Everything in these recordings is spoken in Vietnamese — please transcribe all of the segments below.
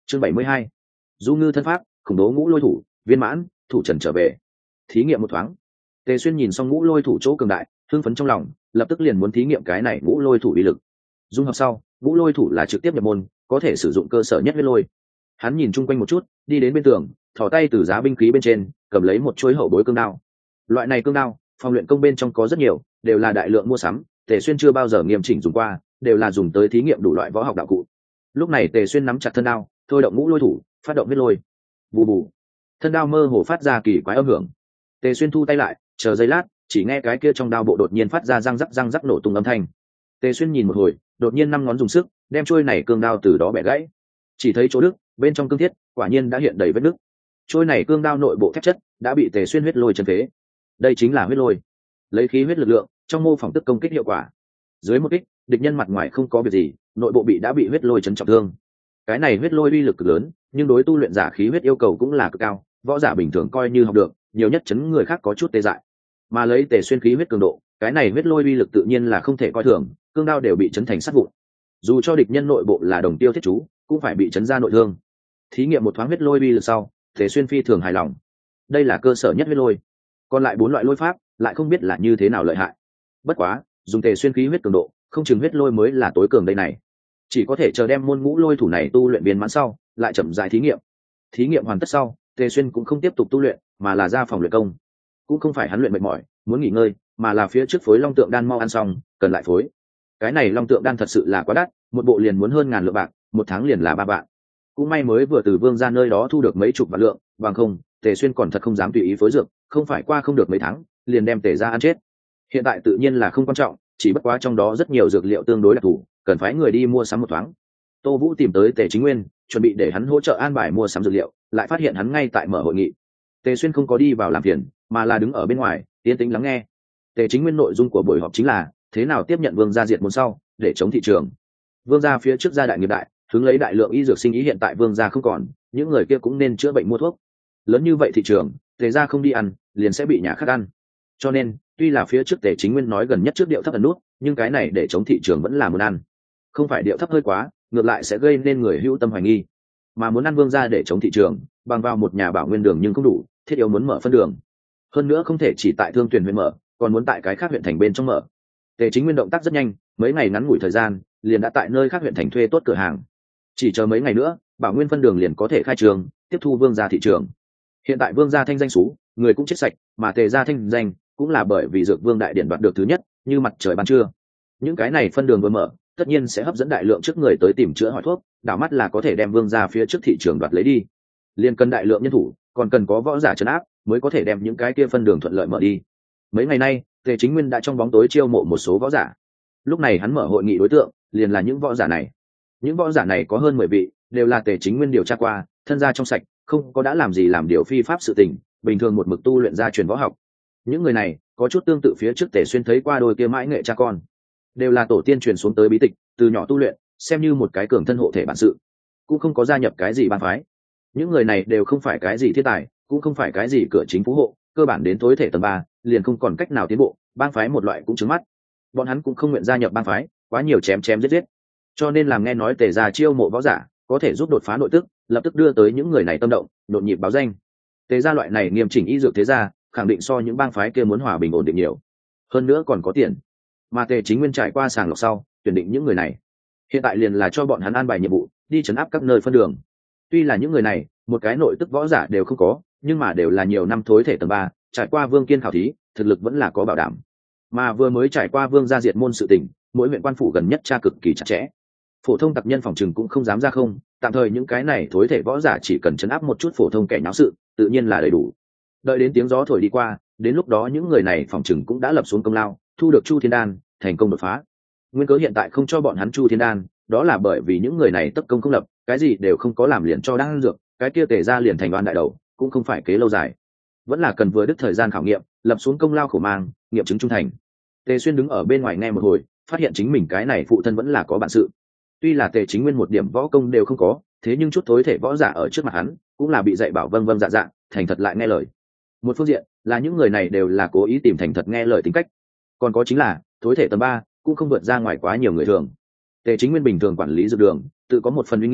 chương 72. Du ngư thân pháp, khủng bố ngũ lôi thủ viên mãn, thủ trần trở về. Thí nghiệm một thoáng. Tề Xuyên nhìn xong ngũ lôi thủ chỗ cường đại, hưng phấn trong lòng, lập tức liền muốn thí nghiệm cái này ngũ lôi thủ uy lực. Dung hợp sau, ngũ lôi thủ là trực tiếp nhập môn, có thể sử dụng cơ sở nhất huyết lôi. Hắn nhìn chung quanh một chút, đi đến bên tường, thò tay từ giá binh khí bên trên cầm lấy một chuôi hậu bối cương đao. Loại này cương đao phòng luyện công bên trong có rất nhiều, đều là đại lượng mua sắm, Tề Xuyên chưa bao giờ nghiêm chỉnh dùng qua, đều là dùng tới thí nghiệm đủ loại võ học đạo cụ. Lúc này Tề Xuyên nắm chặt thân đao, thôi động ngũ lôi thủ, phát động huyết lôi. Bù bù, thân đao mơ hồ phát ra kỳ quái âm hưởng. Tề Xuyên thu tay lại, chờ giây lát, chỉ nghe cái kia trong đao bộ đột nhiên phát ra răng rắc nổ tung âm thanh. Tề Xuyên nhìn một hồi, đột nhiên năm ngón dùng sức, đem chuôi này cương đao từ đó bẻ gãy. Chỉ thấy chỗ đứt, bên trong cương thiết, quả nhiên đã hiện đầy vết nứt. Chuôi này cương đao nội bộ thép chất đã bị Tề Xuyên huyết lôi chân phế. Đây chính là huyết lôi, lấy khí huyết lực lượng, trong mô phỏng tức công kích hiệu quả. Dưới một kích, địch nhân mặt ngoài không có việc gì, nội bộ đã bị huyết lôi chấn trọng thương. Cái này huyết lôi uy lực cực lớn, nhưng đối tu luyện giả khí huyết yêu cầu cũng là cực cao, võ giả bình thường coi như học được, nhiều nhất chấn người khác có chút tê dại. Mà lấy Tề Xuyên khí huyết cường độ, cái này huyết lôi uy lực tự nhiên là không thể coi thường, cương đao đều bị chấn thành sắt vụn. Dù cho địch nhân nội bộ là đồng tiêu thiết chú, cũng phải bị chấn ra nội thương. Thí nghiệm một thoáng huyết lôi uy lực sau, Tề Xuyên phi thường hài lòng. Đây là cơ sở nhất huyết lôi, còn lại 4 loại lôi pháp lại không biết là như thế nào lợi hại. Bất quá, dùng Tề Xuyên khí huyết cường độ, không chừng huyết lôi mới là tối cường đây này. Chỉ có thể chờ đem môn ngũ lôi thủ này tu luyện viên mãn sau, lại chậm rãi thí nghiệm. Thí nghiệm hoàn tất sau, Tề Xuyên cũng không tiếp tục tu luyện, mà là ra phòng luyện công. Cũng không phải hắn luyện mệt mỏi, muốn nghỉ ngơi, mà là phía trước phối long tượng đan mau ăn xong, cần lại phối. Cái này long tượng đan thật sự là quá đắt, một bộ liền muốn hơn 1000 lượng bạc, một tháng liền là 3 vạn. Cũng may mới vừa từ Vương gia nơi đó thu được mấy chục vạn lượng, bằng không, Tề Xuyên còn thật không dám tùy ý phối dược, không phải qua không được mấy tháng, liền đem Tề gia ăn chết. Hiện tại tự nhiên là không quan trọng, chỉ bất quá trong đó rất nhiều dược liệu tương đối đặc thù, cần phải người đi mua sắm một thoáng. Tô Vũ tìm tới Tề Chính Nguyên, chuẩn bị để hắn hỗ trợ an bài mua sắm dược liệu, lại phát hiện hắn ngay tại mở hội nghị. Tề Xuyên không có đi vào làm phiền, mà là đứng ở bên ngoài, yên tĩnh lắng nghe. Tề Chính Nguyên nội dung của buổi họp chính là thế nào tiếp nhận Vương gia diệt môn sau, để chống thị trường. Vương gia phía trước gia đại nghiệp đại, hướng lấy đại lượng y dược sinh ý, hiện tại Vương gia không còn, những người kia cũng nên chữa bệnh mua thuốc. Lớn như vậy thị trường, Tề gia không đi ăn, liền sẽ bị nhà khác ăn. Cho nên, tuy là phía trước Tề Chính Nguyên nói gần nhất trước điệu thấp ẩn nút, nhưng cái này để chống thị trường vẫn là muốn ăn. Không phải điệu thấp hơi quá, ngược lại sẽ gây nên người hữu tâm hoài nghi. Mà muốn ăn Vương gia để chống thị trường, bằng vào một nhà bảo nguyên đường nhưng không đủ, thiết yếu muốn mở phân đường. Hơn nữa không thể chỉ tại Thương Tuyền huyện mở, còn muốn tại cái khác huyện thành bên trong mở. Tề Chính Nguyên động tác rất nhanh, mấy ngày ngắn ngủi thời gian, liền đã tại nơi khác huyện thành thuê tốt cửa hàng. Chỉ chờ mấy ngày nữa, bảo nguyên phân đường liền có thể khai trường, tiếp thu Vương gia thị trường. Hiện tại Vương gia thanh danh xú, người cũng chết sạch, mà Tề gia thanh danh cũng là bởi vì Dược Vương đại điển đoạt được thứ nhất, như mặt trời ban trưa. Những cái này phân đường vừa mở, tất nhiên sẽ hấp dẫn đại lượng trước người tới tìm chữa hỏi thuốc, đảo mắt là có thể đem Vương gia phía trước thị trường đoạt lấy đi. Liên cần đại lượng nhân thủ, còn cần có võ giả trấn áp, mới có thể đem những cái kia phân đường thuận lợi mở đi. Mấy ngày nay, Tề Chính Nguyên đã trong bóng tối chiêu mộ một số võ giả. Lúc này hắn mở hội nghị đối tượng, liền là những võ giả này. Những võ giả này có hơn 10 vị, đều là Tề Chính Nguyên điều tra qua, thân gia trong sạch, không có đã làm gì làm điều phi pháp sự tình, bình thường một mực tu luyện gia truyền võ học. Những người này có chút tương tự phía trước Tề Xuyên thấy qua đôi kia mãi nghệ cha con, đều là tổ tiên truyền xuống tới bí tịch, từ nhỏ tu luyện, xem như một cái cường thân hộ thể bản sự, cũng không có gia nhập cái gì bang phái. Những người này đều không phải cái gì thiên tài, cũng không phải cái gì cửa chính phú hộ, cơ bản đến tối thể tầng 3, liền không còn cách nào tiến bộ, bang phái một loại cũng trứng mắt. Bọn hắn cũng không nguyện gia nhập bang phái, quá nhiều chém giết, cho nên làm nghe nói Tề gia chiêu mộ võ giả, có thể giúp đột phá nội tức, lập tức đưa tới những người này tâm động, nhộn nhịp báo danh. Tề gia loại này nghiêm chỉnh y dược thế gia, khẳng định so những bang phái kia muốn hòa bình ổn định nhiều, hơn nữa còn có tiền. Mà Tề Chính Nguyên trải qua sàng lọc sau, tuyển định những người này, hiện tại liền là cho bọn hắn an bài nhiệm vụ, đi trấn áp các nơi phân đường. Tuy là những người này, một cái nội tức võ giả đều không có, nhưng mà đều là nhiều năm thối thể tầng 3, trải qua Vương Kiên khảo thí, thực lực vẫn là có bảo đảm. Mà vừa mới trải qua Vương gia diệt môn sự tình, mỗi huyện quan phủ gần nhất tra cực kỳ chặt chẽ. Phổ thông tặc nhân phòng trừng cũng không dám ra không, tạm thời những cái này thối thể võ giả chỉ cần trấn áp một chút phổ thông kẻ nháo sự, tự nhiên là đầy đủ. Đợi đến tiếng gió thổi đi qua, đến lúc đó những người này phòng trừng cũng đã lập xuống công lao, thu được Chu Thiên Đan, thành công đột phá. Nguyên cớ hiện tại không cho bọn hắn Chu Thiên Đan, đó là bởi vì những người này tất công không lập, cái gì đều không có làm liền cho đan dược, cái kia Tề gia liền thành oan đại đầu, cũng không phải kế lâu dài, vẫn là cần vừa đứt thời gian khảo nghiệm, lập xuống công lao khổ mang, nghiệm chứng trung thành. Tề Xuyên đứng ở bên ngoài nghe một hồi, phát hiện chính mình cái này phụ thân vẫn là có bản sự. Tuy là Tề Chính Nguyên một điểm võ công đều không có, thế nhưng chút thối thể võ giả ở trước mặt hắn, cũng là bị dạy bảo vâng vâng dạ dạ, thành thật lại nghe lời. Một phương diện là những người này đều là cố ý tìm thành thật nghe lời tính cách, còn có chính là thối thể tầng 3 cũng không vượt ra ngoài quá nhiều người thường. Tề Chính Nguyên bình thường quản lý dược đường, tự có một phần uy nghiêm,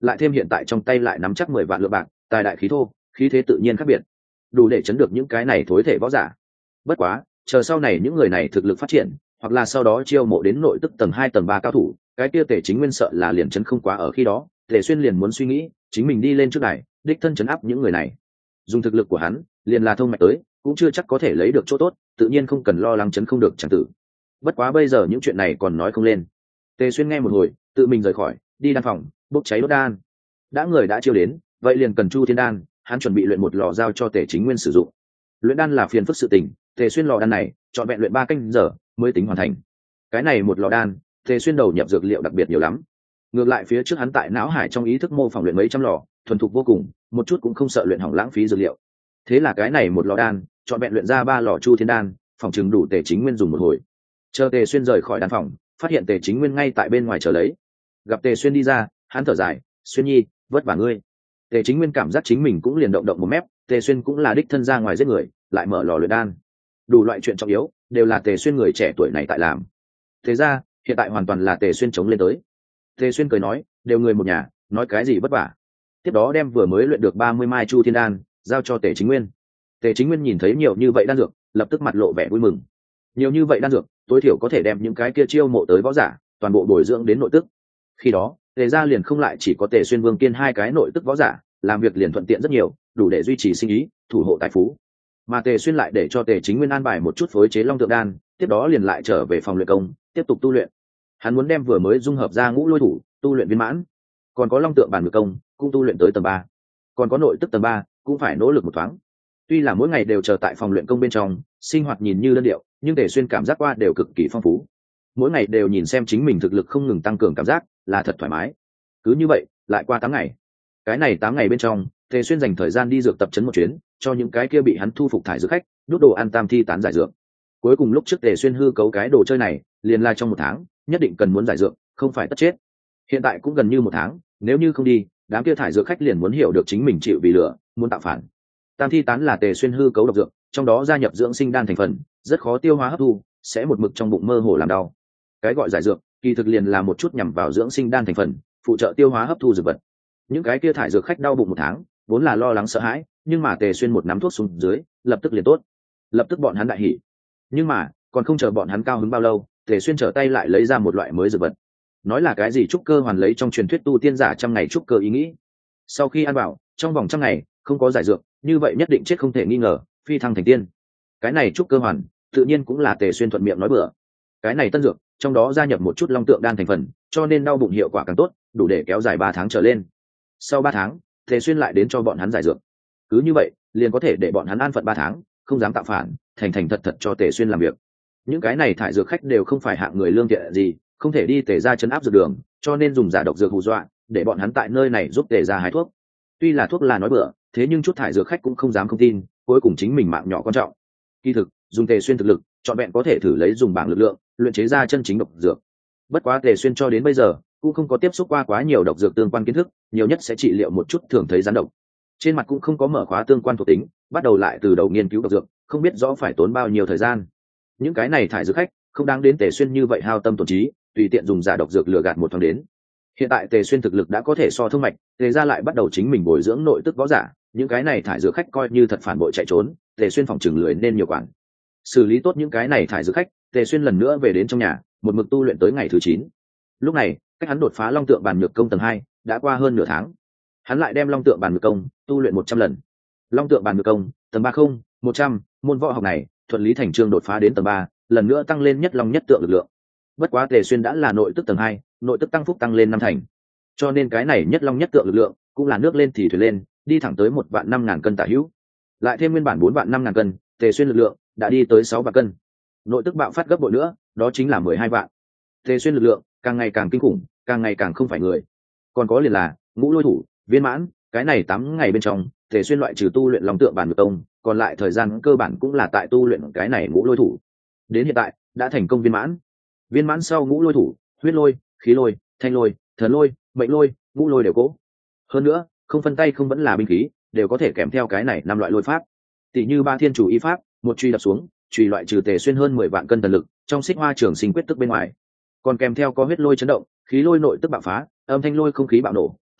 lại thêm hiện tại trong tay lại nắm chắc 10 vạn lượng bạc, tài đại khí thô, khí thế tự nhiên khác biệt, đủ để chấn được những cái này thối thể võ giả. Bất quá chờ sau này những người này thực lực phát triển, hoặc là sau đó chiêu mộ đến nội tức tầng 2 tầng 3 cao thủ, cái kia Tề Chính Nguyên sợ là liền chấn không quá ở khi đó. Tề Xuyên liền muốn suy nghĩ chính mình đi lên trước này đích thân chấn áp những người này. Dùng thực lực của hắn liền là thông mạch tới cũng chưa chắc có thể lấy được chỗ tốt, tự nhiên không cần lo lắng chấn không được chẳng tử. Bất quá bây giờ những chuyện này còn nói không lên. Tề Xuyên nghe một hồi tự mình rời khỏi, đi đan phòng bốc cháy đốt đan. Đã người đã chiêu đến, vậy liền cần Chu Thiên đan, hắn chuẩn bị luyện một lò giao cho Tề Chính Nguyên sử dụng. Luyện đan là phiền phức sự tình, Tề Xuyên lò đan này chọn vẹn luyện 3 canh giờ mới tính hoàn thành. Cái này một lò đan, Tề Xuyên đầu nhập dược liệu đặc biệt nhiều lắm. Ngược lại phía trước hắn tại não hải trong ý thức mô phỏng luyện mấy trăm lò, thuần thục vô cùng, một chút cũng không sợ luyện hỏng lãng phí dược liệu. Thế là cái này một lò đan, chọn vẹn luyện ra 3 lò Chu Thiên đan, phòng chừng đủ Tề Chính Nguyên dùng một hồi. Chờ Tề Xuyên rời khỏi đan phòng, phát hiện Tề Chính Nguyên ngay tại bên ngoài chờ lấy. Gặp Tề Xuyên đi ra, hắn thở dài, "Xuyên nhi, vất vả ngươi." Tề Chính Nguyên cảm giác chính mình cũng liền động động một mép, Tề Xuyên cũng là đích thân ra ngoài giết người, lại mở lò luyện đan. Đủ loại chuyện trọng yếu đều là Tề Xuyên người trẻ tuổi này tại làm. Thế ra hiện tại hoàn toàn là Tề Xuyên chống lên tới. Tề Xuyên cười nói, "Đều người một nhà, nói cái gì vất vả." Tiếp đó đem vừa mới luyện được 30 mai Chu Thiên đan giao cho Tề Chính Nguyên. Tề Chính Nguyên nhìn thấy nhiều như vậy đan dược, lập tức mặt lộ vẻ vui mừng. Nhiều như vậy đan dược, tối thiểu có thể đem những cái kia chiêu mộ tới võ giả, toàn bộ bồi dưỡng đến nội tức. Khi đó, Tề gia liền không lại chỉ có Tề Xuyên Vương Kiên 2 cái nội tức võ giả, làm việc liền thuận tiện rất nhiều, đủ để duy trì sinh ý, thủ hộ tài phú. Mà Tề Xuyên lại để cho Tề Chính Nguyên an bài một chút phối chế long tượng đan, tiếp đó liền lại trở về phòng luyện công, tiếp tục tu luyện. Hắn muốn đem vừa mới dung hợp ra ngũ lôi thủ, tu luyện viên mãn. Còn có long tượng bản ngược công, cũng tu luyện tới tầng 3. Còn có nội tức tầng 3, cũng phải nỗ lực một thoáng. Tuy là mỗi ngày đều chờ tại phòng luyện công bên trong, sinh hoạt nhìn như đơn điệu, nhưng Tề Xuyên cảm giác qua đều cực kỳ phong phú. Mỗi ngày đều nhìn xem chính mình thực lực không ngừng tăng cường cảm giác, là thật thoải mái. Cứ như vậy, lại qua 8 ngày. Cái này 8 ngày bên trong, Tề Xuyên dành thời gian đi dược tập trấn một chuyến, cho những cái kia bị hắn thu phục thải dược khách, đút đồ ăn tam thi tán giải dược. Cuối cùng lúc trước Tề Xuyên hư cấu cái đồ chơi này, liền là trong 1 tháng, nhất định cần muốn giải dược, không phải tất chết. Hiện tại cũng gần như 1 tháng, nếu như không đi, đám kia thải dược khách liền muốn hiểu được chính mình chịu vì lửa, muốn tạo phản. Tam thi tán là Tề Xuyên hư cấu độc dược, trong đó gia nhập dưỡng sinh đan thành phần, rất khó tiêu hóa hấp thu, sẽ một mực trong bụng mơ hồ làm đau. Cái gọi giải dược, kỳ thực liền là một chút nhằm vào dưỡng sinh đan thành phần, phụ trợ tiêu hóa hấp thu dược vật. Những cái kia thải dược khách đau bụng 1 tháng, vốn là lo lắng sợ hãi, nhưng mà Tề Xuyên một nắm thuốc xuống dưới, lập tức liền tốt. Lập tức bọn hắn đại hỉ. Nhưng mà, còn không chờ bọn hắn cao hứng bao lâu, Tề Xuyên trở tay lại lấy ra một loại mới dược vật. Nói là cái gì trúc cơ hoàn lấy trong truyền thuyết tu tiên giả 100 ngày trúc cơ ý nghĩ. Sau khi ăn vào, trong vòng 100 ngày, không có giải dược, như vậy nhất định chết không thể nghi ngờ, phi thăng thành tiên. Cái này trúc cơ hoàn, tự nhiên cũng là Tề Xuyên thuận miệng nói bừa. Cái này tân dược, trong đó gia nhập một chút long tượng đan thành phần, cho nên đau bụng hiệu quả càng tốt, đủ để kéo dài 3 tháng trở lên. Sau 3 tháng, Tề Xuyên lại đến cho bọn hắn giải dược. Cứ như vậy, liền có thể để bọn hắn an phận 3 tháng, không dám tạo phản, thành thành thật thật cho Tề Xuyên làm việc. Những cái này thải dược khách đều không phải hạng người lương thiện gì, không thể đi Tề gia trấn áp dược đường, cho nên dùng giả độc dược hù dọa, để bọn hắn tại nơi này giúp Tề gia hái thuốc. Tuy là thuốc là nói bừa, thế nhưng chút thải dược khách cũng không dám không tin, cuối cùng chính mình mạng nhỏ quan trọng. Kỳ thực, dùng Tề Xuyên thực lực, chọn vẹn có thể thử lấy dùng bảng lực lượng, luyện chế ra chân chính độc dược. Bất quá Tề Xuyên cho đến bây giờ cũng không có tiếp xúc qua quá nhiều độc dược tương quan kiến thức, nhiều nhất sẽ trị liệu một chút thường thấy gián độc. Trên mặt cũng không có mở khóa tương quan thuộc tính, bắt đầu lại từ đầu nghiên cứu độc dược, không biết rõ phải tốn bao nhiêu thời gian. Những cái này thải dược khách không đáng đến Tề Xuyên như vậy hao tâm tổn trí, tùy tiện dùng giả độc dược lừa gạt một thoáng đến. Hiện tại Tề Xuyên thực lực đã có thể so thông mạch, Tề gia lại bắt đầu chính mình bồi dưỡng nội tức võ giả, những cái này thải dược khách coi như thật phản bội chạy trốn, Tề Xuyên phòng trừng lười nên nhiều quản. Xử lý tốt những cái này thải dược khách, Tề Xuyên lần nữa về đến trong nhà, một mực tu luyện tới ngày thứ 9. Lúc này, cách hắn đột phá long tượng bàn nhược công tầng 2, đã qua hơn nửa tháng. Hắn lại đem long tượng bàn nhược công tu luyện 100 lần. Long tượng bàn nhược công tầng 30, 100, môn võ học này thuận lý thành chương đột phá đến tầng 3, lần nữa tăng lên nhất long nhất tượng lực lượng. Bất quá Tề Xuyên đã là nội tức tầng 2, nội tức tăng phúc tăng lên 5 thành. Cho nên cái này nhất long nhất tượng lực lượng cũng là nước lên thì thuyền lên, đi thẳng tới 1.500.000 cân tả hữu. Lại thêm nguyên bản 4.500.000 cân, Tề Xuyên lực lượng đã đi tới 6 vạn cân. Nội tức bạo phát gấp bội nữa, đó chính là 12 vạn. Tề Xuyên lực lượng càng ngày càng kinh khủng, càng ngày càng không phải người. Còn có liền là ngũ lôi thủ viên mãn, cái này 8 ngày bên trong, Tề Xuyên loại trừ tu luyện long tượng bản ngược công, còn lại thời gian cơ bản cũng là tại tu luyện cái này ngũ lôi thủ. Đến hiện tại đã thành công viên mãn. Viên mãn sau ngũ lôi thủ, huyết lôi, khí lôi, thanh lôi, thần lôi, mệnh lôi, ngũ lôi đều cố. Hơn nữa, không phân tay không vẫn là binh khí, đều có thể kèm theo cái này 5 loại lôi pháp. Tỷ như Ba Thiên Chủ y pháp, một truy đập xuống, truy loại trừ Tề Xuyên hơn 10 vạn cân thần lực, trong Xích Hoa Trường Sinh quyết tức bên ngoài. Còn kèm theo có huyết lôi chấn động, khí lôi nội tức bạo phá, âm thanh lôi không khí bạo nổ,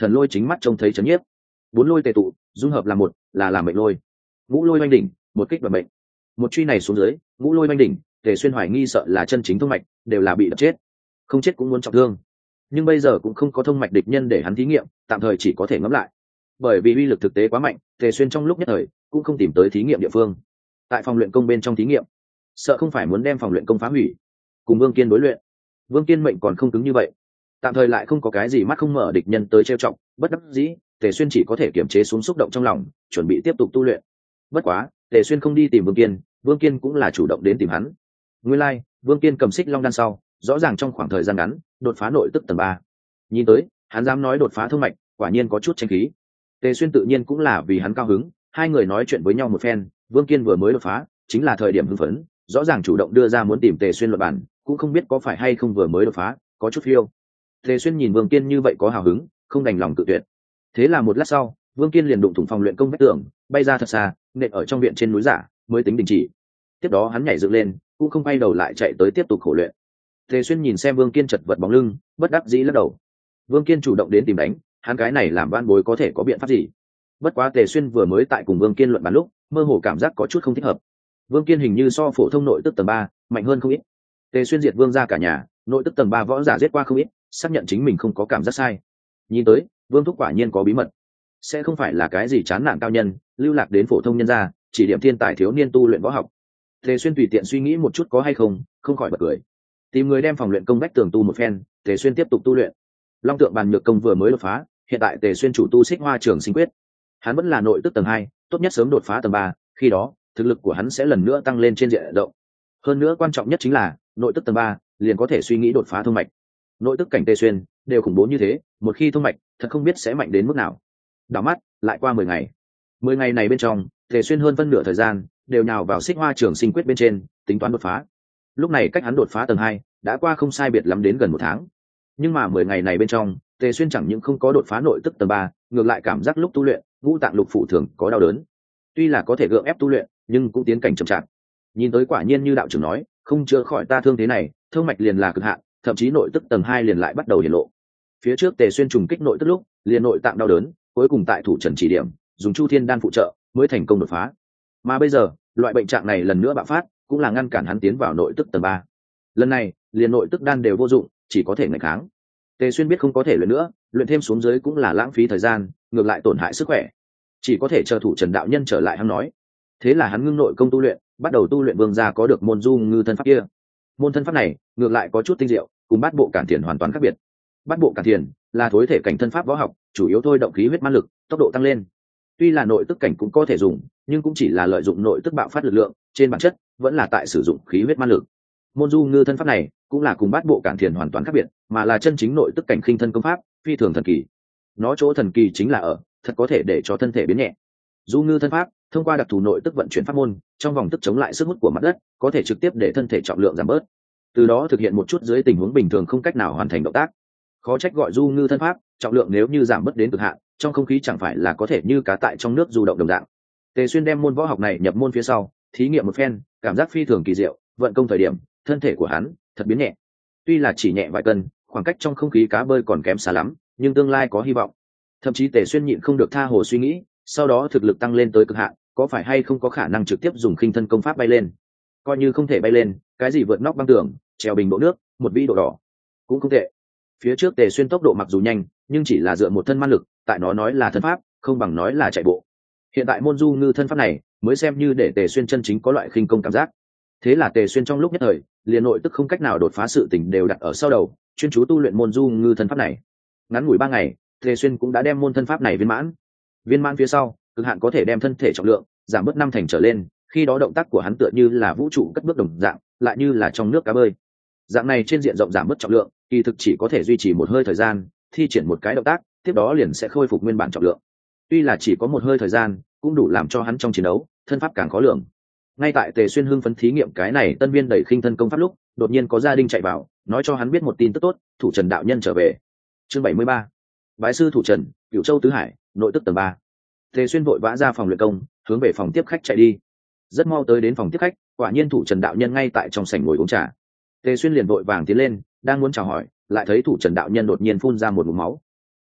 thần lôi chính mắt trông thấy chấn nhiếp. Bốn lôi tề tụ dung hợp là một, là làm mệnh lôi. Ngũ lôi oanh đỉnh, một kích và mệnh. Một truy này xuống dưới, ngũ lôi oanh đỉnh, Tề Xuyên hoài nghi sợ là chân chính thông mạch đều là bị đập chết, không chết cũng muốn trọng thương. Nhưng bây giờ cũng không có thông mạch địch nhân để hắn thí nghiệm, tạm thời chỉ có thể ngẫm lại. Bởi vì uy lực thực tế quá mạnh, Tề Xuyên trong lúc nhất thời cũng không tìm tới thí nghiệm địa phương. Tại phòng luyện công bên trong thí nghiệm, sợ không phải muốn đem phòng luyện công phá hủy. Cùng Vương Kiên đối luyện, Vương Kiên mệnh còn không cứng như vậy, tạm thời lại không có cái gì mắt không mở địch nhân tới trêu chọc, bất đắc dĩ, Tề Xuyên chỉ có thể kiềm chế xuống xúc động trong lòng, chuẩn bị tiếp tục tu luyện. Bất quá, Tề Xuyên không đi tìm Vương Kiên, Vương Kiên cũng là chủ động đến tìm hắn. Nguyên lai, Vương Kiên cầm xích long đan sau, rõ ràng trong khoảng thời gian ngắn, đột phá nội tức tầng 3. Nhìn tới, hắn dám nói đột phá thông mạch, quả nhiên có chút tranh khí. Tề Xuyên tự nhiên cũng là vì hắn cao hứng, hai người nói chuyện với nhau một phen, Vương Kiên vừa mới đột phá, chính là thời điểm hưng phấn, rõ ràng chủ động đưa ra muốn tìm Tề Xuyên luận bản, cũng không biết có phải hay không vừa mới đột phá, có chút phiêu. Tề Xuyên nhìn Vương Kiên như vậy có hào hứng, không đành lòng tự tuyệt. Thế là một lát sau, Vương Kiên liền đụng thủng phòng luyện công vách tường, bay ra thật xa, nện ở trong viện trên núi giả, mới tính đình chỉ. Tiếp đó hắn nhảy dựng lên, cũng không quay đầu lại chạy tới tiếp tục khổ luyện. Tề Xuyên nhìn xem Vương Kiên chật vật bóng lưng, bất đắc dĩ lắc đầu. Vương Kiên chủ động đến tìm đánh, hắn cái này làm van bối có thể có biện pháp gì? Bất quá Tề Xuyên vừa mới tại cùng Vương Kiên luận bàn lúc, mơ hồ cảm giác có chút không thích hợp. Vương Kiên hình như so phổ thông nội tức tầng 3, mạnh hơn không ít. Tề Xuyên diệt Vương gia cả nhà, nội tức tầng 3 võ giả giết qua không ít, xác nhận chính mình không có cảm giác sai. Nhìn tới, Vương thúc quả nhiên có bí mật, sẽ không phải là cái gì chán nản cao nhân, lưu lạc đến phổ thông nhân gia, chỉ điểm thiên tài thiếu niên tu luyện võ học. Tề Xuyên tùy tiện suy nghĩ một chút có hay không, không khỏi bật cười. Tìm người đem phòng luyện công vách tường tu một phen, Tề Xuyên tiếp tục tu luyện. Long tượng bàn nhược công vừa mới đột phá, hiện tại Tề Xuyên chủ tu xích hoa trường sinh quyết. Hắn vẫn là nội tức tầng 2, tốt nhất sớm đột phá tầng 3, khi đó, thực lực của hắn sẽ lần nữa tăng lên trên diện rộng. Hơn nữa quan trọng nhất chính là, nội tức tầng 3 liền có thể suy nghĩ đột phá thông mạch. Nội tức cảnh Tề Xuyên đều khủng bố như thế, một khi thông mạch, thật không biết sẽ mạnh đến mức nào. Đảo mắt, lại qua 10 ngày. 10 ngày này bên trong, Tề Xuyên hơn phân nửa thời gian đều nhào vào xích hoa trường sinh quyết bên trên, tính toán đột phá. Lúc này cách hắn đột phá tầng 2 đã qua không sai biệt lắm đến gần 1 tháng. Nhưng mà 10 ngày này bên trong, Tề Xuyên chẳng những không có đột phá nội tức tầng 3, ngược lại cảm giác lúc tu luyện, ngũ tạng lục phủ thường có đau đớn. Tuy là có thể gượng ép tu luyện, nhưng cũng tiến cảnh chậm chạp. Nhìn tới quả nhiên như đạo trưởng nói, không chữa khỏi ta thương thế này, thương mạch liền là cực hạn, thậm chí nội tức tầng 2 liền lại bắt đầu hiển lộ. Phía trước Tề Xuyên trùng kích nội tức lúc, liền nội tạng đau đớn, cuối cùng tại thủ trần chỉ điểm, dùng Chu Thiên đan phụ trợ, mới thành công đột phá. Mà bây giờ, loại bệnh trạng này lần nữa bạo phát, cũng là ngăn cản hắn tiến vào nội tức tầng 3. Lần này, liền nội tức đan đều vô dụng, chỉ có thể nghịch kháng. Tề Xuyên biết không có thể luyện nữa, luyện thêm xuống dưới cũng là lãng phí thời gian, ngược lại tổn hại sức khỏe. Chỉ có thể chờ thủ trần đạo nhân trở lại hắn nói. Thế là hắn ngưng nội công tu luyện, bắt đầu tu luyện vương gia có được môn du ngư thân pháp kia. Môn thân pháp này, ngược lại có chút tinh diệu, cùng bát bộ cản thiền hoàn toàn khác biệt. Bát bộ cản thiền là thối thể cảnh thân pháp võ học, chủ yếu thôi động khí huyết man lực, tốc độ tăng lên. Tuy là nội tức cảnh cũng có thể dùng, nhưng cũng chỉ là lợi dụng nội tức bạo phát lực lượng, trên bản chất vẫn là tại sử dụng khí huyết man lực. Môn du ngư thân pháp này cũng là cùng bát bộ cản thiền hoàn toàn khác biệt, mà là chân chính nội tức cảnh khinh thân công pháp, phi thường thần kỳ. Nó chỗ thần kỳ chính là ở, thật có thể để cho thân thể biến nhẹ. Du ngư thân pháp thông qua đặc thù nội tức vận chuyển pháp môn, trong vòng tức chống lại sức hút của mặt đất, có thể trực tiếp để thân thể trọng lượng giảm bớt, từ đó thực hiện một chút dưới tình huống bình thường không cách nào hoàn thành động tác. Khó trách gọi du ngư thân pháp, trọng lượng nếu như giảm bớt đến cực hạn, trong không khí chẳng phải là có thể như cá tại trong nước du động đồng dạng. Tề Xuyên đem môn võ học này nhập môn phía sau, thí nghiệm một phen, cảm giác phi thường kỳ diệu, vận công thời điểm, thân thể của hắn thật biến nhẹ. Tuy là chỉ nhẹ vài cân, khoảng cách trong không khí cá bơi còn kém xa lắm, nhưng tương lai có hy vọng. Thậm chí Tề Xuyên nhịn không được tha hồ suy nghĩ, sau đó thực lực tăng lên tới cực hạn, có phải hay không có khả năng trực tiếp dùng khinh thân công pháp bay lên. Coi như không thể bay lên, cái gì vượt nóc băng tường, trèo bình độ nước, một vĩ độ đỏ, cũng không tệ. Phía trước Tề Xuyên tốc độ mặc dù nhanh, nhưng chỉ là dựa một thân man lực, tại nó nói là thân pháp, không bằng nói là chạy bộ. Hiện tại môn du ngư thân pháp này mới xem như để Tề Xuyên chân chính có loại khinh công cảm giác. Thế là Tề Xuyên trong lúc nhất thời, liền nội tức không cách nào đột phá sự tình đều đặt ở sau đầu, chuyên chú tu luyện môn du ngư thân pháp này. Ngắn ngủi 3 ngày, Tề Xuyên cũng đã đem môn thân pháp này viên mãn. Viên mãn phía sau, cực hạn có thể đem thân thể trọng lượng giảm bớt 5 thành trở lên, khi đó động tác của hắn tựa như là vũ trụ cất bước đồng dạng, lại như là trong nước cá bơi. Dạng này trên diện rộng giảm bớt trọng lượng, kỳ thực chỉ có thể duy trì một hơi thời gian, thi triển một cái động tác, tiếp đó liền sẽ khôi phục nguyên bản trọng lượng. Tuy là chỉ có một hơi thời gian, cũng đủ làm cho hắn trong chiến đấu, thân pháp càng khó lường. Ngay tại Tề Xuyên hưng phấn thí nghiệm cái này tân viên đẩy khinh thân công pháp lúc, đột nhiên có gia đình chạy vào, nói cho hắn biết một tin tức tốt, Thủ Trần đạo nhân trở về. Chương 73. Bái sư Thủ Trần, Cửu Châu tứ hải, nội tức tầng 3. Tề Xuyên vội vã ra phòng luyện công, hướng về phòng tiếp khách chạy đi. Rất mau tới đến phòng tiếp khách, quả nhiên Thủ Trần đạo nhân ngay tại trong sảnh ngồi uống trà. Tề Xuyên liền vội vàng tiến lên, đang muốn chào hỏi, lại thấy Thủ Trần đạo nhân đột nhiên phun ra một ngụm máu.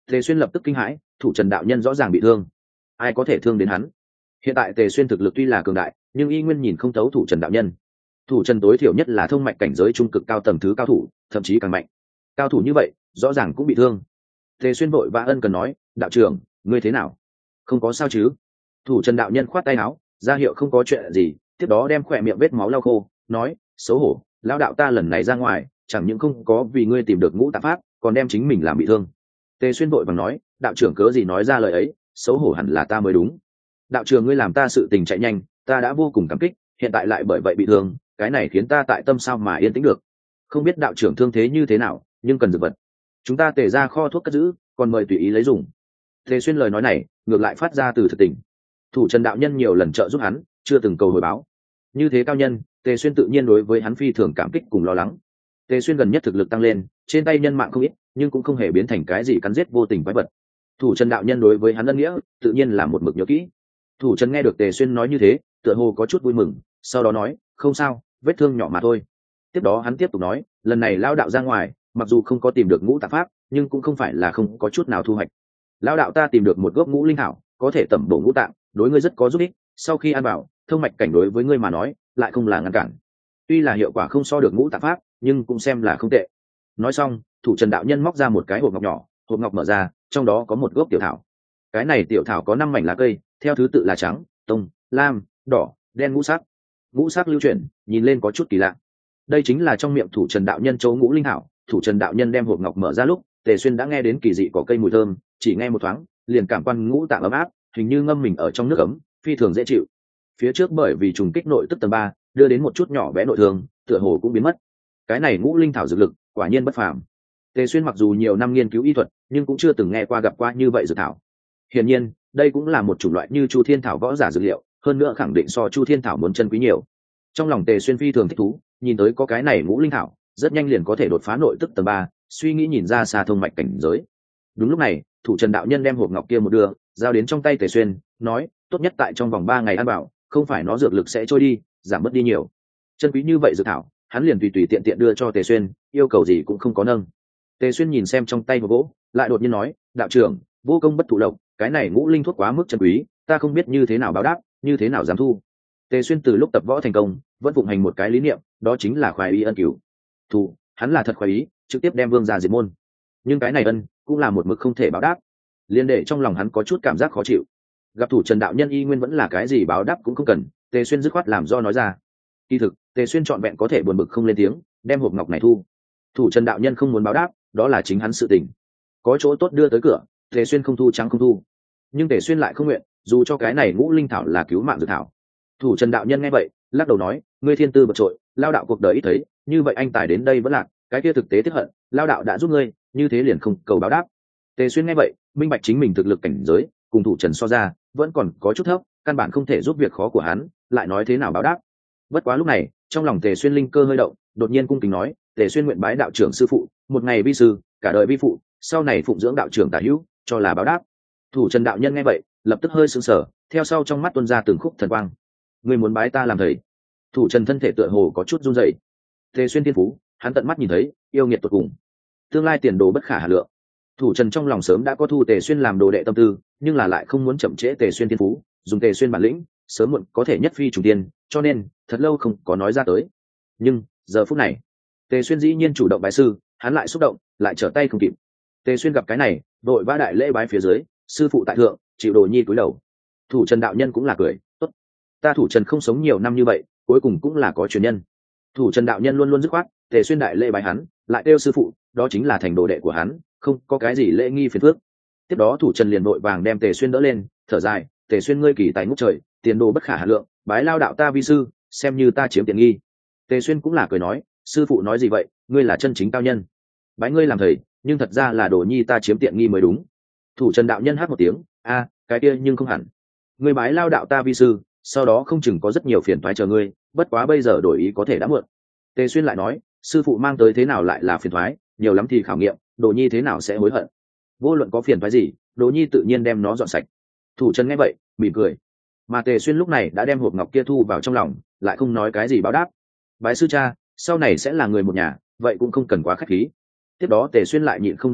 Tề Xuyên lập tức kinh hãi, thủ trần đạo nhân rõ ràng bị thương, ai có thể thương đến hắn? Hiện tại Tề Xuyên thực lực tuy là cường đại, nhưng y nguyên nhìn không thấu thủ trần đạo nhân. Thủ trần tối thiểu nhất là thông mạch cảnh giới trung cực cao tầng thứ cao thủ, thậm chí càng mạnh. Cao thủ như vậy rõ ràng cũng bị thương. Tề Xuyên vội vã ân cần nói, đạo trưởng, ngươi thế nào? Không có sao chứ? Thủ trần đạo nhân khoát tay áo, ra hiệu không có chuyện gì, tiếp đó đem khỏe miệng vết máu lau khô, nói, xấu hổ, lão đạo ta lần này ra ngoài chẳng những không có vì ngươi tìm được ngũ tạng pháp, còn đem chính mình làm bị thương. Tề Xuyên vội vàng nói, đạo trưởng cớ gì nói ra lời ấy, xấu hổ hẳn là ta mới đúng. Đạo trưởng ngươi làm ta sự tình chạy nhanh, ta đã vô cùng cảm kích, hiện tại lại bởi vậy bị thương, cái này khiến ta tại tâm sao mà yên tĩnh được. Không biết đạo trưởng thương thế như thế nào, nhưng cần dược vật, chúng ta Tề ra kho thuốc cất giữ, còn mời tùy ý lấy dùng. Tề Xuyên lời nói này ngược lại phát ra từ thực tình. Thủ trần đạo nhân nhiều lần trợ giúp hắn, chưa từng cầu hồi báo. Như thế cao nhân, Tề Xuyên tự nhiên đối với hắn phi thường cảm kích cùng lo lắng. Tề Xuyên gần nhất thực lực tăng lên, trên tay nhân mạng không ít, nhưng cũng không hề biến thành cái gì cắn giết vô tình quái vật. Thủ trần đạo nhân đối với hắn ân nghĩa, tự nhiên là một mực nhớ kỹ. Thủ trần nghe được Tề Xuyên nói như thế, tựa hồ có chút vui mừng, sau đó nói, không sao, vết thương nhỏ mà thôi. Tiếp đó hắn tiếp tục nói, lần này lao đạo ra ngoài, mặc dù không có tìm được ngũ tạng pháp, nhưng cũng không phải là không có chút nào thu hoạch. Lao đạo ta tìm được một gốc ngũ linh thảo, có thể tẩm bổ ngũ tạng, đối ngươi rất có giúp ích. Sau khi ăn bảo, thông mạch cảnh đối với ngươi mà nói, lại không là ngăn cản. Tuy là hiệu quả không so được ngũ tạng pháp, nhưng cũng xem là không tệ. Nói xong, thủ trần đạo nhân móc ra một cái hộp ngọc nhỏ, hộp ngọc mở ra, trong đó có một gốc tiểu thảo. Cái này tiểu thảo có 5 mảnh lá cây, theo thứ tự là trắng, tông, lam, đỏ, đen ngũ sắc lưu chuyển, nhìn lên có chút kỳ lạ. Đây chính là trong miệng thủ trần đạo nhân châu ngũ linh thảo. Thủ trần đạo nhân đem hộp ngọc mở ra lúc, Tề Xuyên đã nghe đến kỳ dị có cây mùi thơm, chỉ nghe một thoáng, liền cảm quan ngũ tạng ấm áp, hình như ngâm mình ở trong nước ấm, phi thường dễ chịu. Phía trước bởi vì trùng kích nội tức tầng 3, đưa đến một chút nhỏ bé nội thương, tựa hồ cũng biến mất. Cái này ngũ linh thảo dược lực, quả nhiên bất phàm. Tề Xuyên mặc dù nhiều năm nghiên cứu y thuật, nhưng cũng chưa từng nghe qua gặp qua như vậy dược thảo. Hiển nhiên, đây cũng là một chủng loại như Chu Thiên thảo võ giả dược liệu, hơn nữa khẳng định so Chu Thiên thảo muốn chân quý nhiều. Trong lòng Tề Xuyên phi thường thích thú, nhìn tới có cái này ngũ linh thảo, rất nhanh liền có thể đột phá nội tức tầng 3, suy nghĩ nhìn ra xa thông mạch cảnh giới. Đúng lúc này, thủ trần đạo nhân đem hộp ngọc kia một đưa, giao đến trong tay Tề Xuyên, nói, tốt nhất tại trong vòng 3 ngày ăn bảo, không phải nó dược lực sẽ trôi đi, giảm mất đi nhiều. Chân quý như vậy dược thảo, hắn liền tùy tùy tiện tiện đưa cho Tề Xuyên, yêu cầu gì cũng không có nâng. Tề Xuyên nhìn xem trong tay hộp gỗ, lại đột nhiên nói, đạo trưởng, vô công bất thụ lộc, cái này ngũ linh thuốc quá mức chân quý, ta không biết như thế nào báo đáp, như thế nào dám thu. Tề Xuyên từ lúc tập võ thành công, vẫn phụng hành một cái lý niệm, đó chính là khoái ý ân cửu. Thu, hắn là thật khoái ý, trực tiếp đem vương gia diệt môn. Nhưng cái này ân, cũng là một mực không thể báo đáp, liên để trong lòng hắn có chút cảm giác khó chịu. Gặp thủ trần đạo nhân y nguyên vẫn là cái gì báo đáp cũng không cần, Tề Xuyên dứt khoát làm do nói ra. Kỳ thực, Tề Xuyên trọn vẹn có thể buồn bực không lên tiếng, đem hộp ngọc này thu. Thủ trần đạo nhân không muốn báo đáp, đó là chính hắn sự tình. Có chỗ tốt đưa tới cửa, Tề Xuyên không thu trắng không thu. Nhưng Tề Xuyên lại không nguyện, dù cho cái này ngũ linh thảo là cứu mạng dược thảo. Thủ trần đạo nhân nghe vậy, lắc đầu nói, ngươi thiên tư vượt trội, lao đạo cuộc đời ít thấy, như vậy anh tài đến đây vẫn lạc, cái kia thực tế tiếc hận, lao đạo đã giúp ngươi, như thế liền không cầu báo đáp. Tề Xuyên nghe vậy, minh bạch chính mình thực lực cảnh giới cùng thủ trần so ra vẫn còn có chút thấp, căn bản không thể giúp việc khó của hắn, lại nói thế nào báo đáp. Bất quá lúc này, trong lòng Tề Xuyên linh cơ hơi động, đột nhiên cung kính nói, Tề Xuyên nguyện bái đạo trưởng sư phụ, một ngày vi sư, cả đời vi phụ, sau này phụng dưỡng đạo trưởng tả hữu, cho là báo đáp. Thủ trần đạo nhân nghe vậy, lập tức hơi sững sờ, theo sau trong mắt tuôn ra từng khúc thần quang. Ngươi muốn bái ta làm thầy? Thủ trần thân thể tựa hồ có chút run rẩy. Tề Xuyên thiên phú, hắn tận mắt nhìn thấy, yêu nghiệt tột cùng, tương lai tiền đồ bất khả hà lượng. Thủ trần trong lòng sớm đã có thu Tề Xuyên làm đồ đệ tâm tư, nhưng là lại không muốn chậm trễ Tề Xuyên thiên phú, dùng Tề Xuyên bản lĩnh, sớm muộn có thể nhất phi trùng tiên, cho nên thật lâu không có nói ra tới. Nhưng giờ phút này, Tề Xuyên dĩ nhiên chủ động bái sư, hắn lại xúc động, lại trở tay không kịp. Tề Xuyên gặp cái này, đội vã đại lễ bái phía dưới, sư phụ tại thượng, chịu đồ nhi cúi đầu. Thủ trần đạo nhân cũng là cười, tốt, ta thủ trần không sống nhiều năm như vậy, cuối cùng cũng là có truyền nhân. Thủ trần đạo nhân luôn luôn dứt khoát, Tề Xuyên đại lễ bái hắn, lại kêu sư phụ, đó chính là thành đồ đệ của hắn, không có cái gì lễ nghi phiền phức. Tiếp đó thủ trần liền vội vàng đem Tề Xuyên đỡ lên, thở dài, Tề Xuyên ngươi kỳ tài ngút trời, tiền đồ bất khả hà lượng, bái lao đạo ta vi sư, xem như ta chiếm tiện nghi. Tề Xuyên cũng là cười nói, sư phụ nói gì vậy, ngươi là chân chính cao nhân, bái ngươi làm thầy, nhưng thật ra là đồ nhi ta chiếm tiện nghi mới đúng. Thủ trần đạo nhân hát một tiếng, a, cái kia nhưng không hẳn, ngươi bái lao đạo ta vi sư, sau đó không chừng có rất nhiều phiền toái chờ ngươi, bất quá bây giờ đổi ý có thể đã muộn. Tề Xuyên lại nói, sư phụ mang tới thế nào lại là phiền toái, nhiều lắm thì khảo nghiệm, đồ nhi thế nào sẽ hối hận. Vô luận có phiền toái gì, đồ nhi tự nhiên đem nó dọn sạch. Thủ trần nghe vậy, mỉm cười. Mà Tề Xuyên lúc này đã đem hộp ngọc kia thu vào trong lòng, lại không nói cái gì báo đáp. Bái sư cha, sau này sẽ là người một nhà, vậy cũng không cần quá khách khí. Tiếp đó Tề Xuyên lại nhịn không được hỏi,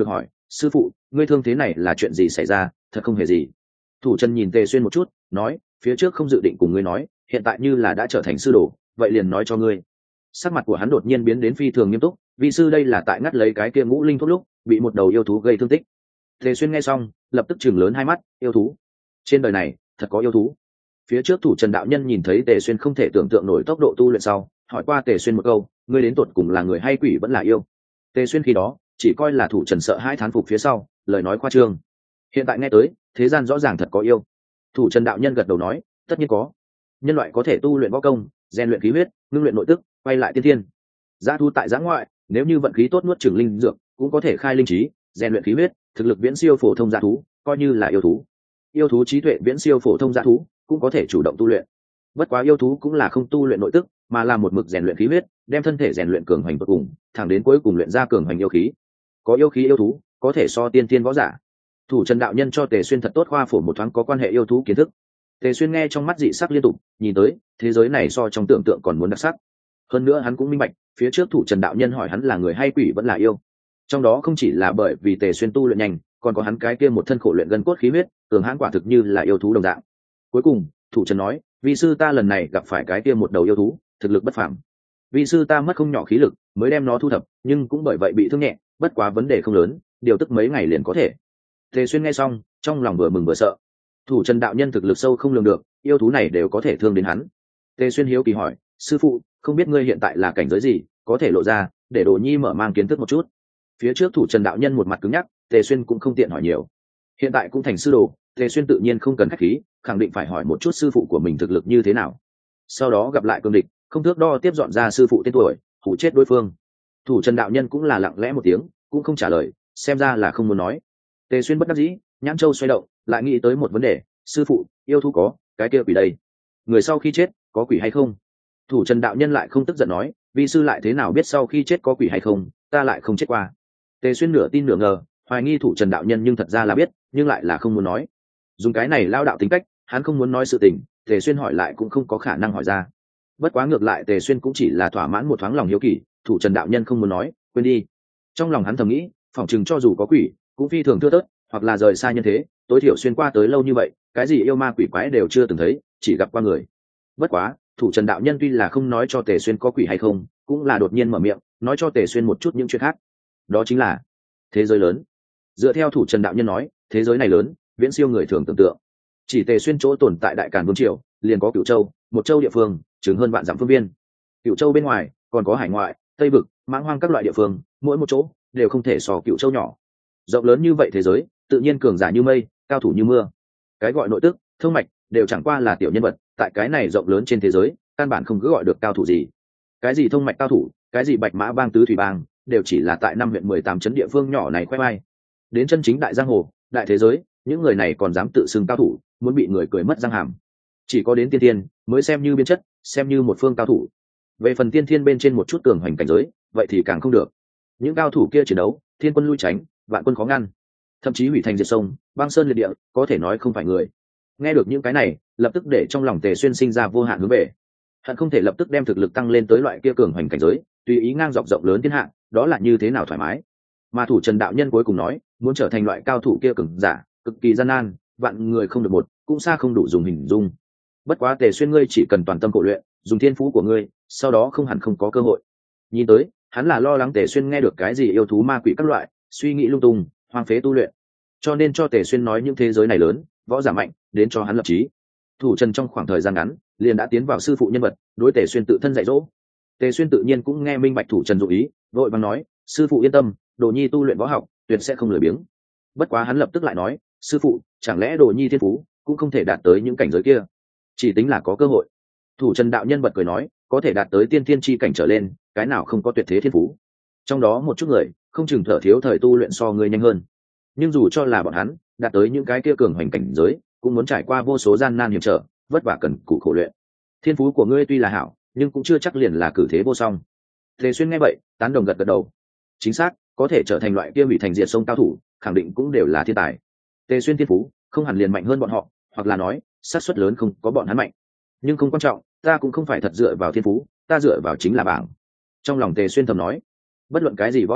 sư phụ ngươi thương thế này là chuyện gì xảy ra? Thật không hề gì. Thủ trần nhìn Tề Xuyên một chút, nói, phía trước không dự định cùng ngươi nói, hiện tại như là đã trở thành sư đồ, vậy liền nói cho ngươi. Sắc mặt của hắn đột nhiên biến đến phi thường nghiêm túc, vị sư đây là tại ngắt lấy cái kia ngũ linh thuốc lúc bị một đầu yêu thú gây thương tích. Tề Xuyên nghe xong lập tức chừng lớn hai mắt, yêu thú? Trên đời này thật có yêu thú? Phía trước Thủ Trần đạo nhân nhìn thấy Tề Xuyên không thể tưởng tượng nổi tốc độ tu luyện sau, hỏi qua Tề Xuyên một câu, ngươi đến tột cùng là người hay quỷ vẫn là yêu? Tề Xuyên khi đó chỉ coi là Thủ Trần sợ hai thán phục phía sau lời nói khoa trương, hiện tại nghe tới thế gian rõ ràng thật có yêu. Thủ Trần đạo nhân gật đầu nói, tất nhiên có. Nhân loại có thể tu luyện võ công, rèn luyện khí huyết, ngưng luyện nội tức, quay lại tiên thiên. Dã thú tại dã ngoại, nếu như vận khí tốt nuốt chửng linh dược, cũng có thể khai linh trí, rèn luyện khí huyết, thực lực viễn siêu phổ thông dã thú, coi như là yêu thú. Yêu thú trí tuệ viễn siêu phổ thông dã thú, cũng có thể chủ động tu luyện. Bất quá yêu thú cũng là không tu luyện nội tức, mà là một mực rèn luyện khí huyết, đem thân thể rèn luyện cường hành tột cùng, thẳng đến cuối cùng luyện ra cường hành yêu khí. Có yêu khí yêu thú, có thể so tiên tiên võ giả. Thủ Trần đạo nhân cho Tề Xuyên thật tốt khoa phổ một thoáng có quan hệ yêu thú kiến thức. Tề Xuyên nghe trong mắt dị sắc liên tục, nhìn tới thế giới này so trong tưởng tượng còn muốn đặc sắc. Hơn nữa hắn cũng minh bạch, phía trước Thủ Trần đạo nhân hỏi hắn là người hay quỷ vẫn là yêu, trong đó không chỉ là bởi vì Tề Xuyên tu luyện nhanh, còn có hắn cái kia một thân khổ luyện gân cốt khí huyết, cường hãn quả thực như là yêu thú đồng dạng. Cuối cùng Thủ Trần nói, vị sư ta lần này gặp phải cái kia một đầu yêu thú, thực lực bất phàm. Vị sư ta mất không nhỏ khí lực mới đem nó thu thập, nhưng cũng bởi vậy bị thương nhẹ, bất quá vấn đề không lớn, điều tức mấy ngày liền có thể. Tề Xuyên nghe xong trong lòng vừa mừng vừa sợ. Thủ Trần đạo nhân thực lực sâu không lường được, yêu thú này đều có thể thương đến hắn. Tề Xuyên hiếu kỳ hỏi, sư phụ không biết ngươi hiện tại là cảnh giới gì, có thể lộ ra để Đồ Nhi mở mang kiến thức một chút. Phía trước Thủ Trần đạo nhân một mặt cứng nhắc, Tề Xuyên cũng không tiện hỏi nhiều. Hiện tại cũng thành sư đồ, Tề Xuyên tự nhiên không cần khách khí, khẳng định phải hỏi một chút sư phụ của mình thực lực như thế nào. Sau đó gặp lại cương địch, không thước đo tiếp dọn ra sư phụ tên tuổi, hủ chết đối phương. Thủ Trần đạo nhân cũng là lặng lẽ một tiếng, cũng không trả lời, xem ra là không muốn nói. Tề Xuyên bất đắc dĩ, nhãn châu xoay động, lại nghĩ tới một vấn đề, sư phụ yêu thú có, cái kia quỷ đây, người sau khi chết có quỷ hay không? Thủ Trần đạo nhân lại không tức giận nói, vi sư lại thế nào biết sau khi chết có quỷ hay không, ta lại không chết qua. Tề Xuyên nửa tin nửa ngờ, hoài nghi Thủ Trần đạo nhân nhưng thật ra là biết, nhưng lại là không muốn nói. Dùng cái này lao đạo tính cách, hắn không muốn nói sự tình, Tề Xuyên hỏi lại cũng không có khả năng hỏi ra. Bất quá ngược lại Tề Xuyên cũng chỉ là thỏa mãn một thoáng lòng hiếu kỳ, Thủ Trần đạo nhân không muốn nói, quên đi. Trong lòng hắn thầm nghĩ, phỏng chừng cho dù có quỷ cũng phi thường thưa thớt, hoặc là rời xa nhân thế, tối thiểu xuyên qua tới lâu như vậy, cái gì yêu ma quỷ quái đều chưa từng thấy, chỉ gặp qua người. Bất quá Thủ Trần đạo nhân tuy là không nói cho Tề Xuyên có quỷ hay không, cũng là đột nhiên mở miệng nói cho Tề Xuyên một chút những chuyện khác. Đó chính là thế giới lớn. Dựa theo Thủ Trần đạo nhân nói, thế giới này lớn, viễn siêu người thường tưởng tượng. Chỉ Tề Xuyên chỗ tồn tại Đại Càn Vương triều, liền có Cửu Châu, một châu địa phương, chừng hơn vạn dặm phương viên. Cửu Châu bên ngoài còn có hải ngoại, Tây vực, mãng hoang các loại địa phương, mỗi một chỗ đều không thể so Cửu Châu nhỏ. Rộng lớn như vậy thế giới, tự nhiên cường giả như mây, cao thủ như mưa. Cái gọi nội tức, thương mạch đều chẳng qua là tiểu nhân vật, tại cái này rộng lớn trên thế giới, căn bản không cứ gọi được cao thủ gì. Cái gì thông mạch cao thủ, cái gì bạch mã bang tứ thủy bang, đều chỉ là tại 5 huyện 18 trấn địa phương nhỏ này khoe vai. Đến chân chính đại giang hồ, đại thế giới, những người này còn dám tự xưng cao thủ, muốn bị người cười mất răng hàm. Chỉ có đến tiên tiên mới xem như biên chất, xem như một phương cao thủ. Về phần tiên thiên bên trên một chút cường hoành cảnh giới, vậy thì càng không được. Những cao thủ kia chiến đấu, thiên quân lui tránh, vạn quân khó ngăn, thậm chí hủy thành diệt sông, băng sơn liệt địa, có thể nói không phải người. Nghe được những cái này, lập tức để trong lòng Tề Xuyên sinh ra vô hạn hướng về. Hắn không thể lập tức đem thực lực tăng lên tới loại kia cường hoành cảnh giới, tùy ý ngang dọc rộng lớn thiên hạ, đó là như thế nào thoải mái. Mà Thủ Trần đạo nhân cuối cùng nói, muốn trở thành loại cao thủ kia cường giả, cực kỳ gian nan, vạn người không được một, cũng xa không đủ dùng hình dung. Bất quá Tề Xuyên ngươi chỉ cần toàn tâm cổ luyện, dùng thiên phú của ngươi, sau đó không hẳn không có cơ hội. Nhìn tới, hắn là lo lắng Tề Xuyên nghe được cái gì yêu thú ma quỷ các loại, suy nghĩ lung tung, hoang phế tu luyện, cho nên cho Tề Xuyên nói những thế giới này lớn, võ giả mạnh, đến cho hắn lập chí. Thủ Trần trong khoảng thời gian ngắn liền đã tiến vào sư phụ nhân vật, đối Tề Xuyên tự thân dạy dỗ. Tề Xuyên tự nhiên cũng nghe minh bạch Thủ Trần dụ ý, vội vàng nói, sư phụ yên tâm, Đồ Nhi tu luyện võ học, tuyệt sẽ không lười biếng. Bất quá hắn lập tức lại nói, sư phụ, chẳng lẽ Đồ Nhi thiên phú cũng không thể đạt tới những cảnh giới kia? Chỉ tính là có cơ hội. Thủ Trần đạo nhân bật cười nói, có thể đạt tới tiên thiên chi cảnh trở lên, cái nào không có tuyệt thế thiên phú. Trong đó một chút người, không chừng thở thiếu thời tu luyện so ngươi nhanh hơn. Nhưng dù cho là bọn hắn đạt tới những cái kia cường hoành cảnh giới, cũng muốn trải qua vô số gian nan hiểm trở, vất vả cần cù khổ luyện. Thiên phú của ngươi tuy là hảo, nhưng cũng chưa chắc liền là cử thế vô song. Tề Xuyên nghe vậy, tán đồng gật gật đầu. Chính xác, có thể trở thành loại kia hủy thành diệt sông cao thủ, khẳng định cũng đều là thiên tài. Tề Xuyên thiên phú không hẳn liền mạnh hơn bọn họ, hoặc là nói xác suất lớn không có bọn hắn mạnh. Nhưng không quan trọng, ta cũng không phải thật dựa vào thiên phú, ta dựa vào chính là bảng. Trong lòng Tề Xuyên thầm nói, bất luận cái gì võ học,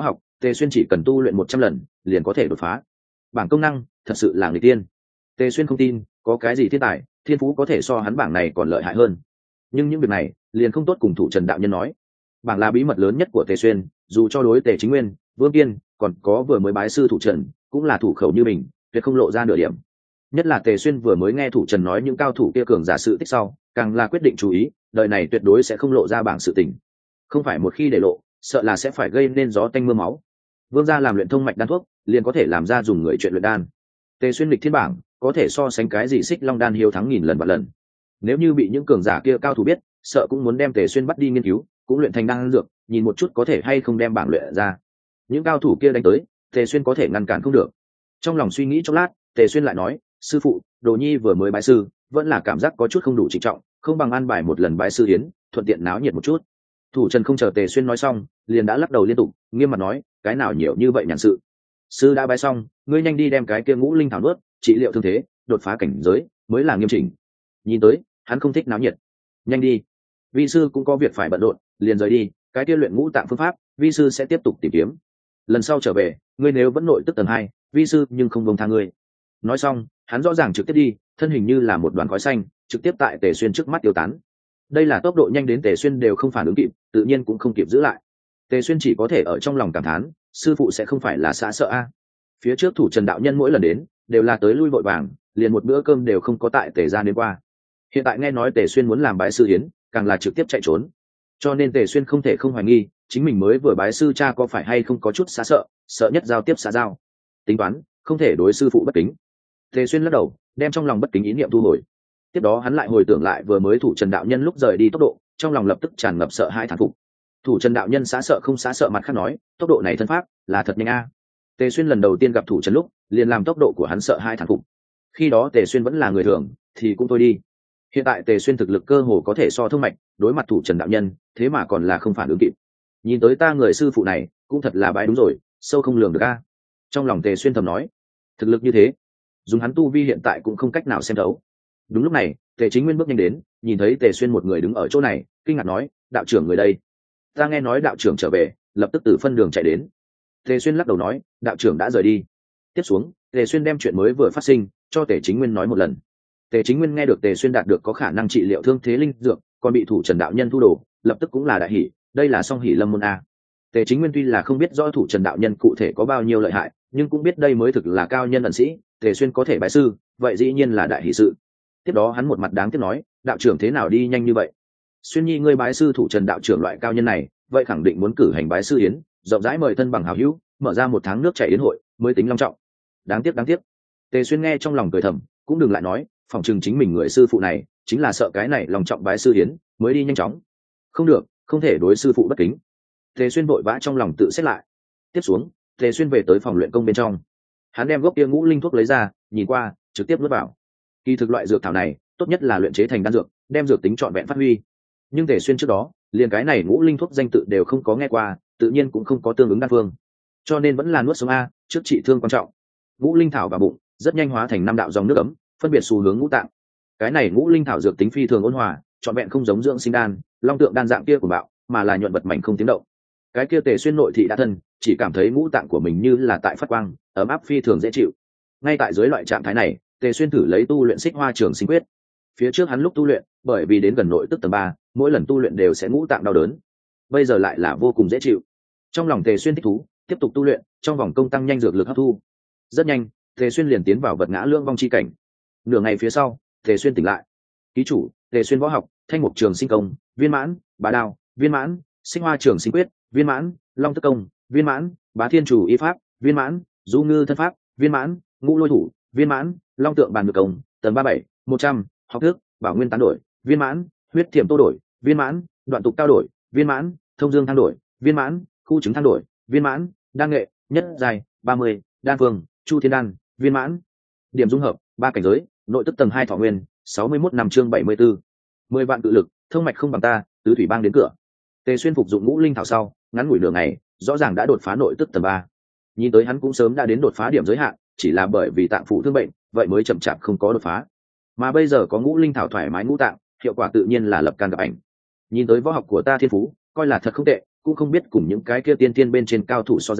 Tề Xuyên chỉ cần tu luyện 100 lần liền có thể đột phá. Bảng công năng thật sự là người tiên. Tề Xuyên không tin có cái gì thiên tài thiên phú có thể so hắn bảng này còn lợi hại hơn, nhưng những việc này liền không tốt cùng thủ trần đạo nhân nói. Bảng là bí mật lớn nhất của Tề Xuyên, dù cho đối Tề Chính Nguyên, Vương Kiên còn có vừa mới bái sư thủ trần cũng là thủ khẩu như mình, tuyệt không lộ ra nửa điểm. Nhất là Tề Xuyên vừa mới nghe thủ trần nói những cao thủ kia cường giả sự tích sau, càng là quyết định chú ý, đời này tuyệt đối sẽ không lộ ra bảng sự tình. Không phải một khi để lộ, sợ là sẽ phải gây nên gió tanh mưa máu. Vương gia làm luyện thông mạch đan thuốc, liền có thể làm ra dùng người chuyện luyện đan. Tề Xuyên lịch thiên bảng có thể so sánh cái gì Xích Long đan hiếu thắng nghìn lần vạn lần. Nếu như bị những cường giả kia cao thủ biết, sợ cũng muốn đem Tề Xuyên bắt đi nghiên cứu, cũng luyện thành đan dược, nhìn một chút có thể hay không đem bảng luyện ra. Những cao thủ kia đánh tới, Tề Xuyên có thể ngăn cản không được. Trong lòng suy nghĩ chốc lát, Tề Xuyên lại nói, sư phụ, Đồ Nhi vừa mới bái sư, vẫn là cảm giác có chút không đủ trịnh trọng, không bằng an bài một lần bái sư yến, thuận tiện náo nhiệt một chút. Thủ trần không chờ Tề Xuyên nói xong, liền đã lắc đầu liên tục, nghiêm mặt nói, cái nào nhiều như vậy nhàn sự. Sư đã bái xong, ngươi nhanh đi đem cái kia ngũ linh thảo nuốt, trị liệu thương thế, đột phá cảnh giới mới là nghiêm chỉnh. Nhìn tới hắn không thích náo nhiệt. Nhanh đi, vi sư cũng có việc phải bận rộn, liền rời đi. Cái kia luyện ngũ tạng phương pháp, vi sư sẽ tiếp tục tìm kiếm. Lần sau trở về, ngươi nếu vẫn nội tức tầng 2, vi sư nhưng không buông tha ngươi. Nói xong, hắn rõ ràng trực tiếp đi, thân hình như là một đoàn khói xanh, trực tiếp tại Tề Xuyên trước mắt tiêu tán. Đây là tốc độ nhanh đến Tề Xuyên đều không phản ứng kịp, tự nhiên cũng không kịp giữ lại. Tề Xuyên chỉ có thể ở trong lòng cảm thán, sư phụ sẽ không phải là xã sợ a. Phía trước thủ trần đạo nhân mỗi lần đến, đều là tới lui vội vàng, liền một bữa cơm đều không có tại Tề gia đến qua. Hiện tại nghe nói Tề Xuyên muốn làm bái sư hiến, càng là trực tiếp chạy trốn. Cho nên Tề Xuyên không thể không hoài nghi, chính mình mới vừa bái sư cha có phải hay không có chút xã sợ, sợ nhất giao tiếp xã giao. Tính toán, không thể đối sư phụ bất kính. Tề Xuyên lắc đầu, đem trong lòng bất kính ý niệm thu hồi. Tiếp đó hắn lại hồi tưởng lại vừa mới thủ trần đạo nhân lúc rời đi tốc độ, trong lòng lập tức tràn ngập sợ hãi thán phục. Thủ trần đạo nhân xã sợ không xã sợ mặt khác nói, tốc độ này thân pháp là thật nhanh a. Tề Xuyên lần đầu tiên gặp thủ trần lúc, liền làm tốc độ của hắn sợ hãi thán phục. Khi đó Tề Xuyên vẫn là người thường, thì cũng thôi đi. Hiện tại Tề Xuyên thực lực cơ hồ có thể so thông mạch, đối mặt thủ trần đạo nhân, thế mà còn là không phản ứng kịp. Nhìn tới ta người sư phụ này, cũng thật là bãi đúng rồi, sâu không lường được a. Trong lòng Tề Xuyên thầm nói, thực lực như thế, dùng hắn tu vi hiện tại cũng không cách nào xem thấu. Đúng lúc này, Tề Chính Nguyên bước nhanh đến, nhìn thấy Tề Xuyên một người đứng ở chỗ này, kinh ngạc nói, đạo trưởng người đây. Ta nghe nói đạo trưởng trở về, lập tức từ phân đường chạy đến. Tề Xuyên lắc đầu nói, đạo trưởng đã rời đi. Tiếp xuống, Tề Xuyên đem chuyện mới vừa phát sinh cho Tề Chính Nguyên nói một lần. Tề Chính Nguyên nghe được Tề Xuyên đạt được có khả năng trị liệu thương thế linh dược, còn bị thủ trần đạo nhân thu đồ, lập tức cũng là đại hỉ, đây là song hỉ lâm môn a. Tề Chính Nguyên tuy là không biết rõ thủ trần đạo nhân cụ thể có bao nhiêu lợi hại, nhưng cũng biết đây mới thực là cao nhân ẩn sĩ, Tề Xuyên có thể bái sư, vậy dĩ nhiên là đại hỷ sự. Tiếp đó hắn một mặt đáng tiếc nói, đạo trưởng thế nào đi nhanh như vậy? Xuyên nhi ngươi bái sư thủ trần đạo trưởng loại cao nhân này, vậy khẳng định muốn cử hành bái sư yến, rộng rãi mời thân bằng hảo hữu, mở ra 1 tháng nước chảy yến hội, mới tính long trọng. Đáng tiếc. Tề Xuyên nghe trong lòng cười thầm, cũng đừng lại nói, phòng chừng chính mình người sư phụ này, chính là sợ cái này long trọng bái sư yến, mới đi nhanh chóng. Không được, không thể đối sư phụ bất kính. Tề Xuyên vội vã trong lòng tự xét lại. Tiếp xuống, Tề Xuyên về tới phòng luyện công bên trong. Hắn đem gốc kia ngũ linh thuốc lấy ra, nhìn qua, trực tiếp nuốt vào. Kỳ thực loại dược thảo này, tốt nhất là luyện chế thành đan dược, đem dược tính trọn vẹn phát huy. Nhưng Tề Xuyên trước đó, liền cái này ngũ linh thuốc danh tự đều không có nghe qua, tự nhiên cũng không có tương ứng đan phương. Cho nên vẫn là nuốt sống a, trước trị thương quan trọng. Ngũ linh thảo vào bụng, rất nhanh hóa thành 5 đạo dòng nước ấm, phân biệt xu hướng ngũ tạng. Cái này ngũ linh thảo dược tính phi thường ôn hòa, trọn vẹn không giống dưỡng sinh đan, long tượng đan dạng kia của bạo, mà là nhuận vật mảnh không tiếng động. Cái kia Tề Xuyên nội thị đã thân, chỉ cảm thấy ngũ tạng của mình như là tại phát quang, ấm áp phi thường dễ chịu. Ngay tại dưới loại trạng thái này, Tề Xuyên thử lấy tu luyện Xích Hoa Trường Sinh Quyết. Phía trước hắn lúc tu luyện, bởi vì đến gần nội tức tầng 3, mỗi lần tu luyện đều sẽ ngũ tạng đau đớn. Bây giờ lại là vô cùng dễ chịu. Trong lòng Tề Xuyên thích thú, tiếp tục tu luyện, trong vòng công tăng nhanh dược lực hấp thu. Rất nhanh, Tề Xuyên liền tiến vào vật ngã lưỡng vong chi cảnh. Nửa ngày phía sau, Tề Xuyên tỉnh lại. Ký chủ, Tề Xuyên võ học, Thanh Mục Trường Sinh Công, viên mãn, Bá Đao, viên mãn, Xích Hoa Trường Sinh Quyết, viên mãn, Long Tức Công, viên mãn, Bá Thiên Chủ Y Pháp, viên mãn, Du Ngư Thân Pháp, viên mãn, Ngũ Lôi Thủ, viên mãn, Long Tượng Bàn Ngược Công, tầng 37, 100, học thức, Bảo Nguyên tán đổi, viên mãn, Huyết Thiểm Tô đổi, viên mãn, Đoạn Tục Cao đổi, viên mãn, Thông Dương thang đổi, viên mãn, Khu Trứng thang đổi, viên mãn, Đan Nghệ, Nhất Dài, 30, Đan Phương, Chu Thiên Đan, viên mãn. Điểm dung hợp, 3 cảnh giới, nội tức tầng 2 thọ nguyên, 61 năm chương 74. 10 vạn cự lực, thông mạch không bằng ta, tứ thủy bang đến cửa. Tề Xuyên phục dụng ngũ linh thảo sau, ngắn ngủi nửa ngày, rõ ràng đã đột phá nội tức tầng 3. Nhìn tới hắn cũng sớm đã đến đột phá điểm giới hạn, chỉ là bởi vì tạng phủ thương bệnh, vậy mới chậm chạp không có đột phá. Mà bây giờ có ngũ linh thảo thoải mái ngũ tạng, hiệu quả tự nhiên là lập can gặp ảnh. Nhìn tới võ học của ta thiên phú, coi là thật không tệ, cũng không biết cùng những cái kia tiên tiên bên trên cao thủ so ra,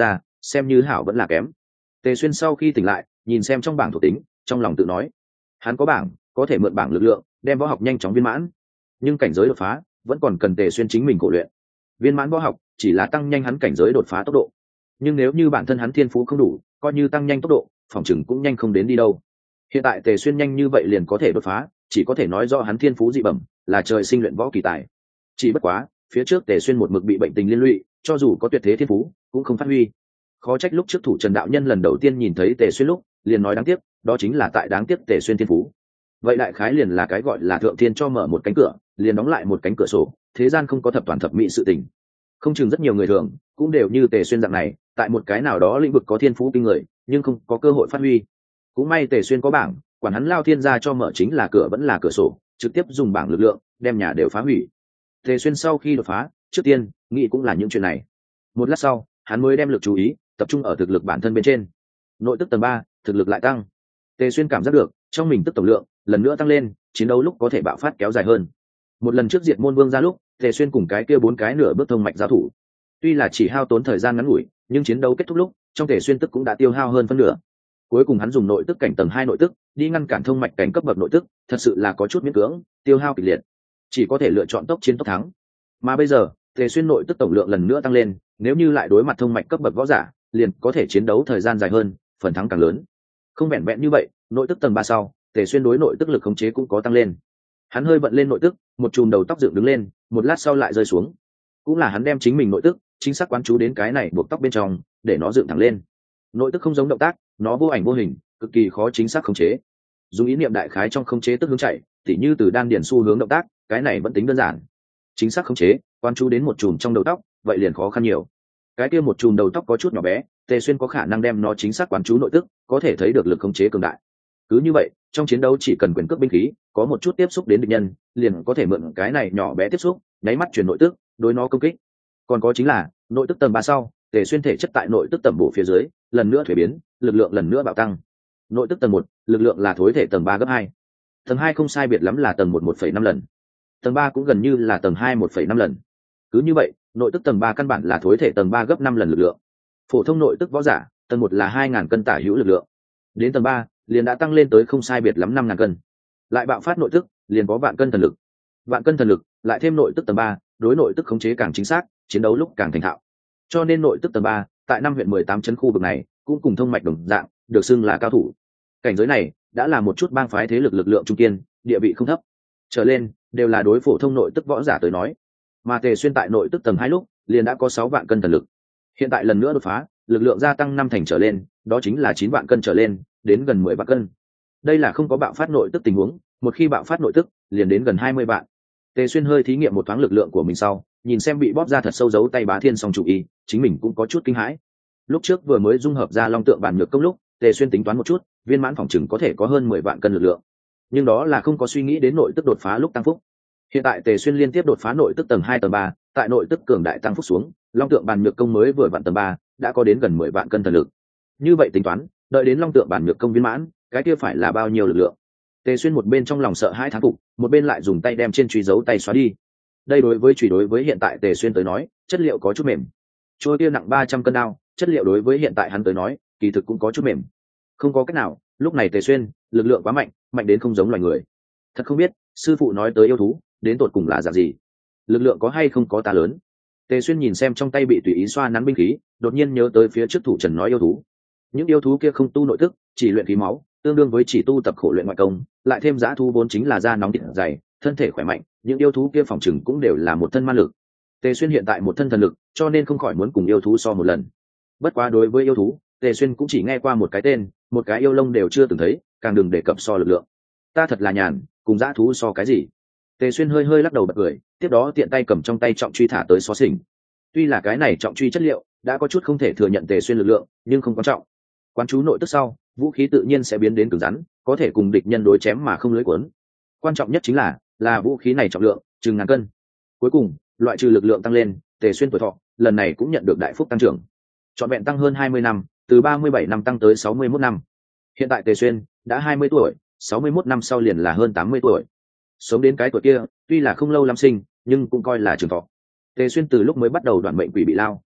xem như hảo vẫn là kém. Tề Xuyên sau khi tỉnh lại nhìn xem trong bảng thuộc tính, trong lòng tự nói hắn có bảng, có thể mượn bảng lực lượng đem võ học nhanh chóng viên mãn, nhưng cảnh giới đột phá vẫn còn cần Tề Xuyên chính mình khổ luyện. Viên mãn võ học chỉ là tăng nhanh hắn cảnh giới đột phá tốc độ, nhưng nếu như bản thân hắn thiên phú không đủ, coi như tăng nhanh tốc độ phòng chừng cũng nhanh không đến đi đâu. Hiện tại Tề Xuyên nhanh như vậy liền có thể đột phá, chỉ có thể nói do hắn thiên phú dị bẩm, là trời sinh luyện võ kỳ tài. Chỉ bất quá phía trước Tề Xuyên một mực bị bệnh tình liên lụy, cho dù có tuyệt thế thiên phú cũng không phát huy. Khó trách lúc trước thủ Trần đạo nhân lần đầu tiên nhìn thấy Tề Xuyên lúc liền nói đáng tiếc, đó chính là tại đáng tiếc Tề Xuyên thiên phú. Vậy đại khái liền là cái gọi là thượng thiên cho mở một cánh cửa liền đóng lại một cánh cửa sổ, thế gian không có thập toàn thập mỹ sự tình. Không chừng rất nhiều người thường cũng đều như Tề Xuyên dạng này, tại một cái nào đó lĩnh vực có thiên phú kinh người nhưng không có cơ hội phát huy. Cũng may Tề Xuyên có bảng, quản hắn lao thiên gia cho mở chính là cửa vẫn là cửa sổ, trực tiếp dùng bảng lực lượng đem nhà đều phá hủy. Tề Xuyên sau khi đột phá, trước tiên nghĩ cũng là những chuyện này. Một lát sau hắn mới đem lực chú ý tập trung ở thực lực bản thân bên trên. Nội tức tầng 3, thực lực lại tăng. Tề Xuyên cảm giác được trong mình tức tổng lượng lần nữa tăng lên, chiến đấu lúc có thể bạo phát kéo dài hơn. Một lần trước diệt môn vương ra lúc, Tề Xuyên cùng cái kia 4 cái nửa bước thông mạch giao thủ, tuy là chỉ hao tốn thời gian ngắn ngủi, nhưng chiến đấu kết thúc lúc trong Tề Xuyên tức cũng đã tiêu hao hơn phân nửa. Cuối cùng hắn dùng nội tức cảnh tầng 2 nội tức đi ngăn cản thông mạch cảnh cấp bậc nội tức, thật sự là có chút miễn cưỡng, tiêu hao kịch liệt, chỉ có thể lựa chọn tốc chiến tốc thắng. Mà bây giờ Tề Xuyên nội tức tổng lượng lần nữa tăng lên, nếu như lại đối mặt thông mạch cấp bậc võ giả, liền có thể chiến đấu thời gian dài hơn, phần thắng càng lớn. Không vẹn vẹn như vậy, nội tức tầng 3 sau, Tề Xuyên đối nội tức lực khống chế cũng có tăng lên. Hắn hơi vận lên nội tức, một chùm đầu tóc dựng đứng lên, một lát sau lại rơi xuống. Cũng là hắn đem chính mình nội tức chính xác quán chú đến cái này buộc tóc bên trong, để nó dựng thẳng lên. Nội tức không giống động tác, nó vô ảnh vô hình, cực kỳ khó chính xác khống chế. Dùng ý niệm đại khái trong khống chế tức hướng chạy, tỉ như từ đan điển xu hướng động tác, cái này vẫn tính đơn giản. Chính xác khống chế, quán chú đến một chùm trong đầu tóc, vậy liền khó khăn nhiều. Cái kia một chùm đầu tóc có chút nhỏ bé, Tề Xuyên có khả năng đem nó chính xác quán chú nội tức, có thể thấy được lực khống chế cường đại. Cứ như vậy, trong chiến đấu chỉ cần quyền cước binh khí có một chút tiếp xúc đến địch nhân, liền có thể mượn cái này nhỏ bé tiếp xúc, nháy mắt chuyển nội tức, đối nó công kích. Còn có chính là nội tức tầng 3 sau, Tề Xuyên thể chất tại nội tức tầm bổ phía dưới, lần nữa thuế biến, lực lượng lần nữa bạo tăng. Nội tức tầng 1, lực lượng là thối thể tầng 3 gấp 2. Tầng 2 không sai biệt lắm là tầng 1 1,5 lần. Tầng 3 cũng gần như là tầng 2 1,5 lần. Cứ như vậy, nội tức tầng 3 căn bản là thối thể tầng 3 gấp 5 lần lực lượng. Phổ thông nội tức võ giả, tầng 1 là 2000 cân tả hữu lực lượng. Đến tầng 3, liền đã tăng lên tới không sai biệt lắm 5000 cân. Lại bạo phát nội tức, liền có vạn cân thần lực. Vạn cân thần lực, lại thêm nội tức tầng 3, đối nội tức khống chế càng chính xác, chiến đấu lúc càng thành thạo. Cho nên nội tức tầng 3, tại 5 huyện 18 trấn khu vực này, cũng cùng thông mạch đồng dạng, được xưng là cao thủ. Cảnh giới này đã là một chút bang phái thế lực lực lượng trung kiên, địa vị không thấp. Trở lên đều là đối phổ thông nội tức võ giả tới nói. Mà Tề Xuyên tại nội tức tầng 2 lúc, liền đã có 6 vạn cân thần lực. Hiện tại lần nữa đột phá, lực lượng gia tăng 5 thành trở lên, đó chính là 9 vạn cân trở lên, đến gần 10 vạn cân. Đây là không có bạo phát nội tức tình huống, một khi bạo phát nội tức, liền đến gần 20 vạn. Tề Xuyên hơi thí nghiệm một thoáng lực lượng của mình sau, nhìn xem bị bóp ra thật sâu dấu tay Bá Thiên song chủ y, chính mình cũng có chút kinh hãi. Lúc trước vừa mới dung hợp ra Long Tượng bản nhược công lúc, Tề Xuyên tính toán một chút, viên mãn phòng chừng có thể có hơn 10 vạn cân lực lượng. Nhưng đó là không có suy nghĩ đến nội tức đột phá lúc tăng phúc. Hiện tại Tề Xuyên liên tiếp đột phá nội tức tầng 2 tầng 3, tại nội tức cường đại tăng phúc xuống, Long Tượng bản nhược công mới vừa vặn tầng 3, đã có đến gần 10 vạn cân thần lực. Như vậy tính toán, đợi đến Long Tượng bản nhược công viên mãn, cái kia phải là bao nhiêu lực lượng? Tề Xuyên một bên trong lòng sợ hãi thán phục, một bên lại dùng tay đem trên truy dấu tay xóa đi. Đây đối với hiện tại Tề Xuyên tới nói, chất liệu có chút mềm. Trôi kia nặng 300 cân đao, chất liệu đối với hiện tại hắn tới nói, kỳ thực cũng có chút mềm. Không có cách nào, lúc này Tề Xuyên, lực lượng quá mạnh, mạnh đến không giống loài người. Thật không biết, sư phụ nói tới yêu thú, đến tột cùng là dạng gì? Lực lượng có hay không có ta lớn? Tề Xuyên nhìn xem trong tay bị tùy ý xoa nắn binh khí, đột nhiên nhớ tới phía trước thủ Trần nói yêu thú. Những yêu thú kia không tu nội tức, chỉ luyện khí máu, tương đương với chỉ tu tập khổ luyện ngoại công, lại thêm dã thú vốn chính là da nóng thịt dày, thân thể khỏe mạnh, những yêu thú kia phòng chừng cũng đều là một thân ma lực. Tề Xuyên hiện tại một thân thần lực, cho nên không khỏi muốn cùng yêu thú so một lần. Bất quá đối với yêu thú, Tề Xuyên cũng chỉ nghe qua một cái tên, một cái yêu lông đều chưa từng thấy, càng đừng đề cập so lực lượng. Ta thật là nhàn, cùng dã thú so cái gì? Tề Xuyên hơi hơi lắc đầu bật cười, tiếp đó tiện tay cầm trong tay trọng truy thả tới xó xỉnh. Tuy là cái này trọng truy chất liệu đã có chút không thể thừa nhận Tề Xuyên lực lượng, nhưng không quan trọng. Quán chú nội tức sau, vũ khí tự nhiên sẽ biến đến cứng rắn, có thể cùng địch nhân đối chém mà không lưỡi cuốn. Quan trọng nhất chính là vũ khí này trọng lượng chừng ngàn cân. Cuối cùng, loại trừ lực lượng tăng lên, Tề Xuyên tuổi thọ lần này cũng nhận được đại phúc tăng trưởng, trọn vẹn tăng hơn 20 năm, từ 37 năm tăng tới 61 năm. Hiện tại Tề Xuyên đã 20 tuổi, 61 năm sau liền là hơn 80 tuổi. Sống đến cái tuổi kia, tuy là không lâu lắm sinh, nhưng cũng coi là trường thọ. Tề Xuyên từ lúc mới bắt đầu đoạn mệnh quỷ bị lao,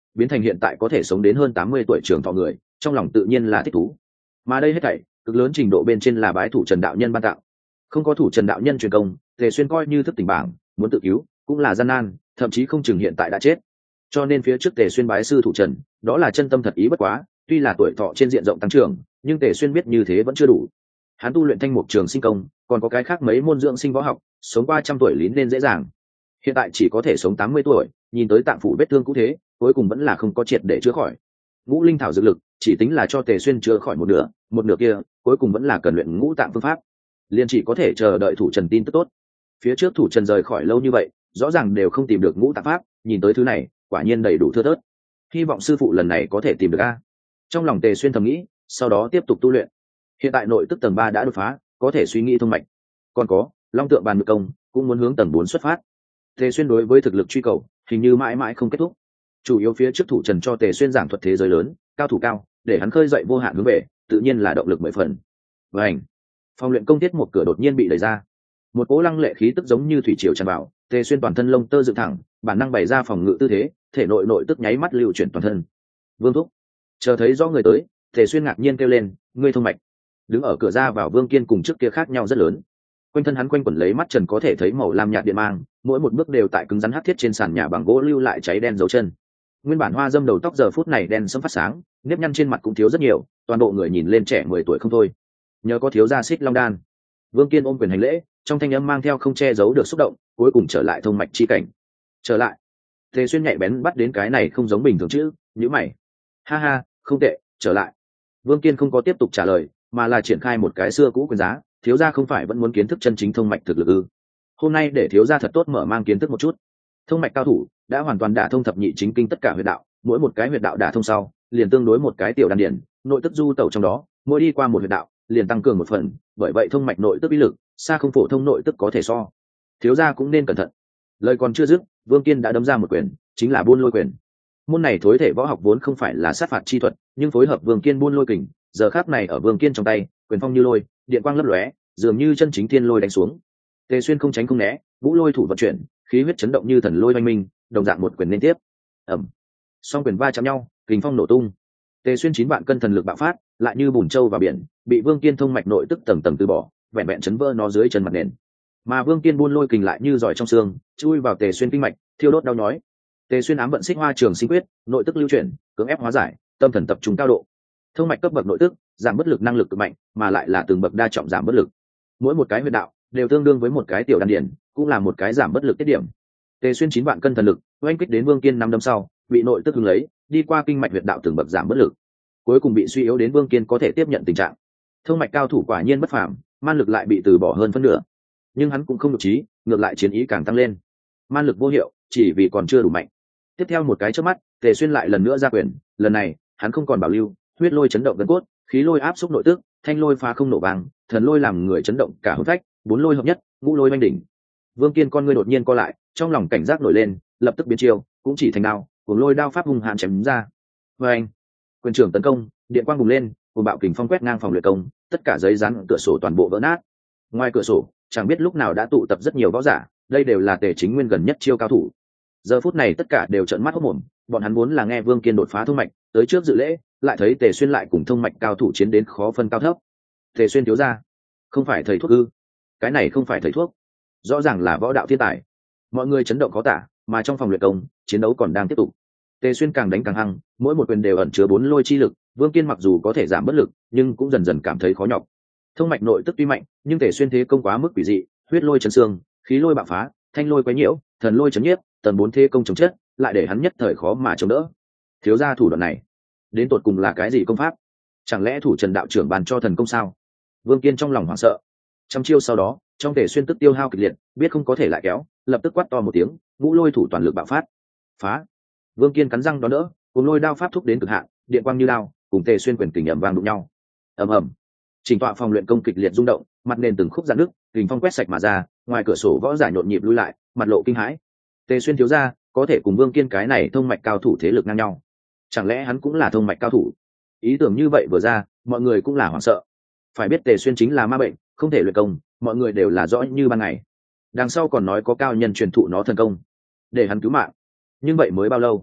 biến thành hiện tại có thể sống đến hơn 80 tuổi trường thọ người, trong lòng tự nhiên là thích thú. Mà đây hết thảy cực lớn trình độ bên trên là bái thủ Trần đạo nhân ban tặng. Không có thủ Trần đạo nhân truyền công, Tề Xuyên coi như thức tỉnh bảng muốn tự cứu cũng là gian nan, thậm chí không chừng hiện tại đã chết. Cho nên phía trước Tề Xuyên bái sư thủ Trần, đó là chân tâm thật ý bất quá, tuy là tuổi thọ trên diện rộng tăng trưởng, nhưng Tề Xuyên biết như thế vẫn chưa đủ. Hắn tu luyện Thanh Mục Trường Sinh Công, còn có cái khác mấy môn dưỡng sinh võ học, sống qua 100 tuổi lín nên dễ dàng. Hiện tại chỉ có thể sống 80 tuổi, nhìn tới tạng phủ vết thương cũ thế, cuối cùng vẫn là không có triệt để chữa khỏi. Ngũ linh thảo dược lực, chỉ tính là cho Tề Xuyên chữa khỏi một nửa kia, cuối cùng vẫn là cần luyện ngũ tạng phương pháp. Liên chỉ có thể chờ đợi thủ Trần tin tức tốt. Phía trước thủ Trần rời khỏi lâu như vậy, rõ ràng đều không tìm được ngũ tạng pháp, nhìn tới thứ này, quả nhiên đầy đủ thưa thớt. Hy vọng sư phụ lần này có thể tìm được a. Trong lòng Tề Xuyên thầm nghĩ, sau đó tiếp tục tu luyện. Hiện tại nội tức tầng 3 đã đột phá, có thể suy nghĩ thông mạch. Còn có, Long Tượng Bàn Ngự Công cũng muốn hướng tầng 4 xuất phát. Tề Xuyên đối với thực lực truy cầu, hình như mãi mãi không kết thúc. Chủ yếu phía trước thủ Trần cho Tề Xuyên giảng thuật thế giới lớn, cao thủ cao, để hắn khơi dậy vô hạn hướng về, tự nhiên là động lực 10 phần. Vành. Phòng luyện công tiết một cửa đột nhiên bị đẩy ra. Một cỗ lăng lệ khí tức giống như thủy triều tràn vào, Tề Xuyên toàn thân lông tơ dựng thẳng, bản năng bày ra phòng ngự tư thế, thể nội nội tức nháy mắt lưu chuyển toàn thân. Vương thúc. Chờ thấy rõ người tới, Tề Xuyên ngạc nhiên kêu lên, ngươi thông mạch. Đứng ở cửa ra vào Vương Kiên cùng trước kia khác nhau rất lớn. Quanh thân hắn quanh quẩn lấy mắt trần có thể thấy màu lam nhạt điện mang, mỗi một bước đều tại cứng rắn hắc thiết trên sàn nhà bằng gỗ lưu lại cháy đen dấu chân. Nguyên bản hoa dâm đầu tóc giờ phút này đen sẫm phát sáng, nếp nhăn trên mặt cũng thiếu rất nhiều, toàn bộ người nhìn lên trẻ 10 tuổi không thôi. Nhờ có thiếu gia Xích Long đan. Vương Kiên ôm quyền hành lễ, trong thanh âm mang theo không che giấu được xúc động, cuối cùng trở lại thông mạch chi cảnh. Trở lại. Tề Xuyên nhạy bén bắt đến cái này không giống bình thường chứ, nhíu mày. Ha ha, không tệ, trở lại. Vương Kiên không có tiếp tục trả lời, mà là triển khai một cái xưa cũ quyền giá, thiếu gia không phải vẫn muốn kiến thức chân chính thông mạch thực lực ư? Hôm nay để thiếu gia thật tốt mở mang kiến thức một chút. Thông mạch cao thủ đã hoàn toàn đả thông thập nhị chính kinh tất cả huyệt đạo, mỗi một cái huyệt đạo đả thông sau, liền tương đối một cái tiểu đan điển, nội tức du tẩu trong đó, mỗi đi qua một huyệt đạo, liền tăng cường một phần, bởi vậy thông mạch nội tức uy lực, xa không phổ thông nội tức có thể so. Thiếu gia cũng nên cẩn thận. Lời còn chưa dứt, Vương Kiên đã đấm ra một quyền, chính là Buôn Lôi quyền. Môn này thối thể võ học vốn không phải là sát phạt chi thuật, nhưng phối hợp Vương Kiên Buôn Lôi kình, giờ khắc này ở Vương Kiên trong tay, quyền phong như lôi, điện quang lấp lóe, dường như chân chính thiên lôi đánh xuống. Tề Xuyên không tránh không né, vũ lôi thủ vận chuyển, khí huyết chấn động như thần lôi oanh minh, đồng dạng một quyền liên tiếp. Ầm. Song quyền va chạm nhau, kình phong nổ tung. Tề Xuyên 9 vạn cân thần lực bạo phát, lại như bùn trâu vào biển, bị Vương Kiên thông mạch nội tức tầng tầng từ bỏ, vẹn vẹn chấn vỡ nó dưới chân mặt nền. Mà Vương Kiên Buôn Lôi kình lại như giỏi trong xương, chui vào Tề Xuyên kinh mạch, thiêu đốt đau nhói. Tề Xuyên ám vận Xích Hoa Trường Sinh Quyết, nội tức lưu chuyển, cưỡng ép hóa giải, tâm thần tập trung cao độ. Thông mạch cấp bậc nội tức, giảm bất lực năng lực cực mạnh, mà lại là từng bậc đa trọng giảm bất lực. Mỗi một cái huyệt đạo đều tương đương với một cái tiểu đan điển, cũng là một cái giảm bất lực tiết điểm. Tề Xuyên 9 vạn cân thần lực, oanh kích đến Vương Kiên 5 đâm sau, bị nội tức hứng lấy, đi qua kinh mạch huyệt đạo từng bậc giảm bất lực, cuối cùng bị suy yếu đến Vương Kiên có thể tiếp nhận tình trạng. Thông mạch cao thủ quả nhiên bất phàm, man lực lại bị từ bỏ hơn phân nửa, nhưng hắn cũng không nhục trí, ngược lại chiến ý càng tăng lên. Man lực vô hiệu, chỉ vì còn chưa đủ mạnh. Tiếp theo một cái chớp mắt, Tề Xuyên lại lần nữa ra quyền, lần này hắn không còn bảo lưu, huyết lôi chấn động gân cốt, khí lôi áp xúc nội tức, thanh lôi phá không nổ vàng, thần lôi làm người chấn động cả hồn phách, 4 lôi hợp nhất, ngũ lôi oanh đỉnh. Vương Kiên con ngươi đột nhiên co lại, trong lòng cảnh giác nổi lên, lập tức biến chiêu, cũng chỉ thành đao, cuồng lôi đao pháp hung hãn chém ra. Oanh! Quyền trưởng tấn công, điện quang bùng lên, cuồng bạo kình phong quét ngang phòng luyện công, tất cả giấy dán cửa sổ toàn bộ vỡ nát. Ngoài cửa sổ, chẳng biết lúc nào đã tụ tập rất nhiều võ giả, đây đều là Tề Chính Nguyên gần nhất chiêu cao thủ. Giờ phút này tất cả đều trợn mắt hốt mồm, bọn hắn vốn là nghe Vương Kiên đột phá thông mạch, tới trước dự lễ, lại thấy Tề Xuyên lại cùng thông mạch cao thủ chiến đến khó phân cao thấp. Tề Xuyên thiếu gia, không phải thầy thuốc ư? Cái này không phải thầy thuốc, rõ ràng là võ đạo thiên tài. Mọi người chấn động khó tả, mà trong phòng luyện công, chiến đấu còn đang tiếp tục. Tề Xuyên càng đánh càng hăng, mỗi một quyền đều ẩn chứa 4 lôi chi lực, Vương Kiên mặc dù có thể giảm bất lực, nhưng cũng dần dần cảm thấy khó nhọc. Thông mạch nội tức tuy mạnh, nhưng Tề Xuyên thế công quá mức quỷ dị, huyết lôi chấn xương, khí lôi bạo phá, thanh lôi quấy nhiễu, thần lôi chấn nhiếp, tầng 4 thế công chống chết, lại để hắn nhất thời khó mà chống đỡ. Thiếu gia thủ đoạn này, đến tột cùng là cái gì công pháp? Chẳng lẽ thủ Trần đạo trưởng bàn cho thần công sao? Vương Kiên trong lòng hoảng sợ. Trăm chiêu sau đó, trong Tề Xuyên tức tiêu hao kịch liệt, biết không có thể lại kéo, lập tức quát to một tiếng, ngũ lôi thủ toàn lực bạo phát. Phá! Vương Kiên cắn răng đón đỡ, cùng lôi đao pháp thúc đến cực hạn, điện quang như đao, cùng Tề Xuyên quyền kình ầm vang đụng nhau. Ầm ầm. Trình tọa phòng luyện công kịch liệt rung động, mặt nền từng khúc rạn nứt, kình phong quét sạch mà ra, ngoài cửa sổ võ giả nhộn nhịp lui lại, mặt lộ kinh hãi. Tề Xuyên thiếu gia có thể cùng Vương Kiên cái này thông mạch cao thủ thế lực ngang nhau, chẳng lẽ hắn cũng là thông mạch cao thủ? Ý tưởng như vậy vừa ra, mọi người cũng là hoảng sợ. Phải biết Tề Xuyên chính là ma bệnh, không thể luyện công, mọi người đều là rõ như ban ngày. Đằng sau còn nói có cao nhân truyền thụ nó thần công để hắn cứu mạng, nhưng vậy mới bao lâu?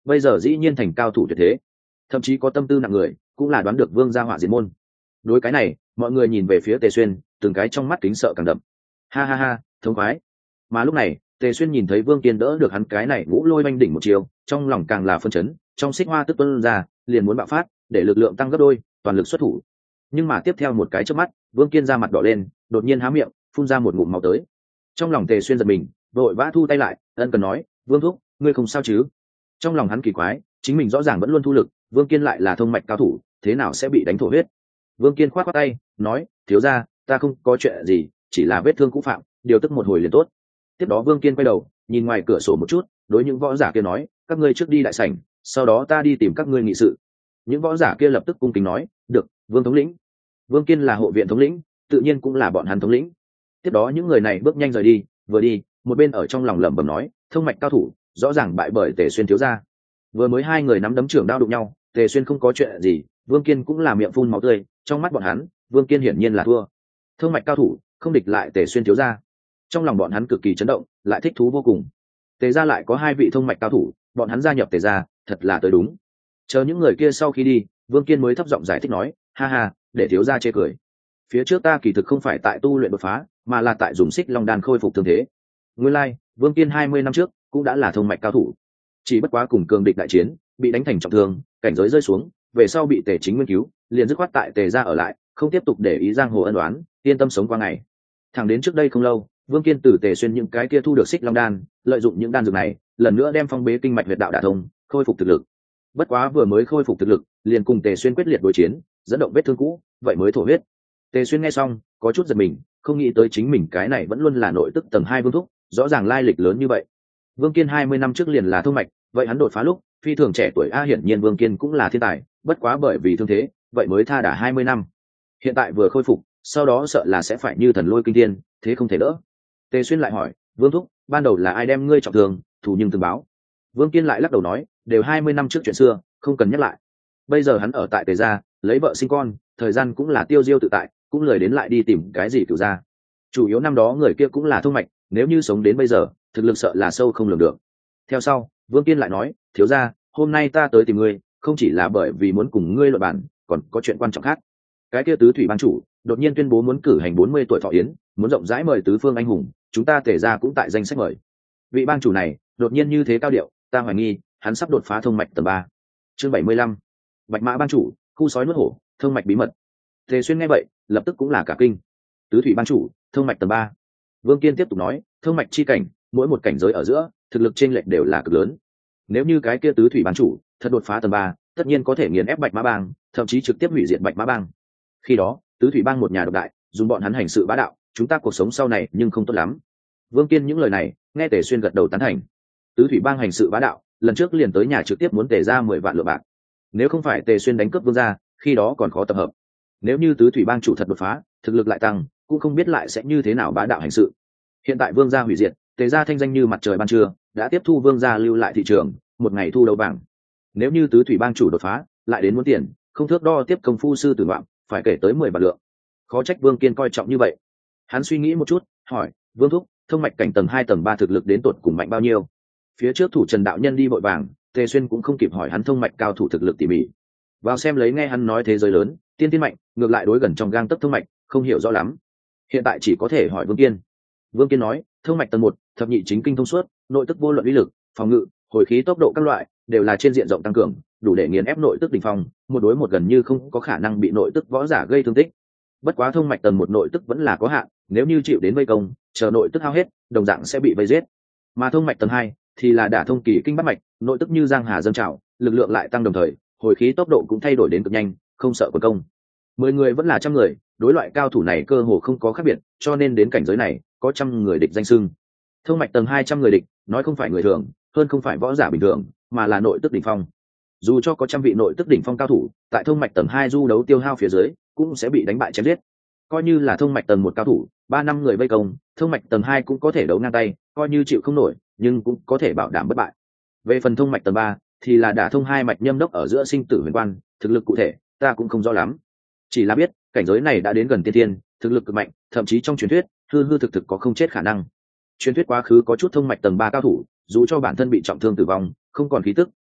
bây giờ dĩ nhiên thành cao thủ tuyệt thế, thậm chí có tâm tư nặng người cũng là đoán được vương gia họa diệt môn. Đối cái này mọi người nhìn về phía Tề Xuyên, từng cái trong mắt kính sợ càng đậm. Ha ha ha, thống khoái. Mà lúc này Tề Xuyên nhìn thấy Vương Kiên đỡ được hắn cái này ngũ lôi oanh đỉnh một chiều, trong lòng càng là phân chấn, trong xích hoa tức tuôn ra, liền muốn bạo phát để lực lượng tăng gấp đôi, toàn lực xuất thủ. Nhưng mà tiếp theo một cái chớp mắt, Vương Kiên ra mặt đỏ lên, đột nhiên há miệng phun ra một ngụm máu tới. Trong lòng Tề Xuyên giật mình, vội vã thu tay lại, ân cần nói, Vương thúc, ngươi không sao chứ? Trong lòng hắn kỳ quái, chính mình rõ ràng vẫn luôn thu lực, Vương Kiên lại là thông mạch cao thủ, thế nào sẽ bị đánh thổ huyết? Vương Kiên khoát khoát tay nói, thiếu gia, ta không có chuyện gì, chỉ là vết thương cũ phạm, điều tức một hồi liền tốt. Tiếp đó Vương Kiên quay đầu nhìn ngoài cửa sổ một chút, đối những võ giả kia nói, các ngươi trước đi đại sảnh, sau đó ta đi tìm các ngươi nghị sự. Những võ giả kia lập tức cung kính nói, được, Vương thống lĩnh. Vương Kiên là hộ viện thống lĩnh, tự nhiên cũng là bọn hắn thống lĩnh. Tiếp đó những người này bước nhanh rời đi, vừa đi một bên ở trong lòng lẩm bẩm nói, thông mạch cao thủ rõ ràng bại bởi Tề Xuyên thiếu gia. Vừa mới hai người nắm đấm trưởng đao đụng nhau, Tề Xuyên không có chuyện gì, Vương Kiên cũng là miệng phun máu tươi, trong mắt bọn hắn Vương Kiên hiển nhiên là thua. Thông mạch cao thủ không địch lại Tề Xuyên thiếu gia, trong lòng bọn hắn cực kỳ chấn động, lại thích thú vô cùng. Tề gia lại có hai vị thông mạch cao thủ, bọn hắn gia nhập Tề gia thật là tới đúng. Chờ những người kia sau khi đi, Vương Kiên mới thấp giọng giải thích nói, ha ha, để thiếu gia chê cười. Phía trước ta kỳ thực không phải tại tu luyện đột phá, mà là tại dùng xích long đan khôi phục thương thế. Nguyên lai, Vương Kiên 20 năm trước cũng đã là thông mạch cao thủ, chỉ bất quá cùng cường địch đại chiến, bị đánh thành trọng thương, cảnh giới rơi xuống, về sau bị Tề Chính Nguyên cứu, liền dứt khoát tại Tề gia ở lại, không tiếp tục để ý giang hồ ân oán, yên tâm sống qua ngày. Thẳng đến trước đây không lâu, Vương Kiên từ Tề Xuyên những cái kia thu được xích long đan, lợi dụng những đan dược này, lần nữa đem phong bế kinh mạch huyệt đạo đả thông, khôi phục thực lực. Bất quá vừa mới khôi phục thực lực, liền cùng Tề Xuyên quyết liệt đối chiến, dẫn động vết thương cũ, vậy mới thổ huyết. Tề Xuyên nghe xong, có chút giật mình, không nghĩ tới chính mình cái này vẫn luôn là nội tức tầng 2 vương thúc, rõ ràng lai lịch lớn như vậy. Vương Kiên 20 năm trước liền là thông mạch, vậy hắn đột phá lúc, phi thường trẻ tuổi hiển nhiên Vương Kiên cũng là thiên tài, bất quá bởi vì thương thế, vậy mới tha đả 20 năm. Hiện tại vừa khôi phục, sau đó sợ là sẽ phải như thần lôi kinh thiên, thế không thể đỡ. Tề Xuyên lại hỏi, Vương thúc, ban đầu là ai đem ngươi trọng thương, thủ nhưng từng báo. Vương Kiên lại lắc đầu nói, đều 20 năm trước chuyện xưa, không cần nhắc lại. Bây giờ hắn ở tại Tề gia, lấy vợ sinh con, thời gian cũng là tiêu diêu tự tại, cũng lười đến lại đi tìm cái gì cửu gia. Chủ yếu năm đó người kia cũng là thông mạch, nếu như sống đến bây giờ, thực lực sợ là sâu không lường được. Theo sau, Vương Kiên lại nói, thiếu gia, hôm nay ta tới tìm ngươi, không chỉ là bởi vì muốn cùng ngươi luận bàn, còn có chuyện quan trọng khác. Cái kia tứ thủy ban chủ đột nhiên tuyên bố muốn cử hành 40 tuổi thọ yến, muốn rộng rãi mời tứ phương anh hùng, chúng ta Tề gia cũng tại danh sách mời. Vị ban chủ này đột nhiên như thế cao điệu, ta hoài nghi hắn sắp đột phá thông mạch tầng 3. Chương 75. Bạch Mã ban chủ, khu sói nuốt hổ, thông mạch bí mật. Tề Xuyên nghe vậy, lập tức cũng là cả kinh. Tứ thủy ban chủ, thông mạch tầng 3. Vương Kiên tiếp tục nói, thông mạch chi cảnh, mỗi một cảnh giới ở giữa, thực lực chênh lệch đều là cực lớn. Nếu như cái kia tứ thủy ban chủ thật đột phá tầng 3, tất nhiên có thể nghiền ép Bạch Mã bang, thậm chí trực tiếp hủy diệt Bạch Mã bang. Khi đó, tứ thủy bang một nhà độc đại, dùng bọn hắn hành sự bá đạo, chúng ta cuộc sống sau này nhưng không tốt lắm. Vương Kiên những lời này, nghe Tề Xuyên gật đầu tán thành. Tứ thủy bang hành sự bá đạo, lần trước liền tới nhà trực tiếp muốn Tề ra 10 vạn lượng bạc. Nếu không phải Tề Xuyên đánh cướp Vương gia, khi đó còn khó tập hợp. Nếu như tứ thủy bang chủ thật đột phá, thực lực lại tăng, cũng không biết lại sẽ như thế nào bá đạo hành sự. Hiện tại Vương gia hủy diệt, Tề gia thanh danh như mặt trời ban trưa, đã tiếp thu Vương gia lưu lại thị trường, một ngày thu đầu bảng. Nếu như tứ thủy bang chủ đột phá, lại đến muốn tiền, không thước đo tiếp công phu sư tử ngoạm, phải kể tới 10 vạn lượng. Khó trách Vương Kiên coi trọng như vậy. Hắn suy nghĩ một chút, hỏi, Vương thúc, thông mạch cảnh tầng 2 tầng 3 thực lực đến tột cùng mạnh bao nhiêu? Phía trước thủ Trần đạo nhân đi vội vàng, Tề Xuyên cũng không kịp hỏi hắn thông mạch cao thủ thực lực tỉ mỉ. Vào xem lấy nghe hắn nói thế giới lớn, tiên tiên mạnh, ngược lại đối gần trong gang tấc thông mạch, không hiểu rõ lắm. Hiện tại chỉ có thể hỏi Vương Kiên. Vương Kiên nói, thông mạch tầng 1, thập nhị chính kinh thông suốt, nội tức vô luận uy lực, phòng ngự, hồi khí tốc độ các loại, đều là trên diện rộng tăng cường, đủ để nghiền ép nội tức đỉnh phong, một đối một gần như không có khả năng bị nội tức võ giả gây thương tích. Bất quá thông mạch tầng 1 nội tức vẫn là có hạn, nếu như chịu đến vây công, chờ nội tức hao hết, đồng dạng sẽ bị vây giết. Mà thông mạch tầng 2 thì là đả thông kỳ kinh bát mạch, nội tức như giang hà dâng trào, lực lượng lại tăng đồng thời, hồi khí tốc độ cũng thay đổi đến cực nhanh, không sợ quần công. 10 người vẫn là trăm người, đối loại cao thủ này cơ hồ không có khác biệt, cho nên đến cảnh giới này, có trăm người địch danh xưng. Thông mạch tầng 200 người địch, nói không phải người thường, hơn không phải võ giả bình thường, mà là nội tức đỉnh phong. Dù cho có trăm vị nội tức đỉnh phong cao thủ, tại thông mạch tầng 2 du đấu tiêu hao phía dưới, cũng sẽ bị đánh bại chém giết. Coi như là thông mạch tầng 1 cao thủ, 3 năm người vây công, thông mạch tầng 2 cũng có thể đấu ngang tay, coi như chịu không nổi, nhưng cũng có thể bảo đảm bất bại. Về phần thông mạch tầng 3, thì là đả thông hai mạch nhâm đốc ở giữa sinh tử huyền quan, thực lực cụ thể, ta cũng không rõ lắm. Chỉ là biết, cảnh giới này đã đến gần tiên thiên, thực lực cực mạnh, thậm chí trong truyền thuyết, hư hư thực thực có không chết khả năng. Truyền thuyết quá khứ có chút thông mạch tầng 3 cao thủ, dù cho bản thân bị trọng thương tử vong, không còn khí tức,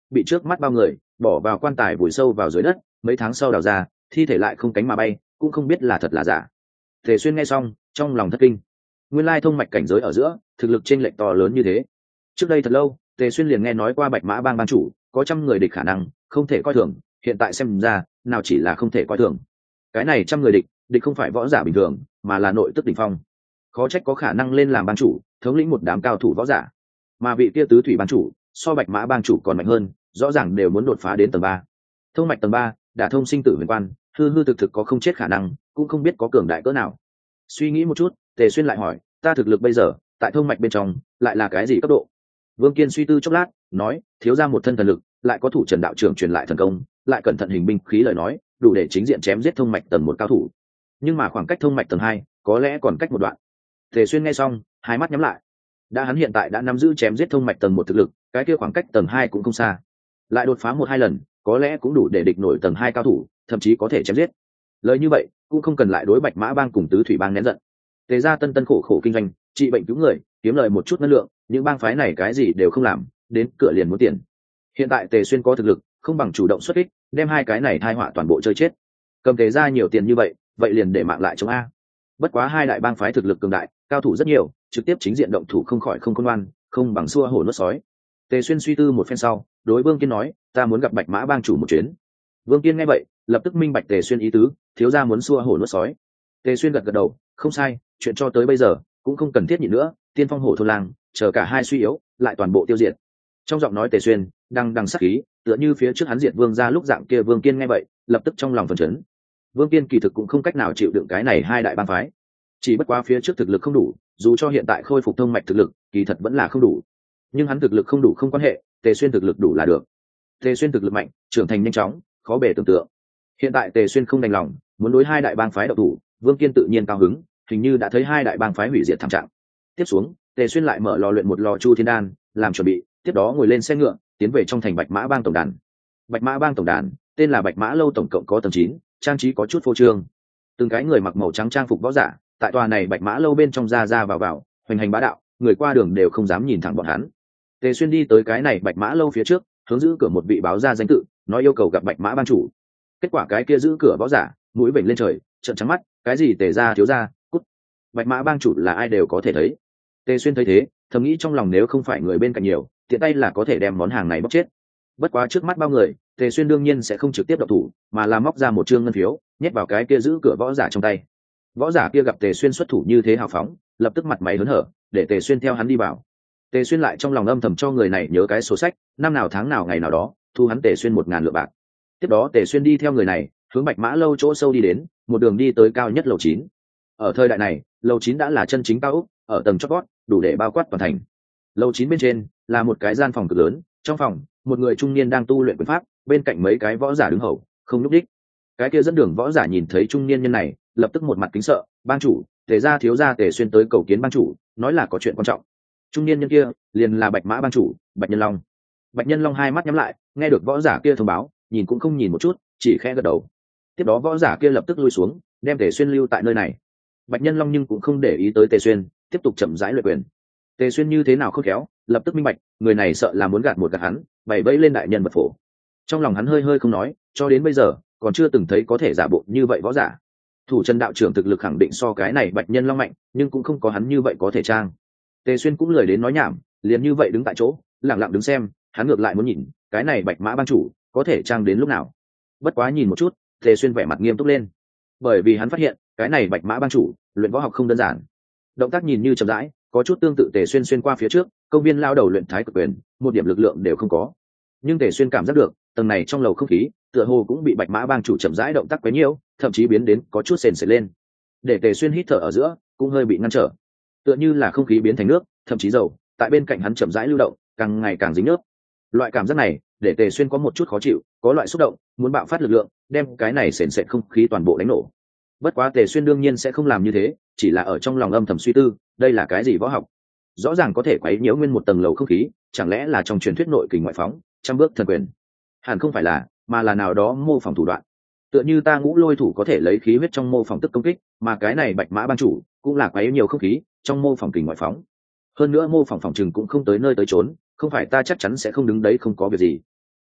bị trước mắt bao người bỏ vào quan tài vùi sâu vào dưới đất, mấy tháng sau đào ra, thi thể lại không cánh mà bay, cũng không biết là thật là giả. Tề Xuyên nghe xong trong lòng thất kinh, nguyên lai thông mạch cảnh giới ở giữa thực lực chênh lệch to lớn như thế. Trước đây thật lâu Tề Xuyên liền nghe nói qua Bạch Mã Bang bang chủ có 100 người địch khả năng, không thể coi thường, hiện tại xem ra nào chỉ là không thể coi thường. Cái này 100 người địch không phải võ giả bình thường, mà là nội tức đỉnh phong. Khó trách có khả năng lên làm bang chủ, thống lĩnh một đám cao thủ võ giả. Mà vị kia tứ thủy bang chủ so Bạch Mã bang chủ còn mạnh hơn, rõ ràng đều muốn đột phá đến tầng 3. Thông mạch tầng 3, đã thông sinh tử huyền quan, hư hư thực thực có không chết khả năng, cũng không biết có cường đại cỡ nào. Suy nghĩ một chút, Tề Xuyên lại hỏi, ta thực lực bây giờ tại thông mạch bên trong lại là cái gì cấp độ? Vương Kiên suy tư chốc lát, nói, thiếu ra một thân thần lực, lại có thủ Trần đạo trưởng truyền lại thần công, lại cẩn thận hình binh khí lời nói, đủ để chính diện chém giết thông mạch tầng 1 cao thủ. Nhưng mà khoảng cách thông mạch tầng 2, có lẽ còn cách một đoạn. Tề Xuyên nghe xong, hai mắt nhắm lại. Đã hắn hiện tại đã nắm giữ chém giết thông mạch tầng 1 thực lực, cái kia khoảng cách tầng 2 cũng không xa. Lại đột phá 1-2 lần, có lẽ cũng đủ để địch nổi tầng 2 cao thủ, thậm chí có thể chém giết. Lời như vậy, cũng không cần lại đối Bạch Mã bang cùng tứ thủy bang nén giận. Tề gia tân tân khổ khổ kinh doanh, trị bệnh cứu người, kiếm lời một chút ngân lượng, những bang phái này cái gì đều không làm, đến cửa liền muốn tiền. Hiện tại Tề Xuyên có thực lực, không bằng chủ động xuất kích, đem hai cái này tai họa toàn bộ chơi chết. Cầm Tề gia nhiều tiền như vậy, vậy liền để mạng lại chống a. Bất quá hai đại bang phái thực lực cường đại, cao thủ rất nhiều, trực tiếp chính diện động thủ không khỏi không khôn ngoan, không bằng xua hổ nuốt sói. Tề Xuyên suy tư một phen sau, đối Vương Kiên nói, ta muốn gặp Bạch Mã bang chủ một chuyến. Vương Kiên nghe vậy, lập tức minh bạch Tề Xuyên ý tứ, thiếu gia muốn xua hổ nuốt sói. Tề Xuyên gật gật đầu, không sai, chuyện cho tới bây giờ cũng không cần thiết nhịn nữa, tiên phong hổ thôn lang, chờ cả hai suy yếu, lại toàn bộ tiêu diệt. Trong giọng nói Tề Xuyên đằng sắc khí, tựa như phía trước hắn diệt Vương gia lúc dạng kia. Vương Kiên nghe vậy, lập tức trong lòng phấn chấn. Vương Kiên kỳ thực cũng không cách nào chịu đựng cái này hai đại bang phái, chỉ bất quá phía trước thực lực không đủ, dù cho hiện tại khôi phục thông mạch thực lực, kỳ thật vẫn là không đủ. Nhưng hắn thực lực không đủ không quan hệ, Tề Xuyên thực lực đủ là được. Tề Xuyên thực lực mạnh, trưởng thành nhanh chóng, khó bề tưởng tượng. Hiện tại Tề Xuyên không đành lòng, muốn đối hai đại bang phái độc thủ, Vương Kiên tự nhiên cao hứng, hình như đã thấy hai đại bang phái hủy diệt thảm trạng. Tiếp xuống, Tề Xuyên lại mở lò luyện một lò Chu Thiên đan, làm chuẩn bị, tiếp đó ngồi lên xe ngựa, tiến về trong thành Bạch Mã bang tổng đàn. Bạch Mã bang tổng đàn, tên là Bạch Mã lâu, tổng cộng có tầng 9, trang trí có chút phô trương. Từng cái người mặc màu trắng trang phục võ giả, tại tòa này Bạch Mã lâu bên trong ra ra vào, hoành hành bá đạo, người qua đường đều không dám nhìn thẳng bọn hắn. Tề Xuyên đi tới cái này Bạch Mã lâu phía trước, hướng giữ cửa một vị báo ra danh tự, nói yêu cầu gặp Bạch Mã bang chủ. Kết quả cái kia giữ cửa võ giả, mũi vểnh lên trời, trợn trắng mắt, cái gì Tề gia thiếu gia, cút. Bạch Mã bang chủ là ai đều có thể thấy. Tề Xuyên thấy thế, thầm nghĩ trong lòng nếu không phải người bên cạnh nhiều, tiện tay là có thể đem món hàng này bóc chết. Bất quá trước mắt bao người, Tề Xuyên đương nhiên sẽ không trực tiếp động thủ, mà là móc ra một trương ngân phiếu, nhét vào cái kia giữ cửa võ giả trong tay. Võ giả kia gặp Tề Xuyên xuất thủ như thế hào phóng, lập tức mặt mày hớn hở, để Tề Xuyên theo hắn đi vào. Tề Xuyên lại trong lòng âm thầm cho người này nhớ cái sổ sách, năm nào tháng nào ngày nào đó, thu hắn Tề Xuyên 1000 lượng bạc. Tiếp đó Tề Xuyên đi theo người này, hướng Bạch Mã lâu chỗ sâu đi đến, một đường đi tới cao nhất lầu 9. Ở thời đại này, lầu 9 đã là chân chính cao ốc, ở tầng chót vót, đủ để bao quát toàn thành. Lầu 9 bên trên là một cái gian phòng cực lớn, trong phòng, một người trung niên đang tu luyện quyền pháp, bên cạnh mấy cái võ giả đứng hầu, không nhúc nhích. Cái kia dẫn đường võ giả nhìn thấy trung niên nhân này, lập tức một mặt kính sợ, "Bang chủ, Tề gia thiếu gia Tề Xuyên tới cầu kiến bang chủ, nói là có chuyện quan trọng." Trung niên nhân kia liền là Bạch Mã bang chủ, Bạch Nhân Long. Bạch Nhân Long hai mắt nhắm lại, nghe được võ giả kia thông báo, nhìn cũng không nhìn một chút, chỉ khẽ gật đầu. Tiếp đó võ giả kia lập tức lui xuống, đem Tề Xuyên lưu tại nơi này. Bạch Nhân Long nhưng cũng không để ý tới Tề Xuyên, tiếp tục chậm rãi luyện quyền. Tề Xuyên như thế nào khôn khéo, lập tức minh bạch, người này sợ là muốn gạt một gạt hắn, bày bẫy lên đại nhân vật phổ. Trong lòng hắn hơi hơi không nói, cho đến bây giờ còn chưa từng thấy có thể giả bộ như vậy võ giả. Thủ Trần đạo trưởng thực lực khẳng định so cái này Bạch Nhân Long mạnh, nhưng cũng không có hắn như vậy có thể trang. Tề Xuyên cũng lười đến nói nhảm, liền như vậy đứng tại chỗ, lặng lặng đứng xem, hắn ngược lại muốn nhìn, cái này Bạch Mã bang chủ có thể trang đến lúc nào. Bất quá nhìn một chút, Tề Xuyên vẻ mặt nghiêm túc lên, bởi vì hắn phát hiện, cái này Bạch Mã bang chủ luyện võ học không đơn giản. Động tác nhìn như chậm rãi, có chút tương tự Tề Xuyên xuyên qua phía trước, công viên lao đầu luyện thái cực quyền, một điểm lực lượng đều không có. Nhưng Tề Xuyên cảm giác được, tầng này trong lầu không khí, tựa hồ cũng bị Bạch Mã bang chủ chậm rãi động tác quấy nhiễu, thậm chí biến đến có chút sền sệt lên. Để Tề Xuyên hít thở ở giữa, cũng hơi bị ngăn trở. Tựa như là không khí biến thành nước, thậm chí dầu, tại bên cạnh hắn chậm rãi lưu động, càng ngày càng dính nước. Loại cảm giác này, để Tề Xuyên có một chút khó chịu, có loại xúc động, muốn bạo phát lực lượng, đem cái này sền sệt không khí toàn bộ đánh nổ. Bất quá Tề Xuyên đương nhiên sẽ không làm như thế, chỉ là ở trong lòng âm thầm suy tư, đây là cái gì võ học? Rõ ràng có thể quấy nhiễu nguyên một tầng lầu không khí, chẳng lẽ là trong truyền thuyết nội kình ngoại phóng, trăm bước thần quyền? Hẳn không phải là, mà là nào đó mô phỏng thủ đoạn. Tựa như ta Ngũ Lôi thủ có thể lấy khí huyết trong mô phỏng tức công kích, mà cái này Bạch Mã bang chủ cũng là quấy nhiều không khí, trong mô phỏng kình ngoại phóng. Hơn nữa mô phỏng phòng trừng cũng không tới nơi tới chốn, không phải ta chắc chắn sẽ không đứng đấy không có việc gì.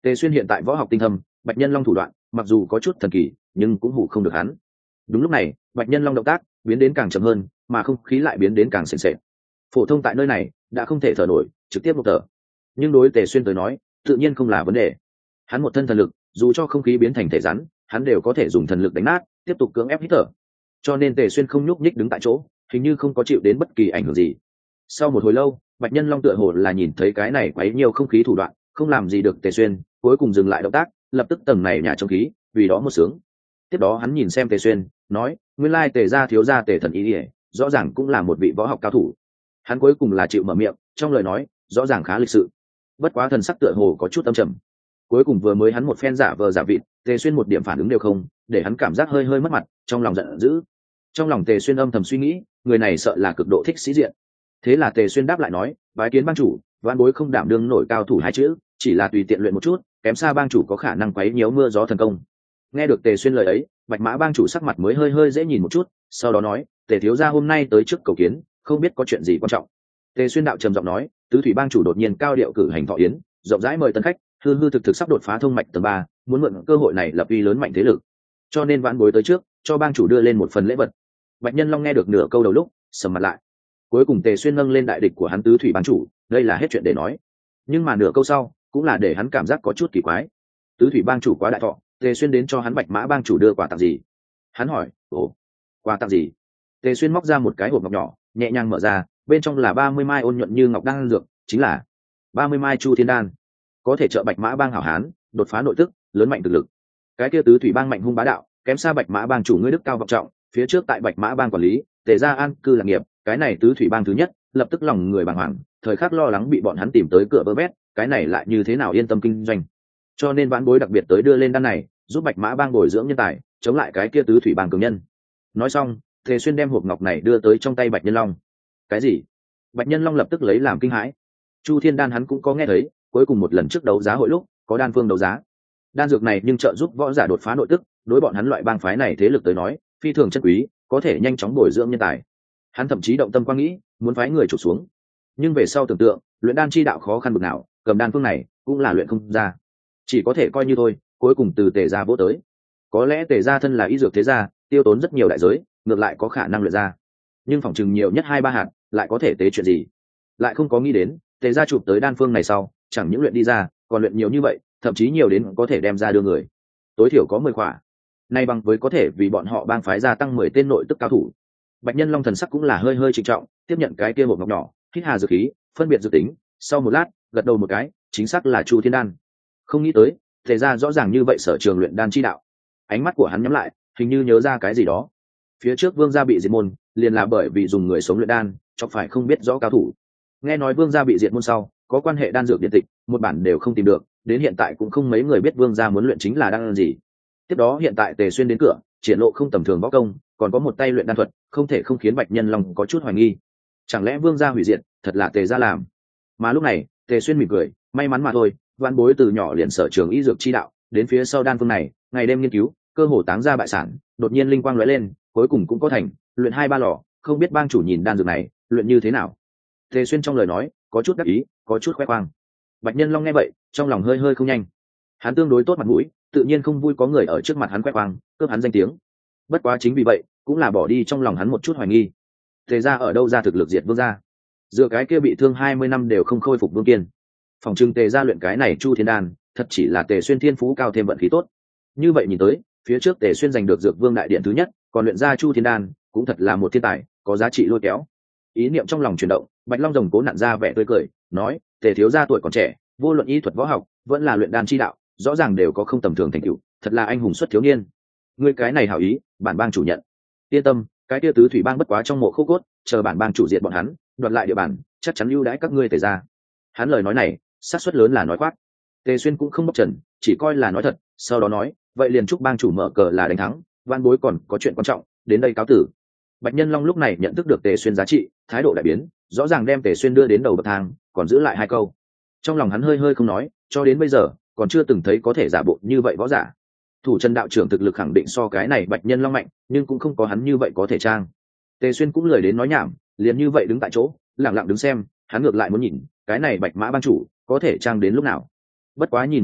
Tề Xuyên hiện tại võ học tinh thâm, Bạch Nhân Long thủ đoạn mặc dù có chút thần kỳ nhưng cũng hủ không được hắn. Đúng lúc này Bạch Nhân Long động tác biến đến càng chậm hơn, mà không khí lại biến đến càng sền sệt. Phổ thông tại nơi này đã không thể thở nổi, trực tiếp một thở. Nhưng đối Tề Xuyên tới nói tự nhiên không là vấn đề. Hắn một thân thần lực, dù cho không khí biến thành thể rắn hắn đều có thể dùng thần lực đánh nát, tiếp tục cưỡng ép hít thở. Cho nên Tề Xuyên không nhúc nhích đứng tại chỗ, hình như không có chịu đến bất kỳ ảnh hưởng gì. Sau một hồi lâu Bạch Nhân Long tựa hồ là nhìn thấy cái này quấy nhiều không khí thủ đoạn không làm gì được Tề Xuyên, cuối cùng dừng lại động tác, lập tức tầng này nhà trong khí vì đó một sướng. Tiếp đó hắn nhìn xem Tề Xuyên nói, nguyên lai Tề gia thiếu gia Tề Thần Ý ỉa rõ ràng cũng là một vị võ học cao thủ. Hắn cuối cùng là chịu mở miệng, trong lời nói rõ ràng khá lịch sự, bất quá thần sắc tựa hồ có chút âm trầm. Cuối cùng vừa mới hắn một phen giả vờ giả vịt, Tề Xuyên một điểm phản ứng đều không, để hắn cảm giác hơi hơi mất mặt, trong lòng giận dữ. Trong lòng Tề Xuyên âm thầm suy nghĩ, người này sợ là cực độ thích sĩ diện. Thế là Tề Xuyên đáp lại nói, bái kiến bang chủ, vạn bối không đảm đương nổi cao thủ hai chữ, chỉ là tùy tiện luyện một chút, kém xa bang chủ có khả năng quấy nhiễu mưa gió thần công. Nghe được Tề Xuyên lời ấy, Bạch Mã bang chủ sắc mặt mới hơi hơi dễ nhìn một chút, sau đó nói, Tề thiếu gia hôm nay tới trước cầu kiến, không biết có chuyện gì quan trọng. Tề Xuyên đạo trầm giọng nói, tứ thủy bang chủ đột nhiên cao điệu cử hành thọ yến, rộng rãi mời tân khách, hư hư thực thực sắp đột phá thông mạch tầng 3, muốn mượn cơ hội này lập uy lớn mạnh thế lực. Cho nên vãn bối tới trước, cho bang chủ đưa lên một phần lễ vật. Bạch Nhân Long nghe được nửa câu đầu lúc, sầm mặt lại. Cuối cùng Tề Xuyên nâng lên đại địch của hắn tứ thủy bang chủ, đây là hết chuyện để nói. Nhưng mà nửa câu sau, cũng là để hắn cảm giác có chút kỳ quái. Tứ thủy bang chủ quá đại thọ, Tề Xuyên đến cho hắn Bạch Mã bang chủ đưa quà tặng gì? Hắn hỏi, ồ, quà tặng gì? Tề Xuyên móc ra một cái hộp ngọc nhỏ, nhẹ nhàng mở ra, bên trong là 30 mai ôn nhuận như ngọc đan dược, chính là 30 mai Chu Thiên đan, có thể trợ Bạch Mã bang hảo hán đột phá nội tức, lớn mạnh thực lực. Cái kia tứ thủy bang mạnh hung bá đạo, kém xa Bạch Mã bang chủ ngươi đức cao vọng trọng, phía trước tại Bạch Mã bang quản lý, Tề gia an cư lạc nghiệp, cái này tứ thủy bang thứ nhất, lập tức lòng người bàng hoàng, thời khắc lo lắng bị bọn hắn tìm tới cửa vơ vét, cái này lại như thế nào yên tâm kinh doanh. Cho nên vãn bối đặc biệt tới đưa lên đan này, giúp Bạch Mã bang bồi dưỡng nhân tài, chống lại cái kia tứ thủy bang cường nhân. Nói xong, Tề Xuyên đem hộp ngọc này đưa tới trong tay Bạch Nhân Long. Cái gì? Bạch Nhân Long lập tức lấy làm kinh hãi. Chu Thiên đan hắn cũng có nghe thấy, cuối cùng một lần trước đấu giá hội lúc có đan phương đấu giá. Đan dược này nhưng trợ giúp võ giả đột phá nội tức, đối bọn hắn loại bang phái này thế lực tới nói, phi thường chân quý, có thể nhanh chóng bồi dưỡng nhân tài. Hắn thậm chí động tâm quan nghĩ, muốn phái người chủ xuống. Nhưng về sau tưởng tượng, luyện đan chi đạo khó khăn bực nào, cầm đan phương này cũng là luyện không ra, chỉ có thể coi như thôi. Cuối cùng từ Tề gia vỗ tới, có lẽ Tề gia thân là y dược thế gia, tiêu tốn rất nhiều đại giới, ngược lại có khả năng luyện ra. Nhưng phòng chừng nhiều nhất 2-3 hạt, lại có thể tế chuyện gì? Lại không có nghĩ đến, Tề gia chụp tới đan phương này sau, chẳng những luyện đi ra, còn luyện nhiều như vậy, thậm chí nhiều đến có thể đem ra đưa người. Tối thiểu có 10 khỏa. Nay bằng với có thể vì bọn họ bang phái gia tăng 10 tên nội tức cao thủ. Bạch Nhân Long thần sắc cũng là hơi hơi trịnh trọng, tiếp nhận cái kia hộp ngọc nhỏ, hít hà dược khí, phân biệt dự tính, sau một lát, gật đầu một cái, chính xác là Chu Thiên đan. Không nghĩ tới, Tề gia rõ ràng như vậy sở trường luyện đan chi đạo. Ánh mắt của hắn nhắm lại, hình như nhớ ra cái gì đó. Phía trước Vương gia bị diệt môn, liền là bởi vì dùng người sống luyện đan, chọc phải không biết rõ cao thủ. Nghe nói Vương gia bị diệt môn sau, có quan hệ đan dược điện tịch, một bản đều không tìm được, đến hiện tại cũng không mấy người biết Vương gia muốn luyện chính là đan gì. Tiếp đó hiện tại Tề Xuyên đến cửa, triển lộ không tầm thường võ công, còn có một tay luyện đan thuật, không thể không khiến Bạch Nhân Long có chút hoài nghi. Chẳng lẽ Vương gia hủy diệt, thật là Tề gia làm? Mà lúc này, Tề Xuyên mỉm cười, may mắn mà thôi, vạn bối từ nhỏ liền sở trường y dược chi đạo, đến phía sau đan phương này, ngày đêm nghiên cứu, cơ hồ táng ra bại sản, đột nhiên linh quang lóe lên, cuối cùng cũng có thành, luyện 2-3 lò, không biết bang chủ nhìn đan dược này, luyện như thế nào? Tề Xuyên trong lời nói, có chút đắc ý, có chút khoe khoang. Bạch Nhân Long nghe vậy, trong lòng hơi hơi không nhanh. Hắn tương đối tốt mặt mũi, tự nhiên không vui có người ở trước mặt hắn khoe khoang, cướp hắn danh tiếng. Bất quá chính vì vậy, cũng là bỏ đi trong lòng hắn một chút hoài nghi. Tề gia ở đâu ra thực lực diệt Vương gia? Dựa cái kia bị thương 20 năm đều không khôi phục Vương Kiên. Phòng trưng Tề gia luyện cái này Chu Thiên đan, thật chỉ là Tề Xuyên thiên phú cao thêm vận khí tốt. Như vậy nhìn tới, phía trước Tề Xuyên giành được Dược Vương đại điện thứ nhất, còn luyện ra Chu Thiên đan, cũng thật là một thiên tài, có giá trị lôi kéo. Ý niệm trong lòng chuyển động, Bạch Long rồng cố nặn ra vẻ tươi cười, nói, Tề thiếu gia tuổi còn trẻ, vô luận y thuật võ học, vẫn là luyện đan chi đạo, rõ ràng đều có không tầm thường thành tựu, thật là anh hùng xuất thiếu niên. Ngươi cái này hảo ý, bản bang chủ nhận. Yên tâm, cái kia tứ thủy bang bất quá trong mộ khô cốt, chờ bản bang chủ diệt bọn hắn, đoạt lại địa bàn, chắc chắn ưu đãi các ngươi Tề gia. Hắn lời nói này, xác suất lớn là nói khoác. Tề Xuyên cũng không bóc trần, chỉ coi là nói thật, sau đó nói, vậy liền chúc bang chủ mở cờ là đánh thắng, van bối còn có chuyện quan trọng, đến đây cáo tử. Bạch Nhân Long lúc này nhận thức được Tề Xuyên giá trị, thái độ đại biến, rõ ràng đem Tề Xuyên đưa đến đầu bậc thang, còn giữ lại 2 câu. Trong lòng hắn hơi hơi không nói, cho đến bây giờ còn chưa từng thấy có thể giả bộ như vậy võ giả. Thủ Trần đạo trưởng thực lực khẳng định so cái này Bạch Nhân Long mạnh, nhưng cũng không có hắn như vậy có thể trang. Tề Xuyên cũng lười đến nói nhảm, liền như vậy đứng tại chỗ, lặng lặng đứng xem, hắn ngược lại muốn nhìn, cái này Bạch Mã bang chủ có thể trang đến lúc nào. Bất quá nhìn một chút,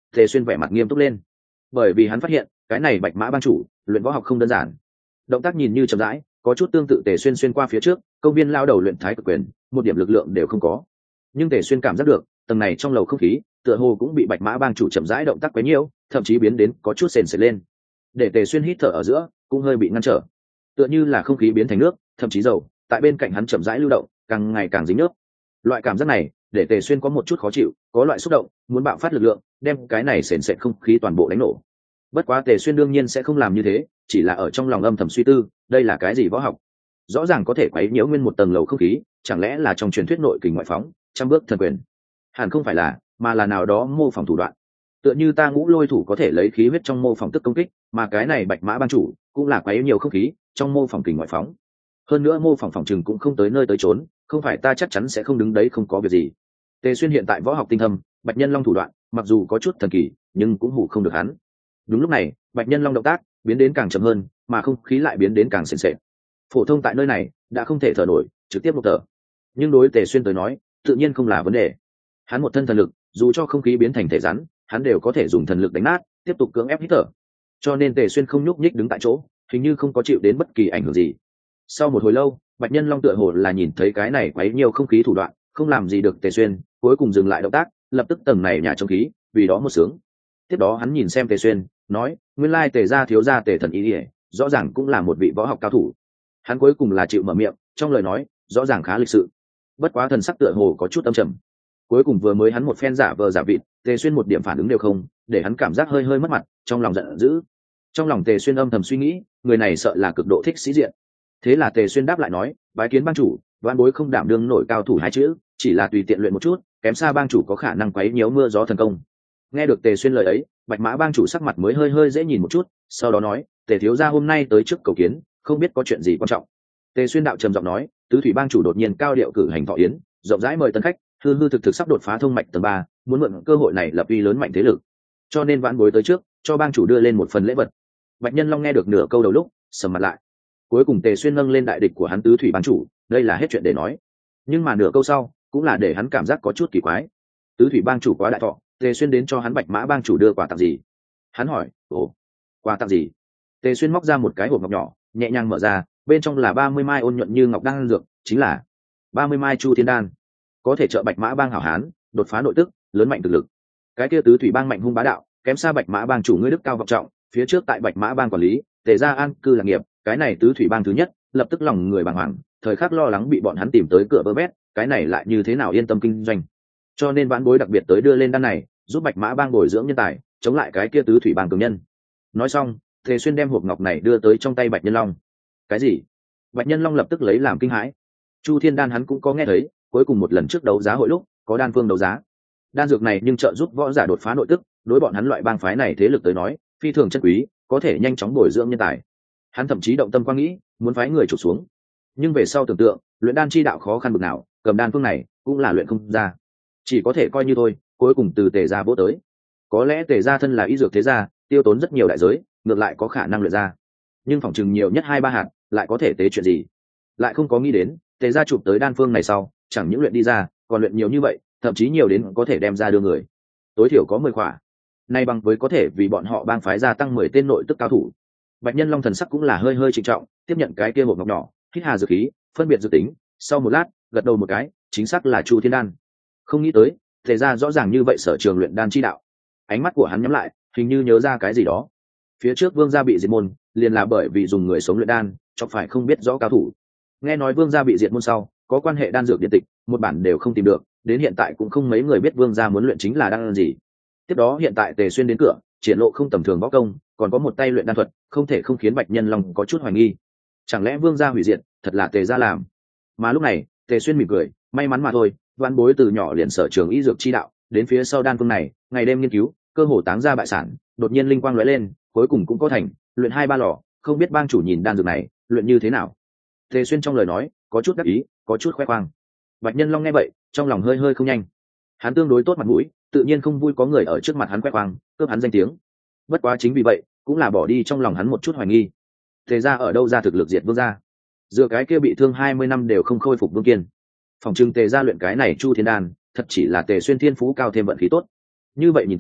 Tề Xuyên vẻ mặt nghiêm túc lên, bởi vì hắn phát hiện cái này Bạch Mã bang chủ luyện võ học không đơn giản. Động tác nhìn như chậm rãi, có chút tương tự Tề Xuyên xuyên qua phía trước công viên lao đầu luyện thái cực quyền, một điểm lực lượng đều không có. Nhưng Tề Xuyên cảm giác được tầng này trong lầu không khí tựa hồ cũng bị Bạch Mã bang chủ chậm rãi động tác quấy nhiễu, thậm chí biến đến có chút sền sệt lên. Để Tề Xuyên hít thở ở giữa cũng hơi bị ngăn trở, tựa như là không khí biến thành nước, thậm chí dầu tại bên cạnh hắn chậm rãi lưu động, càng ngày càng dính nước. Loại cảm giác này để Tề Xuyên có một chút khó chịu, có loại xúc động muốn bạo phát lực lượng đem cái này sền sệt không khí toàn bộ đánh nổ. Bất quá Tề Xuyên đương nhiên sẽ không làm như thế, chỉ là ở trong lòng âm thầm suy tư, đây là cái gì võ học, rõ ràng có thể quấy nhiễu nguyên một tầng lầu không khí, chẳng lẽ là trong truyền thuyết nội kình ngoại phóng, trăm bước thần quyền? Hẳn không phải là, mà là nào đó mô phỏng thủ đoạn. Tựa như ta Ngũ Lôi thủ có thể lấy khí huyết trong mô phỏng tức công kích, mà cái này Bạch Mã ban chủ cũng là quấy nhiều không khí trong mô phỏng kình ngoại phóng. Hơn nữa mô phỏng phòng trừng cũng không tới nơi tới chốn, không phải ta chắc chắn sẽ không đứng đấy không có việc gì. Tề Xuyên hiện tại võ học tinh thâm, Bạch Nhân Long thủ đoạn mặc dù có chút thần kỳ, nhưng cũng hủ không được hắn. Đúng lúc này, Bạch Nhân Long động tác biến đến càng chậm hơn, mà không khí lại biến đến càng sền sệt. Phổ thông tại nơi này đã không thể thở nổi, trực tiếp ngộp thở. Nhưng đối Tề Xuyên tới nói, tự nhiên không là vấn đề. Hắn một thân thần lực, dù cho không khí biến thành thể rắn, hắn đều có thể dùng thần lực đánh nát, tiếp tục cưỡng ép hít thở. Cho nên Tề Xuyên không nhúc nhích đứng tại chỗ, hình như không có chịu đến bất kỳ ảnh hưởng gì. Sau một hồi lâu, Bạch Nhân Long tựa hồ là nhìn thấy cái này quấy nhiều không khí thủ đoạn, không làm gì được Tề Xuyên, cuối cùng dừng lại động tác, lập tức tầng này nhà trong khí, vì đó một sướng. Tiếp đó hắn nhìn xem Tề Xuyên, nói: "Nguyên lai Tề gia thiếu gia Tề Thần Ý, rõ ràng cũng là một vị võ học cao thủ." Hắn cuối cùng là chịu mở miệng, trong lời nói rõ ràng khá lịch sự, bất quá thần sắc tựa hồ có chút âm trầm. Cuối cùng vừa mới hắn một phen giả vờ giả vịt, Tề Xuyên một điểm phản ứng đều không, để hắn cảm giác hơi hơi mất mặt, trong lòng giận dữ. Trong lòng Tề Xuyên âm thầm suy nghĩ, người này sợ là cực độ thích sĩ diện. Thế là Tề Xuyên đáp lại nói: "Bái kiến bang chủ, vạn bối không đảm đương nổi cao thủ hai chữ, chỉ là tùy tiện luyện một chút, kém xa bang chủ có khả năng quấy nhiễu mưa gió thần công." Nghe được Tề Xuyên lời ấy, Bạch Mã bang chủ sắc mặt mới hơi hơi dễ nhìn một chút, sau đó nói: "Tề thiếu gia hôm nay tới trước cầu kiến, không biết có chuyện gì quan trọng." Tề Xuyên đạo trầm giọng nói: "Tứ thủy bang chủ đột nhiên cao điệu cử hành thọ yến, rộng rãi mời tân khách, hư hư thực thực sắp đột phá thông mạch tầng 3, muốn mượn cơ hội này lập uy lớn mạnh thế lực. Cho nên vãn bối tới trước, cho bang chủ đưa lên một phần lễ vật." Bạch Nhân Long nghe được nửa câu đầu lúc, sầm mặt lại. Cuối cùng Tề Xuyên nâng lên đại địch của hắn tứ thủy bang chủ, đây là hết chuyện để nói. Nhưng mà nửa câu sau, cũng là để hắn cảm giác có chút kỳ quái. Tứ thủy bang chủ quá đại thọ, Tề Xuyên đến cho hắn Bạch Mã bang chủ đưa quà tặng gì? Hắn hỏi: "Ồ, quà tặng gì?" Tề Xuyên móc ra một cái hộp ngọc nhỏ, nhẹ nhàng mở ra, bên trong là 30 mai ôn nhuận như ngọc đan dược, chính là 30 mai Chu Thiên đan, có thể trợ Bạch Mã bang hảo hán đột phá nội tức, lớn mạnh thực lực. Cái kia tứ thủy bang mạnh hung bá đạo, kém xa Bạch Mã bang chủ ngươi đức cao vọng trọng, phía trước tại Bạch Mã bang quản lý, Tề gia an cư lạc nghiệp, cái này tứ thủy bang thứ nhất, lập tức lòng người bàng hoàng, thời khắc lo lắng bị bọn hắn tìm tới cửa vơ vét, cái này lại như thế nào yên tâm kinh doanh. Cho nên vãn bối đặc biệt tới đưa lên đan này, giúp Bạch Mã bang bồi dưỡng nhân tài, chống lại cái kia tứ thủy bang cường nhân. Nói xong, Tề Xuyên đem hộp ngọc này đưa tới trong tay Bạch Nhân Long. Cái gì? Bạch Nhân Long lập tức lấy làm kinh hãi. Chu Thiên đan hắn cũng có nghe thấy, cuối cùng một lần trước đấu giá hội lúc có đan phương đấu giá. Đan dược này nhưng trợ giúp võ giả đột phá nội tức, đối bọn hắn loại bang phái này thế lực tới nói, phi thường chân quý, có thể nhanh chóng bồi dưỡng nhân tài. Hắn thậm chí động tâm quan nghĩ, muốn phái người chụp xuống. Nhưng về sau tưởng tượng, luyện đan chi đạo khó khăn bực nào, cầm đan phương này cũng là luyện không ra. Chỉ có thể coi như thôi, cuối cùng từ Tề gia vỗ tới. Có lẽ Tề gia thân là y dược thế gia, tiêu tốn rất nhiều đại giới, ngược lại có khả năng luyện ra. Nhưng phòng chừng nhiều nhất 2-3 hạt, lại có thể tế chuyện gì? Lại không có nghĩ đến, Tề gia chụp tới đan phương này sau, chẳng những luyện đi ra, còn luyện nhiều như vậy, thậm chí nhiều đến có thể đem ra đưa người. Tối thiểu có 10 khỏa. Nay bằng với có thể vì bọn họ bang phái gia tăng 10 tên nội tức cao thủ. Bạch Nhân Long thần sắc cũng là hơi hơi trịnh trọng, tiếp nhận cái kia hộp ngọc nhỏ, hít hà dược khí, phân biệt dự tính, sau một lát, gật đầu một cái, chính xác là Chu Thiên đan. Không nghĩ tới, Tề gia rõ ràng như vậy sở trường luyện đan chi đạo. Ánh mắt của hắn nhắm lại, hình như nhớ ra cái gì đó. Phía trước Vương gia bị diệt môn, liền là bởi vì dùng người sống luyện đan, chọc phải không biết rõ cao thủ. Nghe nói Vương gia bị diệt môn sau, có quan hệ đan dược điện tịch, một bản đều không tìm được, đến hiện tại cũng không mấy người biết Vương gia muốn luyện chính là đan gì. Tiếp đó hiện tại Tề Xuyên đến cửa, triển lộ không tầm thường võ công, còn có một tay luyện đan thuật, không thể không khiến Bạch Nhân Long có chút hoài nghi. Chẳng lẽ Vương gia hủy diệt, thật là Tề gia làm? Mà lúc này, Tề Xuyên mỉm cười, may mắn mà thôi, vãn bối từ nhỏ liền sở trường y dược chi đạo, đến phía sau đan phương này, ngày đêm nghiên cứu, cơ hồ táng ra bại sản, đột nhiên linh quang lóe lên, cuối cùng cũng có thành, luyện 2-3 lò, không biết bang chủ nhìn đan dược này, luyện như thế nào? Tề Xuyên trong lời nói, có chút đắc ý, có chút khoe khoang. Bạch Nhân Long nghe vậy, trong lòng hơi hơi không nhanh. Hắn tương đối tốt mặt mũi, tự nhiên không vui có người ở trước mặt hắn khoe khoang, cướp hắn danh tiếng. Bất quá chính vì vậy, cũng là bỏ đi trong lòng hắn một chút hoài nghi. Tề gia ở đâu ra thực lực diệt Vương gia? Dựa cái kia bị thương 20 năm đều không khôi phục Vương Kiên. Phòng trưng Tề gia luyện cái này Chu Thiên đan, thật chỉ là Tề Xuyên thiên phú cao thêm vận khí tốt. Như vậy nhìn tới,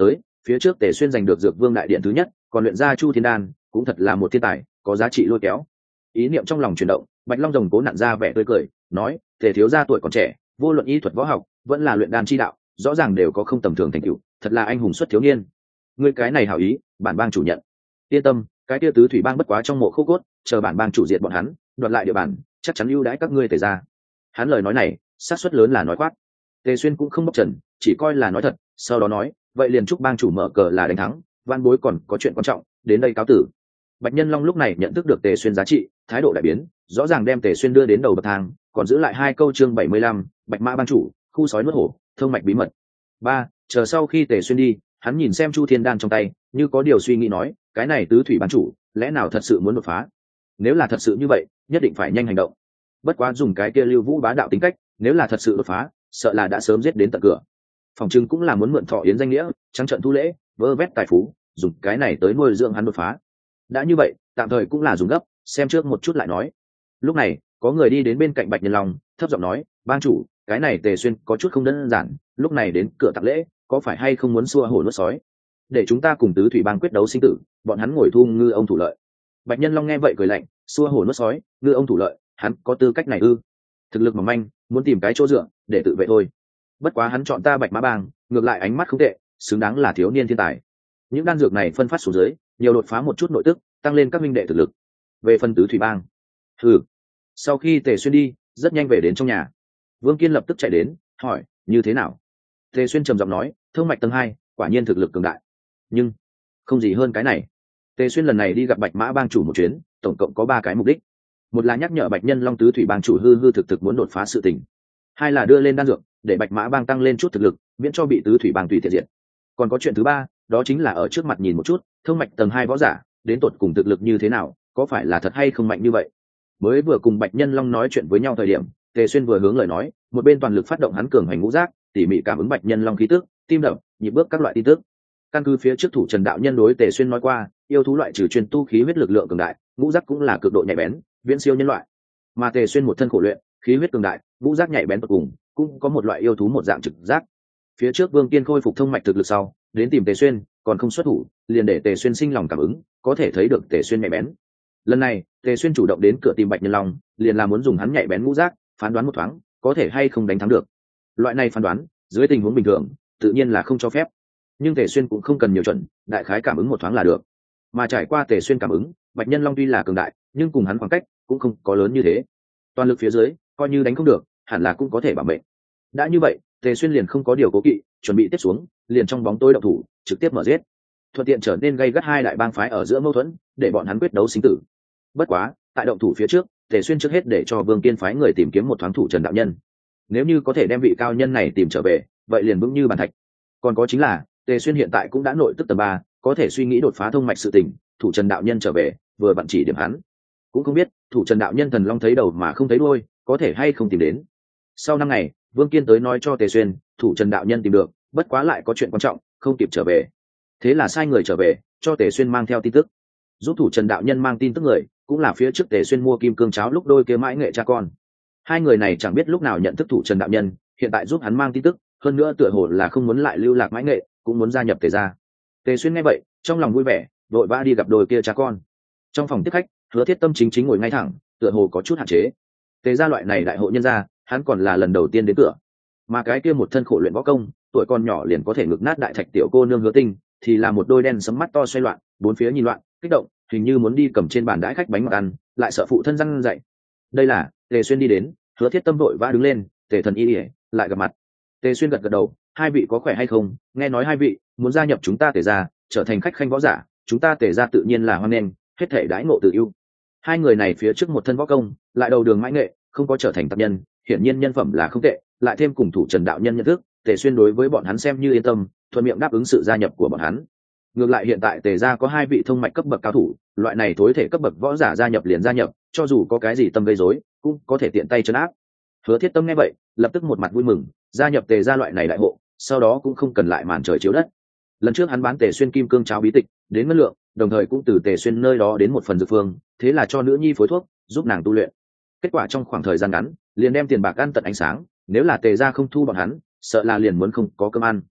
phía trước Tề Xuyên giành được Dược Vương đại điện thứ nhất, còn luyện ra Chu Thiên đan cũng thật là một thiên tài, có giá trị lôi kéo. Ý niệm trong lòng chuyển động, Bạch Long Rồng cố nặn ra vẻ tươi cười, nói: "Tề thiếu gia tuổi còn trẻ, vô luận y thuật võ học, vẫn là luyện đan chi đạo, rõ ràng đều có không tầm thường thành tựu, thật là anh hùng xuất thiếu niên. Ngươi cái này hảo ý, bản bang chủ nhận. Yên tâm, cái kia tứ thủy bang bất quá trong mộ khô cốt, chờ bản bang chủ diệt bọn hắn, đoạt lại địa bàn, chắc chắn ưu đãi các ngươi Tề gia." Hắn lời nói này, xác suất lớn là nói khoác. Tề Xuyên cũng không bóc trần, chỉ coi là nói thật, sau đó nói: "Vậy liền chúc bang chủ mở cờ là đánh thắng, van bối còn có chuyện quan trọng, đến đây cáo tử." Bạch Nhân Long lúc này nhận thức được Tề Xuyên giá trị, thái độ đại biến, rõ ràng đem Tề Xuyên đưa đến đầu bậc thang, còn giữ lại hai câu chương 75, Bạch Mã bang chủ, khu sói nuốt hổ, thông mạch bí mật. Ba, chờ sau khi Tề Xuyên đi, hắn nhìn xem Chu Thiên đan trong tay, như có điều suy nghĩ nói, cái này tứ thủy bang chủ, lẽ nào thật sự muốn đột phá? Nếu là thật sự như vậy, nhất định phải nhanh hành động. Bất quá dùng cái kia Lưu Vũ bá đạo tính cách, nếu là thật sự đột phá, sợ là đã sớm giết đến tận cửa. Phòng trưng cũng là muốn mượn thọ yến danh nghĩa, trắng trận thu lễ, vơ vét tài phú, dùng cái này tới nuôi dưỡng hắn đột phá. Đã như vậy, tạm thời cũng là dùng gấp, xem trước một chút lại nói. Lúc này, có người đi đến bên cạnh Bạch Nhân Long, thấp giọng nói: "Bang chủ, cái này Tề Xuyên có chút không đơn giản, lúc này đến cửa tặng lễ, có phải hay không muốn xua hổ nuốt sói? Để chúng ta cùng tứ thủy bang quyết đấu sinh tử, bọn hắn ngồi thu ngư ông thủ lợi." Bạch Nhân Long nghe vậy cười lạnh: "Xua hổ nuốt sói, ngư ông thủ lợi, hắn có tư cách này ư? Thực lực mỏng manh, muốn tìm cái chỗ dựa để tự vệ thôi. Bất quá hắn chọn ta Bạch Mã bang, ngược lại ánh mắt không tệ, xứng đáng là thiếu niên thiên tài. Những đan dược này phân phát xuống dưới, nhiều đột phá một chút nội tức, tăng lên các minh đệ thực lực. Về phần tứ thủy bang." Hừ. Sau khi Tề Xuyên đi, rất nhanh về đến trong nhà. Vương Kiên lập tức chạy đến, hỏi: "Như thế nào?" Tề Xuyên trầm giọng nói: "Thông mạch tầng 2, quả nhiên thực lực cường đại. Nhưng không gì hơn cái này." Tề Xuyên lần này đi gặp Bạch Mã bang chủ một chuyến, tổng cộng có 3 cái mục đích. Một là nhắc nhở Bạch Nhân Long tứ thủy bang chủ hư hư thực thực muốn đột phá sự tình. Hai là đưa lên đan dược, để Bạch Mã bang tăng lên chút thực lực, miễn cho bị tứ thủy bang tùy tiện diệt. Còn có chuyện thứ ba, đó chính là ở trước mặt nhìn một chút, thông mạch tầng 2 võ giả, đến tột cùng thực lực như thế nào, có phải là thật hay không mạnh như vậy. Mới vừa cùng Bạch Nhân Long nói chuyện với nhau thời điểm, Tề Xuyên vừa hướng lời nói, một bên toàn lực phát động hắn cường hành ngũ giác, tỉ mỉ cảm ứng Bạch Nhân Long khí tức, tim đập, nhịp bước các loại tin tức. Căn cứ phía trước thủ Trần đạo nhân đối Tề Xuyên nói qua, yêu thú loại trừ chuyên tu khí huyết lực lượng cường đại, ngũ giác cũng là cực độ nhạy bén, viễn siêu nhân loại. Mà Tề Xuyên một thân khổ luyện, khí huyết cường đại, ngũ giác nhạy bén tột cùng, cũng có một loại yêu thú một dạng trực giác. Phía trước Vương Kiên khôi phục thông mạch thực lực sau, đến tìm Tề Xuyên, còn không xuất thủ, liền để Tề Xuyên sinh lòng cảm ứng, có thể thấy được Tề Xuyên nhạy bén. Lần này, Tề Xuyên chủ động đến cửa tìm Bạch Nhân Long, liền là muốn dùng hắn nhạy bén ngũ giác, phán đoán một thoáng, có thể hay không đánh thắng được. Loại này phán đoán, dưới tình huống bình thường, tự nhiên là không cho phép. Nhưng Tề Xuyên cũng không cần nhiều chuẩn, đại khái cảm ứng một thoáng là được. Mà trải qua Tề Xuyên cảm ứng, Bạch Nhân Long tuy là cường đại, nhưng cùng hắn khoảng cách cũng không có lớn như thế. Toàn lực phía dưới, coi như đánh không được, hẳn là cũng có thể bảo mệnh. Đã như vậy, Tề Xuyên liền không có điều cố kỵ, chuẩn bị tiếp xuống, liền trong bóng tối động thủ, trực tiếp mở giết. Thuận tiện trở nên gây gắt hai đại bang phái ở giữa mâu thuẫn, để bọn hắn quyết đấu sinh tử. Bất quá, tại động thủ phía trước, Tề Xuyên trước hết để cho Vương Kiên phái người tìm kiếm một thoáng thủ Trần đạo nhân. Nếu như có thể đem vị cao nhân này tìm trở về, vậy liền vững như bàn thạch. Còn có chính là, Tề Xuyên hiện tại cũng đã nội tức tầng 3, có thể suy nghĩ đột phá thông mạch sự tình, thủ Trần đạo nhân trở về, vừa vặn chỉ điểm hắn. Cũng không biết, thủ Trần đạo nhân thần long thấy đầu mà không thấy đuôi, có thể hay không tìm đến. Sau 5 ngày, Vương Kiên tới nói cho Tề Xuyên, thủ Trần đạo nhân tìm được, bất quá lại có chuyện quan trọng, không kịp trở về. Thế là sai người trở về, cho Tề Xuyên mang theo tin tức. Giúp thủ Trần đạo nhân mang tin tức người, cũng là phía trước Tề Xuyên mua kim cương cháo lúc đôi kia mãi nghệ cha con. Hai người này chẳng biết lúc nào nhận thức thủ Trần đạo nhân, hiện tại giúp hắn mang tin tức, hơn nữa tựa hồ là không muốn lại lưu lạc mãi nghệ, cũng muốn gia nhập Tề gia. Tề Xuyên nghe vậy, trong lòng vui vẻ, vội vã đi gặp đôi kia cha con. Trong phòng tiếp khách, Hứa Thiết Tâm chính chính ngồi ngay thẳng, tựa hồ có chút hạn chế. Tề gia loại này đại hộ nhân gia, hắn còn là lần đầu tiên đến cửa. Mà cái kia một thân khổ luyện võ công, tuổi còn nhỏ liền có thể ngực nát đại thạch tiểu cô nương Hứa Tinh, thì là một đôi đen sẫm mắt to xoay loạn, bốn phía nhìn loạn, kích động, hình như muốn đi cầm trên bàn đãi khách bánh ngọt ăn, lại sợ phụ thân răn dạy. Đây là Tề Xuyên đi đến, Hứa Thiết Tâm vội vã đứng lên, Tề thần y lại gặp mặt. Tề Xuyên gật gật đầu, hai vị có khỏe hay không? Nghe nói hai vị muốn gia nhập chúng ta Tề gia, trở thành khách khanh võ giả, chúng ta Tề gia tự nhiên là hoan nghênh, hết thảy đãi ngộ tự ưu. Hai người này phía trước một thân võ công, lại đầu đường mãi nghệ, không có trở thành tập nhân, hiển nhiên nhân phẩm là không tệ, lại thêm cùng thủ Trần đạo nhân nhận thức, Tề Xuyên đối với bọn hắn xem như yên tâm, thuận miệng đáp ứng sự gia nhập của bọn hắn. Ngược lại hiện tại Tề gia có hai vị thông mạch cấp bậc cao thủ, loại này tối thể cấp bậc võ giả gia nhập liền gia nhập, cho dù có cái gì tâm gây rối, cũng có thể tiện tay trấn áp. Hứa Thiết Tâm nghe vậy, lập tức một mặt vui mừng, gia nhập Tề gia loại này đại hộ, sau đó cũng không cần lại màn trời chiếu đất. Lần trước hắn bán Tề Xuyên kim cương cháo bí tịch, đến ngân lượng, đồng thời cũng từ Tề Xuyên nơi đó đến một phần dược phương, thế là cho nữ nhi phối thuốc, giúp nàng tu luyện. Kết quả trong khoảng thời gian ngắn, liền đem tiền bạc ăn tận ánh sáng, nếu là Tề gia không thu bọn hắn, sợ là liền muốn không có cơm ăn.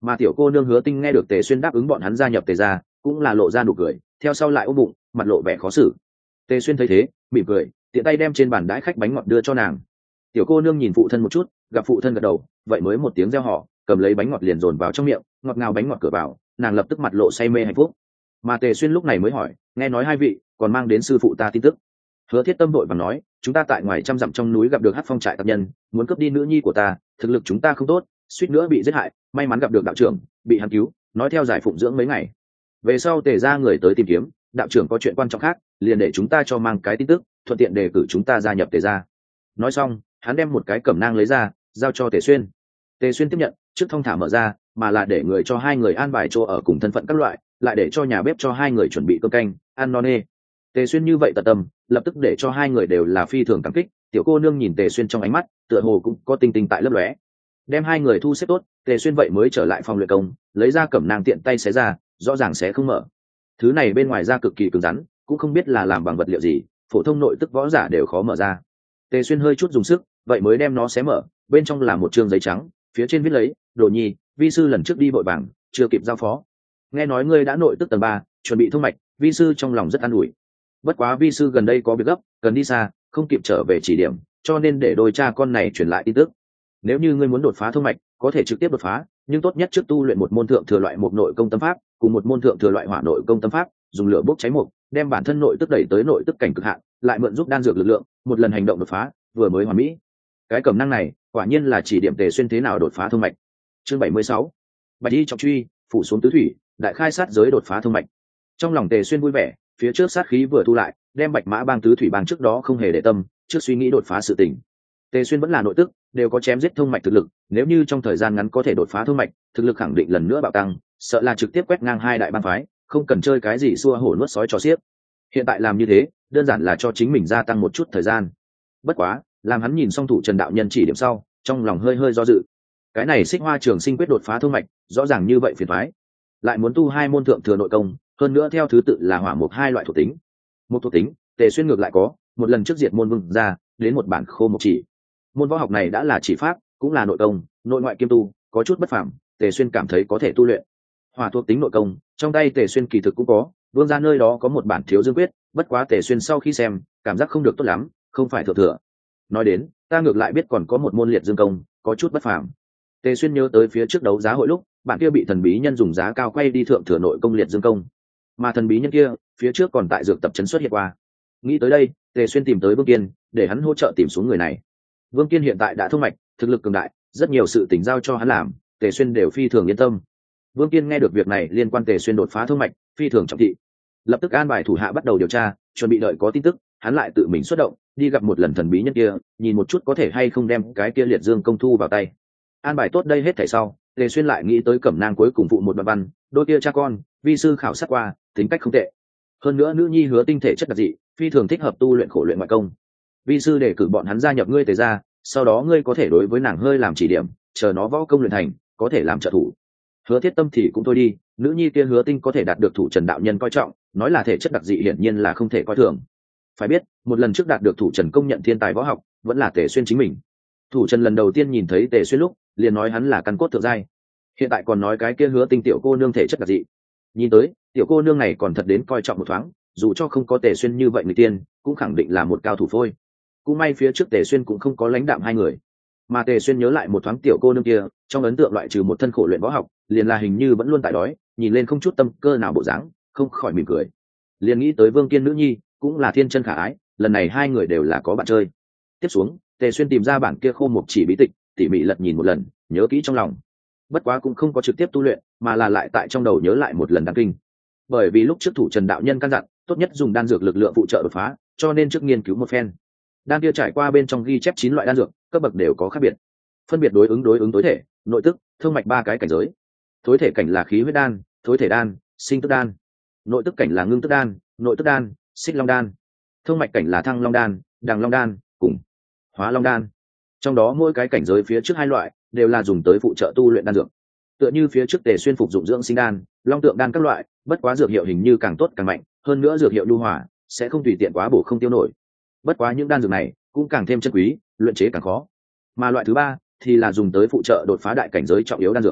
Mà tiểu cô nương Hứa Tinh nghe được Tề Xuyên đáp ứng bọn hắn gia nhập Tề gia, cũng là lộ ra nụ cười, theo sau lại ôm bụng, mặt lộ vẻ khó xử. Tề Xuyên thấy thế, mỉm cười, tiện tay đem trên bàn đãi khách bánh ngọt đưa cho nàng. Tiểu cô nương nhìn phụ thân một chút, gặp phụ thân gật đầu, vậy mới một tiếng reo hò, cầm lấy bánh ngọt liền dồn vào trong miệng, ngọt ngào bánh ngọt cửa vào, nàng lập tức mặt lộ say mê hạnh phúc. Mà Tề Xuyên lúc này mới hỏi, nghe nói hai vị còn mang đến sư phụ ta tin tức. Hứa Thiết Tâm đội và nói, chúng ta tại ngoài trăm dặm trong núi gặp được Hắc Phong trại tặc nhân, muốn cướp đi nữ nhi của ta, thực lực chúng ta không tốt, suýt nữa bị giết hại, may mắn gặp được đạo trưởng, bị hắn cứu, nói theo giải phụng dưỡng mấy ngày. Về sau Tề gia người tới tìm kiếm, đạo trưởng có chuyện quan trọng khác, liền để chúng ta cho mang cái tin tức, thuận tiện đề cử chúng ta gia nhập Tề gia. Nói xong, hắn đem một cái cẩm nang lấy ra, giao cho Tề Xuyên. Tề Xuyên tiếp nhận, trước thong thả mở ra, mà là để người cho hai người an bài chỗ ở cùng thân phận các loại, lại để cho nhà bếp cho hai người chuẩn bị cơm canh, ăn no nê. Tề Xuyên như vậy tận tâm, lập tức để cho hai người đều là phi thường cảm kích. Tiểu cô nương nhìn Tề Xuyên trong ánh mắt, tựa hồ cũng có tinh tinh tại lấp lóe. Đem hai người thu xếp tốt, Tề Xuyên vậy mới trở lại phòng luyện công, lấy ra cẩm nang tiện tay xé ra, rõ ràng sẽ không mở. Thứ này bên ngoài da cực kỳ cứng rắn, cũng không biết là làm bằng vật liệu gì, phổ thông nội tức võ giả đều khó mở ra. Tề Xuyên hơi chút dùng sức, vậy mới đem nó xé mở, bên trong là một trương giấy trắng, phía trên viết lấy, "Đồ nhi, vi sư lần trước đi vội vàng, chưa kịp giao phó. Nghe nói ngươi đã nội tức tầng 3, chuẩn bị thông mạch, vi sư trong lòng rất an ủi. Bất quá vi sư gần đây có việc gấp, cần đi xa, không kịp trở về chỉ điểm, cho nên để đôi cha con này truyền lại tin tức. Nếu như ngươi muốn đột phá thông mạch, có thể trực tiếp đột phá, nhưng tốt nhất trước tu luyện một môn thượng thừa loại một nội công tâm pháp, cùng một môn thượng thừa loại hỏa nội công tâm pháp, dùng lửa bốc cháy mục, đem bản thân nội tức đẩy tới nội tức cảnh cực hạn, lại mượn giúp đan dược lực lượng, một lần hành động đột phá, vừa mới hoàn mỹ." Cái cẩm năng này, quả nhiên là chỉ điểm Tề Xuyên thế nào đột phá thông mạch. Chương 76. Bạch y trọng truy, phủ xuống tứ thủy, đại khai sát giới đột phá thông mạch. Trong lòng Tề Xuyên vui vẻ, phía trước sát khí vừa thu lại, đem Bạch Mã Bang tứ thủy bang trước đó không hề để tâm, trước suy nghĩ đột phá sự tình. Tề Xuyên vẫn là nội tức, đều có chém giết thông mạch thực lực, nếu như trong thời gian ngắn có thể đột phá thông mạch, thực lực khẳng định lần nữa bạo tăng, sợ là trực tiếp quét ngang hai đại bang phái, không cần chơi cái gì xua hổ nuốt sói cho xiếc. Hiện tại làm như thế, đơn giản là cho chính mình gia tăng một chút thời gian. Bất quá, làm hắn nhìn xong thủ Trần đạo nhân chỉ điểm sau, trong lòng hơi hơi do dự. Cái này Xích Hoa Trường Sinh quyết đột phá thông mạch, rõ ràng như vậy phiền toái. Lại muốn tu hai môn thượng thừa nội công, hơn nữa theo thứ tự là hỏa mục hai loại thuộc tính. Một thuộc tính, Tề Xuyên ngược lại có, một lần trước diệt môn vương ra, đến một bản khô mục chỉ. Môn võ học này đã là chỉ pháp, cũng là nội công, nội ngoại kiêm tu, có chút bất phàm, Tề Xuyên cảm thấy có thể tu luyện. Hỏa thuộc tính nội công, trong tay Tề Xuyên kỳ thực cũng có, vương gia nơi đó có một bản Thiếu Dương quyết, bất quá Tề Xuyên sau khi xem, cảm giác không được tốt lắm, không phải thượng thừa. Nói đến, ta ngược lại biết còn có một môn Liệt Dương công, có chút bất phàm. Tề Xuyên nhớ tới phía trước đấu giá hội lúc, bạn kia bị thần bí nhân dùng giá cao quay đi thượng thừa nội công Liệt Dương công, mà thần bí nhân kia phía trước còn tại dược tập trấn xuất hiện qua. Nghĩ tới đây, Tề Xuyên tìm tới Vương Kiên, để hắn hỗ trợ tìm xuống người này. Vương Kiên hiện tại đã thông mạch, thực lực cường đại, rất nhiều sự tình giao cho hắn làm, Tề Xuyên đều phi thường yên tâm. Vương Kiên nghe được việc này liên quan Tề Xuyên đột phá thông mạch, phi thường trọng thị, lập tức an bài thủ hạ bắt đầu điều tra, chuẩn bị đợi có tin tức, hắn lại tự mình xuất động, đi gặp một lần thần bí nhân kia, nhìn một chút có thể hay không đem cái kia Liệt Dương công thu vào tay. An bài tốt đây hết thảy sau, Tề Xuyên lại nghĩ tới cẩm nang cuối cùng phụ một đoạn văn, đôi kia cha con, vi sư khảo sát qua, tính cách không tệ. Hơn nữa nữ nhi Hứa Tinh thể chất đặc dị, phi thường thích hợp tu luyện khổ luyện ngoại công. Vi sư để cử bọn hắn gia nhập ngươi Tề gia, sau đó ngươi có thể đối với nàng hơi làm chỉ điểm, chờ nó võ công luyện thành, có thể làm trợ thủ. Hứa Thiết Tâm thì cũng thôi đi, nữ nhi kia Hứa Tinh có thể đạt được thủ Trần đạo nhân coi trọng, nói là thể chất đặc dị hiển nhiên là không thể coi thường. Phải biết, một lần trước đạt được thủ Trần công nhận thiên tài võ học, vẫn là Tề Xuyên chính mình. Thủ Trần lần đầu tiên nhìn thấy Tề Xuyên lúc, liền nói hắn là căn cốt thượng giai. Hiện tại còn nói cái kia Hứa Tinh tiểu cô nương thể chất đặc dị. Nhìn tới, tiểu cô nương này còn thật đến coi trọng một thoáng, dù cho không có Tề Xuyên như vậy người tiên, cũng khẳng định là một cao thủ phôi. Cũng may phía trước Tề Xuyên cũng không có lãnh đạm hai người, mà Tề Xuyên nhớ lại một thoáng tiểu cô nương kia, trong ấn tượng loại trừ một thân khổ luyện võ học, liền là hình như vẫn luôn tại đói, nhìn lên không chút tâm cơ nào bộ dáng, không khỏi mỉm cười. Liền nghĩ tới Vương Kiên nữ nhi, cũng là thiên chân khả ái, lần này hai người đều là có bạn chơi. Tiếp xuống, Tề Xuyên tìm ra bản kia khô mục chỉ bí tịch, tỉ mỉ lật nhìn một lần, nhớ kỹ trong lòng. Bất quá cũng không có trực tiếp tu luyện, mà là lại tại trong đầu nhớ lại một lần đan kinh. Bởi vì lúc trước thủ Trần đạo nhân căn dặn, tốt nhất dùng đan dược lực lượng phụ trợ đột phá, cho nên trước nghiên cứu một phen. Đan kia trải qua bên trong ghi chép 9 loại đan dược, cấp bậc đều có khác biệt, phân biệt đối ứng tối thể, nội tức, thương mạch ba cái cảnh giới. Thối thể cảnh là khí huyết đan, thối thể đan, sinh tức đan. Nội tức cảnh là ngưng tức đan, nội tức đan, xích long đan. Thương mạch cảnh là thăng long đan, đằng long đan, cùng hóa long đan. Trong đó mỗi cái cảnh giới phía trước hai loại đều là dùng tới phụ trợ tu luyện đan dược. Tựa như phía trước Tề Xuyên phục dụng dưỡng sinh đan, long tượng đan các loại, bất quá dược hiệu hình như càng tốt càng mạnh, hơn nữa dược hiệu nhu hòa, sẽ không tùy tiện quá bổ không tiêu nổi. Bất quá những đan dược này cũng càng thêm chân quý, luyện chế càng khó. Mà loại thứ ba thì là dùng tới phụ trợ đột phá đại cảnh giới trọng yếu đan dược.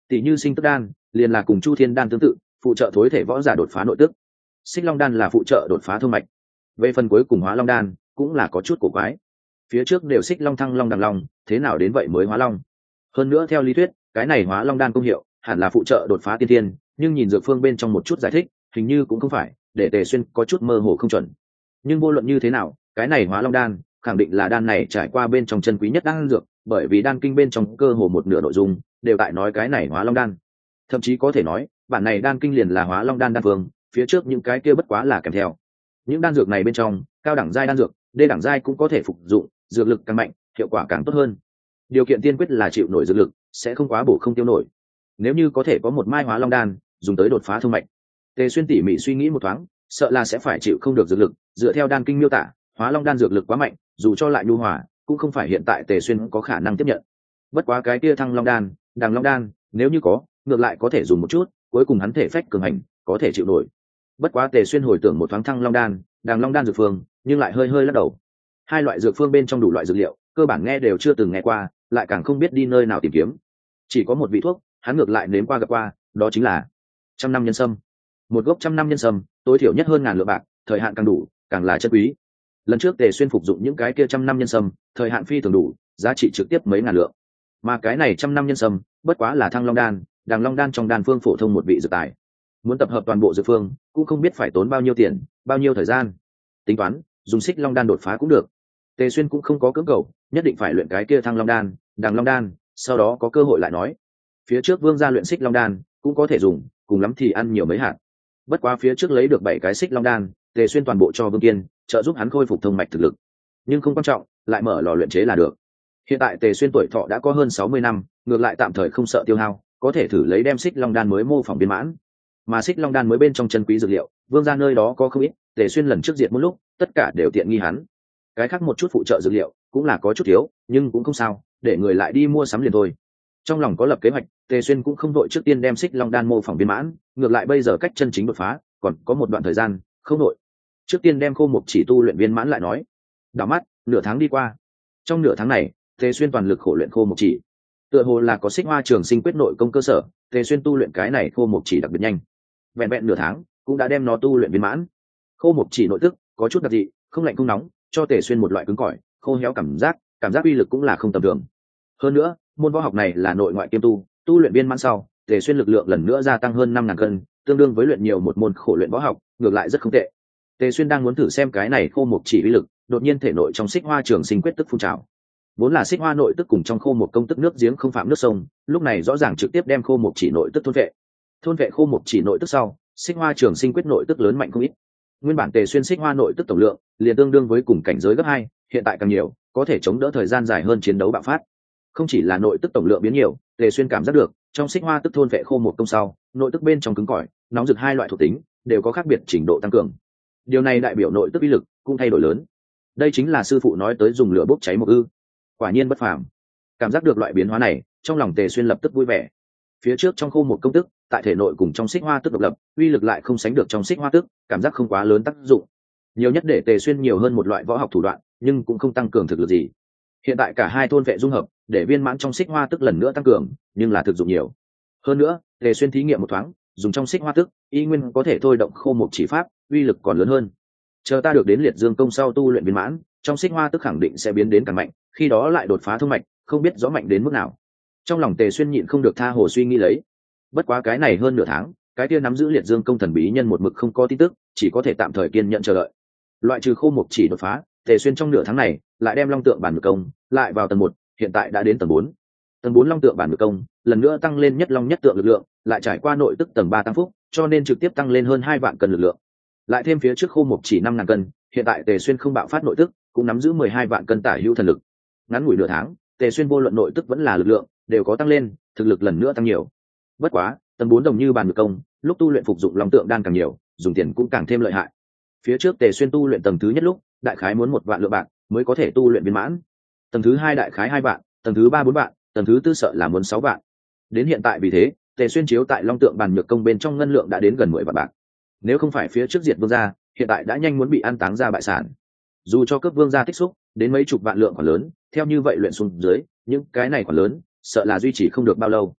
tỷ như sinh tức đan liền là cùng chu thiên đan tương tự, phụ trợ thối thể võ giả đột phá nội tức. Xích long đan là phụ trợ đột phá thương mạch. Về phần cuối cùng hóa long đan cũng là có chút cổ quái, phía trước đều xích long thăng long đằng long, thế nào đến vậy mới hóa long? Hơn nữa theo lý thuyết cái này hóa long đan công hiệu hẳn là phụ trợ đột phá tiên thiên, nhưng nhìn dược phương bên trong một chút giải thích hình như cũng không phải, để Tề Xuyên có chút mơ hồ không chuẩn. Nhưng vô luận như thế nào, cái này hóa long đan khẳng định là đan này trải qua bên trong chân quý nhất đan dược, bởi vì đan kinh bên trong cơ hồ một nửa nội dung đều tại nói cái này hóa long đan. Thậm chí có thể nói bản này đan kinh liền là hóa long đan đan phương, phía trước những cái kia bất quá là kèm theo. Những đan dược này bên trong, cao đẳng giai đan dược, đê đẳng giai cũng có thể phục dụng, dược lực càng mạnh, hiệu quả càng tốt hơn. Điều kiện tiên quyết là chịu nổi dược lực, sẽ không quá bổ không tiêu nổi. Nếu như có thể có một mai hóa long đan dùng tới đột phá thương mạch. Tề Xuyên tỉ mỉ suy nghĩ một thoáng, sợ là sẽ phải chịu không được dược lực, dựa theo đan kinh miêu tả, hóa long đan dược lực quá mạnh, dù cho lại nhu hòa, cũng không phải hiện tại Tề Xuyên có khả năng tiếp nhận. Bất quá cái kia thăng long đan, đằng long đan, nếu như có, ngược lại có thể dùng một chút, cuối cùng hắn thể phách cường hành, có thể chịu nổi. Bất quá Tề Xuyên hồi tưởng một thoáng thăng long đan, đằng long đan dược phương, nhưng lại hơi hơi lắc đầu. Hai loại dược phương bên trong đủ loại dược liệu, cơ bản nghe đều chưa từng nghe qua, lại càng không biết đi nơi nào tìm kiếm. Chỉ có một vị thuốc, hắn ngược lại nếm qua gặp qua, đó chính là trăm năm nhân sâm. Một gốc trăm năm nhân sâm, tối thiểu nhất hơn ngàn lượng bạc, thời hạn càng đủ, càng là chất quý. Lần trước Tề Xuyên phục dụng những cái kia trăm năm nhân sâm, thời hạn phi thường đủ, giá trị trực tiếp mấy ngàn lượng. Mà cái này trăm năm nhân sâm, bất quá là thăng long đan, đằng long đan trong đan phương phổ thông một vị dược tài. Muốn tập hợp toàn bộ dược phương, cũng không biết phải tốn bao nhiêu tiền, bao nhiêu thời gian. Tính toán, dùng xích long đan đột phá cũng được. Tề Xuyên cũng không có cưỡng cầu, nhất định phải luyện cái kia thăng long đan, đằng long đan, sau đó có cơ hội lại nói. Phía trước Vương gia luyện xích long đan, cũng có thể dùng, cùng lắm thì ăn nhiều mấy hạt. Bất quá phía trước lấy được 7 cái xích long đan, Tề Xuyên toàn bộ cho Vương Kiên, trợ giúp hắn khôi phục thông mạch thực lực. Nhưng không quan trọng, lại mở lò luyện chế là được. Hiện tại Tề Xuyên tuổi thọ đã có hơn 60 năm, ngược lại tạm thời không sợ tiêu hao, có thể thử lấy đem xích long đan mới mô phỏng viên mãn. Mà xích long đan mới bên trong chân quý dược liệu, Vương gia nơi đó có không ít, Tề Xuyên lần trước diệt một lúc, tất cả đều tiện nghi hắn. Cái khác một chút phụ trợ dược liệu, cũng là có chút thiếu, nhưng cũng không sao, để người lại đi mua sắm liền thôi. Trong lòng có lập kế hoạch, Tề Xuyên cũng không đội trước tiên đem xích long đan mô phỏng viên mãn, ngược lại bây giờ cách chân chính đột phá còn có một đoạn thời gian, không đội. Trước tiên đem khô mục chỉ tu luyện viên mãn lại nói. Đảo mắt nửa tháng đi qua, trong nửa tháng này Tề Xuyên toàn lực khổ luyện khô mục chỉ, tựa hồ là có xích hoa trường sinh quyết nội công cơ sở, Tề Xuyên tu luyện cái này khô mục chỉ đặc biệt nhanh, vẹn vẹn nửa tháng cũng đã đem nó tu luyện viên mãn. Khô mục chỉ nội tức có chút đặc dị, không lạnh không nóng, cho Tề Xuyên một loại cứng cỏi, khô héo cảm giác uy lực cũng là không tầm thường. Hơn nữa môn võ học này là nội ngoại kiêm tu, tu luyện viên mãn sau Tề Xuyên lực lượng lần nữa gia tăng hơn 5.000 cân, tương đương với luyện nhiều một môn khổ luyện võ học, ngược lại rất không tệ. Tề Xuyên đang muốn thử xem cái này khô mục chỉ uy lực, đột nhiên thể nội trong xích hoa trường sinh quyết tức phun trào. Vốn là xích hoa nội tức cùng trong khô mục công tức nước giếng không phạm nước sông, lúc này rõ ràng trực tiếp đem khô mục chỉ nội tức thôn vệ khô mục chỉ nội tức sau, xích hoa trường sinh quyết nội tức lớn mạnh không ít. Nguyên bản Tề Xuyên xích hoa nội tức tổng lượng liền tương đương với cùng cảnh giới gấp 2, hiện tại càng nhiều, có thể chống đỡ thời gian dài hơn chiến đấu bạo phát. Không chỉ là nội tức tổng lượng biến nhiều, Tề Xuyên cảm giác được trong xích hoa tức thôn vệ khô một công sau, nội tức bên trong cứng cỏi, nóng rực hai loại thuộc tính đều có khác biệt trình độ tăng cường. Điều này đại biểu nội tức uy lực cũng thay đổi lớn. Đây chính là sư phụ nói tới dùng lửa bốc cháy một ư? Quả nhiên bất phàm. Cảm giác được loại biến hóa này, trong lòng Tề Xuyên lập tức vui vẻ. Phía trước trong khô một công tức, tại thể nội cùng trong xích hoa tức độc lập, uy lực lại không sánh được trong xích hoa tức, cảm giác không quá lớn tác dụng. Nhiều nhất để Tề Xuyên nhiều hơn một loại võ học thủ đoạn, nhưng cũng không tăng cường thực lực gì. Hiện tại cả hai thôn vệ dung hợp, để viên mãn trong xích hoa tức lần nữa tăng cường, nhưng là thực dụng nhiều. Hơn nữa Tề Xuyên thí nghiệm một thoáng, dùng trong xích hoa tức y nguyên có thể thôi động khô một chỉ pháp, uy lực còn lớn hơn. Chờ ta được đến liệt dương công sau tu luyện viên mãn, trong xích hoa tức khẳng định sẽ biến đến càng mạnh, khi đó lại đột phá thông mạch, không biết rõ mạnh đến mức nào. Trong lòng Tề Xuyên nhịn không được tha hồ suy nghĩ lấy. Bất quá cái này hơn nửa tháng, cái kia nắm giữ liệt dương công thần bí nhân một mực không có tin tức, chỉ có thể tạm thời kiên nhận chờ đợi. Loại trừ khô một chỉ đột phá, Tề Xuyên trong nửa tháng này lại đem long tượng bản ngược công lại vào tầng 1, hiện tại đã đến tầng 4. Tầng 4 long tượng bản ngược công lần nữa tăng lên nhất long nhất tượng lực lượng, lại trải qua nội tức tầng 3 tăng phúc, cho nên trực tiếp tăng lên hơn 2 vạn cân lực lượng. Lại thêm phía trước khô một chỉ 5.000 cân, hiện tại Tề Xuyên không bạo phát nội tức, cũng nắm giữ 12 vạn cân tả hữu thần lực. Ngắn ngủi nửa tháng, Tề Xuyên vô luận nội tức vẫn là lực lượng đều có tăng lên, thực lực lần nữa tăng nhiều. Bất quá tầng 4 đồng như bàn ngược công, lúc tu luyện phục dụng long tượng đan càng nhiều, dùng tiền cũng càng thêm lợi hại. Phía trước Tề Xuyên tu luyện tầng thứ nhất lúc, đại khái muốn 1 vạn lượng bạc mới có thể tu luyện viên mãn. Tầng thứ 2 đại khái 2 vạn, tầng thứ 3 4 vạn, tầng thứ 4 sợ là muốn 6 vạn. Đến hiện tại vì thế, Tề Xuyên chiếu tại long tượng bàn nhược công bên trong ngân lượng đã đến gần 10 vạn bạc. Nếu không phải phía trước diệt vương gia, hiện tại đã nhanh muốn bị an táng ra bại sản. Dù cho cấp vương gia tích xúc đến mấy chục vạn lượng khoản lớn, theo như vậy luyện xuống dưới, những cái này khoản lớn sợ là duy trì không được bao lâu.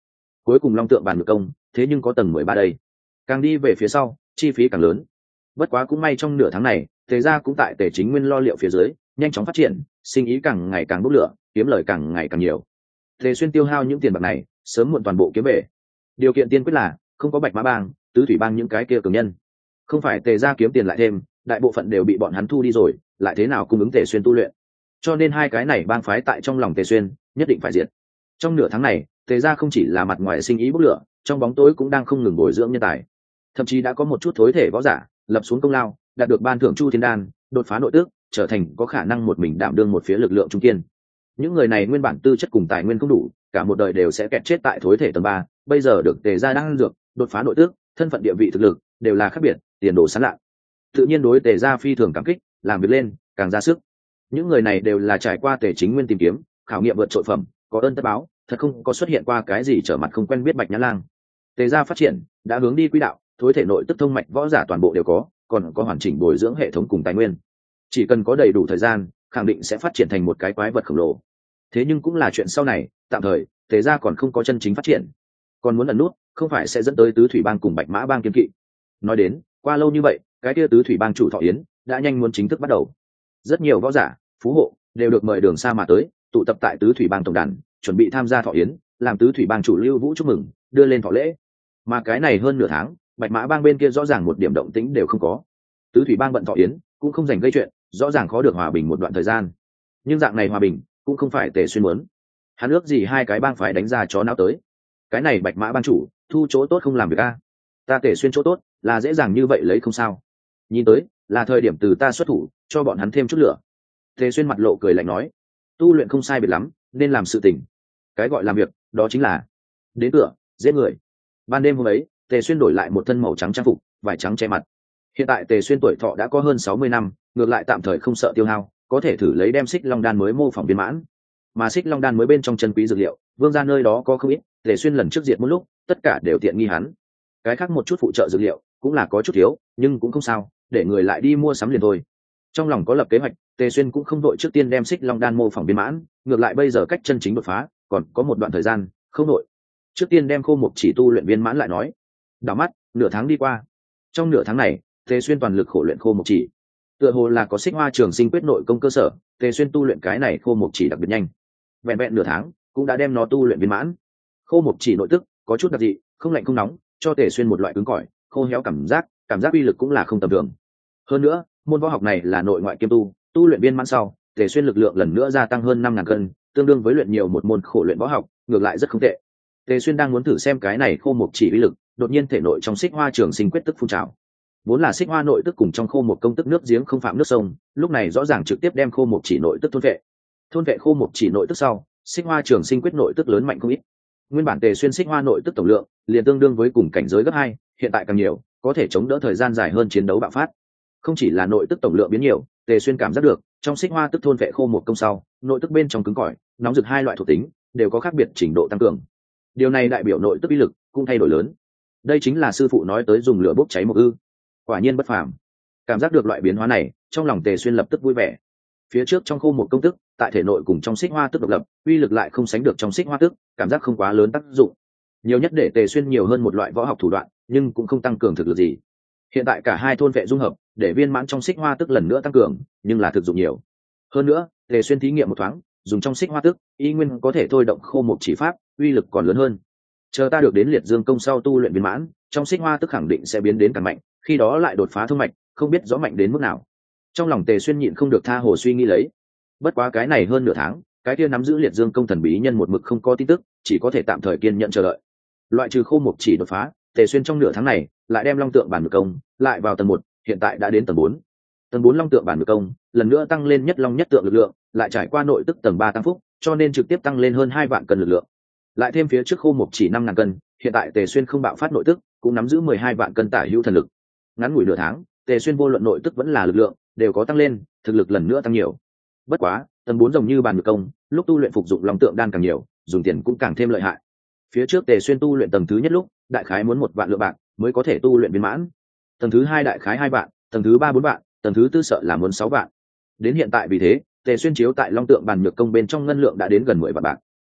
cuối cùng long tượng bàn ngược công thế nhưng có tầng 13 đây, càng đi về phía sau chi phí càng lớn. Bất quá cũng may trong nửa tháng này tề gia cũng tại tề chính nguyên lo liệu phía dưới nhanh chóng phát triển, sinh ý càng ngày càng bốc lửa, kiếm lời càng ngày càng nhiều. Tề Xuyên tiêu hao những tiền bạc này sớm muộn toàn bộ kiếm về. Điều kiện tiên quyết là không có Bạch Mã Bang, Tứ Thủy Bang những cái kia cường nhân. Không phải tề gia kiếm tiền lại thêm, đại bộ phận đều bị bọn hắn thu đi rồi, lại thế nào cung ứng Tề Xuyên tu luyện. Cho nên hai cái này bang phái tại trong lòng Tề Xuyên nhất định phải diệt. Trong nửa tháng này tề gia không chỉ là mặt ngoài sinh ý bốc lửa, trong bóng tối cũng đang không ngừng bồi dưỡng nhân tài, thậm chí đã có một chút thối thể võ giả lập xuống công lao, đạt được ban thưởng Chu Thiên Đan, đột phá nội tước, trở thành có khả năng một mình đảm đương một phía lực lượng trung kiên. Những người này nguyên bản tư chất cùng tài nguyên không đủ, cả một đời đều sẽ kẹt chết tại thối thể tầng 3, bây giờ được tề gia đang dược, đột phá nội tước, thân phận địa vị thực lực đều là khác biệt, tiền đồ sáng lạ. Tự nhiên đối tề gia phi thường cảm kích, làm việc lên càng ra sức. Những người này đều là trải qua tề chính nguyên tìm kiếm, khảo nghiệm vượt trội phẩm, có ơn tất báo, thật không có xuất hiện qua cái gì trở mặt không quen biết Bạch Nhã Lang. Tề gia phát triển đã hướng đi quỹ đạo, thối thể nội tức thông mạch võ giả toàn bộ đều có, còn có hoàn chỉnh bồi dưỡng hệ thống cùng tài nguyên. Chỉ cần có đầy đủ thời gian, khẳng định sẽ phát triển thành một cái quái vật khổng lồ. Thế nhưng cũng là chuyện sau này, tạm thời tề gia còn không có chân chính phát triển, còn muốn ẩn nút không phải sẽ dẫn tới Tứ Thủy Bang cùng Bạch Mã Bang kiên kỵ. Nói đến qua lâu như vậy, cái kia Tứ Thủy Bang chủ Thọ Yến đã nhanh muốn chính thức bắt đầu. Rất nhiều võ giả phú hộ đều được mời đường xa mà tới, tụ tập tại Tứ Thủy Bang tổng đàn, chuẩn bị tham gia Thọ Yến, làm Tứ Thủy Bang chủ Lưu Vũ chúc mừng, đưa lên thọ lễ. Mà cái này hơn nửa tháng, Bạch Mã Bang bên kia rõ ràng một điểm động tĩnh đều không có. Tứ Thủy Bang bận Thọ Yến cũng không dành gây chuyện, rõ ràng khó được hòa bình một đoạn thời gian. Nhưng dạng này hòa bình cũng không phải Tề Xuyên muốn. Hắn ước gì hai cái bang phải đánh ra chó não tới. Cái này Bạch Mã Bang chủ thu chỗ tốt không làm việc a, ta Tề Xuyên chỗ tốt là dễ dàng như vậy lấy không sao. Nhìn tới là thời điểm từ ta xuất thủ cho bọn hắn thêm chút lửa. Tề Xuyên mặt lộ cười lạnh nói, tu luyện không sai biệt lắm, nên làm sự tình. Cái gọi làm việc đó chính là đến cửa giết người. Ban đêm hôm ấy Tề Xuyên đổi lại một thân màu trắng trang phục, vải trắng che mặt. Hiện tại Tề Xuyên tuổi thọ đã có hơn 60 năm, ngược lại tạm thời không sợ tiêu hao, có thể thử lấy đem Xích Long Đan mới mô phỏng viên mãn. Mà Xích Long Đan mới bên trong chân quý dược liệu, vương gia nơi đó có không ít, Tề Xuyên lần trước diệt một lúc, tất cả đều tiện nghi hắn. Cái khác một chút phụ trợ dược liệu cũng là có chút thiếu, nhưng cũng không sao, để người lại đi mua sắm liền thôi. Trong lòng có lập kế hoạch, Tề Xuyên cũng không đội trước tiên đem Xích Long Đan mô phỏng viên mãn, ngược lại bây giờ cách chân chính đột phá còn có một đoạn thời gian, không đội. Trước tiên đem Khô Mục Chỉ tu luyện viên mãn lại nói. Đảo mắt nửa tháng đi qua, trong nửa tháng này Tề Xuyên toàn lực khổ luyện Khô Mục Chỉ, tựa hồ là có Xích Hoa Trường Sinh quyết nội công cơ sở, Tề Xuyên tu luyện cái này Khô Mục Chỉ đặc biệt nhanh, vẹn vẹn nửa tháng cũng đã đem nó tu luyện viên mãn. Khô Mục Chỉ nội tức có chút đặc dị, không lạnh không nóng, cho Tề Xuyên một loại cứng cỏi khô héo cảm giác uy lực cũng là không tầm thường. Hơn nữa môn võ học này là nội ngoại kiêm tu, tu luyện viên mãn sau Tề Xuyên lực lượng lần nữa gia tăng hơn 5.000 cân, tương đương với luyện nhiều một môn khổ luyện võ học, ngược lại rất không tệ. Tề Xuyên đang muốn thử xem cái này Khô Mục Chỉ uy lực, đột nhiên thể nội trong Xích Hoa Trường Sinh quyết tức phun trào. Vốn là Xích Hoa nội tức cùng trong Khô Mục công tức nước giếng không phạm nước sông, lúc này rõ ràng trực tiếp đem Khô Mục Chỉ nội tức thôn vệ Khô Mục Chỉ nội tức sau, Xích Hoa Trường Sinh quyết nội tức lớn mạnh không ít. Nguyên bản Tề Xuyên Xích Hoa nội tức tổng lượng liền tương đương với cùng cảnh giới gấp 2, hiện tại càng nhiều, có thể chống đỡ thời gian dài hơn chiến đấu bạo phát. Không chỉ là nội tức tổng lượng biến nhiều, Tề Xuyên cảm giác được trong Xích Hoa tức thôn vệ Khô Mục công sau, nội tức bên trong cứng cỏi, nóng rực hai loại thuộc tính đều có khác biệt trình độ tăng cường. Điều này đại biểu nội tức uy lực cũng thay đổi lớn. Đây chính là sư phụ nói tới dùng lửa bốc cháy một ư? Quả nhiên bất phàm. Cảm giác được loại biến hóa này, trong lòng Tề Xuyên lập tức vui vẻ. Phía trước trong Khô Mục công tức, tại thể nội cùng trong Xích Hoa tức độc lập, uy lực lại không sánh được trong Xích Hoa tức, cảm giác không quá lớn tác dụng. Nhiều nhất để Tề Xuyên nhiều hơn một loại võ học thủ đoạn, nhưng cũng không tăng cường thực lực gì. Hiện tại cả hai thôn vệ dung hợp, để viên mãn trong Xích Hoa tức lần nữa tăng cường, nhưng là thực dụng nhiều. Hơn nữa, Tề Xuyên thí nghiệm một thoáng, dùng trong Xích Hoa tức, y nguyên có thể thôi động Khô Mục Chỉ pháp, uy lực còn lớn hơn. Chờ ta được đến Liệt Dương công sau tu luyện viên mãn, trong Xích Hoa tức khẳng định sẽ biến đến càng mạnh, khi đó lại đột phá thông mạch, không biết rõ mạnh đến mức nào. Trong lòng Tề Xuyên nhịn không được tha hồ suy nghĩ lấy. Bất quá cái này hơn nửa tháng, cái kia nắm giữ Liệt Dương công thần bí nhân một mực không có tin tức, chỉ có thể tạm thời kiên nhẫn chờ đợi. Loại trừ Khô Mục Chỉ đột phá, Tề Xuyên trong nửa tháng này lại đem Long Tượng Bản Ngược công lại vào tầng 1, hiện tại đã đến tầng 4. Tầng 4 Long Tượng Bản Ngược công lần nữa tăng lên nhất long nhất tượng lực lượng, lại trải qua nội tức tầng 3 tăng phúc, cho nên trực tiếp tăng lên hơn 2 vạn cân lực lượng. Lại thêm phía trước Khô Mục Chỉ 5.000 cân, hiện tại Tề Xuyên không bạo phát nội tức, cũng nắm giữ 12 vạn cân tả hữu thần lực. Ngắn ngủi nửa tháng, Tề Xuyên vô luận nội tức vẫn là lực lượng, đều có tăng lên, thực lực lần nữa tăng nhiều. Bất quá, tầng 4 giống như Bàn Ngược công, lúc tu luyện phục dụng Long Tượng đan càng nhiều, dùng tiền cũng càng thêm lợi hại. Phía trước Tề Xuyên tu luyện tầng thứ nhất lúc, đại khái muốn 1 vạn lượng bạc mới có thể tu luyện viên mãn. Tầng thứ 2 đại khái 2 vạn, tầng thứ 3 4 vạn, tầng thứ 4 sợ là muốn 6 vạn. Đến hiện tại vì thế, Tề Xuyên chiếu tại Long Tượng Bàn Nhược công bên trong ngân lượng đã đến gần 10 vạn bạc.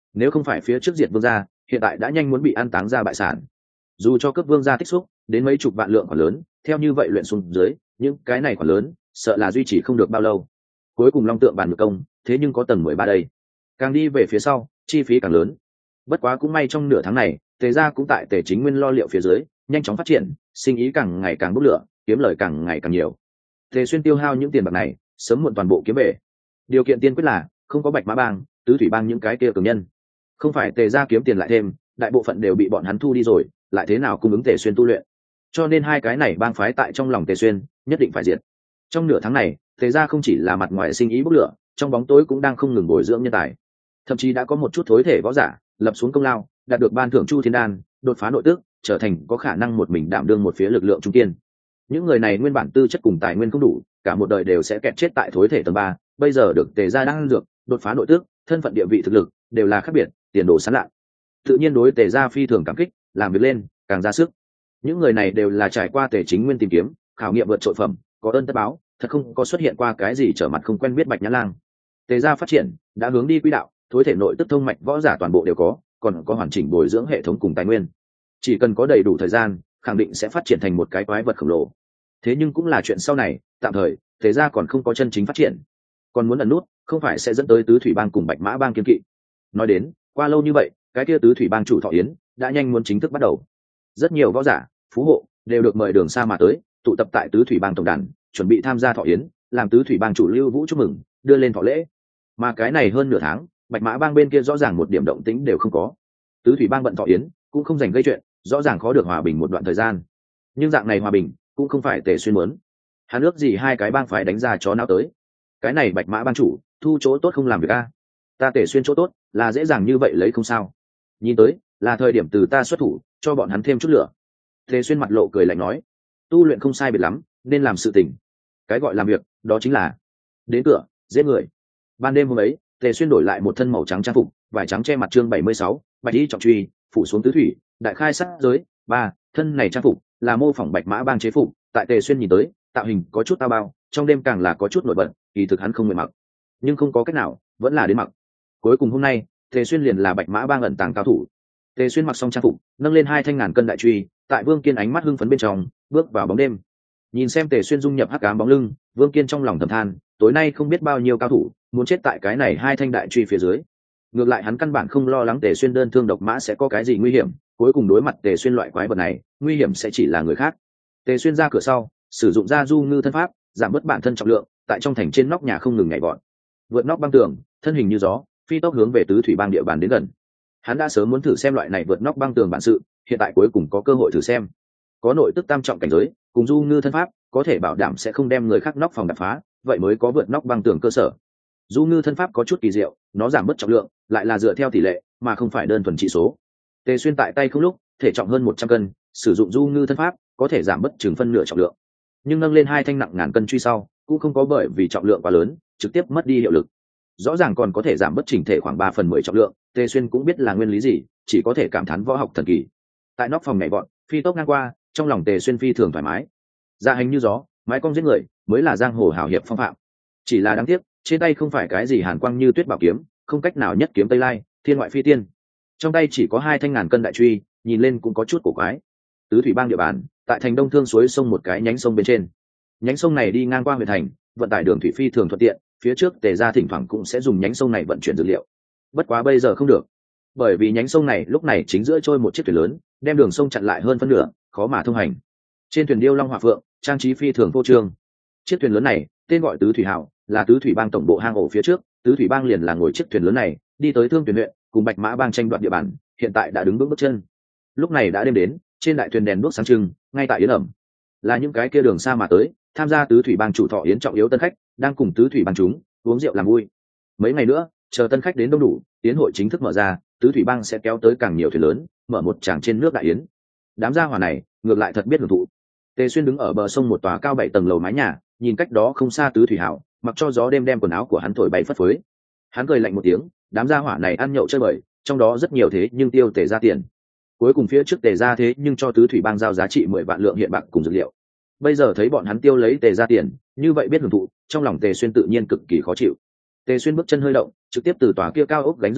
nếu không phải phía trước diệt vương gia, hiện tại đã nhanh muốn bị ăn táng ra bại sản. Dù cho cấp vương gia tích xúc đến mấy chục vạn lượng khoản lớn, theo như vậy luyện xuống dưới, những cái này khoản lớn sợ là duy trì không được bao lâu. Cuối cùng long tượng bàn ngược công, thế nhưng có tầng 13 đây, càng đi về phía sau chi phí càng lớn. Bất quá cũng may trong nửa tháng này Tề gia cũng tại Tề Chính Nguyên lo liệu phía dưới nhanh chóng phát triển, sinh ý càng ngày càng bốc lửa, kiếm lời càng ngày càng nhiều. Tề Xuyên tiêu hao những tiền bạc này sớm muộn toàn bộ kiếm về. Điều kiện tiên quyết là không có Bạch Mã Bang, Tứ Thủy Bang những cái kia cường nhân. Không phải Tề gia kiếm tiền lại thêm, đại bộ phận đều bị bọn hắn thu đi rồi, lại thế nào cung ứng Tề Xuyên tu luyện. Cho nên hai cái này bang phái tại trong lòng Tề Xuyên nhất định phải diệt. Trong nửa tháng này Tề gia không chỉ là mặt ngoài sinh ý bốc lửa, trong bóng tối cũng đang không ngừng bồi dưỡng nhân tài. Thậm chí đã có một chút thối thể võ giả lập xuống công lao, đạt được ban thưởng Chu Thiên Đan, đột phá nội tước, trở thành có khả năng một mình đảm đương một phía lực lượng trung kiên. Những người này nguyên bản tư chất cùng tài nguyên không đủ, cả một đời đều sẽ kẹt chết tại thối thể tầng 3, bây giờ được Tề gia đang dược, đột phá nội tước, thân phận địa vị thực lực đều là khác biệt, tiền đồ sáng lạ. Tự nhiên đối Tề gia phi thường cảm kích, làm việc lên càng ra sức. Những người này đều là trải qua Tề Chính Nguyên tìm kiếm, khảo nghiệm vượt trội phẩm, có ơn tất báo, thật không có xuất hiện qua cái gì trở mặt không quen biết Bạch Nhã Lang. Tề gia phát triển đã hướng đi quỹ đạo, thối thể nội tức thông mạch võ giả toàn bộ đều có, còn có hoàn chỉnh bồi dưỡng hệ thống cùng tài nguyên. Chỉ cần có đầy đủ thời gian, khẳng định sẽ phát triển thành một cái quái vật khổng lồ. Thế nhưng cũng là chuyện sau này, tạm thời Tề gia còn không có chân chính phát triển, còn muốn ẩn nút, không phải sẽ dẫn tới Tứ Thủy Bang cùng Bạch Mã Bang kiên kỵ. Nói đến, qua lâu như vậy, cái kia Tứ Thủy Bang chủ Thọ Yến đã nhanh muốn chính thức bắt đầu. Rất nhiều võ giả, phú hộ đều được mời đường xa mà tới, tụ tập tại Tứ Thủy Bang tổng đàn, chuẩn bị tham gia Thọ Yến, làm Tứ Thủy Bang chủ Lưu Vũ chúc mừng, đưa lên thọ lễ. Mà cái này hơn nửa tháng, Bạch Mã Bang bên kia rõ ràng một điểm động tĩnh đều không có. Tứ Thủy Bang bận Thọ Yến, cũng không dành gây chuyện, rõ ràng khó được hòa bình một đoạn thời gian. Nhưng dạng này hòa bình cũng không phải Tề Xuyên muốn. Hắn ước gì hai cái bang phải đánh ra chó não tới. Cái này Bạch Mã Bang chủ thu chỗ tốt không làm việc a, ta Tề Xuyên chỗ tốt là dễ dàng như vậy lấy không sao. Nhìn tới là thời điểm từ ta xuất thủ, cho bọn hắn thêm chút lửa. Tề Xuyên mặt lộ cười lạnh nói, tu luyện không sai biệt lắm, nên làm sự tình. Cái gọi làm việc đó chính là đến cửa giết người. Ban đêm hôm ấy, Tề Xuyên đổi lại một thân màu trắng trang phục, vải trắng che mặt chương 76, bạch y trọng truy, phủ xuống tứ thủy, đại khai sát giới. Thân này trang phục là mô phỏng Bạch Mã Bang chế phục, tại Tề Xuyên nhìn tới, tạo hình có chút tao bao, trong đêm càng là có chút nổi bật, kỳ thực hắn không nguyện mặc, nhưng không có cách nào, vẫn là đến mặc. Cuối cùng hôm nay, Tề Xuyên liền là Bạch Mã Bang ẩn tàng cao thủ. Tề Xuyên mặc xong trang phục, nâng lên 2 thanh ngàn cân đại truy, tại Vương Kiên ánh mắt hưng phấn bên trong, bước vào bóng đêm. Nhìn xem Tề Xuyên dung nhập hắc ám bóng lưng, Vương Kiên trong lòng thầm than, tối nay không biết bao nhiêu cao thủ muốn chết tại cái này 2 thanh đại truy phía dưới. Ngược lại hắn căn bản không lo lắng Tề Xuyên đơn thương độc mã sẽ có cái gì nguy hiểm, cuối cùng đối mặt Tề Xuyên loại quái vật này, nguy hiểm sẽ chỉ là người khác. Tề Xuyên ra cửa sau, sử dụng ra du ngư thân pháp, giảm bớt bản thân trọng lượng, tại trong thành trên nóc nhà không ngừng nhảy vọt, vượt nóc băng tường, thân hình như gió, phi tốc hướng về Tứ Thủy Bang địa bàn đến gần. Hắn đã sớm muốn thử xem loại này vượt nóc băng tường bản sự, hiện tại cuối cùng có cơ hội thử xem. Có nội tức tam trọng cảnh giới, cùng du ngư thân pháp, có thể bảo đảm sẽ không đem người khác nóc phòng đập phá, vậy mới có vượt nóc băng tường cơ sở. Du ngư thân pháp có chút kỳ diệu, nó giảm bớt trọng lượng, lại là dựa theo tỷ lệ, mà không phải đơn thuần trị số. Tề Xuyên tại tay không lúc, thể trọng hơn 100 cân, sử dụng du ngư thân pháp, có thể giảm bớt chừng phân nửa trọng lượng. Nhưng nâng lên 2 thanh nặng ngàn cân truy sau, cũng không có bởi vì trọng lượng quá lớn, trực tiếp mất đi hiệu lực. Rõ ràng còn có thể giảm bớt chỉnh thể khoảng 3/10 trọng lượng, Tề Xuyên cũng biết là nguyên lý gì, chỉ có thể cảm thán võ học thần kỳ. Tại nóc phòng nhảy vọt, phi tốc ngang qua, trong lòng Tề Xuyên phi thường thoải mái. Ra hành như gió, mái cong giết người, mới là giang hồ hảo hiệp phong phạm. Chỉ là đáng tiếc, trên tay không phải cái gì hàn quang như tuyết bảo kiếm, không cách nào nhất kiếm Tây Lai, thiên ngoại phi tiên. Trong tay chỉ có 2 thanh ngàn cân đại truy, nhìn lên cũng có chút cổ quái. Tứ Thủy Bang địa bàn, tại thành Đông Thương suối sông một cái nhánh sông bên trên. Nhánh sông này đi ngang qua huyện thành, vận tải đường thủy phi thường thuận tiện, phía trước Tề gia thỉnh thoảng cũng sẽ dùng nhánh sông này vận chuyển dược liệu. Bất quá bây giờ không được, bởi vì nhánh sông này lúc này chính giữa trôi một chiếc thuyền lớn, đem đường sông chặn lại hơn phân nửa, khó mà thông hành. Trên thuyền điêu long hỏa phượng, trang trí phi thường vô trương. Chiếc thuyền lớn này tên gọi Tứ Thủy Hào, là Tứ Thủy Bang tổng bộ hang ổ phía trước, Tứ Thủy Bang liền là ngồi chiếc thuyền lớn này đi tới Thương Tuyền huyện, cùng Bạch Mã Bang tranh đoạt địa bàn, hiện tại đã đứng bước chân. Lúc này đã đêm đến, trên đại thuyền đèn đuốc sáng trưng, ngay tại yến ẩm là những cái kia đường xa mà tới tham gia Tứ Thủy Bang chủ thọ yến trọng yếu tân khách, đang cùng Tứ Thủy Bang chúng uống rượu làm vui. Mấy ngày nữa, chờ tân khách đến đông đủ, yến hội chính thức mở ra, Tứ Thủy Bang sẽ kéo tới càng nhiều thuyền lớn, mở một tràng trên nước đại yến. Đám gia hỏa này ngược lại thật biết hưởng thụ. Tề Xuyên đứng ở bờ sông một tòa cao 7 tầng lầu mái nhà, nhìn cách đó không xa Tứ Thủy Hảo, mặc cho gió đêm đem quần áo của hắn thổi bay phất phới. Hắn cười lạnh một tiếng, đám gia hỏa này ăn nhậu chơi bời, trong đó rất nhiều thế nhưng tiêu Tề ra tiền. Cuối cùng phía trước Tề ra thế nhưng cho Tứ Thủy Bang giao giá trị 10 vạn lượng hiện bạc cùng dược liệu. Bây giờ thấy bọn hắn tiêu lấy Tề ra tiền, như vậy biết hưởng thụ, trong lòng Tề Xuyên tự nhiên cực kỳ khó chịu. Tề Xuyên bước chân hơi động, trực tiếp từ tòa kia cao ốc gánh rơi xuống,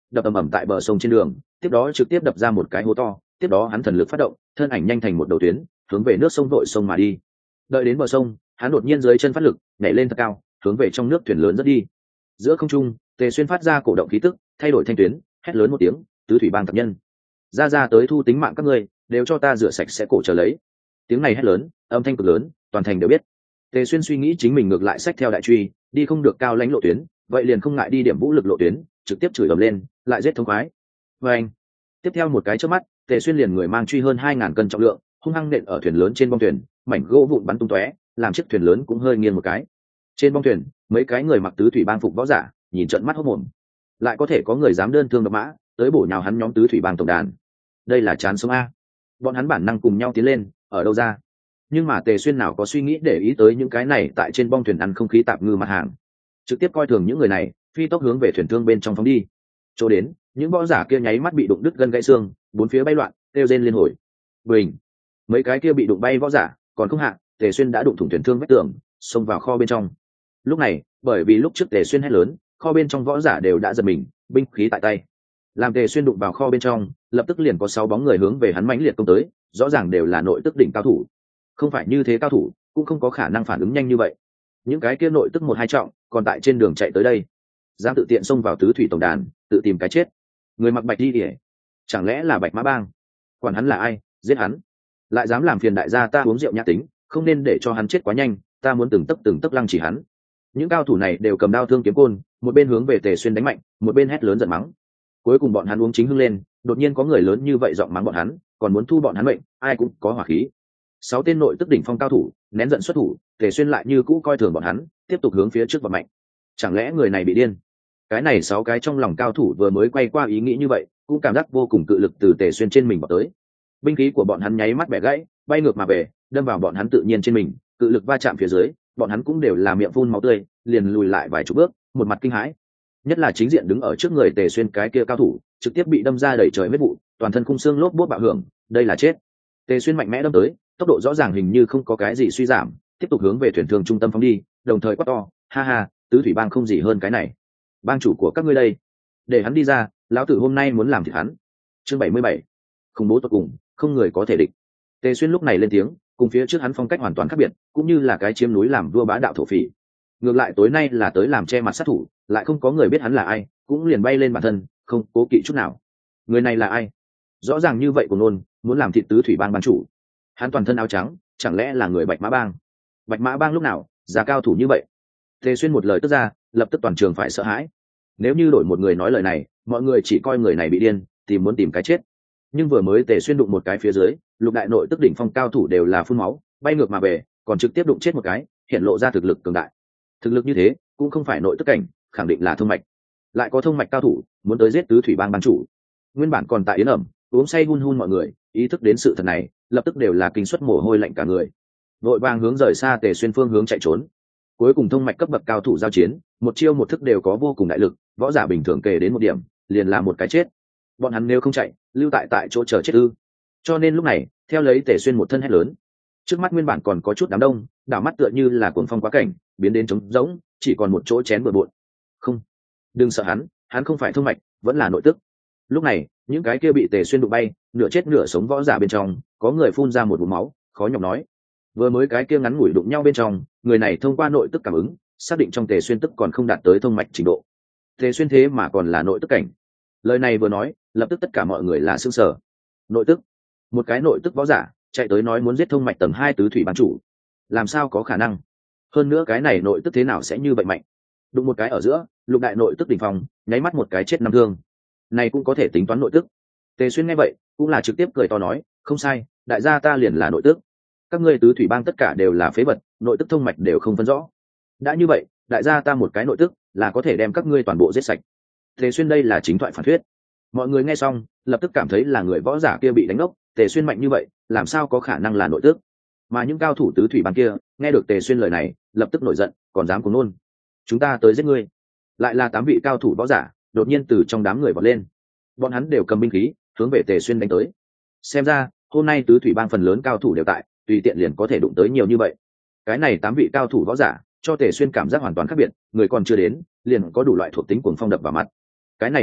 đập ầm ầm tại bờ sông trên đường, tiếp đó trực tiếp đập ra một cái hố to, tiếp đó hắn thần lực phát động, thân ảnh nhanh thành một đầu tuyến, hướng về nước sông vội sông mà đi. Đợi đến bờ sông, hắn đột nhiên dưới chân phát lực, nhảy lên thật cao, hướng về trong nước thuyền lớn rất đi. Giữa không trung, Tề Xuyên phát ra cổ động khí tức, thay đổi thanh tuyến, hét lớn một tiếng, tứ thủy bang tập nhân, ra tới thu tính mạng các ngươi, đều cho ta rửa sạch sẽ cổ chờ lấy. Tiếng này hét lớn, âm thanh cực lớn, toàn thành đều biết. Tề Xuyên suy nghĩ chính mình ngược lại sách theo đại truy, đi không được cao lãnh lộ tuyến, vậy liền không ngại đi điểm vũ lực lộ tuyến, trực tiếp chửi ầm lên, lại giết thống khoái. Và anh, tiếp theo một cái chớp mắt, Tề Xuyên liền người mang truy hơn 2000 cân trọng lượng, hung hăng nện ở thuyền lớn trên bong thuyền, mảnh gỗ vụn bắn tung tóe, làm chiếc thuyền lớn cũng hơi nghiêng một cái. Trên bong thuyền, mấy cái người mặc tứ thủy bang phục võ giả, nhìn trợn mắt hốt mồm. Lại có thể có người dám đơn thương độc mã, tới bổ nhào hắn nhóm tứ thủy bang tổng đàn. Đây là chán sống a. Bọn hắn bản năng cùng nhau tiến lên, ở đâu ra? Nhưng mà Tề Xuyên nào có suy nghĩ để ý tới những cái này tại trên bong thuyền ăn không khí tạp ngư mặt hàng, trực tiếp coi thường những người này, phi tốc hướng về thuyền thương bên trong phóng đi. Chỗ đến, những võ giả kia nháy mắt bị đụng đứt gân gãy xương, bốn phía bay loạn, kêu rên liên hồi. Bình, mấy cái kia bị đụng bay võ giả, còn không hạ, Tề Xuyên đã đụng thủng thuyền thương vách tường, xông vào kho bên trong. Lúc này, bởi vì lúc trước Tề Xuyên hét lớn, kho bên trong võ giả đều đã giật mình, binh khí tại tay. Làm Tề Xuyên đụng vào kho bên trong, lập tức liền có 6 bóng người hướng về hắn mãnh liệt công tới, rõ ràng đều là nội tức đỉnh cao thủ. Không phải như thế cao thủ, cũng không có khả năng phản ứng nhanh như vậy. Những cái kia nội tức 1-2 trọng, còn tại trên đường chạy tới đây, dám tự tiện xông vào tứ thủy tổng đàn, tự tìm cái chết. Người mặc bạch đi ỉa, chẳng lẽ là Bạch Mã Bang? Quản hắn là ai, giết hắn. Lại dám làm phiền đại gia ta uống rượu nhã tính, không nên để cho hắn chết quá nhanh, ta muốn từng tấc lăng chỉ hắn. Những cao thủ này đều cầm đao thương kiếm côn, một bên hướng về Tề Xuyên đánh mạnh, một bên hét lớn giận mắng. Cuối cùng bọn hắn uống chính hưng lên, đột nhiên có người lớn như vậy giọng mắng bọn hắn, còn muốn thu bọn hắn mệnh, ai cũng có hỏa khí. 6 tên nội tức đỉnh phong cao thủ nén giận xuất thủ, Tề Xuyên lại như cũ coi thường bọn hắn, tiếp tục hướng phía trước và mạnh. Chẳng lẽ người này bị điên? Cái này 6 cái trong lòng cao thủ vừa mới quay qua ý nghĩ như vậy, cũng cảm giác vô cùng cự lực từ Tề Xuyên trên mình bỏ tới. Binh khí của bọn hắn nháy mắt bẻ gãy, bay ngược mà về, đâm vào bọn hắn tự nhiên trên mình, cự lực va chạm phía dưới, bọn hắn cũng đều là miệng phun máu tươi, liền lùi lại vài chục bước, một mặt kinh hãi. Nhất là chính diện đứng ở trước người Tề Xuyên cái kia cao thủ, trực tiếp bị đâm ra đầy trời huyết vụ, toàn thân khung xương lốp bốt bạo hưởng, đây là chết. Tề Xuyên mạnh mẽ đâm tới, tốc độ rõ ràng hình như không có cái gì suy giảm, tiếp tục hướng về thuyền thương trung tâm phóng đi, đồng thời quát to, ha ha, tứ thủy bang không gì hơn cái này. Bang chủ của các ngươi đây, để hắn đi ra, lão tử hôm nay muốn làm thịt hắn. Chương 77, khủng bố tột cùng, không người có thể địch. Tề Xuyên lúc này lên tiếng, cùng phía trước hắn phong cách hoàn toàn khác biệt, cũng như là cái chiếm núi làm vua bá đạo thổ phỉ. Ngược lại tối nay là tới làm che mặt sát thủ, lại không có người biết hắn là ai, cũng liền bay lên bản thân, không cố kỵ chút nào. Người này là ai? Rõ ràng như vậy của nôn, muốn làm thịt tứ thủy bang ban chủ. Hắn toàn thân áo trắng, chẳng lẽ là người Bạch Mã Bang? Bạch Mã Bang lúc nào giá cao thủ như vậy? Tề Xuyên một lời tức ra, lập tức toàn trường phải sợ hãi. Nếu như đổi một người nói lời này, mọi người chỉ coi người này bị điên, muốn tìm cái chết. Nhưng vừa mới Tề Xuyên đụng một cái phía dưới, lục đại nội tức đỉnh phong cao thủ đều là phun máu, bay ngược mà về, còn trực tiếp đụng chết một cái, hiện lộ ra thực lực cường đại. Thực lực như thế, cũng không phải nội tức cảnh, khẳng định là thông mạch. Lại có thông mạch cao thủ muốn tới giết tứ thủy bang ban chủ. Nguyên bản còn tại yến ẩm, uống say hun hun mọi người, ý thức đến sự thật này, lập tức đều là kinh suất mồ hôi lạnh cả người, vội vàng hướng rời xa Tề Xuyên phương hướng chạy trốn. Cuối cùng thông mạch cấp bậc cao thủ giao chiến, một chiêu một thức đều có vô cùng đại lực, võ giả bình thường kể đến một điểm, liền là một cái chết. Bọn hắn nếu không chạy, lưu tại chỗ chờ chết ư? Cho nên lúc này, theo lấy Tề Xuyên một thân hét lớn, trước mắt nguyên bản còn có chút đám đông, đảo mắt tựa như là cuồng phong quá cảnh, biến đến trống rỗng, chỉ còn một chỗ chén bừa bộn. Không, đừng sợ hắn không phải thông mạch, vẫn là nội tức. Lúc này, những cái kia bị Tề Xuyên đụng bay, nửa chết nửa sống võ giả bên trong, có người phun ra một ngụm máu, khó nhọc nói. Vừa mới cái kia ngắn ngủi đụng nhau bên trong, người này thông qua nội tức cảm ứng, xác định trong Tề Xuyên tức còn không đạt tới thông mạch trình độ. Tề Xuyên thế mà còn là nội tức cảnh. Lời này vừa nói, lập tức tất cả mọi người là sửng sở. Nội tức? Một cái nội tức võ giả, chạy tới nói muốn giết thông mạch tầng 2 tứ thủy bán chủ. Làm sao có khả năng? Hơn nữa cái này nội tức thế nào sẽ như vậy mạnh? Đụng một cái ở giữa, lục đại nội tức đỉnh phong, nháy mắt một cái chết 5 thương. Này cũng có thể tính toán nội tức. Tề Xuyên nghe vậy, cũng là trực tiếp cười to nói, không sai, đại gia ta liền là nội tức. Các ngươi tứ thủy bang tất cả đều là phế vật, nội tức thông mạch đều không phân rõ. Đã như vậy, đại gia ta một cái nội tức là có thể đem các ngươi toàn bộ giết sạch. Tề Xuyên đây là chính thoại phản thuyết. Mọi người nghe xong, lập tức cảm thấy là người võ giả kia bị đánh ngốc, Tề Xuyên mạnh như vậy, làm sao có khả năng là nội tức? Mà những cao thủ tứ thủy bang kia, nghe được Tề Xuyên lời này, lập tức nổi giận, còn dám cuồng ngôn. Chúng ta tới giết ngươi. Lại là 8 vị cao thủ võ giả, đột nhiên từ trong đám người vọt lên. Bọn hắn đều cầm binh khí, hướng về Tề Xuyên đánh tới. Xem ra, hôm nay tứ thủy bang phần lớn cao thủ đều tại, tùy tiện liền có thể đụng tới nhiều như vậy. Cái này 8 vị cao thủ võ giả, cho Tề Xuyên cảm giác hoàn toàn khác biệt, người còn chưa đến, liền có đủ loại thuộc tính cuồng phong đập vào mặt. Cái này 8 vị,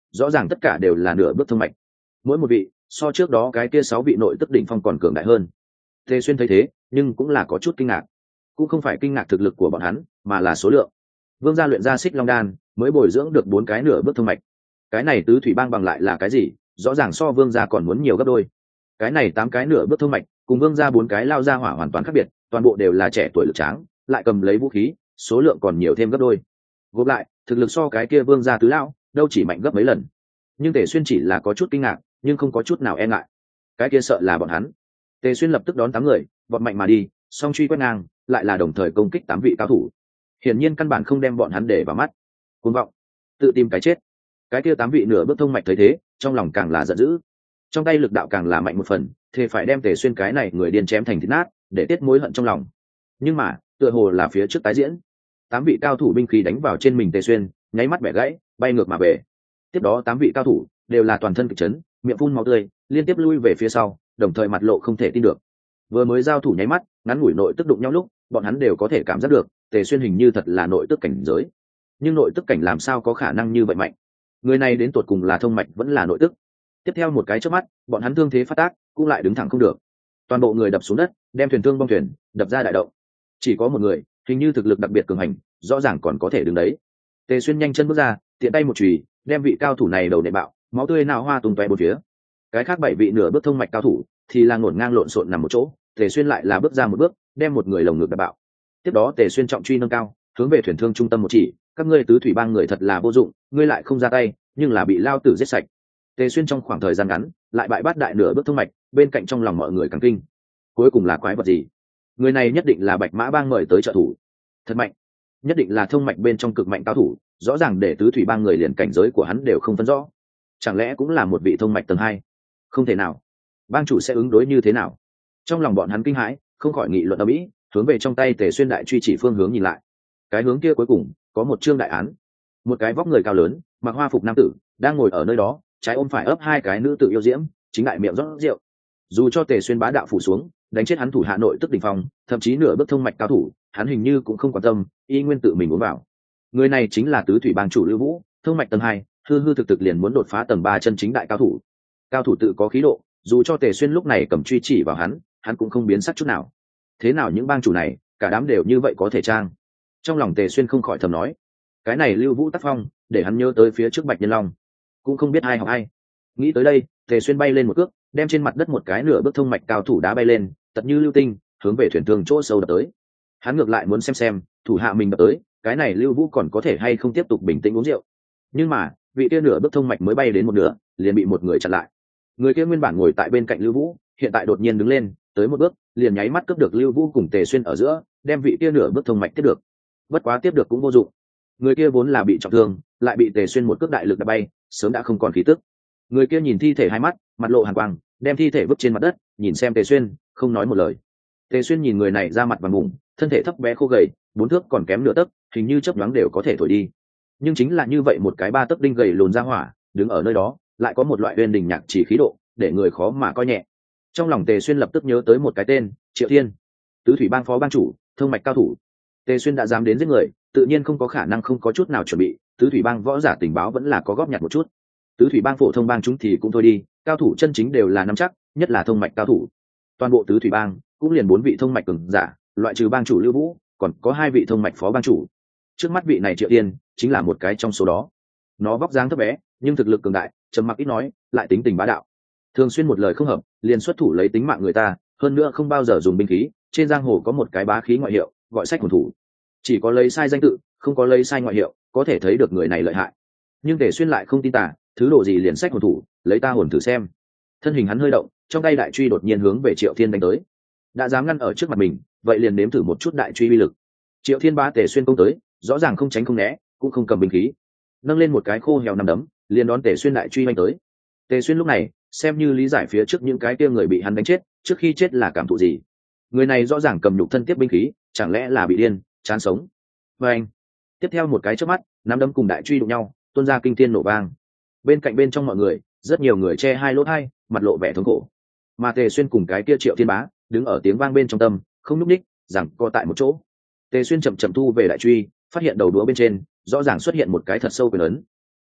rõ ràng tất cả đều là nửa bước thông mạch, mỗi một vị so trước đó cái kia 6 vị nội tức đỉnh phong còn cường đại hơn. Tề Xuyên thấy thế nhưng cũng là có chút kinh ngạc, cũng không phải kinh ngạc thực lực của bọn hắn mà là số lượng. Vương gia luyện ra Xích Long đan mới bồi dưỡng được 4 cái nửa bước thông mạch, cái này tứ thủy bang bằng lại là cái gì, rõ ràng so Vương gia còn muốn nhiều gấp đôi. Cái này 8 cái nửa bước thông mạch cùng Vương gia 4 cái lao ra hỏa hoàn toàn khác biệt, toàn bộ đều là trẻ tuổi lực tráng, lại cầm lấy vũ khí, số lượng còn nhiều thêm gấp đôi. Gộp lại thực lực so cái kia Vương gia tứ lão đâu chỉ mạnh gấp mấy lần. Nhưng Tề Xuyên chỉ là có chút kinh ngạc nhưng không có chút nào e ngại, cái kia sợ là bọn hắn. Tề Xuyên lập tức đón 8 người vọt mạnh mà đi, song truy quét ngang, lại là đồng thời công kích 8 vị cao thủ, hiển nhiên căn bản không đem bọn hắn để vào mắt. Cuồng vọng, tự tìm cái chết. Cái kia 8 vị nửa bước thông mạch thấy thế trong lòng càng là giận dữ, trong tay lực đạo càng là mạnh một phần, thì phải đem Tề Xuyên cái này người điên chém thành thịt nát để tiết mối hận trong lòng. Nhưng mà tựa hồ là phía trước tái diễn, 8 vị cao thủ binh khí đánh vào trên mình Tề Xuyên, nháy mắt bẻ gãy, bay ngược mà về. Tiếp đó 8 vị cao thủ đều là toàn thân kịch chấn, miệng phun máu tươi, liên tiếp lui về phía sau, đồng thời mặt lộ không thể tin được. Vừa mới giao thủ nháy mắt, ngắn ngủi nội tức đụng nhau lúc, bọn hắn đều có thể cảm giác được Tề Xuyên hình như thật là nội tức cảnh giới. Nhưng nội tức cảnh làm sao có khả năng như vậy mạnh? Người này đến tột cùng là thông mạch vẫn là nội tức? Tiếp theo một cái chớp mắt, bọn hắn thương thế phát tác, cũng lại đứng thẳng không được. Toàn bộ người đập xuống đất, đem thuyền thương bong thuyền đập ra đại động. Chỉ có một người, hình như thực lực đặc biệt cường hành, rõ ràng còn có thể đứng đấy. Tề Xuyên nhanh chân bước ra, tiện tay một chùy, đem vị cao thủ này đầu nện bạo, máu tươi nào hoa tung tóe bốn phía. Cái khác 7 vị nửa bước thông mạch cao thủ thì là ngổn ngang lộn xộn nằm một chỗ, Tề Xuyên lại là bước ra một bước, đem một người lồng ngực đập bạo. Tiếp đó Tề Xuyên trọng truy nâng cao, hướng về thuyền thương trung tâm một chỉ, các ngươi tứ thủy bang người thật là vô dụng, ngươi lại không ra tay, nhưng là bị lao tử giết sạch. Tề Xuyên trong khoảng thời gian ngắn lại bại bát đại nửa bước thông mạch, bên cạnh trong lòng mọi người càng kinh. Cuối cùng là quái vật gì? Người này nhất định là Bạch Mã bang mời tới trợ thủ, thật mạnh, nhất định là thông mạch bên trong cực mạnh cao thủ, rõ ràng để tứ thủy bang người liền cảnh giới của hắn đều không phân rõ. Chẳng lẽ cũng là một vị thông mạch tầng 2? Không thể nào. Bang chủ sẽ ứng đối như thế nào? Trong lòng bọn hắn kinh hãi, không khỏi nghị luận ở mỹ, hướng về trong tay Tề Xuyên đại truy chỉ phương hướng nhìn lại. Cái hướng kia cuối cùng có một trương đại án, một cái vóc người cao lớn, mặc hoa phục nam tử đang ngồi ở nơi đó, trái ôm phải ấp 2 cái nữ tử yêu diễm, chính đại miệng rót rượu. Dù cho Tề Xuyên bá đạo phủ xuống, đánh chết hắn thủ hạ nội tức đỉnh phong, thậm chí nửa bước thông mạch cao thủ, hắn hình như cũng không quan tâm, y nguyên tự mình uống vào. Người này chính là tứ thủy bang chủ Lưu Vũ, thông mạch tầng 2, hư hư thực thực liền muốn đột phá tầng 3 chân chính đại cao thủ. Cao thủ tự có khí độ, dù cho Tề Xuyên lúc này cầm truy chỉ vào hắn cũng không biến sắc chút nào. Thế nào những bang chủ này, cả đám đều như vậy có thể trang? Trong lòng Tề Xuyên không khỏi thầm nói, cái này Lưu Vũ tác phong, để hắn nhớ tới phía trước Bạch Nhân Long, cũng không biết ai học ai. Nghĩ tới đây, Tề Xuyên bay lên một cước, đem trên mặt đất một cái nửa bước thông mạch cao thủ đá bay lên, tật như lưu tinh, hướng về thuyền thương chỗ sâu đập tới. Hắn ngược lại muốn xem thủ hạ mình đập tới, cái này Lưu Vũ còn có thể hay không tiếp tục bình tĩnh uống rượu. Nhưng mà vị kia nửa bước thông mạch mới bay đến một nửa, liền bị một người chặn lại. Người kia nguyên bản ngồi tại bên cạnh Lưu Vũ, hiện tại đột nhiên đứng lên, tới một bước, liền nháy mắt cướp được Lưu Vũ cùng Tề Xuyên ở giữa, đem vị kia nửa bước thông mạch tiếp được. Bất quá tiếp được cũng vô dụng. Người kia vốn là bị trọng thương, lại bị Tề Xuyên một cước đại lực đá bay, sớm đã không còn khí tức. Người kia nhìn thi thể hai mắt, mặt lộ hàn quang, đem thi thể vứt trên mặt đất, nhìn xem Tề Xuyên, không nói một lời. Tề Xuyên nhìn người này ra mặt vàng mùng, thân thể thấp bé khô gầy, 4 thước còn kém nửa tấc, hình như chớp nhoáng đều có thể thổi đi. Nhưng chính là như vậy một cái 3 tấc đinh gầy lùn ra hỏa, đứng ở nơi đó, lại có một loại uyên đình nhạc chỉ khí độ, để người khó mà coi nhẹ. Trong lòng Tề Xuyên lập tức nhớ tới một cái tên, Triệu Thiên, tứ thủy bang phó bang chủ, thông mạch cao thủ. Tề Xuyên đã dám đến giết người, tự nhiên không có khả năng không có chút nào chuẩn bị, tứ thủy bang võ giả tình báo vẫn là có góp nhặt một chút. Tứ thủy bang phổ thông bang chúng thì cũng thôi đi, cao thủ chân chính đều là nắm chắc, nhất là thông mạch cao thủ. Toàn bộ tứ thủy bang cũng liền 4 vị thông mạch cường giả, loại trừ bang chủ Lưu Vũ, còn có 2 vị thông mạch phó bang chủ. Trước mắt vị này Triệu Tiên chính là một cái trong số đó. Nó vóc dáng thấp bé, nhưng thực lực cường đại, trầm mặc ít nói, lại tính tình bá đạo. Thường xuyên một lời không hợp, liền xuất thủ lấy tính mạng người ta, hơn nữa không bao giờ dùng binh khí, trên giang hồ có một cái bá khí ngoại hiệu, gọi sách hồn thủ. Chỉ có lấy sai danh tự, không có lấy sai ngoại hiệu, có thể thấy được người này lợi hại. Nhưng Tề Xuyên lại không tin tà, thứ độ gì liền sách hồn thủ, lấy ta hồn thử xem. Thân hình hắn hơi động, trong tay đại truy đột nhiên hướng về Triệu Thiên đánh tới. Đã dám ngăn ở trước mặt mình, vậy liền nếm thử một chút đại truy uy lực. Triệu Thiên bá Tề Xuyên công tới, rõ ràng không tránh không né, cũng không cầm binh khí, nâng lên một cái khô heo nằm đấm, liền đón Tề Xuyên đại truy đánh tới. Tề Xuyên lúc này xem như lý giải phía trước những cái kia người bị hắn đánh chết, trước khi chết là cảm thụ gì. Người này rõ ràng cầm nhục thân tiếp binh khí, chẳng lẽ là bị điên, chán sống. Và anh, tiếp theo một cái chớp mắt, nắm đấm cùng đại truy đụng nhau, tuôn ra kinh thiên nổ vang. Bên trong mọi người, rất nhiều người che hai lỗ tai, mặt lộ vẻ thống khổ. Mà Tề Xuyên cùng cái kia Triệu Thiên bá đứng ở tiếng vang bên trong tâm, không nhúc nhích, rằng co tại một chỗ. Tề Xuyên chậm chậm thu về đại truy, phát hiện đầu đũa bên trên rõ ràng xuất hiện một cái thật sâu quyền ấn.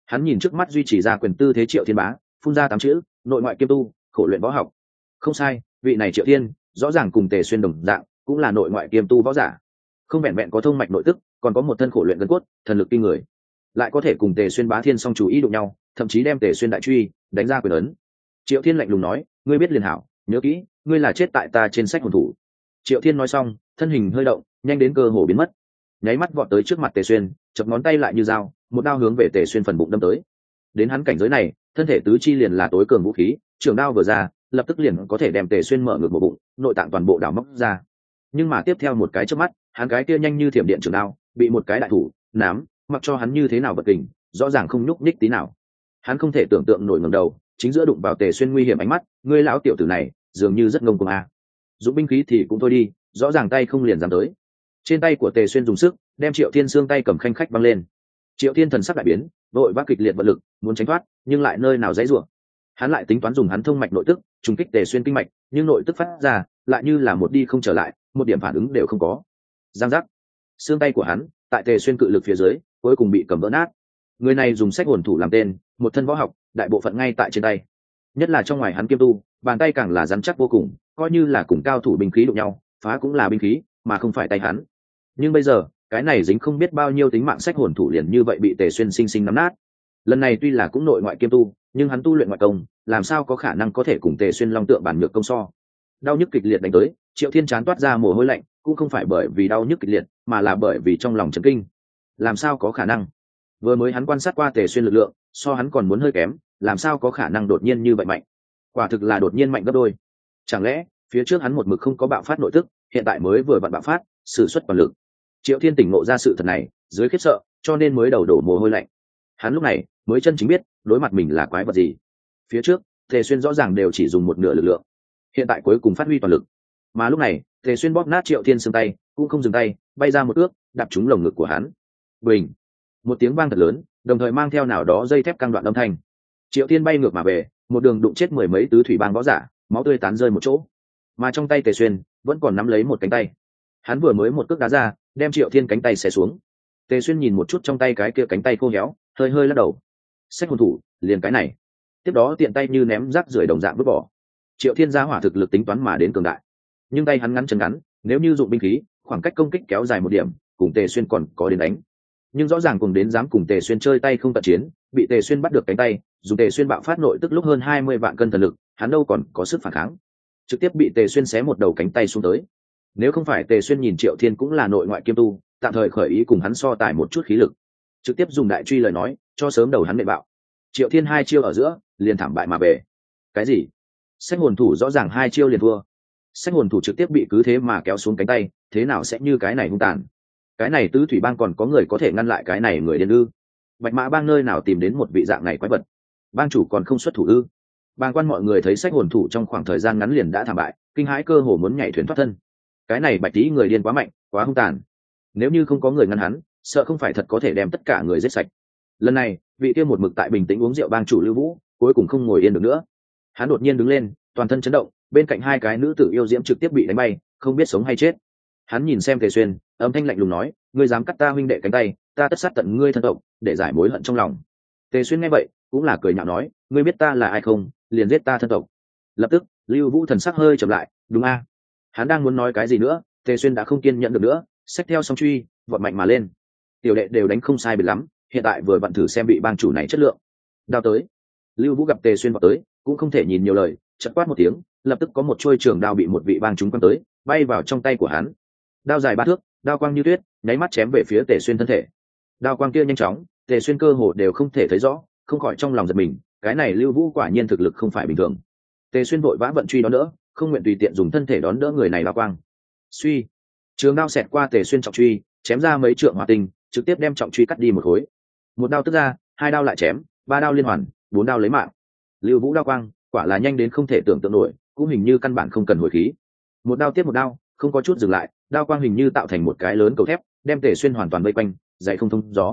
Hắn nhìn trước mắt duy trì ra quyền tư thế Triệu Thiên Bá, phun ra 8 chữ: nội ngoại kiêm tu, khổ luyện võ học. Không sai, vị này Triệu Thiên rõ ràng cùng Tề Xuyên đồng dạng, cũng là nội ngoại kiêm tu võ giả. Không vẹn vẹn có thông mạch nội tức, còn có một thân khổ luyện gân cốt, thần lực kinh người, lại có thể cùng Tề Xuyên Bá Thiên song chủ ý đụng nhau, thậm chí đem Tề Xuyên đại truy đánh ra quyền ấn. Triệu Thiên lạnh lùng nói: ngươi biết liền hảo, nhớ kỹ, ngươi là chết tại ta trên sách hồn thủ. Triệu Thiên nói xong, thân hình hơi động, nhanh đến cơ hồ biến mất, nháy mắt vọt tới trước mặt Tề Xuyên, chập ngón tay lại như dao, một đao hướng về Tề Xuyên phần bụng đâm tới. Đến hắn cảnh giới này, thân thể tứ chi liền là tối cường vũ khí, trường đao vừa ra, lập tức liền có thể đem Tề Xuyên mở ngược một bụng, nội tạng toàn bộ đảo móc ra. Nhưng mà tiếp theo một cái chớp mắt, hắn cái kia nhanh như thiểm điện trường đao bị một cái đại thủ nắm, mặc cho hắn như thế nào vật kình, rõ ràng không nhúc nhích tí nào. Hắn không thể tưởng tượng nổi ngẩng đầu, chính giữa đụng vào Tề Xuyên nguy hiểm ánh mắt, ngươi lão tiểu tử này, dường như rất ngông cuồng a. Dụng binh khí thì cũng thôi đi, rõ ràng tay không liền dám tới. Trên tay của Tề Xuyên dùng sức đem Triệu Thiên xương tay cầm khanh khách băng lên. Triệu Thiên thần sắc đại biến, vội vã kịch liệt vận lực muốn tránh thoát, nhưng lại nơi nào dãy rủa. Hắn lại tính toán dùng hắn thông mạch nội tức trùng kích Tề Xuyên kinh mạch, nhưng nội tức phát ra lại như là một đi không trở lại, một điểm phản ứng đều không có. Giang giác, xương tay của hắn tại Tề Xuyên cự lực phía dưới cuối cùng bị cầm vỡ nát. Người này dùng sách hồn thủ làm tên, một thân võ học đại bộ phận ngay tại trên tay, nhất là trong ngoài hắn kiêm tu, bàn tay càng là rắn chắc vô cùng, coi như là cùng cao thủ binh khí đụng nhau, phá cũng là binh khí mà không phải tay hắn. Nhưng bây giờ cái này dính không biết bao nhiêu tính mạng sách hồn thủ liền như vậy bị Tề Xuyên sinh sinh nắm nát. Lần này tuy là cũng nội ngoại kiêm tu, nhưng hắn tu luyện ngoại công, làm sao có khả năng có thể cùng Tề Xuyên long tượng bản nhược công so. Đau nhức kịch liệt đánh tới, Triệu Thiên chán toát ra mồ hôi lạnh, cũng không phải bởi vì đau nhức kịch liệt, mà là bởi vì trong lòng chấn kinh. Làm sao có khả năng? Vừa mới hắn quan sát qua Tề Xuyên lực lượng, so hắn còn muốn hơi kém, làm sao có khả năng đột nhiên như vậy mạnh? Quả thực là đột nhiên mạnh gấp đôi. Chẳng lẽ phía trước hắn một mực không có bạo phát nội tức, hiện tại mới vừa vặn bạo phát, sử xuất toàn lực. Triệu Thiên tỉnh ngộ ra sự thật này, dưới khiếp sợ, cho nên mới đầu đổ mồ hôi lạnh. Hắn lúc này mới chân chính biết, đối mặt mình là quái vật gì. Phía trước, Tề Xuyên rõ ràng đều chỉ dùng một nửa lực lượng, hiện tại cuối cùng phát huy toàn lực. Mà lúc này, Tề Xuyên bóp nát Triệu Thiên xương tay, cũng không dừng tay, bay ra một ước, đạp trúng lồng ngực của hắn. Bình, một tiếng vang thật lớn, đồng thời mang theo nào đó dây thép căng đoạn âm thanh. Triệu Thiên bay ngược mà về, một đường đụng chết mười mấy tứ thủy bang võ giả, máu tươi tán rơi một chỗ. Mà trong tay Tề Xuyên vẫn còn nắm lấy một cánh tay. Hắn vừa mới một cước đá ra, đem Triệu Thiên cánh tay xé xuống. Tề Xuyên nhìn một chút trong tay cái kia cánh tay khô héo, hơi hơi lắc đầu. Sách hồn thủ, liền cái này. Tiếp đó tiện tay như ném rác rưởi đồng dạng vứt bỏ. Triệu Thiên gia hỏa thực lực tính toán mà đến cường đại, nhưng tay hắn ngắn chân ngắn, nếu như dụng binh khí, khoảng cách công kích kéo dài một điểm, cùng Tề Xuyên còn có đến đánh. Nhưng rõ ràng cùng đến dám cùng Tề Xuyên chơi tay không tận chiến, bị Tề Xuyên bắt được cánh tay, dùng Tề Xuyên bạo phát nội tức lúc hơn 20 vạn cân thần lực, hắn đâu còn có sức phản kháng, trực tiếp bị Tề Xuyên xé một đầu cánh tay xuống tới. Nếu không phải Tề Xuyên nhìn Triệu Thiên cũng là nội ngoại kiêm tu, tạm thời khởi ý cùng hắn so tài một chút khí lực, trực tiếp dùng đại truy lời nói, cho sớm đầu hắn nệ bạo. Triệu Thiên hai chiêu ở giữa, liền thảm bại mà về. Cái gì? Sách hồn thủ rõ ràng hai chiêu liền thua. Sách hồn thủ trực tiếp bị cứ thế mà kéo xuống cánh tay, thế nào sẽ như cái này hung tàn? Cái này tứ thủy bang còn có người có thể ngăn lại cái này người điên ư? Bạch Mã bang nơi nào tìm đến một vị dạng này quái vật? Bang chủ còn không xuất thủ ư? Bang quan mọi người thấy sách hồn thủ trong khoảng thời gian ngắn liền đã thảm bại, kinh hãi cơ hồ muốn nhảy thuyền thoát thân. Cái này Bạch Tý người điên quá mạnh, quá hung tàn. Nếu như không có người ngăn hắn, sợ không phải thật có thể đem tất cả người giết sạch. Lần này, vị kia một mực tại bình tĩnh uống rượu bang chủ Lưu Vũ, cuối cùng không ngồi yên được nữa. Hắn đột nhiên đứng lên, toàn thân chấn động, bên cạnh hai cái nữ tử yêu diễm trực tiếp bị đánh bay, không biết sống hay chết. Hắn nhìn xem Tề Xuyên, âm thanh lạnh lùng nói: ngươi dám cắt ta huynh đệ cánh tay, ta tất sát tận ngươi thân tộc, để giải mối hận trong lòng. Tề Xuyên nghe vậy, cũng là cười nhạo nói: ngươi biết ta là ai không, liền giết ta thân tộc. Lập tức, Lưu Vũ thần sắc hơi chậm lại, đúng a? Hắn đang muốn nói cái gì nữa, Tề Xuyên đã không kiên nhẫn được nữa, xách theo song truy, vọt mạnh mà lên. Tiểu đệ đều đánh không sai biệt lắm, hiện tại vừa vặn thử xem bị bang chủ này chất lượng. Đao tới. Lưu Vũ gặp Tề Xuyên vọt tới, cũng không thể nhìn nhiều lời, chợt quát một tiếng, lập tức có một chuôi trường đao bị một vị bang chúng quăng tới, bay vào trong tay của hắn. Đao dài 3 thước, đao quang như tuyết, nháy mắt chém về phía Tề Xuyên thân thể. Đao quang kia nhanh chóng, Tề Xuyên cơ hồ đều không thể thấy rõ, không khỏi trong lòng giật mình, cái này Lưu Vũ quả nhiên thực lực không phải bình thường. Tề Xuyên vội vã vận truy đón đỡ, không nguyện tùy tiện dùng thân thể đón đỡ người này đao quang. Suy, trường đao xẹt qua Tề Xuyên trọng truy, chém ra mấy trượng hỏa tinh, trực tiếp đem trọng truy cắt đi một khối. Một đao tức ra, hai đao lại chém, 3 đao liên hoàn, 4 đao lấy mạng. Lưu Vũ đao quang, quả là nhanh đến không thể tưởng tượng nổi, cũng hình như căn bản không cần hồi khí. Một đao tiếp một đao, không có chút dừng lại, đao quang hình như tạo thành một cái lớn cầu thép, đem Tề Xuyên hoàn toàn vây quanh, dày không thông gió.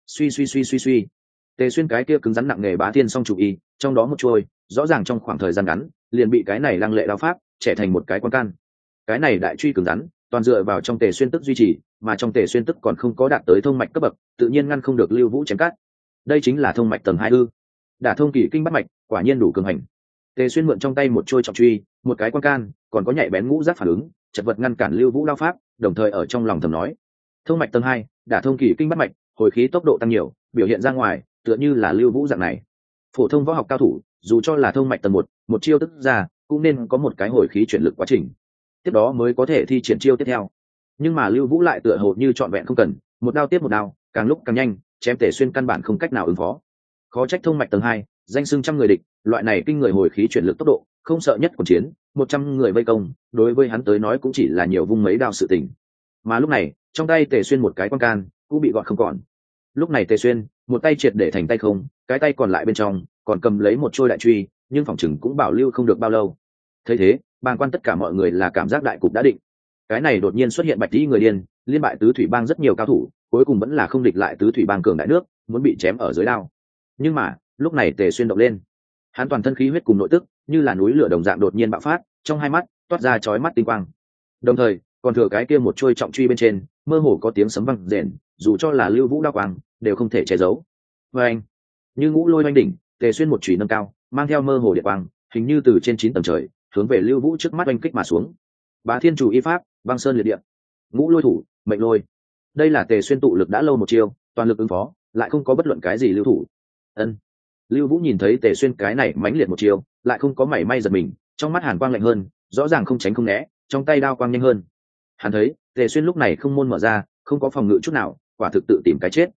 Suy. Tề Xuyên cái kia cứng rắn nặng nề bá thiên song chủ y, trong đó một chuôi, rõ ràng trong khoảng thời gian ngắn, liền bị cái này lăng lệ đao pháp trẻ thành một cái quan can. Cái này đại truy cứng rắn, toàn dựa vào trong Tề Xuyên tức duy trì, mà trong Tề Xuyên tức còn không có đạt tới thông mạch cấp bậc, tự nhiên ngăn không được Lưu Vũ chém cắt. đây chính là thông mạch tầng 2 ư? Đả thông kỳ kinh bắt mạch, quả nhiên đủ cường hành. Tề Xuyên mượn trong tay một trôi trọng truy, một cái quan can, còn có nhạy bén ngũ giác phản ứng, chật vật ngăn cản Lưu Vũ đao pháp, đồng thời ở trong lòng thầm nói: thông mạch tầng 2, đả thông kỳ kinh bắt mạch, hồi khí tốc độ tăng nhiều, biểu hiện ra ngoài tựa như là Lưu Vũ dạng này. Phổ thông võ học cao thủ, dù cho là thông mạch tầng 1, một chiêu tức ra, cũng nên có một cái hồi khí chuyển lực quá trình, tiếp đó mới có thể thi triển chiêu tiếp theo. Nhưng mà Lưu Vũ lại tựa hồ như trọn vẹn không cần, một đao tiếp một đao, càng lúc càng nhanh, chém Tề Xuyên căn bản không cách nào ứng phó. Khó trách thông mạch tầng 2, danh xưng trăm người địch, loại này kinh người hồi khí chuyển lực tốc độ, không sợ nhất cuộc chiến, 100 người vây công, đối với hắn tới nói cũng chỉ là nhiều vung mấy đao sự tình. Mà lúc này, trong tay Tề Xuyên một cái quan can cũng bị gọt không còn. Lúc này Tề Xuyên, một tay triệt để thành tay không, cái tay còn lại bên trong còn cầm lấy một trôi đại truy, nhưng phòng chừng cũng bảo lưu không được bao lâu. Thấy thế, bàng quan tất cả mọi người là cảm giác đại cục đã định. Cái này đột nhiên xuất hiện bạch y người điên, liên bại tứ thủy bang rất nhiều cao thủ, cuối cùng vẫn là không địch lại tứ thủy bang cường đại nước, muốn bị chém ở dưới đao. Nhưng mà lúc này Tề Xuyên động lên, hắn toàn thân khí huyết cùng nội tức như là núi lửa đồng dạng đột nhiên bạo phát, trong hai mắt toát ra chói mắt tinh quang, đồng thời còn thừa cái kia một trôi trọng truy bên trên mơ hồ có tiếng sấm vang rền, dù cho là Lưu Vũ đao quang đều không thể che giấu. Và anh, như ngũ lôi oanh đỉnh, Tề Xuyên một chùy nâng cao, mang theo mơ hồ điện quang, hình như từ trên 9 tầng trời hướng về Lưu Vũ trước mắt oanh kích mà xuống. Bá Thiên Chủ y pháp, băng sơn liệt địa, ngũ lôi thủ, mệnh lôi. Đây là Tề Xuyên tụ lực đã lâu một chiêu, toàn lực ứng phó, lại không có bất luận cái gì lưu thủ. Ân. Lưu Vũ nhìn thấy Tề Xuyên cái này mãnh liệt một chiêu, lại không có mảy may giật mình, trong mắt hàn quang lạnh hơn, rõ ràng không tránh không né, trong tay đao quang nhanh hơn. Hắn thấy Tề Xuyên lúc này không môn mở ra, không có phòng ngự chút nào, quả thực tự tìm cái chết.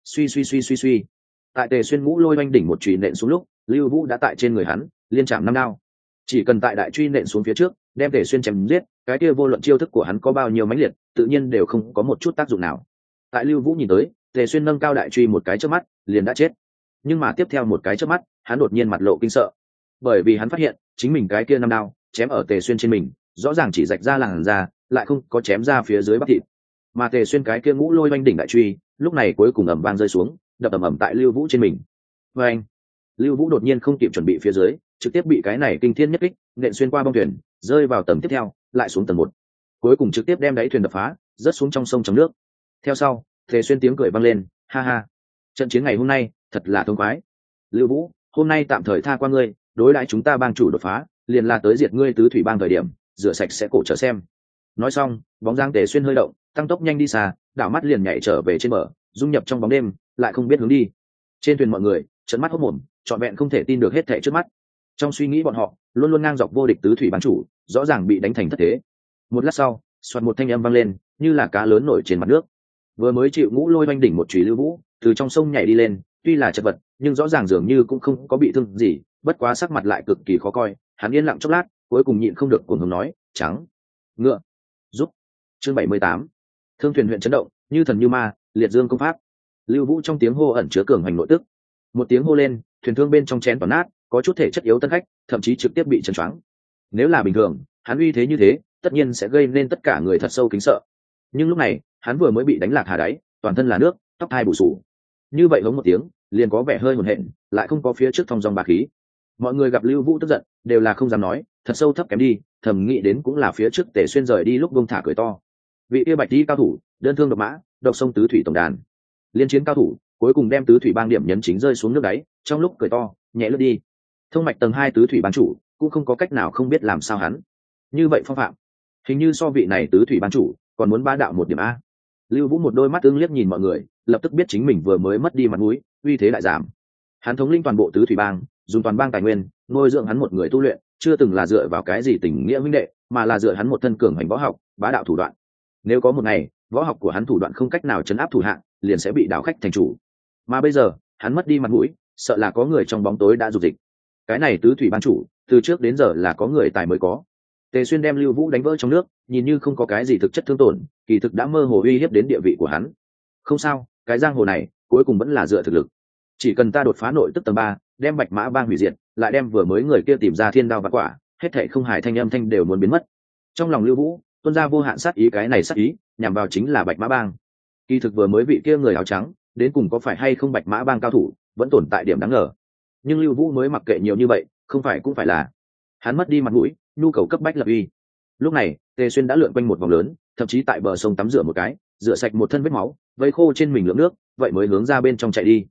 Suy. Tại Tề Xuyên ngũ lôi oanh đỉnh một chùy nện xuống lúc, Lưu Vũ đã tại trên người hắn liên chạm 5 đao. Chỉ cần tại đại truy nện xuống phía trước, đem Tề Xuyên chém giết, cái kia vô luận chiêu thức của hắn có bao nhiêu mãnh liệt, tự nhiên đều không có một chút tác dụng nào. Tại Lưu Vũ nhìn tới, Tề Xuyên nâng cao đại truy một cái chớp mắt, liền đã chết. Nhưng mà tiếp theo một cái chớp mắt, hắn đột nhiên mặt lộ kinh sợ, bởi vì hắn phát hiện chính mình cái kia 5 đao chém ở Tề Xuyên trên mình, rõ ràng chỉ rạch ra làn da, lại không có chém ra phía dưới bắp thịt. Mà Tề Xuyên cái kia ngũ lôi oanh đỉnh đại truy, lúc này cuối cùng ầm vang rơi xuống, đập ầm ầm tại Lưu Vũ trên mình. Và anh, Lưu Vũ đột nhiên không kịp chuẩn bị phía dưới, trực tiếp bị cái này kinh thiên nhất kích nện xuyên qua bong thuyền, rơi vào tầng tiếp theo, lại xuống tầng 1, cuối cùng trực tiếp đem đáy thuyền đập phá, rớt xuống trong sông trong nước. Theo sau, Tề Xuyên tiếng cười vang lên, ha ha, trận chiến ngày hôm nay thật là thông khoái. Lưu Vũ, hôm nay tạm thời tha qua ngươi, đối đãi chúng ta bang chủ đột phá, liền là tới diệt ngươi tứ thủy bang thời điểm, rửa sạch sẽ cổ trở xem. Nói xong, bóng dáng Tề Xuyên hơi động, tăng tốc nhanh đi xa, đảo mắt liền nhảy trở về trên bờ, dung nhập trong bóng đêm, lại không biết hướng đi. Trên thuyền mọi người trợn mắt hốt mồm, trọn vẹn không thể tin được hết thảy trước mắt. Trong suy nghĩ bọn họ, luôn luôn ngang dọc vô địch tứ thủy bang chủ, rõ ràng bị đánh thành thất thế. Một lát sau, xoẹt một thanh âm vang lên, như là cá lớn nổi trên mặt nước. Vừa mới chịu ngũ lôi oanh đỉnh một chùy Lưu Vũ, từ trong sông nhảy đi lên, tuy là chật vật, nhưng rõ ràng dường như cũng không có bị thương gì, bất quá sắc mặt lại cực kỳ khó coi. Hắn yên lặng chốc lát, cuối cùng nhịn không được cuồng hống nói, trắng ngựa giúp. Chương 78. Thương thuyền huyện chấn động, như thần như ma, liệt dương công pháp. Lưu Vũ trong tiếng hô ẩn chứa cường hành nội tức. Một tiếng hô lên, thuyền thương bên trong chén toàn nát, có chút thể chất yếu tân khách, thậm chí trực tiếp bị chấn choáng. Nếu là bình thường, hắn uy thế như thế, tất nhiên sẽ gây nên tất cả người thật sâu kính sợ. Nhưng lúc này, hắn vừa mới bị đánh lạc hà đáy, toàn thân là nước, tóc hai bù xù. Như vậy hống một tiếng, liền có vẻ hơi hồn hện, lại không có phía trước thong dong bá khí. Mọi người gặp Lưu Vũ tức giận, đều là không dám nói, thật sâu thấp kém đi, thầm nghĩ đến cũng là phía trước Tề Xuyên rời đi lúc buông thả cười to. Vị kia bạch y cao thủ, đơn thương độc mã, độc sông tứ thủy tổng đàn, liên chiến cao thủ, cuối cùng đem tứ thủy bang điểm nhấn chính rơi xuống nước đáy, trong lúc cười to, nhẹ lướt đi. Thông mạch tầng 2 tứ thủy bang chủ, cũng không có cách nào không biết làm sao hắn. Như vậy phong phạm, hình như so vị này tứ thủy bang chủ còn muốn bá đạo một điểm a. Lưu Vũ một đôi mắt ương liếc nhìn mọi người, lập tức biết chính mình vừa mới mất đi mặt mũi, uy thế lại giảm. Hắn thống lĩnh toàn bộ tứ thủy bang, dùng toàn bang tài nguyên nuôi dưỡng hắn một người tu luyện, chưa từng là dựa vào cái gì tình nghĩa huynh đệ, mà là dựa hắn một thân cường hành võ học, bá đạo thủ đoạn. Nếu có một ngày, võ học của hắn thủ đoạn không cách nào chấn áp thủ hạng, liền sẽ bị đảo khách thành chủ. Mà bây giờ, hắn mất đi mặt mũi, sợ là có người trong bóng tối đã dục dịch. Cái này tứ thủy ban chủ, từ trước đến giờ là có người tài mới có. Tề Xuyên đem Lưu Vũ đánh vỡ trong nước, nhìn như không có cái gì thực chất thương tổn, kỳ thực đã mơ hồ uy hiếp đến địa vị của hắn. Không sao, cái giang hồ này cuối cùng vẫn là dựa thực lực. Chỉ cần ta đột phá nội tức tầng 3, đem Bạch Mã Bang hủy diệt, lại đem vừa mới người kia tìm ra thiên đao vạn quả, hết thảy không hài thanh âm thanh đều muốn biến mất. Trong lòng Lưu Vũ tuôn ra vô hạn sát ý, cái này sát ý nhằm vào chính là Bạch Mã Bang. Kỳ thực vừa mới vị kia người áo trắng, đến cùng có phải hay không Bạch Mã Bang cao thủ, vẫn tồn tại điểm đáng ngờ. Nhưng Lưu Vũ mới mặc kệ nhiều như vậy, không phải cũng phải là hắn mất đi mặt mũi, nhu cầu cấp bách lập uy. Lúc này, Tề Xuyên đã lượn quanh một vòng lớn, thậm chí tại bờ sông tắm rửa một cái, rửa sạch một thân vết máu, vây khô trên mình lượng nước, vậy mới hướng ra bên trong chạy đi.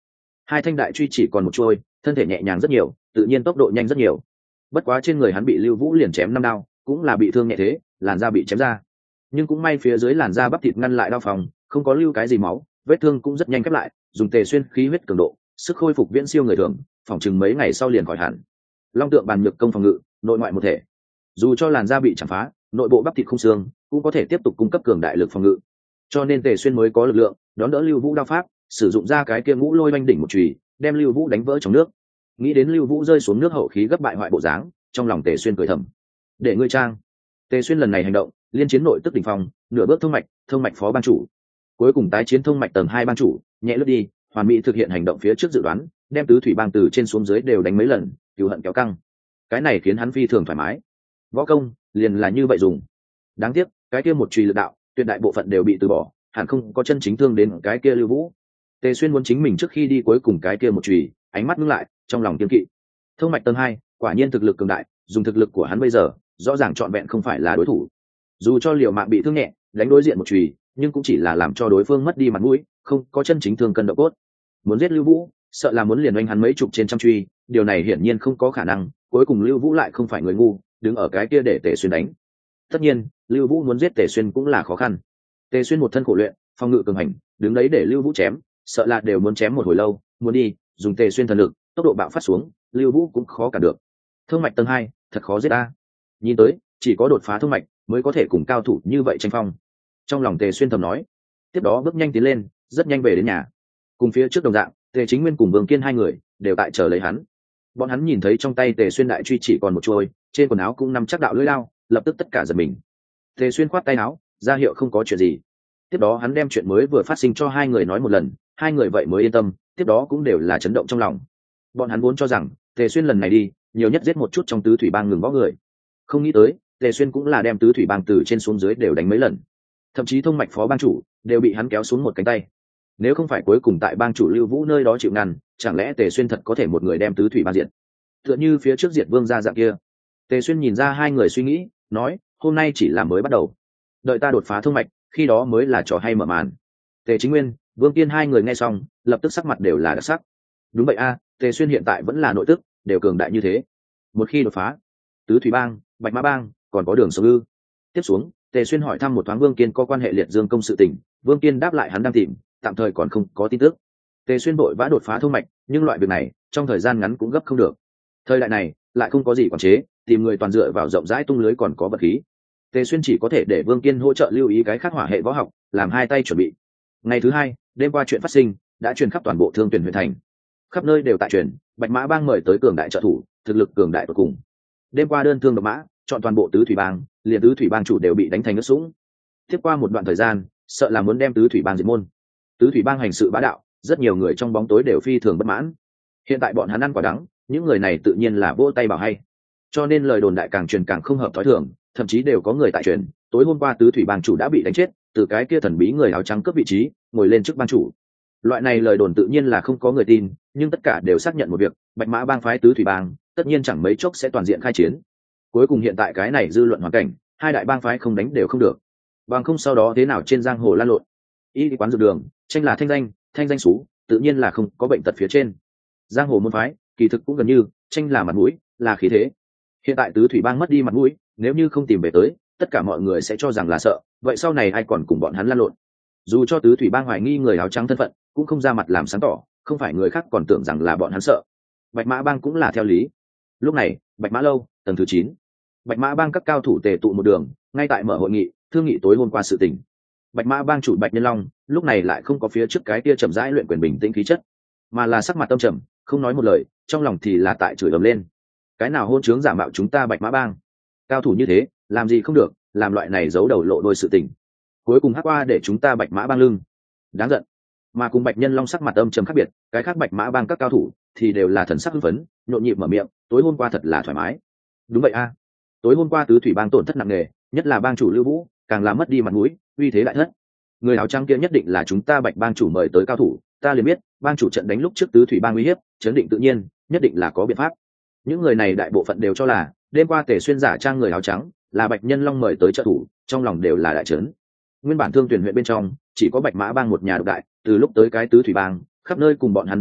Hai thanh đại truy chỉ còn một chuôi, thân thể nhẹ nhàng rất nhiều, tự nhiên tốc độ nhanh rất nhiều. Bất quá trên người hắn bị Lưu Vũ liền chém 5 đao, cũng là bị thương nhẹ thế, làn da bị chém ra. Nhưng cũng may phía dưới làn da bắp thịt ngăn lại đao phòng, không có lưu cái gì máu, vết thương cũng rất nhanh khép lại, dùng Tề Xuyên khí huyết cường độ, sức khôi phục viễn siêu người thường, phòng chừng mấy ngày sau liền khỏi hẳn. Long tượng bàn nhược công phòng ngự, nội ngoại một thể. Dù cho làn da bị chạm phá, nội bộ bắp thịt không xương, cũng có thể tiếp tục cung cấp cường đại lực phòng ngự. Cho nên Tề Xuyên mới có lực lượng đón đỡ Lưu Vũ đao pháp, sử dụng ra cái kia ngũ lôi oanh đỉnh một chùy, đem Lưu Vũ đánh vỡ trong nước. Nghĩ đến Lưu Vũ rơi xuống nước hậu khí gấp bại hoại bộ dáng, trong lòng Tề Xuyên cười thầm. Để ngươi trang. Tề Xuyên lần này hành động, liên chiến nội tức đỉnh phong, nửa bước thông mạch phó ban chủ. Cuối cùng tái chiến thông mạch tầng 2 ban chủ, nhẹ lướt đi, hoàn mỹ thực hiện hành động phía trước dự đoán, đem tứ thủy bang từ trên xuống dưới đều đánh mấy lần, cừu hận kéo căng. Cái này khiến hắn phi thường thoải mái. Võ công liền là như vậy dùng. Đáng tiếc, cái kia một chùy lực đạo, tuyệt đại bộ phận đều bị từ bỏ, hẳn không có chân chính thương đến cái kia Lưu Vũ. Tề Xuyên muốn chính mình trước khi đi cuối cùng cái kia một chùy, ánh mắt ngưng lại, trong lòng kiêng kỵ. Thông mạch tầng 2, quả nhiên thực lực cường đại, dùng thực lực của hắn bây giờ, rõ ràng trọn vẹn không phải là đối thủ. Dù cho liều mạng bị thương nhẹ, đánh đối diện một chùy, nhưng cũng chỉ là làm cho đối phương mất đi mặt mũi, không có chân chính thương cân độ cốt. Muốn giết Lưu Vũ, sợ là muốn liền oanh hắn mấy chục trên trăm truy, điều này hiển nhiên không có khả năng. Cuối cùng Lưu Vũ lại không phải người ngu, đứng ở cái kia để Tề Xuyên đánh. Tất nhiên, Lưu Vũ muốn giết Tề Xuyên cũng là khó khăn. Tề Xuyên một thân khổ luyện, phòng ngự cường hành, đứng đấy để Lưu Vũ chém, sợ là đều muốn chém một hồi lâu. Muốn đi, dùng Tề Xuyên thần lực, tốc độ bạo phát xuống, Lưu Vũ cũng khó cản được. Thương mạch tầng 2, thật khó giết ta. Nhìn tới, chỉ có đột phá thương mạch mới có thể cùng cao thủ như vậy tranh phong. Trong lòng Tề Xuyên thầm nói. Tiếp đó bước nhanh tiến lên, rất nhanh về đến nhà. Cùng phía trước đồng dạng, Tề Chính Nguyên cùng Vương Kiên hai người đều tại chờ lấy hắn. Bọn hắn nhìn thấy trong tay Tề Xuyên đại truy chỉ còn một chuôi, trên quần áo cũng nằm chắc đạo lưỡi lao, lập tức tất cả giật mình. Tề Xuyên khoát tay áo, ra hiệu không có chuyện gì. Tiếp đó hắn đem chuyện mới vừa phát sinh cho hai người nói một lần, hai người vậy mới yên tâm, tiếp đó cũng đều là chấn động trong lòng. Bọn hắn vốn cho rằng Tề Xuyên lần này đi, nhiều nhất giết một chút trong tứ thủy bang ngừng võ người. Không nghĩ tới, Tề Xuyên cũng là đem tứ thủy bang từ trên xuống dưới đều đánh mấy lần. Thậm chí thông mạch phó bang chủ đều bị hắn kéo xuống một cánh tay. Nếu không phải cuối cùng tại bang chủ Lưu Vũ nơi đó chịu ngăn, chẳng lẽ Tề Xuyên thật có thể một người đem tứ thủy bang diệt? Tựa như phía trước diệt Vương gia dạng kia. Tề Xuyên nhìn ra hai người suy nghĩ, nói, hôm nay chỉ là mới bắt đầu. Đợi ta đột phá thông mạch, khi đó mới là trò hay mở màn. Tề Chính Nguyên, Vương Kiên hai người nghe xong, lập tức sắc mặt đều là đặc sắc. Đúng vậy a, Tề Xuyên hiện tại vẫn là nội tức, đều cường đại như thế. Một khi đột phá, tứ thủy bang, bạch mã bang, còn có đường sống ư? Tiếp xuống, Tề Xuyên hỏi thăm một thoáng Vương Kiên có quan hệ liệt dương công sự tình. Vương Kiên đáp lại hắn đang tìm, tạm thời còn không có tin tức. Tề Xuyên vội vã đột phá thông mạch, nhưng loại việc này trong thời gian ngắn cũng gấp không được. Thời đại này lại không có gì quản chế, tìm người toàn dựa vào rộng rãi tung lưới còn có vật khí. Tề Xuyên chỉ có thể để Vương Kiên hỗ trợ lưu ý cái khác hỏa hệ võ học, làm hai tay chuẩn bị. Ngày thứ hai, đêm qua chuyện phát sinh đã truyền khắp toàn bộ Thương Tuyển huyện thành, khắp nơi đều tại truyền, bạch mã bang mời tới cường đại trợ thủ, thực lực cường đại tột cùng. Đêm qua đơn thương độc mã, chọn toàn bộ tứ thủy bang, liền tứ thủy bang chủ đều bị đánh thành nước sũng. Tiếp qua một đoạn thời gian, sợ là muốn đem tứ thủy bang diệt môn. Tứ thủy bang hành sự bá đạo, rất nhiều người trong bóng tối đều phi thường bất mãn. Hiện tại bọn hắn ăn quả đắng, những người này tự nhiên là vỗ tay bảo hay. Cho nên lời đồn đại càng truyền càng không hợp thói thường, thậm chí đều có người tại truyền, tối hôm qua tứ thủy bang chủ đã bị đánh chết, từ cái kia thần bí người áo trắng cướp vị trí, ngồi lên chức bang chủ. Loại này lời đồn tự nhiên là không có người tin, nhưng tất cả đều xác nhận một việc, bạch mã bang phái tứ thủy bang, tất nhiên chẳng mấy chốc sẽ toàn diện khai chiến. Cuối cùng hiện tại cái này dư luận hoàn cảnh, hai đại bang phái không đánh đều không được, bằng không sau đó thế nào trên giang hồ lan lộn. Y quán dược đường, tranh là thanh danh xú, tự nhiên là không có bệnh tật phía trên. Giang hồ môn phái, kỳ thực cũng gần như, tranh là mặt mũi, là khí thế. Hiện tại tứ thủy bang mất đi mặt mũi, nếu như không tìm về tới, tất cả mọi người sẽ cho rằng là sợ, vậy sau này ai còn cùng bọn hắn lan lộn? Dù cho tứ thủy bang hoài nghi người áo trắng thân phận, cũng không ra mặt làm sáng tỏ, không phải người khác còn tưởng rằng là bọn hắn sợ. Bạch mã bang cũng là theo lý. Lúc này, bạch mã lâu, tầng thứ 9. Bạch mã bang các cao thủ tề tụ một đường, ngay tại mở hội nghị, thương nghị tối hôm qua sự tình. Bạch mã bang chủ Bạch Nhân Long, lúc này lại không có phía trước cái kia chậm rãi luyện quyền bình tĩnh khí chất, mà là sắc mặt tâm trầm, không nói một lời, trong lòng thì là tại chửi ầm lên. Cái nào hôn trướng giả mạo chúng ta Bạch mã bang? Cao thủ như thế, làm gì không được, làm loại này giấu đầu lộ đôi sự tình. Cuối cùng hắc qua để chúng ta Bạch mã bang lưng. Đáng giận. Mà cùng Bạch Nhân Long sắc mặt âm trầm khác biệt, cái khác Bạch mã bang các cao thủ thì đều là thần sắc hưng phấn, nhộn nhịp mở miệng, tối hôm qua thật là thoải mái. Đúng vậy a, tối hôm qua tứ thủy bang tổn thất nặng nề, nhất là bang chủ Lưu Vũ càng làm mất đi mặt mũi, uy thế đại thất. Người áo trắng kia nhất định là chúng ta Bạch bang chủ mời tới cao thủ, ta liền biết bang chủ trận đánh lúc trước tứ thủy bang uy hiếp, chấn định tự nhiên, nhất định là có biện pháp. Những người này đại bộ phận đều cho là đêm qua Tề Xuyên giả trang người áo trắng là Bạch Nhân Long mời tới trợ thủ, trong lòng đều là đại trấn. Nguyên bản Thương Tuyển huyện bên trong chỉ có Bạch mã bang một nhà độc đại, từ lúc tới cái tứ thủy bang khắp nơi cùng bọn hắn đối nghịch,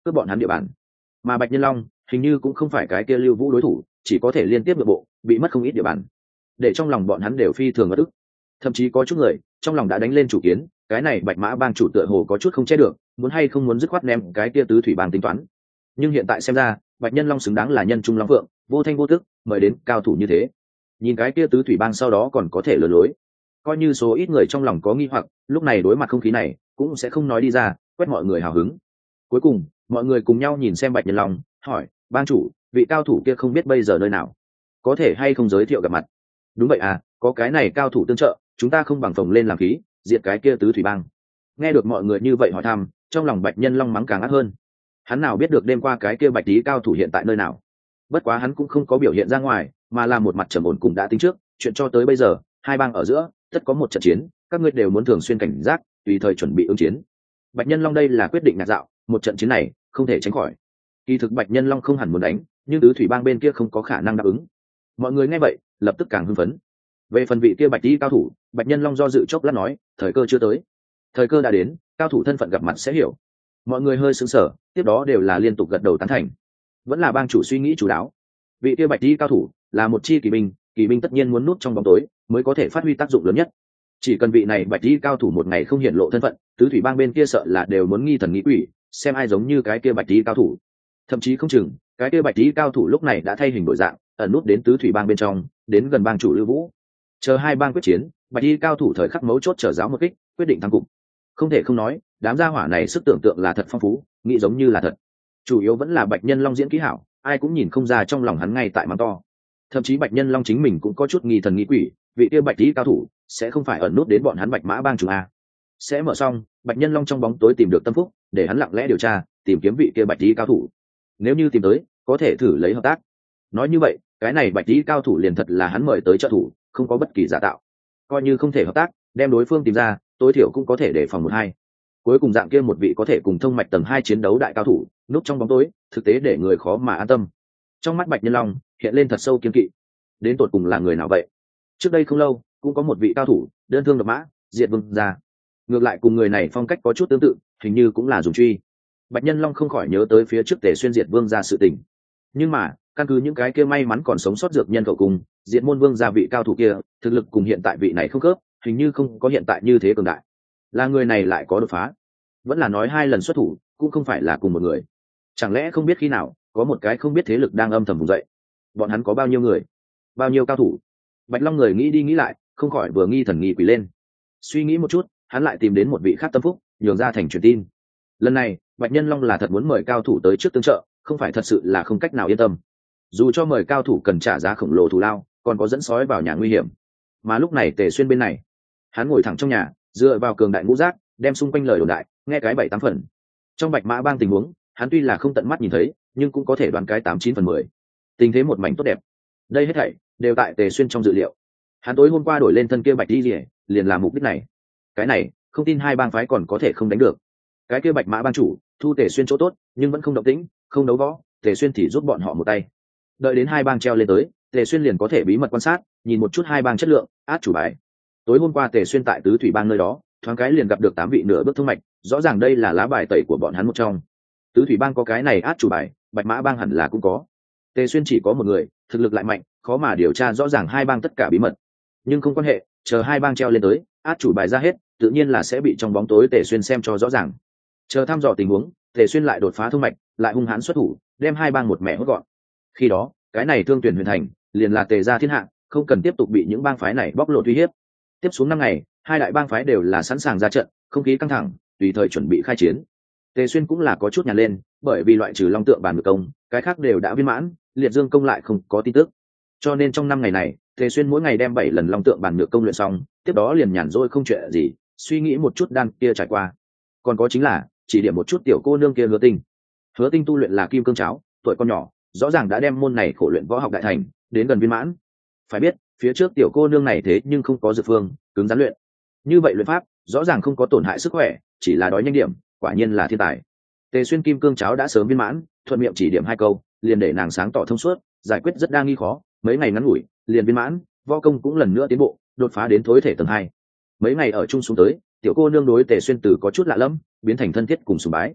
cướp bọn hắn địa bàn. Mà Bạch Nhân Long hình như cũng không phải cái kia Lưu Vũ đối thủ, chỉ có thể liên tiếp nội bộ bị mất không ít địa bàn, để trong lòng bọn hắn đều phi thường bất ức. Thậm chí có chút người trong lòng đã đánh lên chủ kiến, cái này Bạch Mã bang chủ tựa hồ có chút không che được, muốn hay không muốn dứt khoát ném cái kia tứ thủy bang tính toán. Nhưng hiện tại xem ra, Bạch Nhân Long xứng đáng là nhân trung long phượng, vô thanh vô tức mời đến cao thủ như thế. Nhìn cái kia tứ thủy bang sau đó còn có thể lừa lối, coi như số ít người trong lòng có nghi hoặc, lúc này đối mặt không khí này cũng sẽ không nói đi ra, quét mọi người hào hứng. Cuối cùng mọi người cùng nhau nhìn xem Bạch Nhân Long, hỏi: bang chủ, vị cao thủ kia không biết bây giờ nơi nào, có thể hay không giới thiệu gặp mặt? Đúng vậy à, có cái này cao thủ tương trợ, chúng ta không bằng phồng lên làm khí, diệt cái kia tứ thủy bang. Nghe được mọi người như vậy hỏi thăm, trong lòng Bạch Nhân Long mắng càng ác hơn. Hắn nào biết được đêm qua cái kia Bạch Tý cao thủ hiện tại nơi nào. Bất quá hắn cũng không có biểu hiện ra ngoài, mà là một mặt trầm ổn cùng đã tính trước, chuyện cho tới bây giờ hai bang ở giữa tất có một trận chiến, các ngươi đều muốn thường xuyên cảnh giác, tùy thời chuẩn bị ứng chiến. Bạch Nhân Long đây là quyết định ngạc dạo, một trận chiến này không thể tránh khỏi. Kỳ thực Bạch Nhân Long không hẳn muốn đánh, nhưng tứ thủy bang bên kia không có khả năng đáp ứng. Mọi người nghe vậy lập tức càng hưng phấn. Về phần vị kia Bạch Tý cao thủ, Bạch Nhân Long do dự chốc lát nói: thời cơ chưa tới. Thời cơ đã đến, cao thủ thân phận gặp mặt sẽ hiểu. Mọi người hơi sững sờ, tiếp đó đều là liên tục gật đầu tán thành. Vẫn là bang chủ suy nghĩ chú đáo. Vị kia Bạch Tý cao thủ là một chi kỳ binh tất nhiên muốn núp trong bóng tối mới có thể phát huy tác dụng lớn nhất. Chỉ cần vị này Bạch Tý cao thủ một ngày không hiện lộ thân phận, tứ thủy bang bên kia sợ là đều muốn nghi thần nghi quỷ, xem ai giống như cái kia Bạch Tý cao thủ. Thậm chí không chừng cái kia Bạch Tý cao thủ lúc này đã thay hình đổi dạng, ẩn nút đến tứ thủy bang bên trong, đến gần bang chủ Lưu Vũ. Chờ hai bang quyết chiến, Bạch Tý cao thủ thời khắc mấu chốt trở giáo một kích, quyết định thắng cục. Không thể không nói, đám gia hỏa này sức tưởng tượng là thật phong phú, nghĩ giống như là thật. Chủ yếu vẫn là Bạch Nhân Long diễn kỹ hảo, ai cũng nhìn không ra trong lòng hắn ngay tại mắng to. Thậm chí Bạch Nhân Long chính mình cũng có chút nghi thần nghi quỷ, vị kia Bạch Tý cao thủ sẽ không phải ẩn nút đến bọn hắn Bạch Mã bang chủ a. Sẽ mở xong, Bạch Nhân Long trong bóng tối tìm được tâm phúc, để hắn lặng lẽ điều tra, tìm kiếm vị kia Bạch Tý cao thủ. Nếu như tìm tới, có thể thử lấy hợp tác. Nói như vậy, cái này Bạch Tý cao thủ liền thật là hắn mời tới trợ thủ, không có bất kỳ giả tạo. Coi như không thể hợp tác, đem đối phương tìm ra, tối thiểu cũng có thể đề phòng một hai. Cuối cùng dạng kia một vị có thể cùng thông mạch tầng 2 chiến đấu đại cao thủ, núp trong bóng tối, thực tế để người khó mà an tâm. Trong mắt Bạch Nhân Long hiện lên thật sâu kiên kỵ. Đến tột cùng là người nào vậy? Trước đây không lâu, cũng có một vị cao thủ đơn thương độc mã, diệt vương ra. Ngược lại cùng người này phong cách có chút tương tự, hình như cũng là dùng truy. Bạch Nhân Long không khỏi nhớ tới phía trước Tề Xuyên diệt vương ra sự tình. Nhưng mà, căn cứ những cái kia may mắn còn sống sót dược nhân cậu cùng, diệt môn vương gia vị cao thủ kia, thực lực cùng hiện tại vị này không khớp, hình như không có hiện tại như thế cường đại. Là người này lại có đột phá? Vẫn là nói hai lần xuất thủ cũng không phải là cùng một người? Chẳng lẽ không biết khi nào có một cái không biết thế lực đang âm thầm vùng dậy? Bọn hắn có bao nhiêu người, bao nhiêu cao thủ? Bạch Long người nghĩ đi nghĩ lại, không khỏi vừa nghi thần nghi quỷ lên. Suy nghĩ một chút, hắn lại tìm đến một vị khác tâm phúc, nhường ra thành truyền tin. Lần này Bạch Nhân Long là thật muốn mời cao thủ tới trước tương trợ, không phải thật sự là không cách nào yên tâm. Dù cho mời cao thủ cần trả giá khổng lồ thù lao, còn có dẫn sói vào nhà nguy hiểm. Mà lúc này Tề Xuyên bên này, hắn ngồi thẳng trong nhà, dựa vào cường đại ngũ giác, đem xung quanh lời đồn đại nghe cái 7-8 phần. Trong Bạch Mã bang tình huống, hắn tuy là không tận mắt nhìn thấy, nhưng cũng có thể đoán cái 8-9 phần 10. Tình thế một mảnh tốt đẹp. Đây hết thảy đều tại Tề Xuyên trong dự liệu. Hắn tối hôm qua đổi lên thân kia bạch đi liền làm mục đích này. Cái này, không tin hai bang phái còn có thể không đánh được. Cái kia Bạch Mã bang chủ thu Tề Xuyên chỗ tốt, nhưng vẫn không động tĩnh, không đấu võ, Tề Xuyên thì giúp bọn họ một tay. Đợi đến hai bang treo lên tới, Tề Xuyên liền có thể bí mật quan sát, nhìn một chút hai bang chất lượng, át chủ bài. Tối hôm qua Tề Xuyên tại tứ thủy bang nơi đó, thoáng cái liền gặp được 8 vị nửa bước thông mạch, rõ ràng đây là lá bài tẩy của bọn hắn một trong. Tứ thủy bang có cái này át chủ bài, Bạch Mã bang hẳn là cũng có. Tề Xuyên chỉ có một người, thực lực lại mạnh, khó mà điều tra rõ ràng hai bang tất cả bí mật. Nhưng không quan hệ, chờ hai bang treo lên tới, át chủ bài ra hết, tự nhiên là sẽ bị trong bóng tối Tề Xuyên xem cho rõ ràng. Chờ thăm dò tình huống, Tề Xuyên lại đột phá thông mạch, lại hung hãn xuất thủ, đem hai bang một mẹ hốt gọn. Khi đó, cái này Thương Tuyển huyền thành, liền là Tề gia thiên hạ, không cần tiếp tục bị những bang phái này bóc lột uy hiếp. Tiếp xuống 5 ngày, hai đại bang phái đều là sẵn sàng ra trận, không khí căng thẳng, tùy thời chuẩn bị khai chiến. Tề Xuyên cũng là có chút nhàn lên, bởi vì loại trừ Long Tượng Bàn Ngược Công, cái khác đều đã viên mãn, Liệt Dương Công lại không có tin tức. Cho nên trong 5 ngày này, Tề Xuyên mỗi ngày đem 7 lần Long Tượng Bàn Ngược Công luyện xong, tiếp đó liền nhàn rỗi không chuyện gì, suy nghĩ một chút đan kia trải qua. Còn có chính là chỉ điểm một chút tiểu cô nương kia Hứa Tinh. Hứa Tinh tu luyện là Kim Cương Cháo, tuổi con nhỏ, rõ ràng đã đem môn này khổ luyện võ học đại thành, đến gần viên mãn. Phải biết, phía trước tiểu cô nương này thế nhưng không có dược phương, cứng rắn luyện. Như vậy luyện pháp, rõ ràng không có tổn hại sức khỏe, chỉ là đói nhanh điểm, quả nhiên là thiên tài. Tề Xuyên Kim Cương Cháo đã sớm viên mãn, thuận miệng chỉ điểm 2 câu, liền để nàng sáng tỏ thông suốt, giải quyết rất đa nghi khó, mấy ngày ngắn ngủi, liền viên mãn, võ công cũng lần nữa tiến bộ, đột phá đến thối thể tầng 2. Mấy ngày ở chung xuống tới, tiểu cô nương đối Tề Xuyên từ có chút lạ lẫm, biến thành thân thiết cùng sùng bái.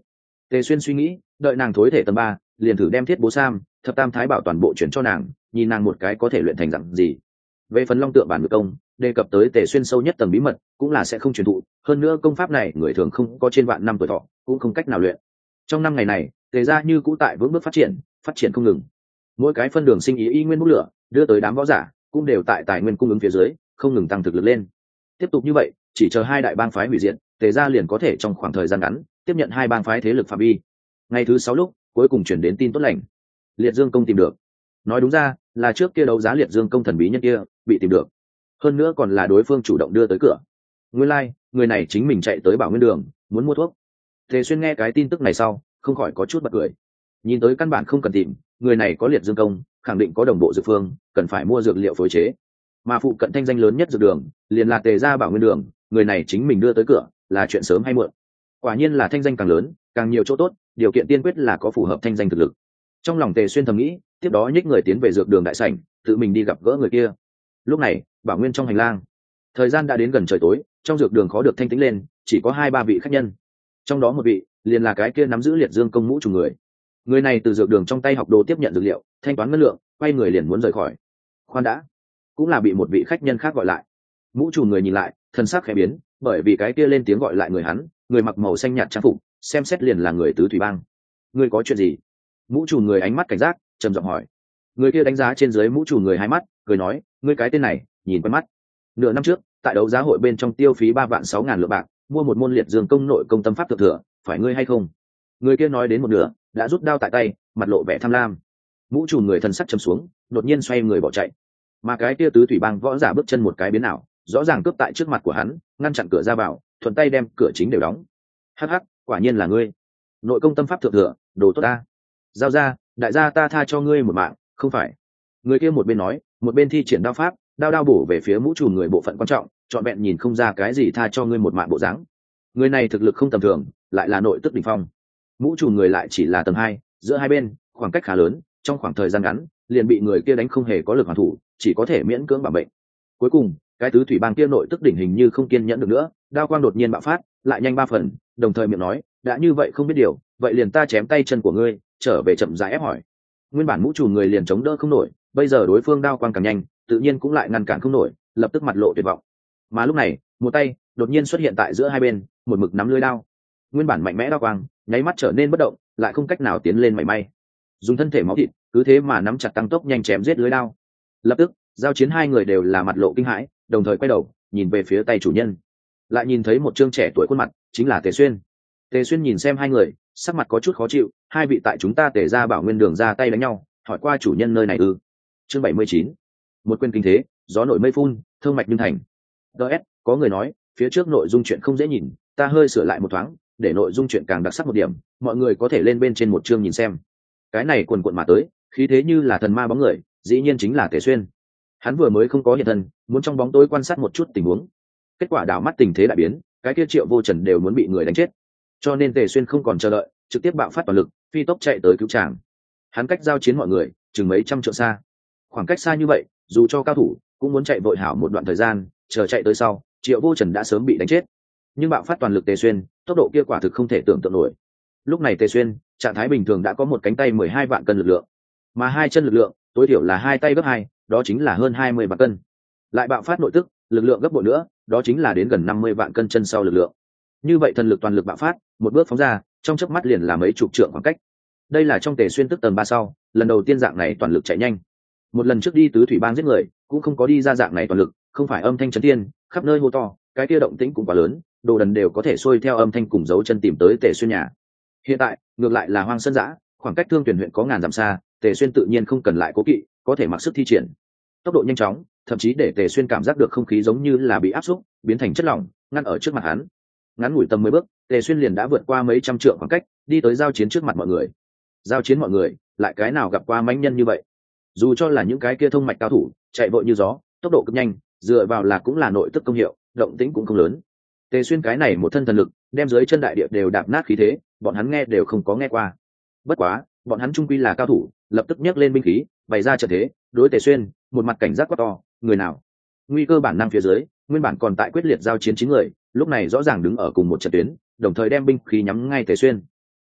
Tề Xuyên suy nghĩ, đợi nàng thối thể tầng 3, liền thử đem thiết bố sam thập tam thái bảo toàn bộ chuyển cho nàng, nhìn nàng một cái có thể luyện thành dạng gì. Về phần long tượng bản ngự công, đề cập tới Tề Xuyên sâu nhất tầng bí mật, cũng là sẽ không truyền thụ, hơn nữa công pháp này người thường không có trên vạn năm tuổi thọ, cũng không cách nào luyện. Trong năm ngày này, Tề gia như cũ tại vững bước phát triển không ngừng. Mỗi cái phân đường sinh ý y nguyên bốc lửa, đưa tới đám võ giả, cũng đều tại tài nguyên cung ứng phía dưới, không ngừng tăng thực lực lên. Tiếp tục như vậy, chỉ chờ hai đại bang phái hủy diệt, Tề gia liền có thể trong khoảng thời gian ngắn tiếp nhận hai bang phái thế lực phạm vi. Ngày thứ 6 lúc, cuối cùng chuyển đến tin tốt lành. Liệt Dương công tìm được. Nói đúng ra, là trước kia đấu giá Liệt Dương công thần bí nhân kia bị tìm được. Hơn nữa còn là đối phương chủ động đưa tới cửa. Nguyên lai, người này chính mình chạy tới Bảo Nguyên Đường, muốn mua thuốc. Tề Xuyên nghe cái tin tức này sau, không khỏi có chút bật cười. Nhìn tới căn bản không cần tìm, người này có Liệt Dương công, khẳng định có đồng bộ dược phương, cần phải mua dược liệu phối chế. Mà phụ cận thanh danh lớn nhất dược đường, liền là Tề gia Bảo Nguyên Đường, người này chính mình đưa tới cửa, là chuyện sớm hay muộn. Quả nhiên là thanh danh càng lớn, càng nhiều chỗ tốt, điều kiện tiên quyết là có phù hợp thanh danh thực lực. Trong lòng Tề Xuyên thầm nghĩ, tiếp đó nhích người tiến về dược đường đại sảnh, tự mình đi gặp gỡ người kia. Lúc này, Bảo Nguyên trong hành lang, thời gian đã đến gần trời tối, trong dược đường khó được thanh tĩnh lên, chỉ có 2-3 vị khách nhân. Trong đó một vị, liền là cái kia nắm giữ Liệt Dương công mũ trùng người. Người này từ dược đường trong tay học đồ tiếp nhận dược liệu, thanh toán ngân lượng, quay người liền muốn rời khỏi. Khoan đã, cũng là bị một vị khách nhân khác gọi lại. Mũ trùng người nhìn lại, thân sắc khẽ biến, bởi vì cái kia lên tiếng gọi lại người hắn, người mặc màu xanh nhạt trang phục, xem xét liền là người tứ thủy bang. Người có chuyện gì? Mũ trùm người ánh mắt cảnh giác, trầm giọng hỏi. Người kia đánh giá trên dưới mũ trùm người 2 mắt, cười nói, ngươi cái tên này nhìn quen mắt. Nửa năm trước, tại đấu giá hội bên trong tiêu phí 3.600.000 lượng bạc, mua một môn Liệt Dương công nội công tâm pháp thượng thừa, phải ngươi hay không? Người kia nói đến một nửa, đã rút đao tại tay, mặt lộ vẻ tham lam. Mũ trùm người thần sắc trầm xuống, đột nhiên xoay người bỏ chạy. Mà cái kia tứ thủy bang võ giả bước chân một cái biến ảo, rõ ràng cướp tại trước mặt của hắn, ngăn chặn cửa ra vào, thuận tay đem cửa chính đều đóng. Hắc hắc, quả nhiên là ngươi. Nội công tâm pháp thượng thừa, đồ tốt ta. Giao ra, đại gia ta tha cho ngươi một mạng, không phải. Người kia một bên nói, một bên thi triển đao pháp, đao bổ về phía mũ trùm người bộ phận quan trọng, trọn vẹn nhìn không ra cái gì tha cho ngươi một mạng bộ dáng. Người này thực lực không tầm thường, lại là nội tức đỉnh phong. Mũ trùm người lại chỉ là tầng 2, giữa hai bên khoảng cách khá lớn, trong khoảng thời gian ngắn, liền bị người kia đánh không hề có lực hoàn thủ, chỉ có thể miễn cưỡng bảo mệnh. Cuối cùng, cái tứ thủy bang kia nội tức đỉnh hình như không kiên nhẫn được nữa, đao quang đột nhiên bạo phát, lại nhanh 3 phần, đồng thời miệng nói, đã như vậy không biết điều, vậy liền ta chém tay chân của ngươi, trở về chậm rãi ép hỏi. Nguyên bản mũ trùm người liền chống đỡ không nổi, bây giờ đối phương đao quang càng nhanh, tự nhiên cũng lại ngăn cản không nổi, lập tức mặt lộ tuyệt vọng. Mà lúc này, một tay đột nhiên xuất hiện tại giữa hai bên, một mực nắm lưỡi đao. Nguyên bản mạnh mẽ đao quang, nháy mắt trở nên bất động, lại không cách nào tiến lên mảy may. Dùng thân thể máu thịt, cứ thế mà nắm chặt tăng tốc nhanh chém giết lưỡi đao. Lập tức, giao chiến hai người đều là mặt lộ kinh hãi, đồng thời quay đầu, nhìn về phía tay chủ nhân. Lại nhìn thấy một trương trẻ tuổi khuôn mặt, chính là Tề Xuyên. Tề Xuyên nhìn xem hai người, sắc mặt có chút khó chịu, hai vị tại chúng ta Tề gia Bảo Nguyên Đường ra tay đánh nhau, hỏi qua chủ nhân nơi này ư? Chương 79. Một quyền kinh thế, gió nổi mây phun, thương mạch nhưng thành. DS, có người nói, phía trước nội dung chuyện không dễ nhìn, ta hơi sửa lại một thoáng, để nội dung chuyện càng đặc sắc một điểm, mọi người có thể lên bên trên một chương nhìn xem. Cái này quần quần mà tới, khí thế như là thần ma bóng người, dĩ nhiên chính là Tề Xuyên. Hắn vừa mới không có hiện thân, muốn trong bóng tối quan sát một chút tình huống. Kết quả đảo mắt tình thế đại biến, cái kia Triệu Vô Trần đều muốn bị người đánh chết. Cho nên Tề Xuyên không còn chờ đợi, trực tiếp bạo phát toàn lực, phi tốc chạy tới cứu chàng. Hắn cách giao chiến mọi người, chừng mấy trăm trượng xa. Khoảng cách xa như vậy, dù cho cao thủ cũng muốn chạy vội hảo một đoạn thời gian, chờ chạy tới sau, Triệu Vô Trần đã sớm bị đánh chết. Nhưng bạo phát toàn lực Tề Xuyên, tốc độ kia quả thực không thể tưởng tượng nổi. Lúc này Tề Xuyên, trạng thái bình thường đã có một cánh tay 12 vạn cân lực lượng, mà hai chân lực lượng, tối thiểu là hai tay gấp 2, đó chính là hơn 20 vạn cân. Lại bạo phát nội tức, lực lượng gấp bội nữa, đó chính là đến gần 50 vạn cân chân sau lực lượng. Như vậy thần lực toàn lực bạo phát, một bước phóng ra, trong chớp mắt liền là mấy chục trượng khoảng cách. Đây là trong Tề Xuyên tức tầng 3 sau, lần đầu tiên dạng này toàn lực chạy nhanh. Một lần trước đi tứ thủy bang giết người, cũng không có đi ra dạng này toàn lực, không phải âm thanh chấn thiên, khắp nơi hô to, cái kia động tĩnh cũng quá lớn, đồ đần đều có thể xuôi theo âm thanh cùng dấu chân tìm tới Tề Xuyên nhà. Hiện tại, ngược lại là hoang sơn dã, khoảng cách Thương Tuyển huyện có ngàn dặm xa, Tề Xuyên tự nhiên không cần lại cố kỵ, có thể mặc sức thi triển. Tốc độ nhanh chóng, thậm chí để Tề Xuyên cảm giác được không khí giống như là bị áp xúc, biến thành chất lỏng, ngăn ở trước mặt hắn. Ngắn ngủi tầm 10 bước, Tề Xuyên liền đã vượt qua mấy trăm trượng khoảng cách, đi tới giao chiến trước mặt mọi người. Giao chiến mọi người, lại cái nào gặp qua mãnh nhân như vậy? Dù cho là những cái kia thông mạch cao thủ, chạy vội như gió, tốc độ cực nhanh, dựa vào là cũng là nội tức công hiệu, động tĩnh cũng không lớn. Tề Xuyên cái này một thân thần lực, đem dưới chân đại địa đều đạp nát khí thế, bọn hắn nghe đều không có nghe qua. Bất quá, bọn hắn trung quy là cao thủ, lập tức nhấc lên binh khí, bày ra trận thế, đối Tề Xuyên, một mặt cảnh giác quát to, người nào? Nguy cơ bản năng phía dưới, nguyên bản còn tại quyết liệt giao chiến 9 người, lúc này rõ ràng đứng ở cùng một trận tuyến, đồng thời đem binh khí nhắm ngay Tề Xuyên.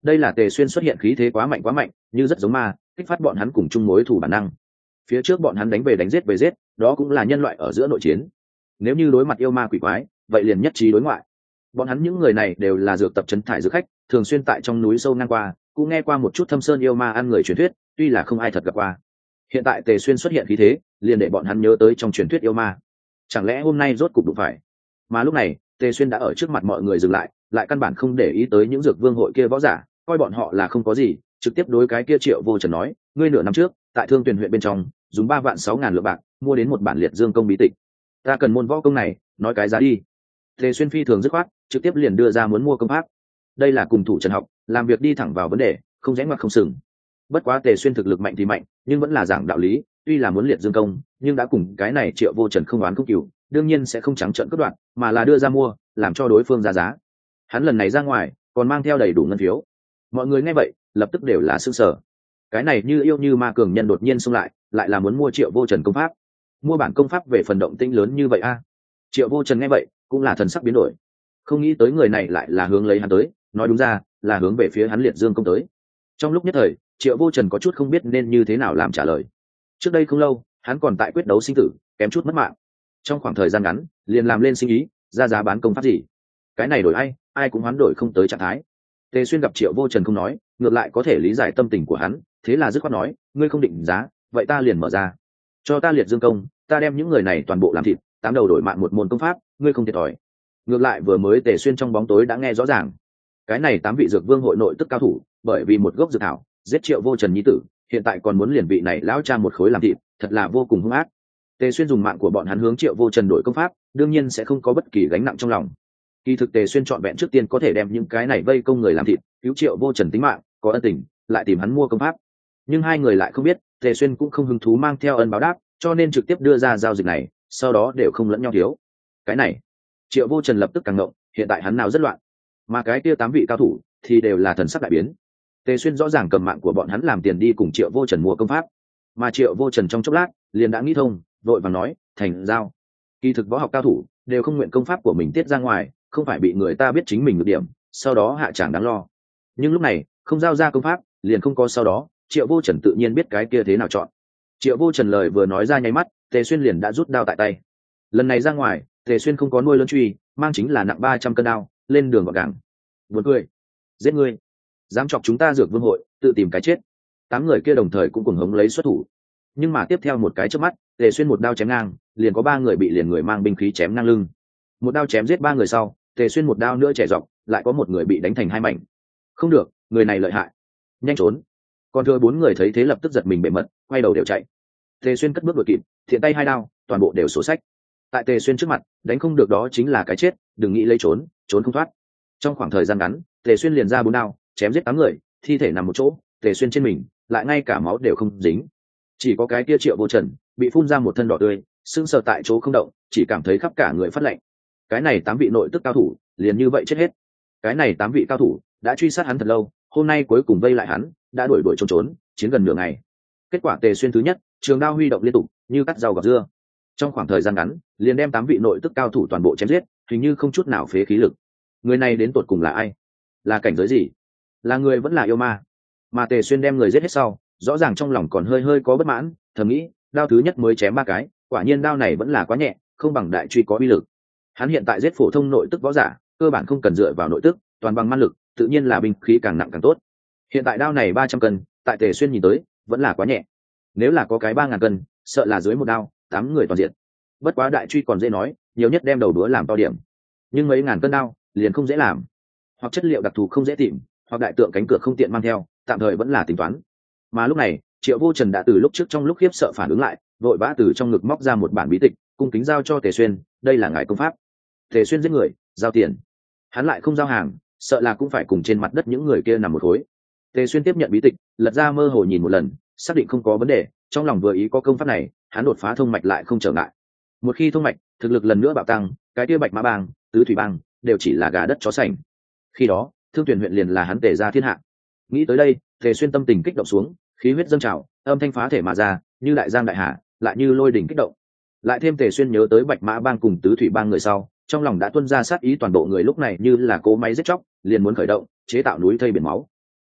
đây là Tề Xuyên xuất hiện khí thế quá mạnh, như rất giống ma, kích phát bọn hắn cùng chung mối thù bản năng. Phía trước bọn hắn đánh giết về giết, đó cũng là nhân loại ở giữa nội chiến. Nếu như đối mặt yêu ma quỷ quái, vậy liền nhất trí đối ngoại. Bọn hắn những người này đều là dược tập trấn thải dược khách, thường xuyên tại trong núi sâu ngang qua, cũng nghe qua một chút Thâm Sơn yêu ma ăn người truyền thuyết, tuy là không ai thật gặp qua. Hiện tại Tề Xuyên xuất hiện khí thế, liền để bọn hắn nhớ tới trong truyền thuyết yêu ma. Chẳng lẽ hôm nay rốt cục đụng phải? Mà lúc này, Tề Xuyên đã ở trước mặt mọi người dừng lại, lại căn bản không để ý tới những dược vương hội kia võ giả, coi bọn họ là không có gì, trực tiếp đối cái kia Triệu Vô Trần nói, ngươi nửa năm trước, tại Thương Tuyền huyện bên trong, dùng 3.600.000 lượng bạc, mua đến một bản liệt dương công bí tịch. Ta cần môn võ công này, nói cái giá đi. Tề Xuyên phi thường dứt khoát, trực tiếp liền đưa ra muốn mua công pháp. Đây là cùng thủ Trần học, làm việc đi thẳng vào vấn đề, không rẽ ngoặt không sừng. Bất quá Tề Xuyên thực lực mạnh thì mạnh, nhưng vẫn là giảng đạo lý, tuy là muốn liệt dương công, nhưng đã cùng cái này Triệu Vô Trần không oán không cừu, đương nhiên sẽ không trắng trợn cướp đoạt, mà là đưa ra mua, làm cho đối phương ra giá. Hắn lần này ra ngoài, còn mang theo đầy đủ ngân phiếu. Mọi người nghe vậy, lập tức đều là sửng sở. Cái này như yêu như ma cường nhân đột nhiên xông lại là muốn mua Triệu Vô Trần công pháp. Mua bản công pháp về phần động tĩnh lớn như vậy a? Triệu Vô Trần nghe vậy, cũng là thần sắc biến đổi. Không nghĩ tới người này lại là hướng lấy hắn tới, nói đúng ra, là hướng về phía hắn liệt dương công tới. Trong lúc nhất thời, Triệu Vô Trần có chút không biết nên như thế nào làm trả lời. Trước đây không lâu, hắn còn tại quyết đấu sinh tử, kém chút mất mạng. Trong khoảng thời gian ngắn, liền làm lên sinh ý, ra giá bán công pháp gì. Cái này đổi ai cũng hoán đổi không tới trạng thái. Tề Xuyên gặp Triệu Vô Trần không nói, ngược lại có thể lý giải tâm tình của hắn, thế là dứt khoát nói, ngươi không định giá, vậy ta liền mở ra. Cho ta liệt dương công, ta đem những người này toàn bộ làm thịt, 8 đầu đổi mạng một môn công pháp, ngươi không thiệt thòi. Ngược lại vừa mới Tề Xuyên trong bóng tối đã nghe rõ ràng, cái này 8 vị dược vương hội nội tức cao thủ, bởi vì một gốc dược thảo, giết Triệu Vô Trần nhi tử, hiện tại còn muốn liền vị này lão cha một khối làm thịt, thật là vô cùng hung ác. Tề Xuyên dùng mạng của bọn hắn hướng Triệu Vô Trần đổi công pháp, đương nhiên sẽ không có bất kỳ gánh nặng trong lòng. Kỳ thực Tề Xuyên chọn vẹn trước tiên có thể đem những cái này vây công người làm thịt, cứu Triệu Vô Trần tính mạng, có ân tình, lại tìm hắn mua công pháp. Nhưng hai người lại không biết, Tề Xuyên cũng không hứng thú mang theo ân báo đáp, cho nên trực tiếp đưa ra giao dịch này, sau đó đều không lẫn nhau thiếu. Cái này, Triệu Vô Trần lập tức càng ngộng, hiện tại hắn nào rất loạn, mà cái kia 8 vị cao thủ thì đều là thần sắc đại biến. Tề Xuyên rõ ràng cầm mạng của bọn hắn làm tiền đi cùng Triệu Vô Trần mua công pháp, mà Triệu Vô Trần trong chốc lát liền đã nghĩ thông, vội vàng nói, thành giao. Kỳ thực võ học cao thủ đều không nguyện công pháp của mình tiết ra ngoài, không phải bị người ta biết chính mình nhược điểm, sau đó hạ tràng đáng lo. Nhưng lúc này không giao ra công pháp, liền không có sau đó. Triệu Vô Trần tự nhiên biết cái kia thế nào chọn. Triệu Vô Trần lời vừa nói ra nháy mắt, Tề Xuyên liền đã rút đao tại tay. Lần này ra ngoài, Tề Xuyên không có nuôi lớn truy, mang chính là nặng 300 cân đao, lên đường gọn gàng. Buồn cười, giết ngươi, dám chọc chúng ta dược vương hội, tự tìm cái chết. 8 người kia đồng thời cũng cùng hống lấy xuất thủ. Nhưng mà tiếp theo một cái chớp mắt, Tề Xuyên một đao chém ngang, liền có 3 người bị liền người mang binh khí chém ngang lưng. Một đao chém giết 3 người sau, Tề Xuyên một đao nữa chẻ dọc, lại có một người bị đánh thành 2 mảnh. Không được, người này lợi hại, nhanh trốn. Còn thừa 4 người thấy thế lập tức giật mình bể mật, quay đầu đều chạy. Tề Xuyên cất bước đuổi kịp, thiện tay 2 đao, toàn bộ đều sổ sách. Tại Tề Xuyên trước mặt, đánh không được đó chính là cái chết, đừng nghĩ lấy trốn, trốn không thoát. Trong khoảng thời gian ngắn, Tề Xuyên liền ra 4 đao, chém giết 8 người, thi thể nằm một chỗ, Tề Xuyên trên mình lại ngay cả máu đều không dính. Chỉ có cái kia Triệu Vô Trần bị phun ra một thân đỏ tươi, sững sờ tại chỗ không động, chỉ cảm thấy khắp cả người phát lạnh. Cái này 8 vị nội tức cao thủ liền như vậy chết hết. Cái này 8 vị cao thủ đã truy sát hắn thật lâu, hôm nay cuối cùng vây lại hắn, đã đuổi trốn, chiến gần nửa ngày. Kết quả Tề Xuyên thứ nhất, trường đao huy động liên tục, như cắt rau gọt dưa. Trong khoảng thời gian ngắn, liền đem 8 vị nội tức cao thủ toàn bộ chém giết, hình như không chút nào phế khí lực. Người này đến tột cùng là ai? Là cảnh giới gì? Là người vẫn là yêu ma? Mà Tề Xuyên đem người giết hết sau, rõ ràng trong lòng còn hơi có bất mãn, thầm nghĩ, đao thứ nhất mới chém 3 cái, quả nhiên đao này vẫn là quá nhẹ, không bằng đại truy có uy lực. Hắn hiện tại giết phổ thông nội tức võ giả, cơ bản không cần dựa vào nội tức, toàn bằng man lực, tự nhiên là binh khí càng nặng càng tốt. Hiện tại đao này 300 cân, tại Tề Xuyên nhìn tới, vẫn là quá nhẹ. Nếu là có cái 3000 cân, sợ là dưới một đao, 8 người toàn diện. Bất quá đại truy còn dễ nói, nhiều nhất đem đầu đũa làm to điểm. Nhưng mấy ngàn cân đao, liền không dễ làm. Hoặc chất liệu đặc thù không dễ tìm, hoặc đại tượng cánh cửa không tiện mang theo, tạm thời vẫn là tính toán. Mà lúc này, Triệu Vô Trần đã từ lúc trước trong lúc khiếp sợ phản ứng lại, vội vã từ trong ngực móc ra một bản bí tịch, cung kính giao cho Tề Xuyên, đây là ngài công pháp. Tề Xuyên giết người, giao tiền. Hắn lại không giao hàng, sợ là cũng phải cùng trên mặt đất những người kia nằm một khối. Tề Xuyên tiếp nhận bí tịch, lật ra mơ hồ nhìn một lần, xác định không có vấn đề, trong lòng vừa ý có công pháp này, hắn đột phá thông mạch lại không trở ngại. Một khi thông mạch, thực lực lần nữa bạo tăng, cái kia Bạch Mã Bang, Tứ Thủy Bang đều chỉ là gà đất chó sành. Khi đó, Thương Tuyền huyện liền là hắn Tề gia thiên hạ. Nghĩ tới đây, Tề Xuyên tâm tình kích động xuống, khí huyết dâng trào, âm thanh phá thể mà ra, như đại giang đại hà, lại như lôi đỉnh kích động. Lại thêm Tề Xuyên nhớ tới Bạch Mã Bang cùng Tứ Thủy Bang người sau, trong lòng đã tuôn ra sát ý, toàn bộ người lúc này như là cỗ máy giết chóc, liền muốn khởi động, chế tạo núi thây biển máu.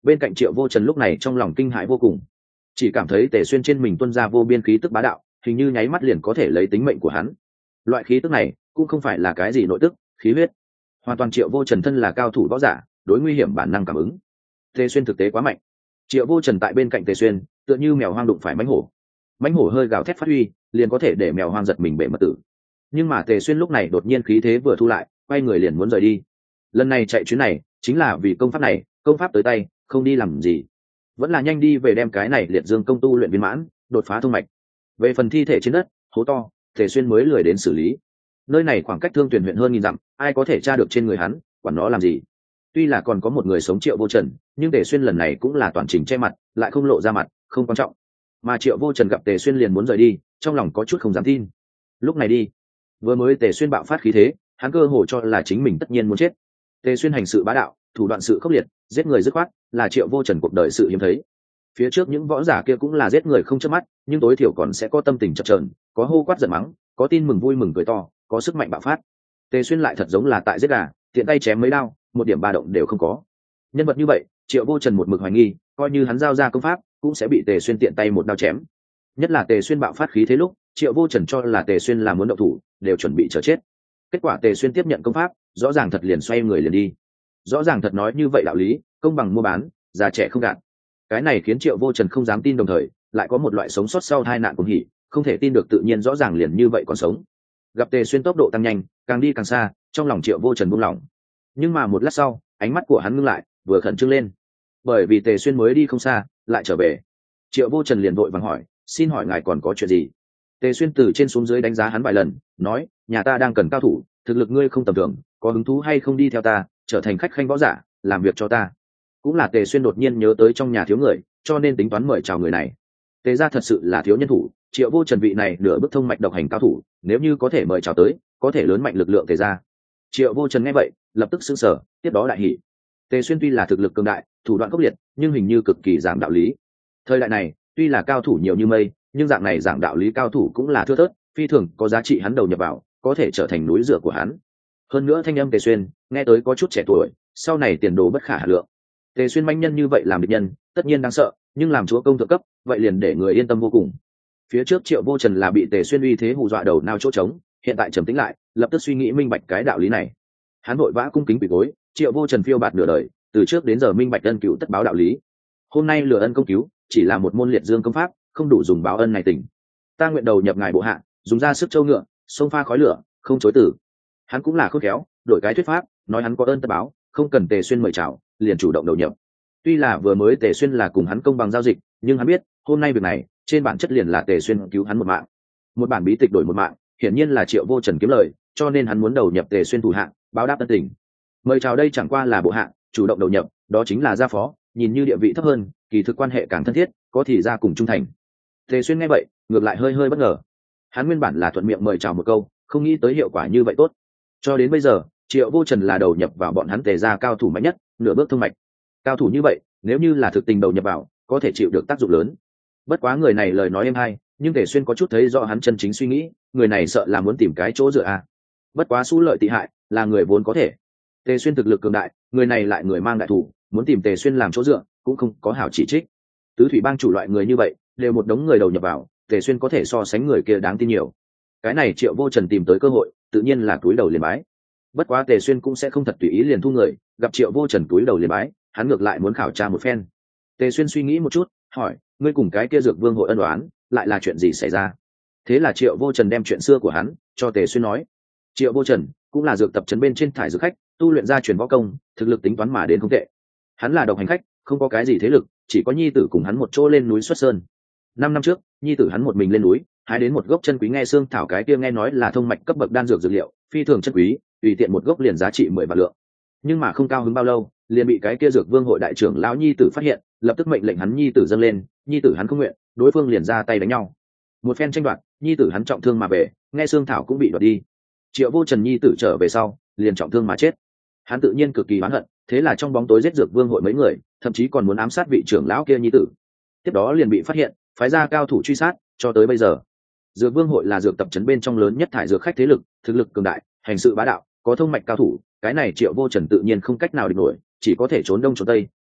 Bên cạnh Triệu Vô Trần lúc này trong lòng kinh hãi vô cùng, chỉ cảm thấy Tề Xuyên trên mình tuôn ra vô biên khí tức bá đạo, hình như nháy mắt liền có thể lấy tính mệnh của hắn. Loại khí tức này cũng không phải là cái gì nội tức, khí huyết, hoàn toàn Triệu Vô Trần thân là cao thủ võ giả, đối nguy hiểm bản năng cảm ứng. Tề Xuyên thực tế quá mạnh. Triệu Vô Trần tại bên cạnh Tề Xuyên tựa như mèo hoang đụng phải mãnh hổ hơi gào thét phát huy, liền có thể để mèo hoang giật mình bể mật tử. Nhưng mà Tề Xuyên lúc này đột nhiên khí thế vừa thu lại, quay người liền muốn rời đi. Lần này chạy chuyến này chính là vì công pháp này, công pháp tới tay không đi làm gì, vẫn là nhanh đi về đem cái này liệt dương công tu luyện viên mãn, đột phá thông mạch. Về phần thi thể trên đất hố to, Tề Xuyên mới lười đến xử lý. Nơi này khoảng cách Thương Tuyền huyện hơn 1000 dặm, ai có thể tra được trên người hắn, quản nó làm gì. Tuy là còn có một người sống Triệu Vô Trần, nhưng Tề Xuyên lần này cũng là toàn trình che mặt, lại không lộ ra mặt, không quan trọng. Mà Triệu Vô Trần gặp Tề Xuyên liền muốn rời đi, trong lòng có chút không dám tin. Lúc này đi, vừa mới Tề Xuyên bạo phát khí thế, hắn cơ hồ cho là chính mình tất nhiên muốn chết. Tề Xuyên hành sự bá đạo, thủ đoạn sự khốc liệt, giết người dứt khoát, là Triệu Vô Trần cuộc đời sự hiếm thấy. Phía trước những võ giả kia cũng là giết người không chớp mắt, nhưng tối thiểu còn sẽ có tâm tình chập chờn, có hô quát giận mắng, có tin mừng vui mừng cười to, có sức mạnh bạo phát. Tề Xuyên lại thật giống là tại giết gà, tiện tay chém mấy đao, một điểm ba động đều không có. Nhân vật như vậy, Triệu Vô Trần một mực hoài nghi, coi như hắn giao ra công pháp, cũng sẽ bị Tề Xuyên tiện tay một đao chém. Nhất là Tề Xuyên bạo phát khí thế lúc, Triệu Vô Trần cho là Tề Xuyên là muốn động thủ, đều chuẩn bị chờ chết. Kết quả Tề Xuyên tiếp nhận công pháp, rõ ràng thật liền xoay người liền đi. Rõ ràng thật nói như vậy đạo lý, công bằng mua bán, già trẻ không gạt. Cái này khiến Triệu Vô Trần không dám tin, đồng thời lại có một loại sống sót sau tai nạn cuồng hỉ, không thể tin được tự nhiên rõ ràng liền như vậy còn sống. Gặp Tề Xuyên tốc độ tăng nhanh, càng đi càng xa, trong lòng Triệu Vô Trần buông lỏng. Nhưng mà một lát sau, ánh mắt của hắn ngưng lại, vừa khẩn trương lên, bởi vì Tề Xuyên mới đi không xa, lại trở về. Triệu Vô Trần liền vội vàng hỏi, xin hỏi ngài còn có chuyện gì? Tề Xuyên từ trên xuống dưới đánh giá hắn vài lần, nói, nhà ta đang cần cao thủ, thực lực ngươi không tầm thường, có hứng thú hay không đi theo ta, trở thành khách khanh võ giả, làm việc cho ta. Cũng là Tề Xuyên đột nhiên nhớ tới trong nhà thiếu người, cho nên tính toán mời chào người này. Tề gia thật sự là thiếu nhân thủ, Triệu Vô Trần vị này nửa bước thông mạch độc hành cao thủ, nếu như có thể mời chào tới, có thể lớn mạnh lực lượng Tề gia. Triệu Vô Trần nghe vậy, lập tức sững sờ, tiếp đó đại hỉ. Tề Xuyên tuy là thực lực cường đại, thủ đoạn khốc liệt, nhưng hình như cực kỳ giảng đạo lý. Thời đại này, tuy là cao thủ nhiều như mây, nhưng dạng này giảng đạo lý cao thủ cũng là thưa thớt, phi thường có giá trị hắn đầu nhập vào, có thể trở thành núi dựa của hắn. Hơn nữa thanh âm Tề Xuyên, nghe tới có chút trẻ tuổi, sau này tiền đồ bất khả hà lượng. Tề Xuyên manh nhân như vậy làm địch nhân, tất nhiên đáng sợ, nhưng làm chúa công thượng cấp, vậy liền để người yên tâm vô cùng. Phía trước Triệu Vô Trần là bị Tề Xuyên uy thế hù dọa đầu nao chỗ trống, hiện tại trầm tĩnh lại, lập tức suy nghĩ minh bạch cái đạo lý này. Hắn vội vã cung kính quỳ gối, Triệu Vô Trần phiêu bạt nửa đời, từ trước đến giờ minh bạch ân cửu tất báo đạo lý. Hôm nay lừa ân công cứu, chỉ là một môn liệt dương công pháp, không đủ dùng báo ân này tình. Ta nguyện đầu nhập ngài bộ hạ, dùng ra sức châu ngựa, xông pha khói lửa, không chối từ. Hắn cũng là khôn khéo, đổi cái thuyết pháp, nói hắn có ơn tất báo, không cần Tề Xuyên mời chào, liền chủ động đầu nhập. Tuy là vừa mới Tề Xuyên là cùng hắn công bằng giao dịch, nhưng hắn biết, hôm nay việc này, trên bản chất liền là Tề Xuyên cứu hắn một mạng. Một bản bí tịch đổi một mạng, hiển nhiên là Triệu Vô Trần kiếm lời, cho nên hắn muốn đầu nhập Tề Xuyên thủ hạng, báo đáp ân tình. Mời chào đây chẳng qua là bộ hạng, chủ động đầu nhập, đó chính là gia phó, nhìn như địa vị thấp hơn, kỳ thực quan hệ càng thân thiết, có thì ra cùng trung thành. Tề Xuyên nghe vậy, ngược lại hơi bất ngờ. Hắn nguyên bản là thuận miệng mời chào một câu, không nghĩ tới hiệu quả như vậy tốt. Cho đến bây giờ, Triệu Vô Trần là đầu nhập vào bọn hắn Tề gia cao thủ mạnh nhất, nửa bước thông mạch. Cao thủ như vậy, nếu như là thực tình đầu nhập vào, có thể chịu được tác dụng lớn. Bất quá người này lời nói êm hay, nhưng Tề Xuyên có chút thấy rõ hắn chân chính suy nghĩ, người này sợ là muốn tìm cái chỗ dựa à. Bất quá xú lợi tị hại, là người vốn có thể. Tề Xuyên thực lực cường đại, người này lại người mang đại thủ, muốn tìm Tề Xuyên làm chỗ dựa, cũng không có hảo chỉ trích. Tứ thủy bang chủ loại người như vậy, đều một đống người đầu nhập vào, Tề Xuyên có thể so sánh người kia đáng tin nhiều. Cái này Triệu Vô Trần tìm tới cơ hội, tự nhiên là túi đầu liền bái. Bất quá Tề Xuyên cũng sẽ không thật tùy ý liền thu người, gặp Triệu Vô Trần túi đầu liền bái, hắn ngược lại muốn khảo tra một phen. Tề Xuyên suy nghĩ một chút, hỏi, ngươi cùng cái kia Dược Vương hội ân oán, lại là chuyện gì xảy ra? Thế là Triệu Vô Trần đem chuyện xưa của hắn cho Tề Xuyên nói. Triệu Vô Trần cũng là dược tập trấn bên trên thải dược khách, tu luyện ra truyền võ công, thực lực tính toán mà đến không tệ. Hắn là độc hành khách, không có cái gì thế lực, chỉ có nhi tử cùng hắn một chỗ lên núi xuất sơn. 5 năm trước, nhi tử hắn một mình lên núi, hái đến một gốc chân quý nghe xương thảo, cái kia nghe nói là thông mạch cấp bậc đan dược dược liệu, phi thường chân quý, tùy tiện một gốc liền giá trị 10 vạn lượng. Nhưng mà không cao hứng bao lâu, liền bị cái kia Dược Vương hội đại trưởng lão nhi tử phát hiện, lập tức mệnh lệnh hắn nhi tử dâng lên, nhi tử hắn không nguyện, đối phương liền ra tay đánh nhau. Một phen tranh đoạt, nhi tử hắn trọng thương mà về, nghe xương thảo cũng bị đoạt đi. Triệu Vô Trần nhi tử trở về sau, liền trọng thương mà chết. Hắn tự nhiên cực kỳ oán hận, thế là trong bóng tối giết Dược Vương hội mấy người, thậm chí còn muốn ám sát vị trưởng lão kia nhi tử. Tiếp đó liền bị phát hiện, phái ra cao thủ truy sát, cho tới bây giờ. Dược Vương hội là dược tập trấn bên trong lớn nhất thải dược khách thế lực, thực lực cường đại, hành sự bá đạo, có thông mạch cao thủ, cái này Triệu Vô Trần tự nhiên không cách nào địch nổi, chỉ có thể trốn đông trốn tây,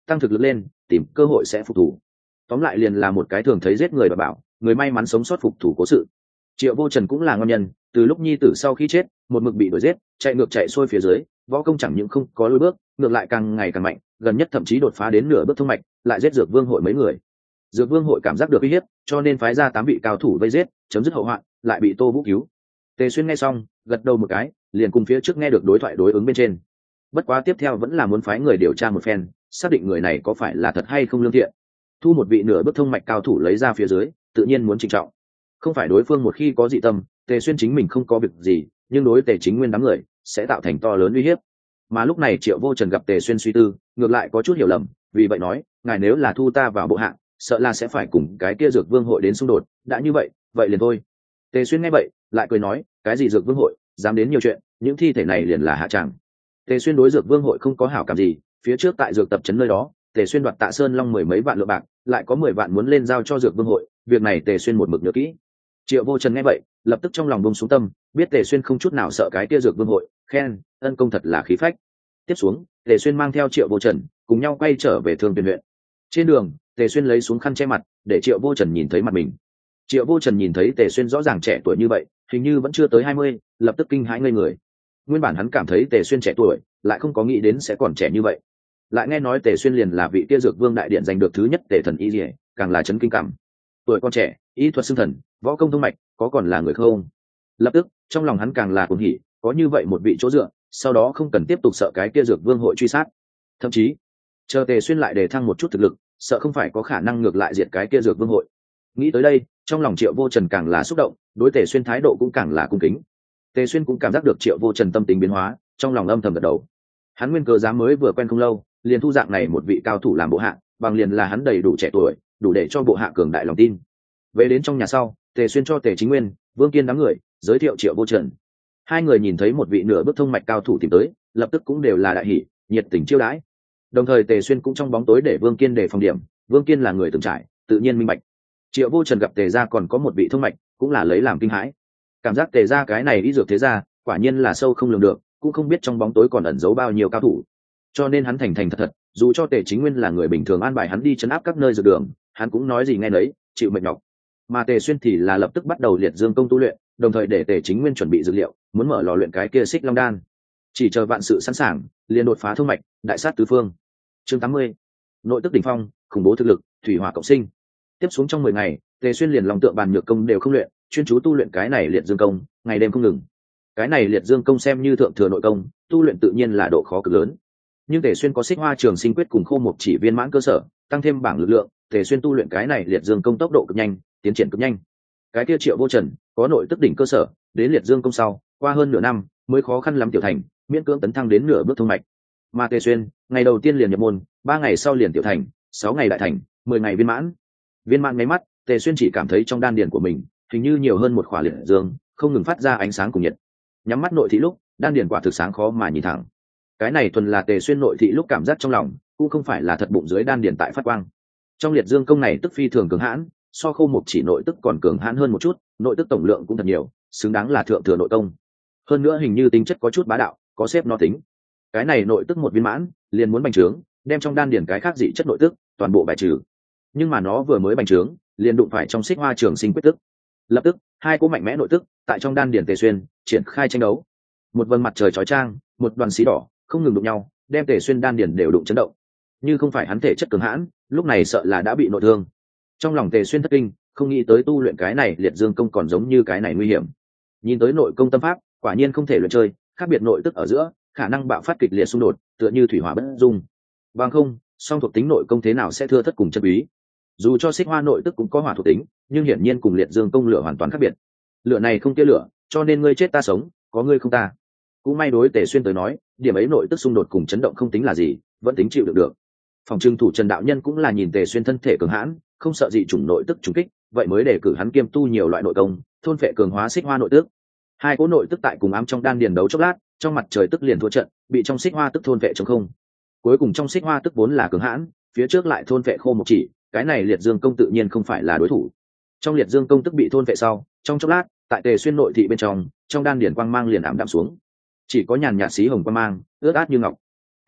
tăng thực lực lên, tìm cơ hội sẽ phục thủ. Tóm lại liền là một cái thường thấy giết người và bảo người may mắn sống sót phục thủ cố sự. Triệu Vô Trần cũng là ngon nhân, từ lúc nhi tử sau khi chết một mực bị đuổi giết, chạy ngược chạy xuôi phía dưới, võ công chẳng những không có lùi bước, ngược lại càng ngày càng mạnh, gần nhất thậm chí đột phá đến nửa bước thông mạch, lại giết Dược Vương hội mấy người. Dược Vương hội cảm giác được uy hiếp, cho nên phái ra 8 vị cao thủ vây giết, chấm dứt hậu hoạn, lại bị Tô Vũ cứu. Tề Xuyên nghe xong, gật đầu một cái, liền cùng phía trước nghe được đối thoại đối ứng bên trên. Bất quá tiếp theo vẫn là muốn phái người điều tra một phen, xác định người này có phải là thật hay không lương thiện. Thu một vị nửa bước thông mạch cao thủ lấy ra phía dưới, tự nhiên muốn trịnh trọng. Không phải đối phương một khi có dị tâm, Tề Xuyên chính mình không có việc gì, nhưng đối Tề Chính Nguyên đám người sẽ tạo thành to lớn uy hiếp. Mà lúc này Triệu Vô Trần gặp Tề Xuyên suy tư, ngược lại có chút hiểu lầm, vì vậy nói, ngài nếu là thu ta vào bộ hạng, sợ là sẽ phải cùng cái kia Dược Vương hội đến xung đột, đã như vậy, vậy liền thôi. Tề Xuyên nghe vậy, lại cười nói, cái gì Dược Vương hội, dám đến nhiều chuyện, những thi thể này liền là hạ tràng. Tề Xuyên đối Dược Vương hội không có hảo cảm gì, phía trước tại dược tập trấn nơi đó, Tề Xuyên đoạt Tạ Sơn Long 10 mấy vạn lượng bạc, lại có 10 vạn muốn lên giao cho Dược Vương hội, việc này Tề Xuyên một mực nhớ kỹ. Triệu Vô Trần nghe vậy, lập tức trong lòng buông xuống tâm, biết Tề Xuyên không chút nào sợ cái kia Dược Vương hội, khen, ân công thật là khí phách. Tiếp xuống, Tề Xuyên mang theo Triệu Vô Trần, cùng nhau quay trở về Thương Tiền huyện. Trên đường, Tề Xuyên lấy xuống khăn che mặt, để Triệu Vô Trần nhìn thấy mặt mình. Triệu Vô Trần nhìn thấy Tề Xuyên rõ ràng trẻ tuổi như vậy, hình như vẫn chưa tới 20, lập tức kinh hãi ngây người. Nguyên bản hắn cảm thấy Tề Xuyên trẻ tuổi, lại không có nghĩ đến sẽ còn trẻ như vậy. Lại nghe nói Tề Xuyên liền là vị kia Dược Vương đại điện giành được thứ nhất Tề thần y liễu, càng là chấn kinh cảm. Tuổi con trẻ, y thuật xưng thần, võ công thông mạch, có còn là người không? Lập tức, trong lòng hắn càng là cuồng hỉ, có như vậy một vị chỗ dựa, sau đó không cần tiếp tục sợ cái kia Dược Vương hội truy sát. Thậm chí, chờ Tề Xuyên lại đề thăng một chút thực lực, sợ không phải có khả năng ngược lại diệt cái kia Dược Vương hội. Nghĩ tới đây, trong lòng Triệu Vô Trần càng là xúc động, đối Tề Xuyên thái độ cũng càng là cung kính. Tề Xuyên cũng cảm giác được Triệu Vô Trần tâm tình biến hóa, trong lòng âm thầm gật đầu. Hắn nguyên cớ dám mới vừa quen không lâu, liền thu dạng này một vị cao thủ làm bộ hạ, bằng liền là hắn đầy đủ trẻ tuổi, đủ để cho bộ hạ cường đại lòng tin. Về đến trong nhà sau, Tề Xuyên cho Tề Chính Nguyên, Vương Kiên đám người giới thiệu Triệu Vô Trần. Hai người nhìn thấy một vị nửa bước thông mạch cao thủ tìm tới, lập tức cũng đều là đại hỉ, nhiệt tình chiêu đãi. Đồng thời Tề Xuyên cũng trong bóng tối để Vương Kiên đề phòng điểm, Vương Kiên là người từng trải, tự nhiên minh bạch. Triệu Vô Trần gặp Tề gia còn có một vị thông mạch, cũng là lấy làm kinh hãi. Cảm giác Tề gia cái này y dược thế gia, quả nhiên là sâu không lường được, cũng không biết trong bóng tối còn ẩn giấu bao nhiêu cao thủ. Cho nên hắn thành thành thật thật, dù cho Tề Chính Nguyên là người bình thường an bài hắn đi trấn áp các nơi dược đường, hắn cũng nói gì nghe nấy, chịu mệt nhọc. Mà Tề Xuyên thì là lập tức bắt đầu liệt dương công tu luyện, đồng thời để Tề Chính Nguyên chuẩn bị dược liệu, muốn mở lò luyện cái kia Xích Long đan. Chỉ chờ vạn sự sẵn sàng, liền đột phá thông mạch, đại sát tứ phương. Chương 80. Nội tức đỉnh phong, khủng bố thực lực, thủy hỏa cộng sinh. Tiếp xuống trong 10 ngày, Tề Xuyên liền lòng tượng bàn nhược công đều không luyện, chuyên chú tu luyện cái này liệt dương công, ngày đêm không ngừng. Cái này liệt dương công xem như thượng thừa nội công, tu luyện tự nhiên là độ khó cực lớn. Nhưng Tề Xuyên có Xích Hoa Trường Sinh Quyết cùng Khô Mộc Chỉ viên mãn cơ sở, tăng thêm bảng lực lượng, Tề Xuyên tu luyện cái này liệt dương công tốc độ cực nhanh, tiến triển cực nhanh. Cái kia Triệu Vô Trần có nội tức đỉnh cơ sở, đến liệt dương công sau, qua hơn nửa năm mới khó khăn lắm tiểu thành, miễn cưỡng tấn thăng đến nửa bước thông mạch. Mà Tề Xuyên, ngày đầu tiên liền nhập môn, 3 ngày sau liền tiểu thành, 6 ngày đại thành, 10 ngày viên mãn. Viên mãn mấy mắt, Tề Xuyên chỉ cảm thấy trong đan điền của mình, hình như nhiều hơn một khỏa liệt dương, không ngừng phát ra ánh sáng cùng nhiệt. Nhắm mắt nội thị lúc, đan điền quả thực sáng khó mà nhìn thẳng. Cái này thuần là Tề Xuyên nội thị lúc cảm giác trong lòng, cũng không phải là thật bụng dưới đan điền tại phát quang. Trong liệt dương công này tức phi thường cường hãn, so Khô Mộc Chỉ nội tức còn cường hãn hơn một chút, nội tức tổng lượng cũng thật nhiều, xứng đáng là thượng thừa nội công. Hơn nữa hình như tính chất có chút bá đạo, có xếp nó tính. Cái này nội tức một viên mãn, liền muốn bành trướng, đem trong đan điền cái khác dị chất nội tức toàn bộ bài trừ. Nhưng mà nó vừa mới bành trướng, liền đụng phải trong Xích Hoa Trường Sinh Quyết tức. Lập tức, hai cỗ mạnh mẽ nội tức tại trong đan điền Tề Xuyên triển khai tranh đấu. Một vầng mặt trời chói chang, một đoàn xí đỏ, không ngừng đụng nhau, đem Tề Xuyên đan điền đều đụng chấn động. Như không phải hắn thể chất cường hãn, lúc này sợ là đã bị nội thương. Trong lòng Tề Xuyên thất kinh, không nghĩ tới tu luyện cái này liệt dương công còn giống như cái này nguy hiểm. Nhìn tới nội công tâm pháp, quả nhiên không thể luyện chơi, khác biệt nội tức ở giữa, khả năng bạo phát kịch liệt xung đột, tựa như thủy hỏa bất dung. Bằng không, song thuộc tính nội công thế nào sẽ thưa thất cùng chân quý. Dù cho Xích Hoa nội tức cũng có hỏa thuộc tính, nhưng hiển nhiên cùng liệt dương công lửa hoàn toàn khác biệt. Lửa này không kia lửa, cho nên ngươi chết ta sống, có ngươi không ta. Cũng may đối Tề Xuyên tới nói, điểm ấy nội tức xung đột cùng chấn động không tính là gì, vẫn tính chịu được. Phòng trưng thủ Trần đạo nhân cũng là nhìn Tề Xuyên thân thể cường hãn, không sợ dị chủng nội tức trùng kích, vậy mới đề cử hắn kiêm tu nhiều loại nội công, thôn phệ cường hóa Xích Hoa nội tức. Hai cỗ nội tức tại cùng ám trong đan điền đấu chốc lát, trong mặt trời tức liền thua trận, bị trong Xích Hoa tức thôn phệ trống không. Cuối cùng trong Xích Hoa tức vốn là cường hãn, phía trước lại thôn phệ Khô Mộc Chỉ, cái này liệt dương công tự nhiên không phải là đối thủ. Trong liệt dương công tức bị thôn phệ sau, trong chốc lát, tại Tề Xuyên nội thị bên trong đan điền quang mang liền ảm đạm xuống, chỉ có nhàn nhạt xí hồng quang mang, ướt át như ngọc.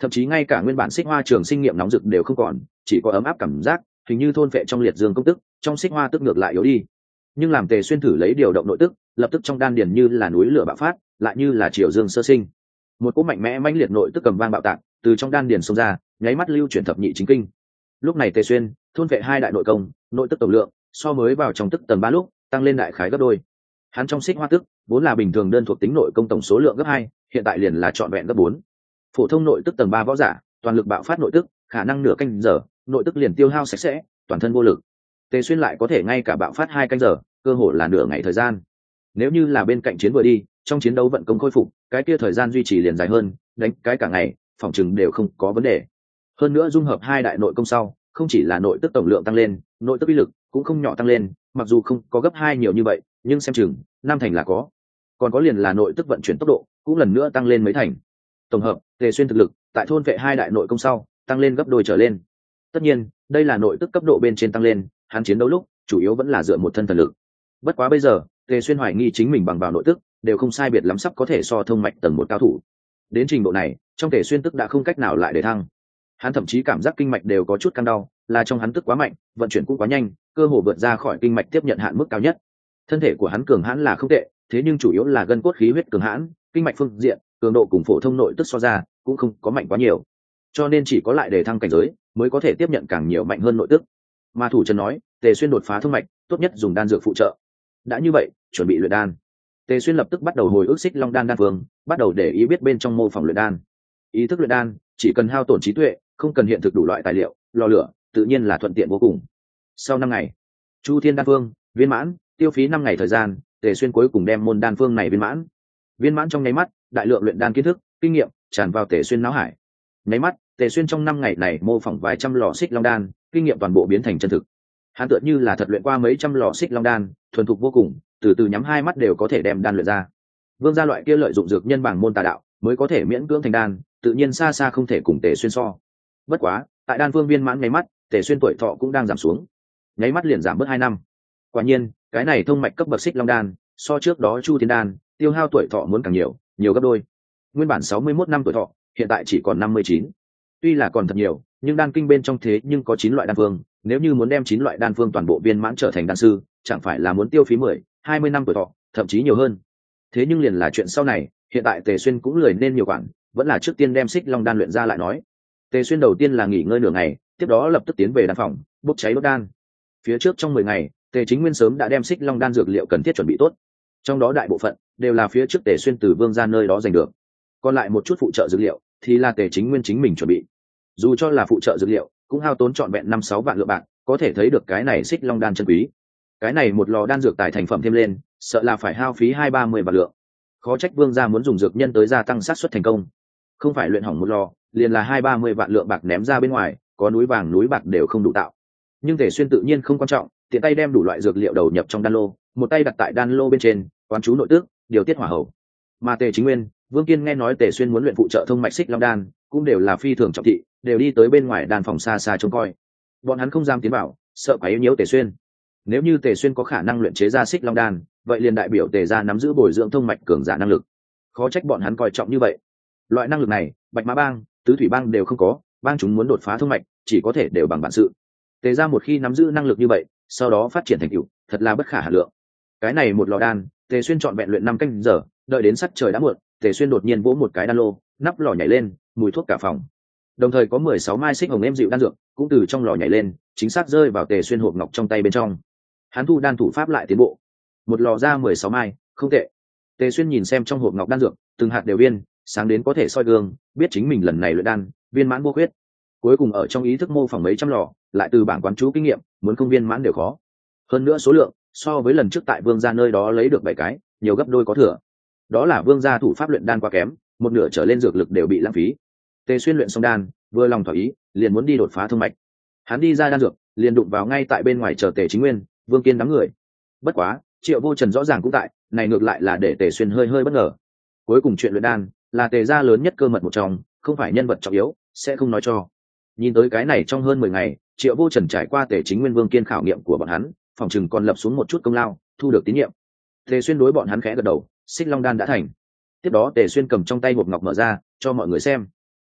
thậm chí ngay cả nguyên bản xích hoa trường sinh nghiệm nóng rực đều không còn, chỉ có ấm áp cảm giác, hình như thôn vệ trong liệt dương công tức, trong xích hoa tức ngược lại yếu đi. Nhưng làm Tề Xuyên thử lấy điều động nội tức, lập tức trong đan điền như là núi lửa bạo phát, lại như là triều dương sơ sinh, một cỗ mạnh mẽ mãnh liệt nội tức cầm vang bạo tạc từ trong đan điền xông ra, nháy mắt lưu chuyển thập nhị chính kinh. Lúc này Tề Xuyên thôn vệ hai đại nội công, nội tức tổng lượng so mới vào trong tức tầng 3 lúc tăng lên đại khái gấp đôi. Hắn trong xích hoa tức vốn là bình thường đơn thuộc tính nội công tổng số lượng gấp 2, hiện tại liền là trọn vẹn gấp 4. Phổ thông nội tức tầng 3 võ giả toàn lực bạo phát nội tức, khả năng nửa canh giờ nội tức liền tiêu hao sạch sẽ, toàn thân vô lực. Tề Xuyên lại có thể ngay cả bạo phát 2 canh giờ, cơ hồ là nửa ngày thời gian. Nếu như là bên cạnh chiến vừa đi, trong chiến đấu vận công khôi phục, cái kia thời gian duy trì liền dài hơn, đánh cái cả ngày phòng chừng đều không có vấn đề. Hơn nữa dung hợp hai đại nội công sau, không chỉ là nội tức tổng lượng tăng lên, nội tức uy lực cũng không nhỏ tăng lên, mặc dù không có gấp 2 nhiều như vậy, nhưng xem chừng năm thành là có. Còn có liền là nội tức vận chuyển tốc độ cũng lần nữa tăng lên mấy thành. Tổng hợp, Tề Xuyên thực lực tại thôn vệ hai đại nội công sau, tăng lên gấp đôi trở lên. Tất nhiên, đây là nội tức cấp độ bên trên tăng lên, hắn chiến đấu lúc chủ yếu vẫn là dựa một thân thần lực. Bất quá bây giờ, Tề Xuyên hoài nghi chính mình bằng vào nội tức đều không sai biệt lắm, sắp có thể so thông mạch tầng 1 cao thủ. Đến trình độ này, trong Tề Xuyên tức đã không cách nào lại để thăng. Hắn thậm chí cảm giác kinh mạch đều có chút căng đau, là trong hắn tức quá mạnh, vận chuyển cũng quá nhanh, cơ hồ vượt ra khỏi kinh mạch tiếp nhận hạn mức cao nhất. Thân thể của hắn cường hãn là không tệ, thế nhưng chủ yếu là gân cốt khí huyết cường hãn, kinh mạch phương diện, cường độ cùng phổ thông nội tức so ra cũng không có mạnh quá nhiều. Cho nên chỉ có lại để thăng cảnh giới mới có thể tiếp nhận càng nhiều mạnh hơn nội tức. Mà thủ trần nói, Tề Xuyên đột phá thông mạch, tốt nhất dùng đan dược phụ trợ. Đã như vậy, chuẩn bị luyện đan. Tề Xuyên lập tức bắt đầu hồi ức xích long đan đan phương, bắt đầu để ý biết bên trong mô phỏng luyện đan. Ý thức luyện đan chỉ cần hao tổn trí tuệ, không cần hiện thực đủ loại tài liệu, lò lửa, tự nhiên là thuận tiện vô cùng. Sau 5 ngày, Chu Thiên đan phương viên mãn, tiêu phí 5 ngày thời gian, Tề Xuyên cuối cùng đem môn đan phương này viên mãn. Viên mãn trong nháy mắt, đại lượng luyện đan kiến thức, kinh nghiệm tràn vào Tề Xuyên não hải. Nháy mắt, Tề Xuyên trong 5 ngày này mô phỏng vài trăm lò xích long đan, kinh nghiệm toàn bộ biến thành chân thực. Hắn tựa như là thật luyện qua mấy trăm lò xích long đan, thuần thục vô cùng, từ từ nhắm hai mắt đều có thể đem đan luyện ra. Vương gia loại kia lợi dụng dược nhân bảng môn tà đạo mới có thể miễn cưỡng thành đan, tự nhiên xa xa không thể cùng Tề Xuyên so. Bất quá, tại đan phương viên mãn nháy mắt, Tề Xuyên tuổi thọ cũng đang giảm xuống, nháy mắt liền giảm bớt 2 năm. Quả nhiên, cái này thông mạch cấp bậc xích long đan, so trước đó Chu Thiên đan, tiêu hao tuổi thọ muốn càng nhiều, nhiều gấp đôi. Nguyên bản 61 năm tuổi thọ, hiện tại chỉ còn 59. Tuy là còn thật nhiều, nhưng đan kinh bên trong thế nhưng có 9 loại đan phương, nếu như muốn đem 9 loại đan phương toàn bộ viên mãn trở thành đan sư, chẳng phải là muốn tiêu phí 10, 20 năm tuổi thọ, thậm chí nhiều hơn. Thế nhưng liền là chuyện sau này, hiện tại Tề Xuyên cũng lười nên nhiều quản, vẫn là trước tiên đem xích long đan luyện ra lại nói. Tề Xuyên đầu tiên là nghỉ ngơi nửa ngày, tiếp đó lập tức tiến về đan phòng, bốc cháy đốt đan. Phía trước trong 10 ngày, Tề Chính Nguyên sớm đã đem xích long đan dược liệu cần thiết chuẩn bị tốt. Trong đó đại bộ phận đều là phía trước Tề Xuyên từ Vương gia nơi đó giành được. Còn lại một chút phụ trợ dược liệu thì là Tề Chính Nguyên chính mình chuẩn bị. Dù cho là phụ trợ dược liệu, cũng hao tốn trọn vẹn 5-6 vạn lượng bạc, có thể thấy được cái này xích long đan chân quý. Cái này một lò đan dược tài thành phẩm thêm lên, sợ là phải hao phí 20-30 vạn lượng. Khó trách Vương gia muốn dùng dược nhân tới gia tăng xác suất thành công. Không phải luyện hỏng một lò, liền là 20-30 vạn lượng bạc ném ra bên ngoài, có núi vàng núi bạc đều không đủ tạo. Nhưng Tề Xuyên tự nhiên không quan trọng, tiện tay đem đủ loại dược liệu đầu nhập trong đan lô, một tay đặt tại đan lô bên trên, quán chú nội tức, điều tiết hỏa hầu. Mà Tề Chính Nguyên, Vương Kiên nghe nói Tề Xuyên muốn luyện phụ trợ thông mạch xích long đan, cũng đều là phi thường trọng thị, đều đi tới bên ngoài đan phòng xa xa trông coi. Bọn hắn không dám tiến vào, sợ quấy nhiễu Tề Xuyên. Nếu như Tề Xuyên có khả năng luyện chế ra xích long đan, vậy liền đại biểu Tề gia nắm giữ bồi dưỡng thông mạch cường giả năng lực. Khó trách bọn hắn coi trọng như vậy. Loại năng lực này, Bạch Mã Bang, Tứ Thủy Bang đều không có, bang chúng muốn đột phá thông mạch, chỉ có thể đều bằng bản sự. Tề gia một khi nắm giữ năng lực như vậy, sau đó phát triển thành tựu, thật là bất khả hà lượng. Cái này một lò đan, Tề Xuyên chọn vẹn luyện 5 canh giờ, đợi đến sắc trời đã muộn, Tề Xuyên đột nhiên vỗ một cái đan lô, nắp lò nhảy lên, mùi thuốc cả phòng. Đồng thời có 16 mai xích hồng êm dịu đan dược cũng từ trong lò nhảy lên, chính xác rơi vào Tề Xuyên hộp ngọc trong tay bên trong. Hắn thu đan thủ pháp lại tiến bộ, một lò ra 16 mai, không tệ. Tề Xuyên nhìn xem trong hộp ngọc đan dược, từng hạt đều viên, sáng đến có thể soi gương, biết chính mình lần này luyện đan viên mãn vô khuyết. Cuối cùng ở trong ý thức mô phỏng mấy trăm lò, lại từ bảng quán chú kinh nghiệm, muốn không viên mãn đều khó. Hơn nữa số lượng so với lần trước tại Vương gia nơi đó lấy được 7 cái, nhiều gấp đôi có thừa. Đó là Vương gia thủ pháp luyện đan quá kém, một nửa trở lên dược lực đều bị lãng phí. Tề Xuyên luyện xong đan, vừa lòng thỏa ý, liền muốn đi đột phá thông mạch. Hắn đi ra đan dược, liền đụng vào ngay tại bên ngoài chờ Tề Chính Nguyên, Vương Kiên đám người. Bất quá, Triệu Vô Trần rõ ràng cũng tại, này ngược lại là để Tề Xuyên hơi hơi bất ngờ. Cuối cùng chuyện luyện đan là Tề gia lớn nhất cơ mật một trong, không phải nhân vật trọng yếu, sẽ không nói cho. Nhìn tới cái này trong hơn 10 ngày, Triệu Vô Trần trải qua Tề Chính Nguyên, Vương Kiên khảo nghiệm của bọn hắn, phòng chừng còn lập xuống một chút công lao, thu được tín nhiệm. Tề Xuyên đối bọn hắn khẽ gật đầu, xích long đan đã thành. Tiếp đó Tề Xuyên cầm trong tay hộp ngọc mở ra, cho mọi người xem.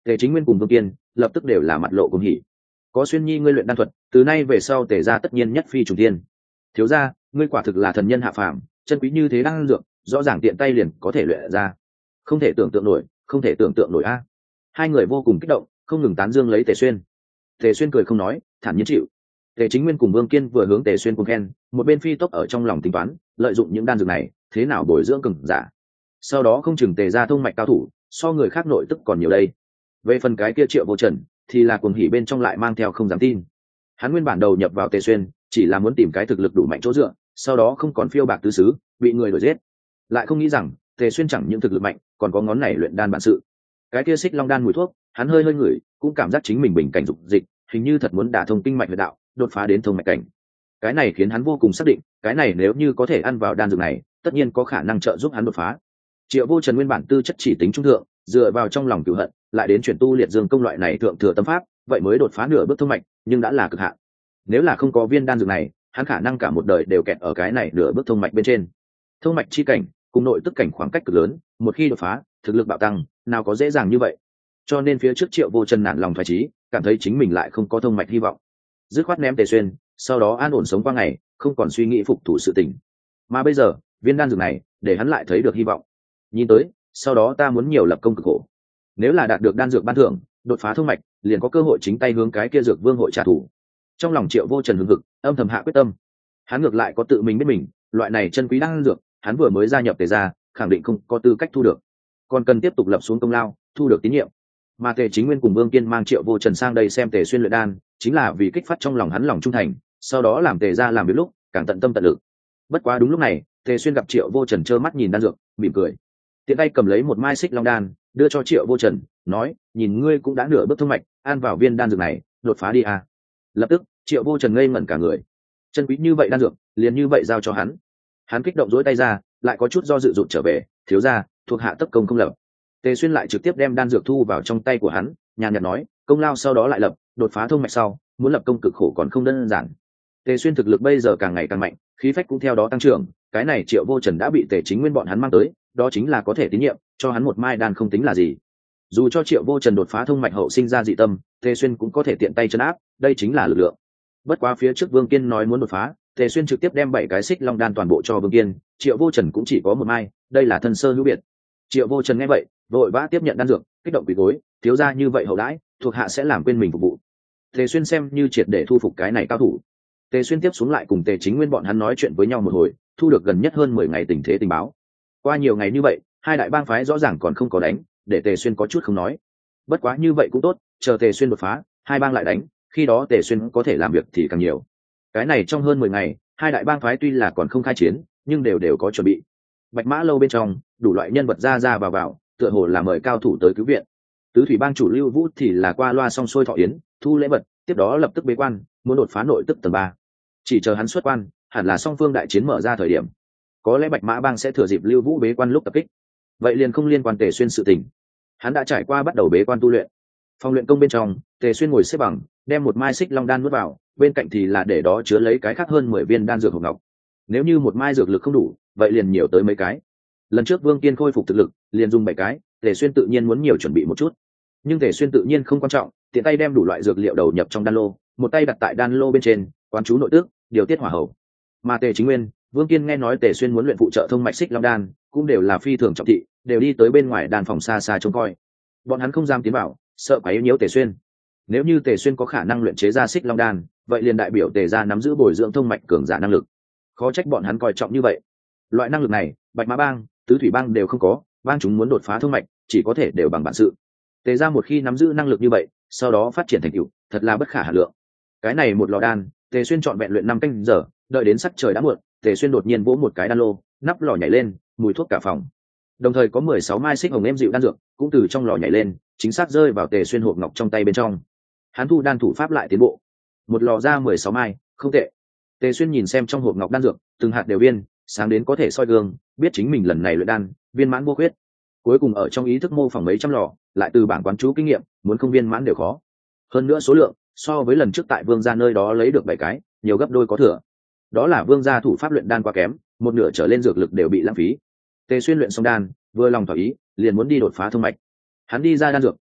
Tề Chính Nguyên cùng Vương Kiên lập tức đều là mặt lộ cùng hỉ. Có Xuyên Nhi ngươi luyện đan thuật, từ nay về sau Tề gia tất nhiên nhất phi trùng thiên. Thiếu gia, ngươi quả thực là thần nhân hạ phàm, chân quý như thế đan dược, rõ ràng tiện tay liền có thể luyện ra. Không thể tưởng tượng nổi, không thể tưởng tượng nổi a. Hai người vô cùng kích động, không ngừng tán dương lấy Tề Xuyên. Tề Xuyên cười không nói, thản nhiên chịu. Tề Chính Nguyên cùng Vương Kiên vừa hướng Tề Xuyên cùng khen, một bên phi tốc ở trong lòng tính toán, lợi dụng những đan dược này, thế nào bồi dưỡng cường giả. Sau đó không chừng Tề gia thông mạch cao thủ, so người khác nội tức còn nhiều đây. Về phần cái kia Triệu Vô Trần, thì là cuồng hỉ bên trong lại mang theo không dám tin. Hắn nguyên bản đầu nhập vào Tề Xuyên, chỉ là muốn tìm cái thực lực đủ mạnh chỗ dựa, sau đó không còn phiêu bạc tứ xứ, bị người đuổi giết. Lại không nghĩ rằng, Tề Xuyên chẳng những thực lực mạnh, còn có ngón này luyện đan bản sự. Cái kia Xích Long đan mùi thuốc, hắn hơi ngửi, cũng cảm giác chính mình bình cảnh dục dịch, hình như thật muốn đả thông kinh mạch huyệt đạo, đột phá đến thông mạch cảnh. Cái này khiến hắn vô cùng xác định, cái này nếu như có thể ăn vào đan dược này, tất nhiên có khả năng trợ giúp hắn đột phá. Triệu Vô Trần nguyên bản tư chất chỉ tính trung thượng, dựa vào trong lòng cửu hận, lại đến chuyển tu liệt dương công loại này thượng thừa tâm pháp, vậy mới đột phá nửa bước thông mạch, nhưng đã là cực hạn. Nếu là không có viên đan dược này, hắn khả năng cả một đời đều kẹt ở cái này nửa bước thông mạch bên trên. Thông mạch chi cảnh cùng nội tức cảnh khoảng cách cực lớn, một khi đột phá, thực lực bạo tăng, nào có dễ dàng như vậy. Cho nên phía trước Triệu Vô Trần nản lòng thoái chí, cảm thấy chính mình lại không có thông mạch hy vọng, dứt khoát ném Tề Xuyên, sau đó an ổn sống qua ngày, không còn suy nghĩ phục thủ sự tình. Mà bây giờ, viên đan dược này, để hắn lại thấy được hy vọng. Nhìn tới, sau đó ta muốn nhiều lập công cực khổ. Nếu là đạt được đan dược ban thưởng, đột phá thông mạch, liền có cơ hội chính tay hướng cái kia dược vương hội trả thù. Trong lòng Triệu Vô Trần hừng hực, âm thầm hạ quyết tâm. Hắn ngược lại có tự mình biết mình, loại này chân quý đan dược, hắn vừa mới gia nhập Tề gia, khẳng định không có tư cách thu được, còn cần tiếp tục lập xuống công lao, thu được tín nhiệm. Mà Tề Chính Nguyên cùng Vương Kiên mang Triệu Vô Trần sang đây xem Tề Xuyên luyện đan, chính là vì kích phát trong lòng hắn lòng trung thành, sau đó làm Tề gia làm việc lúc càng tận tâm tận lực. Bất quá đúng lúc này, Tề Xuyên gặp Triệu Vô Trần trơ mắt nhìn đan dược, mỉm cười, tiện tay cầm lấy một mai Xích Long đan, đưa cho Triệu Vô Trần, nói: nhìn ngươi cũng đã nửa bước thông mạch, ăn vào viên đan dược này, đột phá đi a. Lập tức, Triệu Vô Trần ngây ngẩn cả người. Chân quý như vậy đan dược, liền như vậy giao cho hắn. Hắn kích động dỗi tay ra, lại có chút do dự rụt trở về, thiếu gia, thuộc hạ tất công không lập. Tề Xuyên lại trực tiếp đem đan dược thu vào trong tay của hắn, nhàn nhạt nói: công lao sau đó lại lập, đột phá thông mạch sau, muốn lập công cực khổ còn không đơn giản. Tề Xuyên thực lực bây giờ càng ngày càng mạnh, khí phách cũng theo đó tăng trưởng, cái này Triệu Vô Trần đã bị Tề Chính Nguyên bọn hắn mang tới, đó chính là có thể tín nhiệm, cho hắn một mai đan không tính là gì. Dù cho Triệu Vô Trần đột phá thông mạch hậu sinh ra dị tâm, Tề Xuyên cũng có thể tiện tay trấn áp, đây chính là lực lượng. Bất quá phía trước Vương Kiên nói muốn đột phá, Tề Xuyên trực tiếp đem 7 cái Xích Long đan toàn bộ cho Vương Kiên, Triệu Vô Trần cũng chỉ có một mai, đây là thân sơ hữu biệt. Triệu Vô Trần nghe vậy, vội vã tiếp nhận đan dược, kích động quỳ gối, thiếu gia như vậy hậu đãi, thuộc hạ sẽ làm quên mình phục vụ. Tề Xuyên xem như triệt để thu phục cái này cao thủ. Tề Xuyên tiếp xuống lại cùng Tề Chính Nguyên bọn hắn nói chuyện với nhau một hồi, thu được gần nhất hơn 10 ngày tình thế tình báo. Qua nhiều ngày như vậy, hai đại bang phái rõ ràng còn không có đánh, để Tề Xuyên có chút không nói. Bất quá như vậy cũng tốt, chờ Tề Xuyên đột phá, hai bang lại đánh, khi đó Tề Xuyên có thể làm việc thì càng nhiều. Cái này trong hơn 10 ngày, hai đại bang phái tuy là còn không khai chiến, nhưng đều có chuẩn bị. Bạch Mã lâu bên trong, đủ loại nhân vật ra vào, tựa hồ là mời cao thủ tới cứu viện. Tứ thủy bang chủ Lưu Vũ thì là qua loa xong xuôi thọ yến, thu lễ vật, tiếp đó lập tức bế quan, muốn đột phá nội tức tầng 3. Chỉ chờ hắn xuất quan, hẳn là song phương đại chiến mở ra thời điểm. Có lẽ Bạch Mã bang sẽ thừa dịp Lưu Vũ bế quan lúc tập kích. Vậy liền không liên quan Tề Xuyên sự tình. Hắn đã trải qua bắt đầu bế quan tu luyện. Phòng luyện công bên trong, Tề Xuyên ngồi xếp bằng, đem một mai Xích Long đan nuốt vào, bên cạnh thì là để đó chứa lấy cái khác hơn 10 viên đan dược hồng ngọc. Nếu như một mai dược lực không đủ, vậy liền nhiều tới mấy cái. Lần trước Vương Kiên khôi phục thực lực, liền dùng 7 cái, Tề Xuyên tự nhiên muốn nhiều chuẩn bị một chút. Nhưng Tề Xuyên tự nhiên không quan trọng, tiện tay đem đủ loại dược liệu đầu nhập trong đan lô, một tay đặt tại đan lô bên trên, quán chú nội tức, điều tiết hỏa hầu. Mà Tề Chính Nguyên, Vương Kiên nghe nói Tề Xuyên muốn luyện phụ trợ thông mạch Xích Long đan, cũng đều là phi thường trọng thị, đều đi tới bên ngoài đan phòng xa xa trông coi. Bọn hắn không dám tiến vào, sợ quấy nhiễu Tề Xuyên. Nếu như Tề Xuyên có khả năng luyện chế ra Xích Long đan, vậy liền đại biểu Tề gia nắm giữ bồi dưỡng thông mạch cường giả năng lực. Khó trách bọn hắn coi trọng như vậy. Loại năng lực này, Bạch Mã bang, Tứ thủy bang đều không có, bang chúng muốn đột phá thông mạch, chỉ có thể đều bằng bản sự. Tề gia một khi nắm giữ năng lực như vậy, sau đó phát triển thành tựu, thật là bất khả hà lượng. Cái này một lò đan, Tề Xuyên chọn vẹn luyện 5 canh giờ, đợi đến sắc trời đã muộn, Tề Xuyên đột nhiên vỗ một cái đan lô, nắp lò nhảy lên, mùi thuốc cả phòng. Đồng thời có 16 mai xích hồng êm dịu đan dược, cũng từ trong lò nhảy lên, chính xác rơi vào Tề Xuyên hộp ngọc trong tay bên trong. Hắn thu đan thủ pháp lại tiến bộ, một lò ra 16 mai, không tệ. Tề Xuyên nhìn xem trong hộp ngọc đan dược, từng hạt đều viên, sáng đến có thể soi gương, biết chính mình lần này luyện đan, viên mãn vô khuyết. Cuối cùng ở trong ý thức mô phỏng mấy trăm lò, lại từ bảng quán chú kinh nghiệm, muốn không viên mãn đều khó. Hơn nữa số lượng, so với lần trước tại Vương gia nơi đó lấy được 7 cái, nhiều gấp đôi có thừa. Đó là Vương gia thủ pháp luyện đan quá kém, một nửa trở lên dược lực đều bị lãng phí. Tề Xuyên luyện xong đan, vừa lòng thỏa ý, liền muốn đi đột phá thông mạch. Hắn đi ra đan dược,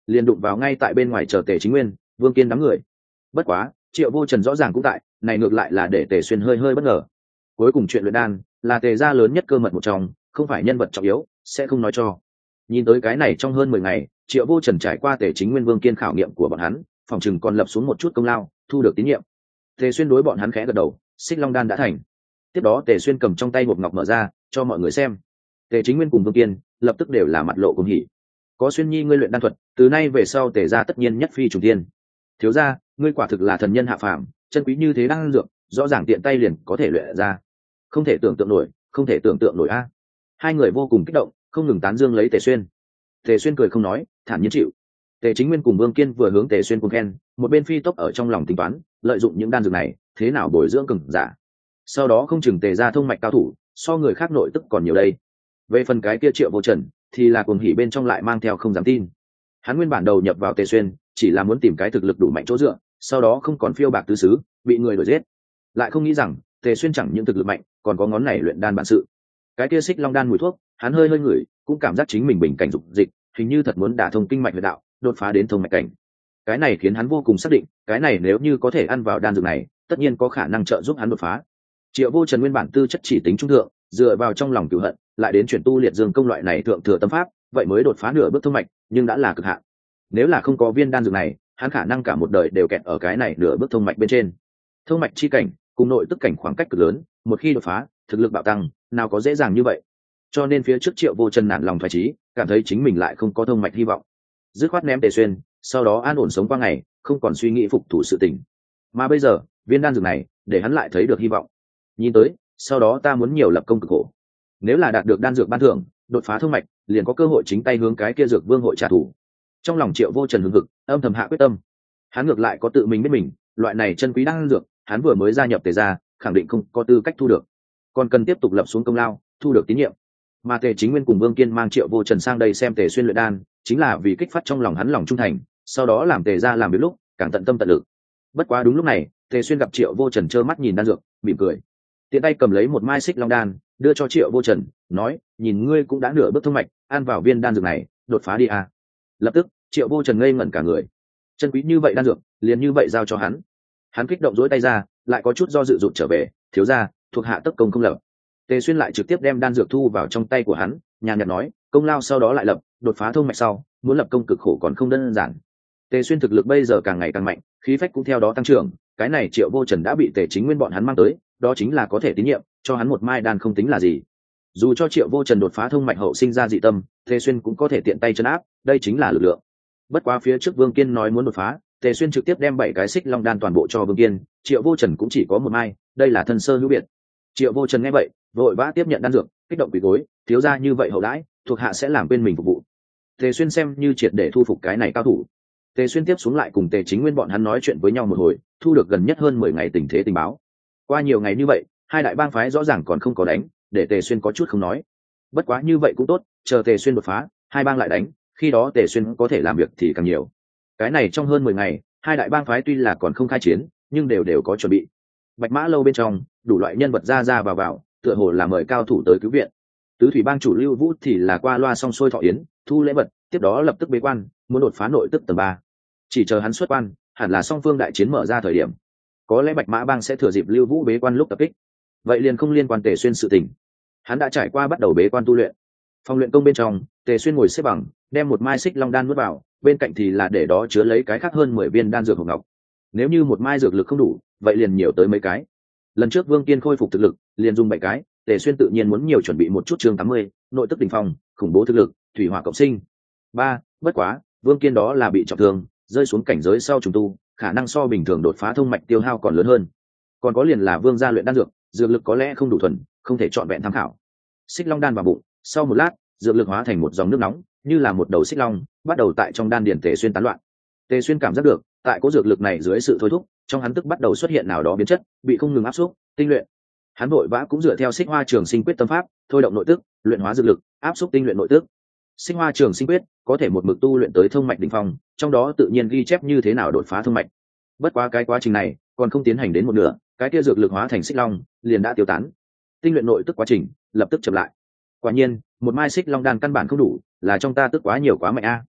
liền đụng vào ngay tại bên ngoài chờ Tề Chính Nguyên, Vương Kiên đám người. Bất quá Triệu Vô Trần rõ ràng cũng tại, này ngược lại là để Tề Xuyên hơi bất ngờ. Cuối cùng chuyện luyện đan là Tề gia lớn nhất cơ mật một trong, không phải nhân vật trọng yếu sẽ không nói cho. Nhìn tới cái này trong hơn 10 ngày, Triệu Vô Trần trải qua Tề Chính Nguyên, Vương Kiên khảo nghiệm của bọn hắn, phòng chừng còn lập xuống một chút công lao, thu được tín nhiệm. Tề Xuyên đối bọn hắn khẽ gật đầu, Xích Long đan đã thành. Tiếp đó Tề Xuyên cầm trong tay hộp ngọc mở ra cho mọi người xem. Tề Chính Nguyên cùng Vương Kiên lập tức đều là mặt lộ cuồng hỉ. Có Xuyên nhi ngươi luyện đan thuật, từ nay về sau Tề gia tất nhiên nhất phi trùng thiên. Thiếu gia, ngươi quả thực là thần nhân hạ phàm, chân quý như thế đan dược, rõ ràng tiện tay liền có thể luyện ra. Không thể tưởng tượng nổi, không thể tưởng tượng nổi a. Hai người vô cùng kích động, không ngừng tán dương lấy Tề Xuyên. Tề Xuyên cười không nói, thản nhiên chịu. Tề Chính Nguyên cùng Vương Kiên vừa hướng Tề Xuyên cùng khen, một bên phi tốc ở trong lòng tính toán, lợi dụng những đan dược này, thế nào bồi dưỡng cường giả. Sau đó không chừng Tề gia thông mạch cao thủ, so người khác nội tức còn nhiều đây. Về phần cái kia Triệu Vô Trần, thì là cuồng hỉ bên trong lại mang theo không dám tin. Hắn nguyên bản đầu nhập vào Tề Xuyên, chỉ là muốn tìm cái thực lực đủ mạnh chỗ dựa, sau đó không còn phiêu bạc tứ xứ, bị người đuổi giết. Lại không nghĩ rằng, Tề Xuyên chẳng những thực lực mạnh, còn có ngón này luyện đan bản sự. Cái kia Xích Long đan mùi thuốc, hắn hơi ngửi, cũng cảm giác chính mình bình cảnh dục dịch, hình như thật muốn đả thông kinh mạch huyệt đạo, đột phá đến thông mạch cảnh. Cái này khiến hắn vô cùng xác định, cái này nếu như có thể ăn vào đan dược này, tất nhiên có khả năng trợ giúp hắn đột phá. Triệu Vô Trần nguyên bản tư chất chỉ tính trung thượng, dựa vào trong lòng cửu hận, lại đến chuyển tu liệt dương công loại này thượng thừa tâm pháp, vậy mới đột phá nửa bước thông mạch, nhưng đã là cực hạn. Nếu là không có viên đan dược này, hắn khả năng cả một đời đều kẹt ở cái này nửa bước thông mạch bên trên. Thông mạch chi cảnh cùng nội tức cảnh khoảng cách cực lớn, một khi đột phá, thực lực bạo tăng, nào có dễ dàng như vậy. Cho nên phía trước Triệu Vô Trần nản lòng phái trí, cảm thấy chính mình lại không có thông mạch hy vọng, dứt khoát ném Tề Xuyên, sau đó an ổn sống qua ngày, không còn suy nghĩ phục thủ sự tình. Mà bây giờ viên đan dược này để hắn lại thấy được hy vọng. Nhìn tới sau đó ta muốn nhiều lập công cực khổ, nếu là đạt được đan dược ban thưởng, đột phá thông mạch, liền có cơ hội chính tay hướng cái kia dược vương hội trả thù. Trong lòng Triệu Vô Trần hừng hực, âm thầm hạ quyết tâm. Hắn ngược lại có tự mình biết mình, loại này chân quý đan dược, hắn vừa mới gia nhập Tề gia, khẳng định không có tư cách thu được, còn cần tiếp tục lập xuống công lao, thu được tín nhiệm. Mà Tề Chính Nguyên cùng Vương Kiên mang Triệu Vô Trần sang đây xem Tề Xuyên luyện đan, chính là vì kích phát trong lòng hắn lòng trung thành, sau đó làm Tề gia làm việc lúc càng tận tâm tận lực. Bất quá đúng lúc này, Tề Xuyên gặp Triệu Vô Trần trơ mắt nhìn đan dược, mỉm cười, tiện tay cầm lấy một mai Xích Long đan, đưa cho Triệu Vô Trần, nói: nhìn ngươi cũng đã nửa bước thông mạch, ăn vào viên đan dược này, đột phá đi a. Lập tức Triệu Vô Trần ngây ngẩn cả người, chân quý như vậy đan dược, liền như vậy giao cho hắn. Hắn kích động duỗi tay ra, lại có chút do dự rụt trở về: thiếu gia, thuộc hạ tất công không lập. Tề Xuyên lại trực tiếp đem đan dược thu vào trong tay của hắn, nhàn nhạt nói: công lao sau đó lại lập, đột phá thông mạch sau, muốn lập công cực khổ còn không đơn giản. Tề Xuyên thực lực bây giờ càng ngày càng mạnh, khí phách cũng theo đó tăng trưởng, cái này Triệu Vô Trần đã bị Tề Chính Nguyên bọn hắn mang tới, đó chính là có thể tín nhiệm, cho hắn một mai đan không tính là gì. Dù cho Triệu Vô Trần đột phá thông mạch hậu sinh ra dị tâm, Tề Xuyên cũng có thể tiện tay trấn áp, đây chính là lực lượng. Bất quá phía trước Vương Kiên nói muốn đột phá, Tề Xuyên trực tiếp đem 7 cái Xích Long đan toàn bộ cho Vương Kiên, Triệu Vô Trần cũng chỉ có một mai, đây là thân sơ hữu biệt. Triệu Vô Trần nghe vậy, vội vã tiếp nhận đan dược, kích động quỳ gối: thiếu gia như vậy hậu đãi, thuộc hạ sẽ làm bên mình phục vụ. Tề Xuyên xem như triệt để thu phục cái này cao thủ. Tề Xuyên tiếp xuống lại cùng Tề Chính Nguyên bọn hắn nói chuyện với nhau một hồi, thu được gần nhất hơn 10 ngày tình thế tình báo. Qua nhiều ngày như vậy, hai đại bang phái rõ ràng còn không có đánh, để Tề Xuyên có chút không nói. Bất quá như vậy cũng tốt, chờ Tề Xuyên đột phá, hai bang lại đánh, khi đó Tề Xuyên có thể làm việc thì càng nhiều. Cái này trong hơn 10 ngày, hai đại bang phái tuy là còn không khai chiến, nhưng đều có chuẩn bị. Bạch Mã lâu bên trong, đủ loại nhân vật ra vào, tựa hồ là mời cao thủ tới cứu viện. Tứ thủy bang chủ Lưu Vũ thì là qua loa xong xuôi thọ yến, thu lễ vật, tiếp đó lập tức bế quan, muốn đột phá nội tức tầng 3. Chỉ chờ hắn xuất quan, hẳn là song phương đại chiến mở ra thời điểm. Có lẽ Bạch Mã bang sẽ thừa dịp Lưu Vũ bế quan lúc tập kích. Vậy liền không liên quan Tề Xuyên sự tình. Hắn đã trải qua bắt đầu bế quan tu luyện. Phòng luyện công bên trong, Tề Xuyên ngồi xếp bằng, đem một mai Xích Long đan nuốt vào, bên cạnh thì là để đó chứa lấy cái khác hơn 10 viên đan dược hồng ngọc. Nếu như một mai dược lực không đủ, vậy liền nhiều tới mấy cái. Lần trước Vương Kiên khôi phục thực lực, liền dùng 7 cái, Tề Xuyên tự nhiên muốn nhiều chuẩn bị một chút chương 80, nội tức đỉnh phong, khủng bố thực lực, thủy hỏa cộng sinh. 3, bất quá, Vương Kiên đó là bị trọng thương, rơi xuống cảnh giới sau trùng tu, khả năng so bình thường đột phá thông mạch tiêu hao còn lớn hơn. Còn có liền là Vương gia luyện đan dược, dược lực có lẽ không đủ thuần, không thể chọn vẹn tham khảo. Xích Long đan vào bụng, sau một lát, dược lực hóa thành một dòng nước nóng, như là một đầu xích long, bắt đầu tại trong đan điền Tề Xuyên tán loạn. Tề Xuyên cảm giác được, tại cố dược lực này dưới sự thôi thúc, trong hắn tức bắt đầu xuất hiện nào đó biến chất, bị không ngừng áp xúc, tinh luyện. Hắn vội vã cũng dựa theo Xích Hoa Trường Sinh Quyết tâm pháp, thôi động nội tức, luyện hóa dược lực, áp xúc tinh luyện nội tức. Xích Hoa Trường Sinh Quyết có thể một mực tu luyện tới thông mạch đỉnh phong, trong đó tự nhiên ghi chép như thế nào đột phá thông mạch. Bất quá cái quá trình này còn không tiến hành đến một nửa, cái kia dược lực hóa thành xích long liền đã tiêu tán. Tinh luyện nội tức quá trình lập tức chậm lại. Quả nhiên, một mai Xích Long đan căn bản không đủ, là trong ta tức quá nhiều quá mạnh a.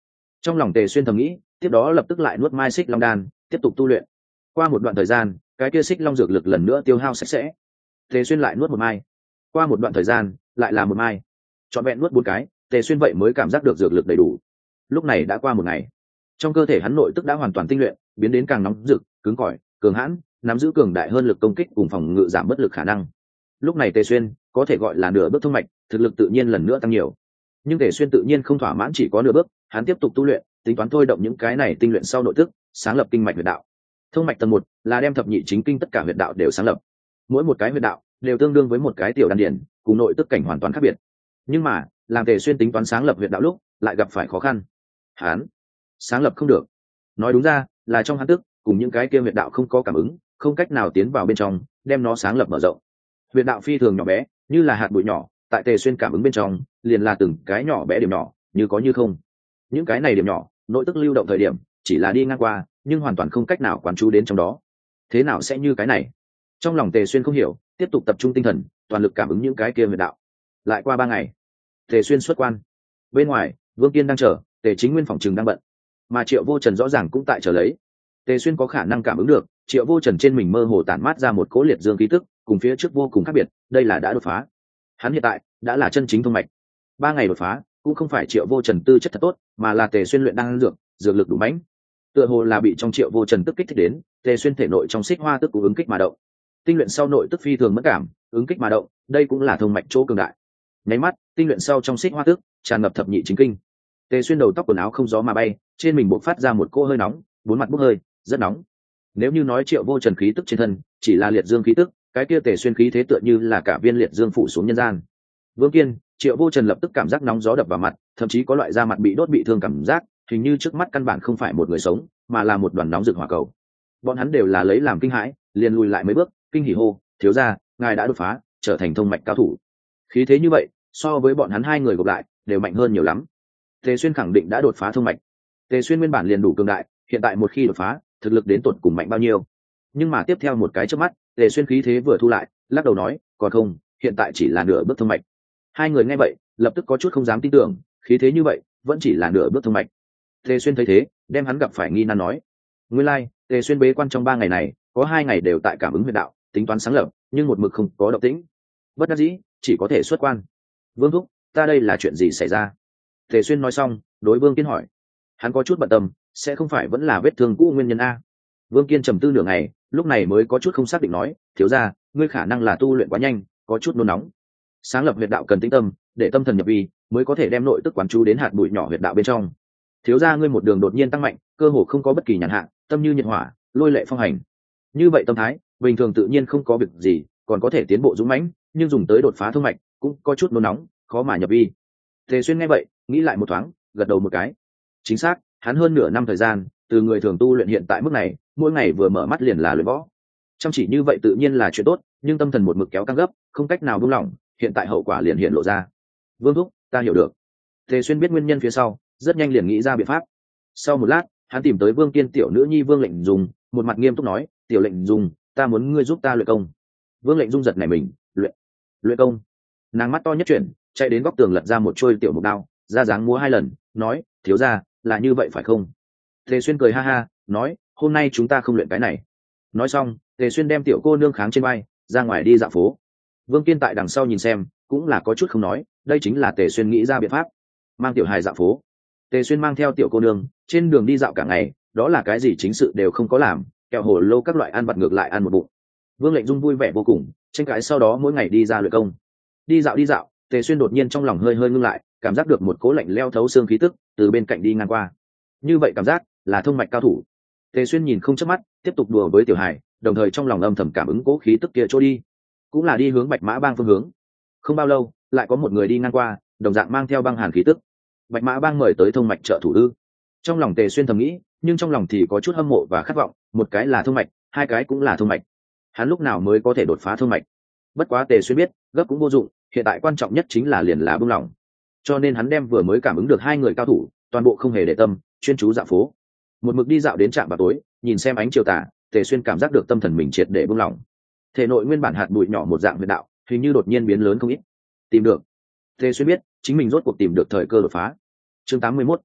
Trong lòng Tề Xuyên thầm nghĩ, tiếp đó lập tức lại nuốt mai xích long đan, tiếp tục tu luyện. Qua một đoạn thời gian, cái kia xích long dược lực lần nữa tiêu hao sạch sẽ. Tề Xuyên lại nuốt một mai. Qua một đoạn thời gian, lại là một mai. Trọn vẹn nuốt 4 cái, Tề Xuyên vậy mới cảm giác được dược lực đầy đủ. Lúc này đã qua một ngày, trong cơ thể hắn nội tức đã hoàn toàn tinh luyện, biến đến càng nóng rực, cứng cỏi, cường hãn, nắm giữ cường đại hơn lực công kích cùng phòng ngự giảm bất lực khả năng. Lúc này Tề Xuyên có thể gọi là nửa bước thông mạch, thực lực tự nhiên lần nữa tăng nhiều. Nhưng Tề Xuyên tự nhiên không thỏa mãn chỉ có nửa bước, hắn tiếp tục tu luyện, tính toán thôi động những cái này tinh luyện sau nội tức, sáng lập kinh mạch huyệt đạo. Thông mạch tầng 1 là đem thập nhị chính kinh tất cả huyệt đạo đều sáng lập. Mỗi một cái huyệt đạo đều tương đương với một cái tiểu đan điển, cùng nội tức cảnh hoàn toàn khác biệt. Nhưng mà, làm Tề Xuyên tính toán sáng lập huyệt đạo lúc, lại gặp phải khó khăn. Hắn sáng lập không được. Nói đúng ra, là trong hắn tức, cùng những cái kia huyệt đạo không có cảm ứng, không cách nào tiến vào bên trong, đem nó sáng lập mở rộng. Huyệt đạo phi thường nhỏ bé, như là hạt bụi nhỏ, tại Tề Xuyên cảm ứng bên trong, liền là từng cái nhỏ bé điểm nhỏ, như có như không. Những cái này điểm nhỏ, nội tức lưu động thời điểm, chỉ là đi ngang qua, nhưng hoàn toàn không cách nào quán chú đến trong đó. Thế nào sẽ như cái này? Trong lòng Tề Xuyên không hiểu, tiếp tục tập trung tinh thần, toàn lực cảm ứng những cái kia huyệt đạo. Lại qua 3 ngày, Tề Xuyên xuất quan. Bên ngoài, Vương Kiên đang chờ, Tề Chính Nguyên phòng trường đang bận, mà Triệu Vô Trần rõ ràng cũng tại chờ lấy. Tề Xuyên có khả năng cảm ứng được, Triệu Vô Trần trên mình mơ hồ tản mát ra một cỗ liệt dương khí tức, cùng phía trước vô cùng khác biệt, đây là đã đột phá. Hắn hiện tại đã là chân chính thông mạch. 3 ngày đột phá, cũng không phải Triệu Vô Trần tư chất thật tốt, mà là Tề Xuyên luyện đan dược lực đủ mãnh. Tựa hồ là bị trong Triệu Vô Trần tức kích thích đến, Tề Xuyên thể nội trong xích hoa tức của ứng kích mà động. Tinh luyện sau nội tức phi thường mất cảm, ứng kích mà động, đây cũng là thông mạch chỗ cường đại. Nháy mắt, tinh luyện sau trong xích hoa tức tràn ngập thập nhị chính kinh. Tề Xuyên đầu tóc quần áo không gió mà bay, trên mình bộc phát ra một cỗ hơi nóng, bốn mặt bốc hơi, rất nóng. Nếu như nói Triệu Vô Trần khí tức trên thân chỉ là liệt dương khí tức, cái kia Tề Xuyên khí thế tựa như là cả viên liệt dương phủ xuống nhân gian. Vương Kiên, Triệu Vô Trần lập tức cảm giác nóng gió đập vào mặt, thậm chí có loại da mặt bị đốt bị thương cảm giác, hình như trước mắt căn bản không phải một người sống, mà là một đoàn nóng rực hỏa cầu. Bọn hắn đều là lấy làm kinh hãi, liền lùi lại mấy bước, kinh hỉ hô, thiếu gia, ngài đã đột phá, trở thành thông mạch cao thủ. Khí thế như vậy, so với bọn hắn hai người gộp lại, đều mạnh hơn nhiều lắm. Tề Xuyên khẳng định đã đột phá thông mạch. Tề Xuyên nguyên bản liền đủ cường đại, hiện tại một khi đột phá, thực lực đến tột cùng mạnh bao nhiêu. Nhưng mà tiếp theo một cái chớp mắt, Tề Xuyên khí thế vừa thu lại, lắc đầu nói, còn không, hiện tại chỉ là nửa bước thông mạch. Hai người nghe vậy, lập tức có chút không dám tin tưởng, khí thế như vậy, vẫn chỉ là nửa bước thông mạch. Tề Xuyên thấy thế, đem hắn gặp phải nghi nan nói, nguyên lai, Tề Xuyên bế quan trong 3 ngày này, có 2 ngày đều tại cảm ứng huyệt đạo, tính toán sáng lập, nhưng một mực không có động tĩnh. Bất đắc dĩ, chỉ có thể xuất quan. Vương thúc, ta đây là chuyện gì xảy ra? Tề Xuyên nói xong, đối Vương Kiên hỏi. Hắn có chút bận tâm, sẽ không phải vẫn là vết thương cũ nguyên nhân a? Vương Kiên trầm tư nửa ngày, lúc này mới có chút không xác định nói, thiếu gia, ngươi khả năng là tu luyện quá nhanh, có chút nôn nóng. Sáng lập huyệt đạo cần tĩnh tâm, để tâm thần nhập vi, mới có thể đem nội tức quán chú đến hạt bụi nhỏ huyệt đạo bên trong. Thiếu gia ngươi một đường đột nhiên tăng mạnh, cơ hồ không có bất kỳ nhàn hạ, tâm như nhiệt hỏa, lôi lệ phong hành. Như vậy tâm thái, bình thường tự nhiên không có việc gì, còn có thể tiến bộ dũng mãnh, nhưng dùng tới đột phá thông mạch, cũng có chút nôn nóng, khó mà nhập vi. Tề Xuyên nghe vậy, nghĩ lại một thoáng, gật đầu một cái. Chính xác, hắn hơn nửa năm thời gian, từ người thường tu luyện hiện tại mức này, mỗi ngày vừa mở mắt liền là luyện võ. Chăm chỉ như vậy tự nhiên là chuyện tốt, nhưng tâm thần một mực kéo căng gấp, không cách nào buông lỏng, hiện tại hậu quả liền hiện lộ ra. Vương thúc, ta hiểu được. Tề Xuyên biết nguyên nhân phía sau, rất nhanh liền nghĩ ra biện pháp. Sau một lát, hắn tìm tới Vương Kiên tiểu nữ nhi Vương Lệnh Dung, một mặt nghiêm túc nói, tiểu Lệnh Dung, ta muốn ngươi giúp ta luyện công. Vương Lệnh Dung giật nảy mình, luyện công. Nàng mắt to nhất chuyển, chạy đến góc tường lật ra một trôi tiểu mục đao, ra dáng múa 2 lần, nói, thiếu gia, là như vậy phải không? Tề Xuyên cười ha ha, nói, hôm nay chúng ta không luyện cái này. Nói xong, Tề Xuyên đem tiểu cô nương kháng trên vai, ra ngoài đi dạo phố. Vương Kiên tại đằng sau nhìn xem, cũng là có chút không nói, đây chính là Tề Xuyên nghĩ ra biện pháp, mang tiểu hài dạo phố. Tề Xuyên mang theo tiểu cô nương, trên đường đi dạo cả ngày, đó là cái gì chính sự đều không có làm, kẹo hồ lô các loại ăn vặt ngược lại ăn một bụng. Vương Lệnh Dung vui vẻ vô cùng, tranh cãi sau đó mỗi ngày đi ra luyện công. Đi dạo, Tề Xuyên đột nhiên trong lòng hơi ngưng lại, cảm giác được một cố lạnh leo thấu xương khí tức từ bên cạnh đi ngang qua. Như vậy cảm giác là thông mạch cao thủ. Tề Xuyên nhìn không chớp mắt, tiếp tục đùa với tiểu hải, đồng thời trong lòng âm thầm cảm ứng cố khí tức kia trôi đi, cũng là đi hướng Bạch Mã Bang phương hướng. Không bao lâu, lại có một người đi ngang qua, đồng dạng mang theo băng hàn khí tức. Bạch Mã Bang mời tới thông mạch trợ thủ ư? Trong lòng Tề Xuyên thầm nghĩ, nhưng trong lòng thì có chút hâm mộ và khát vọng, một cái là thông mạch, 2 cái cũng là thông mạch. Hắn lúc nào mới có thể đột phá thông mạch? Bất quá Tề Xuyên biết, gấp cũng vô dụng, hiện tại quan trọng nhất chính là liền là buông lỏng. Cho nên hắn đem vừa mới cảm ứng được 2 người cao thủ, toàn bộ không hề để tâm, chuyên chú dạo phố. Một mực đi dạo đến trạm vào tối, nhìn xem ánh chiều tà, Tề Xuyên cảm giác được tâm thần mình triệt để buông lỏng. Thể nội nguyên bản hạt bụi nhỏ một dạng huyệt đạo, hình như đột nhiên biến lớn không ít. Tìm được. Tề Xuyên biết, chính mình rốt cuộc tìm được thời cơ đột phá. Chương 81.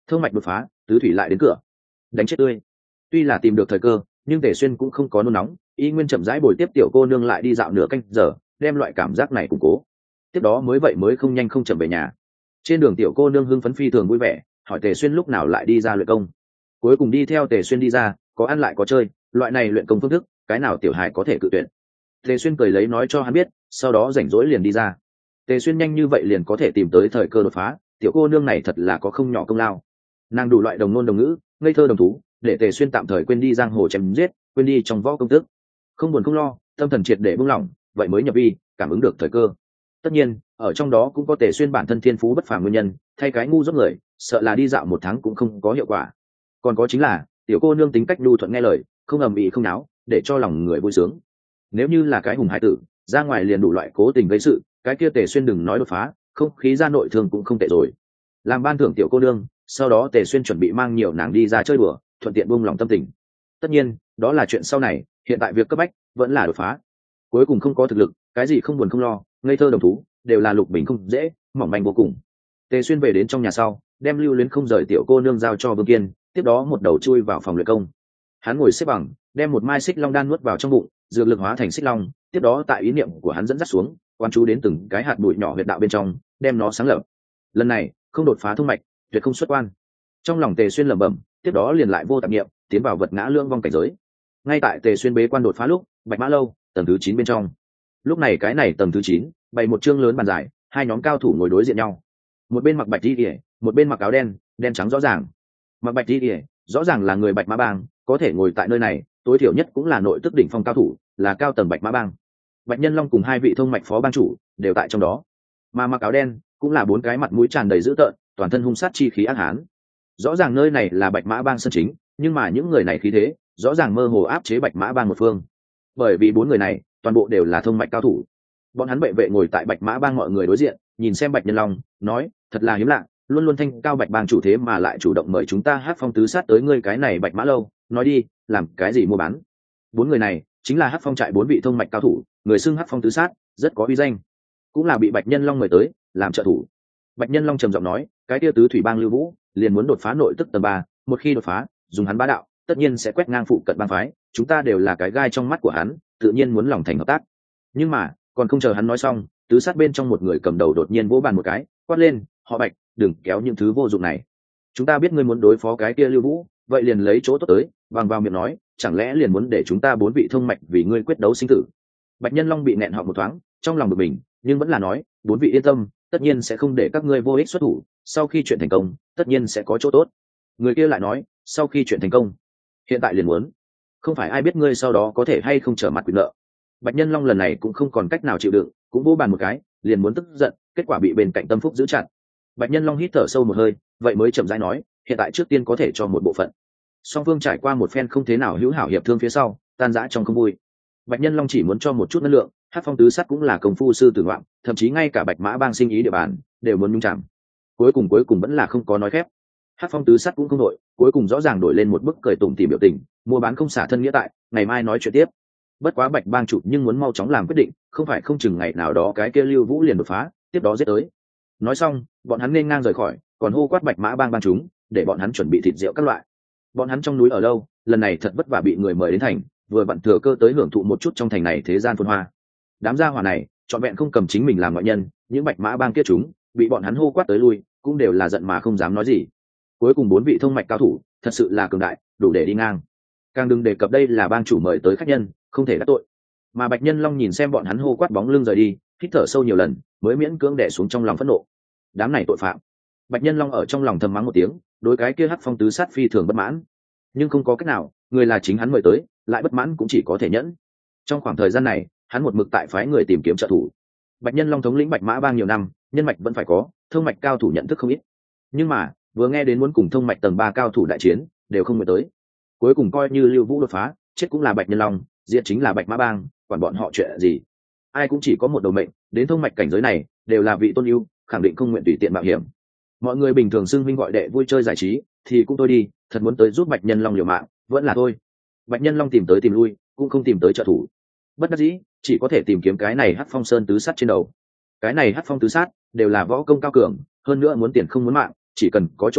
Thương mạch đột phá, tứ thủy lại đến cửa, đánh chết tươi. Tuy là tìm được thời cơ, nhưng Tề Xuyên cũng không có nôn nóng, y nguyên chậm rãi bồi tiếp tiểu cô nương lại đi dạo nửa canh giờ, đem loại cảm giác này củng cố. Tiếp đó mới không nhanh không chậm về nhà. Trên đường tiểu cô nương hưng phấn phi thường vui vẻ, hỏi Tề Xuyên lúc nào lại đi ra luyện công. Cuối cùng đi theo Tề Xuyên đi ra, có ăn lại có chơi, loại này luyện công phương thức, cái nào tiểu hài có thể cự tuyệt. Tề Xuyên cười lấy nói cho hắn biết, sau đó rảnh rỗi liền đi ra. Tề Xuyên nhanh như vậy liền có thể tìm tới thời cơ đột phá, tiểu cô nương này thật là có không nhỏ công lao. Nàng đủ loại đồng ngôn đồng ngữ, ngây thơ đồng thú, để Tề Xuyên tạm thời quên đi giang hồ chém giết, quên đi trong võ công tức, không buồn không lo, tâm thần triệt để buông lỏng, vậy mới nhập vi, cảm ứng được thời cơ. Tất nhiên, ở trong đó cũng có Tề Xuyên bản thân thiên phú bất phàm nguyên nhân, thay cái ngu dốt người, sợ là đi dạo một tháng cũng không có hiệu quả. Còn có chính là, tiểu cô nương tính cách nhu thuận nghe lời, không ầm ĩ không náo, để cho lòng người vui sướng. Nếu như là cái hùng hải tử, ra ngoài liền đủ loại cố tình gây sự, cái kia Tề Xuyên đừng nói đột phá, không khí ra nội thương cũng không tệ rồi. Làm ban thưởng tiểu cô nương, sau đó Tề Xuyên chuẩn bị mang nhiều nàng đi ra chơi đùa, thuận tiện buông lòng tâm tình. Tất nhiên, đó là chuyện sau này, hiện tại việc cấp bách vẫn là đột phá. Cuối cùng không có thực lực, cái gì không buồn không lo, ngây thơ đồng thú, đều là lục bình không dễ, mỏng manh vô cùng. Tề Xuyên về đến trong nhà sau, đem lưu luyến không rời tiểu cô nương giao cho Vương Kiên, tiếp đó một đầu chui vào phòng luyện công. Hắn ngồi xếp bằng, đem một mai xích long đan nuốt vào trong bụng, dược lực hóa thành xích long, tiếp đó tại ý niệm của hắn dẫn dắt xuống, quan chú đến từng cái hạt bụi nhỏ huyệt đạo bên trong, đem nó sáng lập. Lần này, không đột phá thông mạch, tuyệt không xuất quan. Trong lòng Tề Xuyên lẩm bẩm, tiếp đó liền lại vô tạp niệm, tiến vào vật ngã lưỡng vong cảnh giới. Ngay tại Tề Xuyên bế quan đột phá lúc, Bạch Mã lâu, tầng thứ 9 bên trong. Lúc này cái này tầng thứ 9, bày một chương lớn bàn dài, hai nhóm cao thủ ngồi đối diện nhau. Một bên mặc bạch y, một bên mặc áo đen, đen trắng rõ ràng. Mặc bạch y, rõ ràng là người Bạch Mã bang, có thể ngồi tại nơi này, tối thiểu nhất cũng là nội tức đỉnh phong cao thủ, là cao tầng Bạch Mã bang. Bạch Nhân Long cùng hai vị thông mạch phó bang chủ đều tại trong đó. Mà mặc áo đen cũng là bốn cái mặt mũi tràn đầy dữ tợn, toàn thân hung sát chi khí ác hán. Rõ ràng nơi này là Bạch Mã bang sân chính, nhưng mà những người này khí thế rõ ràng mơ hồ áp chế Bạch Mã bang một phương. Bởi vì bốn người này toàn bộ đều là thông mạch cao thủ. Bọn hắn bệ vệ ngồi tại Bạch Mã bang mọi người đối diện, nhìn xem Bạch Nhân Long, nói, thật là hiếm lạ, luôn luôn thanh cao Bạch bang chủ thế mà lại chủ động mời chúng ta Hắc Phong tứ sát tới ngươi cái này Bạch Mã lâu, nói đi, làm cái gì mua bán. Bốn người này chính là Hắc Phong trại bốn vị thông mạch cao thủ, người xưng Hắc Phong tứ sát, rất có uy danh, cũng là bị Bạch Nhân Long mời tới làm trợ thủ. Bạch Nhân Long trầm giọng nói, cái tia tứ thủy bang Lưu Vũ liền muốn đột phá nội tức tầng 3, một khi đột phá, dùng hắn bá đạo, tất nhiên sẽ quét ngang phụ cận bang phái, chúng ta đều là cái gai trong mắt của hắn, tự nhiên muốn lòng thành hợp tác. Nhưng mà, còn không chờ hắn nói xong, tứ sát bên trong một người cầm đầu đột nhiên vỗ bàn một cái, quát lên, họ Bạch, đừng kéo những thứ vô dụng này. Chúng ta biết ngươi muốn đối phó cái kia Lưu Vũ, vậy liền lấy chỗ tốt tới, vàng vào miệng nói, chẳng lẽ liền muốn để chúng ta bốn vị thông mạch vì ngươi quyết đấu sinh tử. Bạch Nhân Long bị nẹn họng một thoáng, trong lòng bực mình, nhưng vẫn là nói, bốn vị yên tâm, tất nhiên sẽ không để các ngươi vô ích xuất thủ, sau khi chuyện thành công, tất nhiên sẽ có chỗ tốt. Người kia lại nói, sau khi chuyện thành công, hiện tại liền muốn, không phải ai biết ngươi sau đó có thể hay không trở mặt quyền nợ. Bạch Nhân Long lần này cũng không còn cách nào chịu đựng, cũng vỗ bàn một cái, liền muốn tức giận, kết quả bị bên cạnh Tâm Phúc giữ chặt. Bạch Nhân Long hít thở sâu một hơi, vậy mới chậm rãi nói, hiện tại trước tiên có thể cho một bộ phận. Song phương trải qua một phen không thế nào hữu hảo hiệp thương phía sau, tan rã trong không vui. Bạch Nhân Long chỉ muốn cho một chút năng lượng, Hắc Phong tứ sát cũng là công phu sư tử ngoạm, thậm chí ngay cả Bạch Mã bang sinh ý địa bàn đều muốn nhúng chạm. Cuối cùng vẫn là không có nói phép. Hắc Phong tứ sát cũng không đổi, cuối cùng rõ ràng đổi lên một bức cười tủm tỉm biểu tình, mua bán không xả thân nghĩa tại, ngày mai nói chuyện tiếp. Bất quá Bạch bang chủ nhưng muốn mau chóng làm quyết định, không phải không chừng ngày nào đó cái kia Lưu Vũ liền đột phá, tiếp đó giết tới. Nói xong, bọn hắn nên ngang rời khỏi, còn hô quát Bạch Mã bang bang chúng, để bọn hắn chuẩn bị thịt rượu các loại. Bọn hắn trong núi ở lâu, lần này thật vất vả bị người mời đến thành, vừa vặn thừa cơ tới hưởng thụ một chút trong thành này thế gian phồn hoa. Đám gia hỏa này trọn vẹn không cầm chính mình làm ngoại nhân, những Bạch Mã bang kia chúng bị bọn hắn hô quát tới lui, cũng đều là giận mà không dám nói gì. Cuối cùng bốn vị thông mạch cao thủ thật sự là cường đại, đủ để đi ngang. Càng đừng đề cập đây là bang chủ mời tới khách nhân, không thể đắc tội. Mà Bạch Nhân Long nhìn xem bọn hắn hô quát bóng lưng rời đi, hít thở sâu nhiều lần, mới miễn cưỡng đè xuống trong lòng phẫn nộ. Đám này tội phạm. Bạch Nhân Long ở trong lòng thầm mắng một tiếng, đối cái kia Hắc Phong tứ sát phi thường bất mãn, nhưng không có cách nào, người là chính hắn mời tới, lại bất mãn cũng chỉ có thể nhẫn. Trong khoảng thời gian này, hắn một mực tại phái người tìm kiếm trợ thủ. Bạch Nhân Long thống lĩnh Bạch Mã bang nhiều năm, nhân mạch vẫn phải có, thông mạch cao thủ nhận thức không ít. Nhưng mà, vừa nghe đến muốn cùng thông mạch tầng 3 cao thủ đại chiến, đều không ngờ tới. Cuối cùng coi như Lưu Vũ đột phá, chết cũng là Bạch Nhân Long, diệt chính là Bạch Mã bang, quản bọn họ chuyện gì? Ai cũng chỉ có một đầu mệnh, đến thông mạch cảnh giới này, đều là vị tôn ưu, khẳng định không nguyện tùy tiện mạo hiểm. Mọi người bình thường xưng huynh gọi đệ vui chơi giải trí, thì cũng thôi đi, thật muốn tới giúp Bạch Nhân Long liều mạng, vẫn là thôi. Bạch Nhân Long tìm tới tìm lui, cũng không tìm tới trợ thủ. Bất đắc dĩ, chỉ có thể tìm kiếm cái này Hắc Phong Sơn tứ sát trên đầu. Cái này Hắc Phong tứ sát đều là võ công cao cường, hơn nữa muốn tiền không muốn mạng, chỉ cần có chỗ tốt,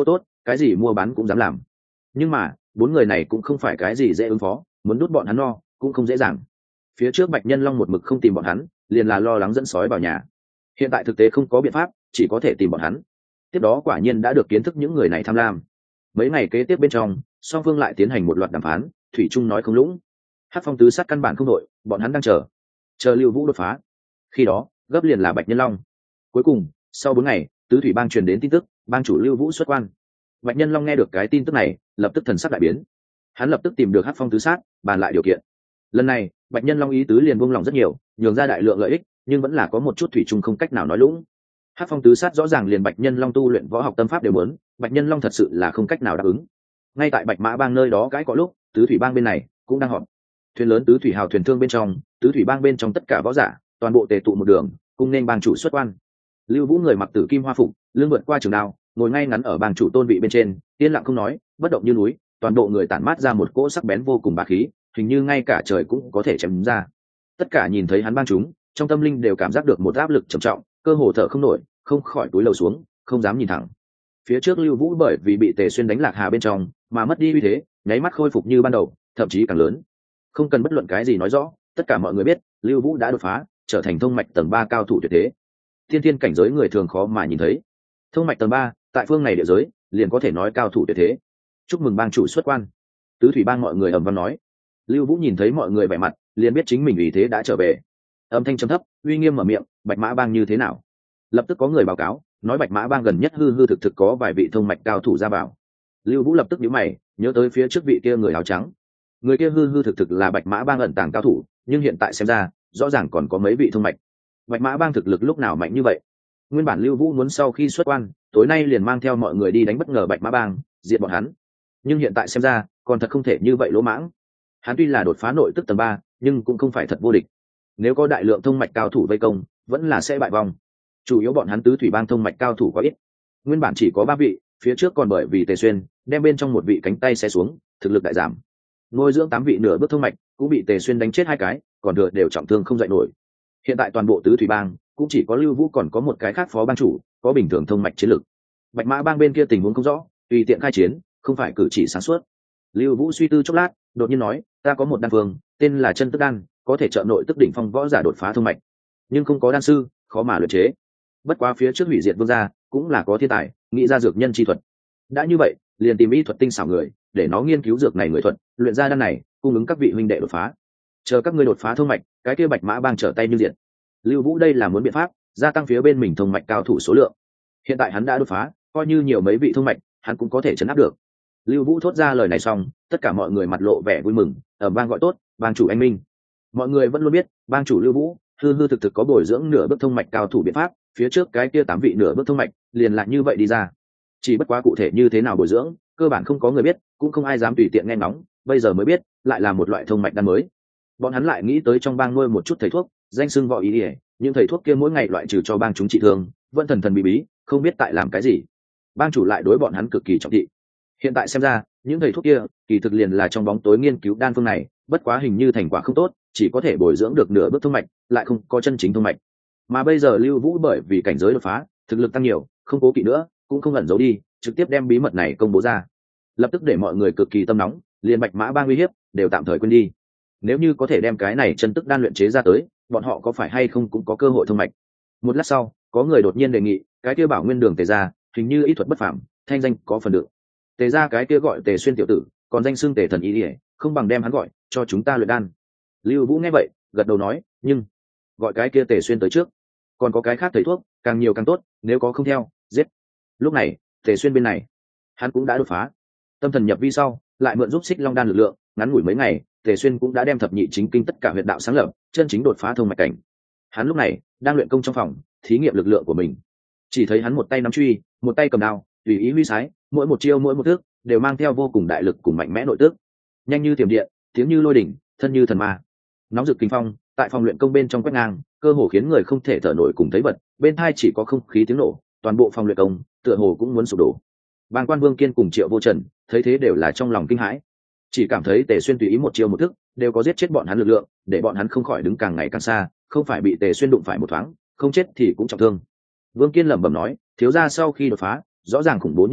cái gì mua bán cũng dám làm. Nhưng mà bốn người này cũng không phải cái gì dễ ứng phó, muốn đút bọn hắn no cũng không dễ dàng. Phía trước Bạch Nhân Long một mực không tìm bọn hắn, liền là lo lắng dẫn sói vào nhà. Hiện tại thực tế không có biện pháp, chỉ có thể tìm bọn hắn. Tiếp đó quả nhiên đã được kiến thức những người này tham lam. Mấy ngày kế tiếp bên trong, song phương lại tiến hành một loạt đàm phán, thủy chung nói không lũng. Hắc Phong tứ sát căn bản không đội, bọn hắn đang chờ Lưu Vũ đột phá. Khi đó gấp liền là Bạch Nhân Long. Cuối cùng sau 4 ngày, tứ thủy bang truyền đến tin tức, bang chủ Lưu Vũ xuất quan. Bạch Nhân Long nghe được cái tin tức này, lập tức thần sắc đại biến. Hắn lập tức tìm được Hắc Phong tứ sát, bàn lại điều kiện. Lần này Bạch Nhân Long ý tứ liền buông lòng rất nhiều, nhường ra đại lượng lợi ích, nhưng vẫn là có một chút thủy chung không cách nào nói lũng. Hắc Phong tứ sát rõ ràng liền Bạch Nhân Long tu luyện võ học tâm pháp đều muốn, Bạch Nhân Long thật sự là không cách nào đáp ứng. Ngay tại Bạch Mã bang nơi đó cãi cọ lúc, tứ thủy bang bên này cũng đang họp. Thuyền lớn tứ thủy hào thuyền thương bên trong, tứ thủy bang bên trong tất cả võ giả toàn bộ tề tụ một đường, cùng nên bang chủ xuất quan. Lưu Vũ người mặc tử kim hoa phục, lưng vượt qua trường đao, ngồi ngay ngắn ở bang chủ tôn vị bên trên, yên lặng không nói, bất động như núi, toàn bộ người tản mát ra một cỗ sắc bén vô cùng bá khí, hình như ngay cả trời cũng có thể chém ra. Tất cả nhìn thấy hắn bang chúng, trong tâm linh đều cảm giác được một áp lực trầm trọng, cơ hồ thở không nổi, không khỏi cúi đầu xuống, không dám nhìn thẳng. Phía trước Lưu Vũ bởi vì bị Tề Xuyên đánh lạc hà bên trong, mà mất đi uy thế, nháy mắt khôi phục như ban đầu, thậm chí càng lớn. Không cần bất luận cái gì nói rõ, tất cả mọi người biết, Lưu Vũ đã đột phá, trở thành thông mạch tầng 3 cao thủ tuyệt thế. Thiên thiên cảnh giới người thường khó mà nhìn thấy. Thông mạch tầng 3, tại phương này địa giới, liền có thể nói cao thủ tuyệt thế. Chúc mừng bang chủ xuất quan. Tứ thủy bang mọi người ầm vang nói. Lưu Vũ nhìn thấy mọi người vẻ mặt, liền biết chính mình uy thế đã trở về. Âm thanh trầm thấp, uy nghiêm mở miệng, Bạch Mã bang như thế nào? Lập tức có người báo cáo, nói Bạch Mã bang gần nhất hư hư thực thực có vài vị thông mạch cao thủ ra vào. Lưu Vũ lập tức nhíu mày, nhớ tới phía trước vị kia người áo trắng. Người kia hư hư thực thực là Bạch Mã bang ẩn tàng cao thủ, nhưng hiện tại xem ra, rõ ràng còn có mấy vị thông mạch. Bạch Mã bang thực lực lúc nào mạnh như vậy? Nguyên bản Lưu Vũ muốn sau khi xuất quan, tối nay liền mang theo mọi người đi đánh bất ngờ Bạch Mã bang, diệt bọn hắn. Nhưng hiện tại xem ra, còn thật không thể như vậy lỗ mãng. Hắn tuy là đột phá nội tức tầng 3, nhưng cũng không phải thật vô địch. Nếu có đại lượng thông mạch cao thủ vây công, vẫn là sẽ bại vong. Chủ yếu bọn hắn tứ thủy bang thông mạch cao thủ quá ít. Nguyên bản chỉ có 3 vị, phía trước còn bởi vì Tề Xuyên đem bên trong một vị cánh tay xé xuống, thực lực đại giảm. Nuôi dưỡng 8 vị nửa bước thông mạch, cũng bị Tề Xuyên đánh chết 2 cái, còn thừa đều trọng thương không dậy nổi. Hiện tại toàn bộ tứ thủy bang cũng chỉ có Lưu Vũ còn có một cái khác phó bang chủ, có bình thường thông mạch chiến lực. Bạch Mã bang bên kia tình huống không rõ, tùy tiện khai chiến, không phải cử chỉ sáng suốt. Lưu Vũ suy tư chốc lát, đột nhiên nói, ta có một đan phương, tên là Chân Tức Đan, có thể trợ nội tức đỉnh phong võ giả đột phá thông mạch, nhưng không có đan sư, khó mà luyện chế. Bất quá phía trước hủy diệt vương gia, cũng là có thiên tài, nghĩ ra dược nhân chi thuật. Đã như vậy, liền tìm y thuật tinh xảo người, để nó nghiên cứu dược này người thuật, luyện ra đan này, cung ứng các vị huynh đệ đột phá. Chờ các ngươi đột phá thông mạch, cái kia Bạch Mã bang trở tay như diệt. Lưu Vũ đây là muốn biện pháp gia tăng phía bên mình thông mạch cao thủ số lượng. Hiện tại hắn đã đột phá, coi như nhiều mấy vị thông mạch, hắn cũng có thể chấn áp được. Lưu Vũ thốt ra lời này xong, tất cả mọi người mặt lộ vẻ vui mừng, ở bang gọi tốt, bang chủ anh minh. Mọi người vẫn luôn biết, bang chủ Lưu Vũ hư hư thực thực có bồi dưỡng nửa bước thông mạch cao thủ biện pháp, phía trước cái kia 8 vị nửa bước thông mạch, liền lại như vậy đi ra. Chỉ bất quá cụ thể như thế nào bồi dưỡng, cơ bản không có người biết, cũng không ai dám tùy tiện nghe ngóng, bây giờ mới biết, lại là một loại thông mạch đan mới. Bọn hắn lại nghĩ tới trong bang nuôi một chút thầy thuốc, danh xưng võ ý ỉa, những thầy thuốc kia mỗi ngày loại trừ cho bang chúng trị thương, vẫn thần thần bí bí, không biết tại làm cái gì. Bang chủ lại đối bọn hắn cực kỳ trọng thị. Hiện tại xem ra, những thầy thuốc kia kỳ thực liền là trong bóng tối nghiên cứu đan phương này, bất quá hình như thành quả không tốt, chỉ có thể bồi dưỡng được nửa bước thông mạch, lại không có chân chính thông mạch. Mà bây giờ Lưu Vũ bởi vì cảnh giới đột phá, thực lực tăng nhiều, không cố kỵ nữa, cũng không ẩn giấu đi, trực tiếp đem bí mật này công bố ra. Lập tức để mọi người cực kỳ tâm nóng, liền Bạch Mã bang uy hiếp đều tạm thời quên đi. Nếu như có thể đem cái này chân tức đan luyện chế ra tới, bọn họ có phải hay không cũng có cơ hội thông mạch. Một lát sau, có người đột nhiên đề nghị, cái kia Bảo Nguyên Đường Tề gia, hình như ý thuật bất phàm, thanh danh có phần được. Tề gia cái kia gọi Tề Xuyên tiểu tử, còn danh xưng Tề thần ý ỉa, không bằng đem hắn gọi cho chúng ta luyện đan. Lưu Vũ nghe vậy, gật đầu nói, nhưng gọi cái kia Tề Xuyên tới trước, còn có cái khác thầy thuốc, càng nhiều càng tốt, nếu có không theo, giết. Lúc này, Tề Xuyên bên này, hắn cũng đã đột phá, tâm thần nhập vi sau, lại mượn giúp Xích Long đan lực lượng, ngắn ngủi mấy ngày, Tề Xuyên cũng đã đem thập nhị chính kinh tất cả huyệt đạo sáng lập, chân chính đột phá thông mạch cảnh. Hắn lúc này đang luyện công trong phòng, thí nghiệm lực lượng của mình. Chỉ thấy hắn một tay nắm truy, một tay cầm đao, tùy ý huy sái, mỗi một chiêu mỗi một thức đều mang theo vô cùng đại lực cùng mạnh mẽ nội tức. Nhanh như thiểm điện, tiếng như lôi đỉnh, thân như thần ma. Nóng rực kinh phong, tại phòng luyện công bên trong quét ngang, cơ hồ khiến người không thể thở nổi cùng thấy bật, bên tai chỉ có không khí tiếng nổ, toàn bộ phòng luyện công tựa hồ cũng muốn sụp đổ. Bàng Quan Vương Kiên cùng Triệu Vô Trần thấy thế đều là trong lòng kinh hãi, chỉ cảm thấy Tề Xuyên tùy ý một chiêu một thức đều có giết chết bọn hắn lực lượng, để bọn hắn không khỏi đứng càng ngày càng xa, không phải bị Tề Xuyên đụng phải một thoáng, không chết thì cũng trọng thương. Vương Kiên lẩm bẩm nói, thiếu gia sau khi đột phá, rõ ràng khủng bố như thế,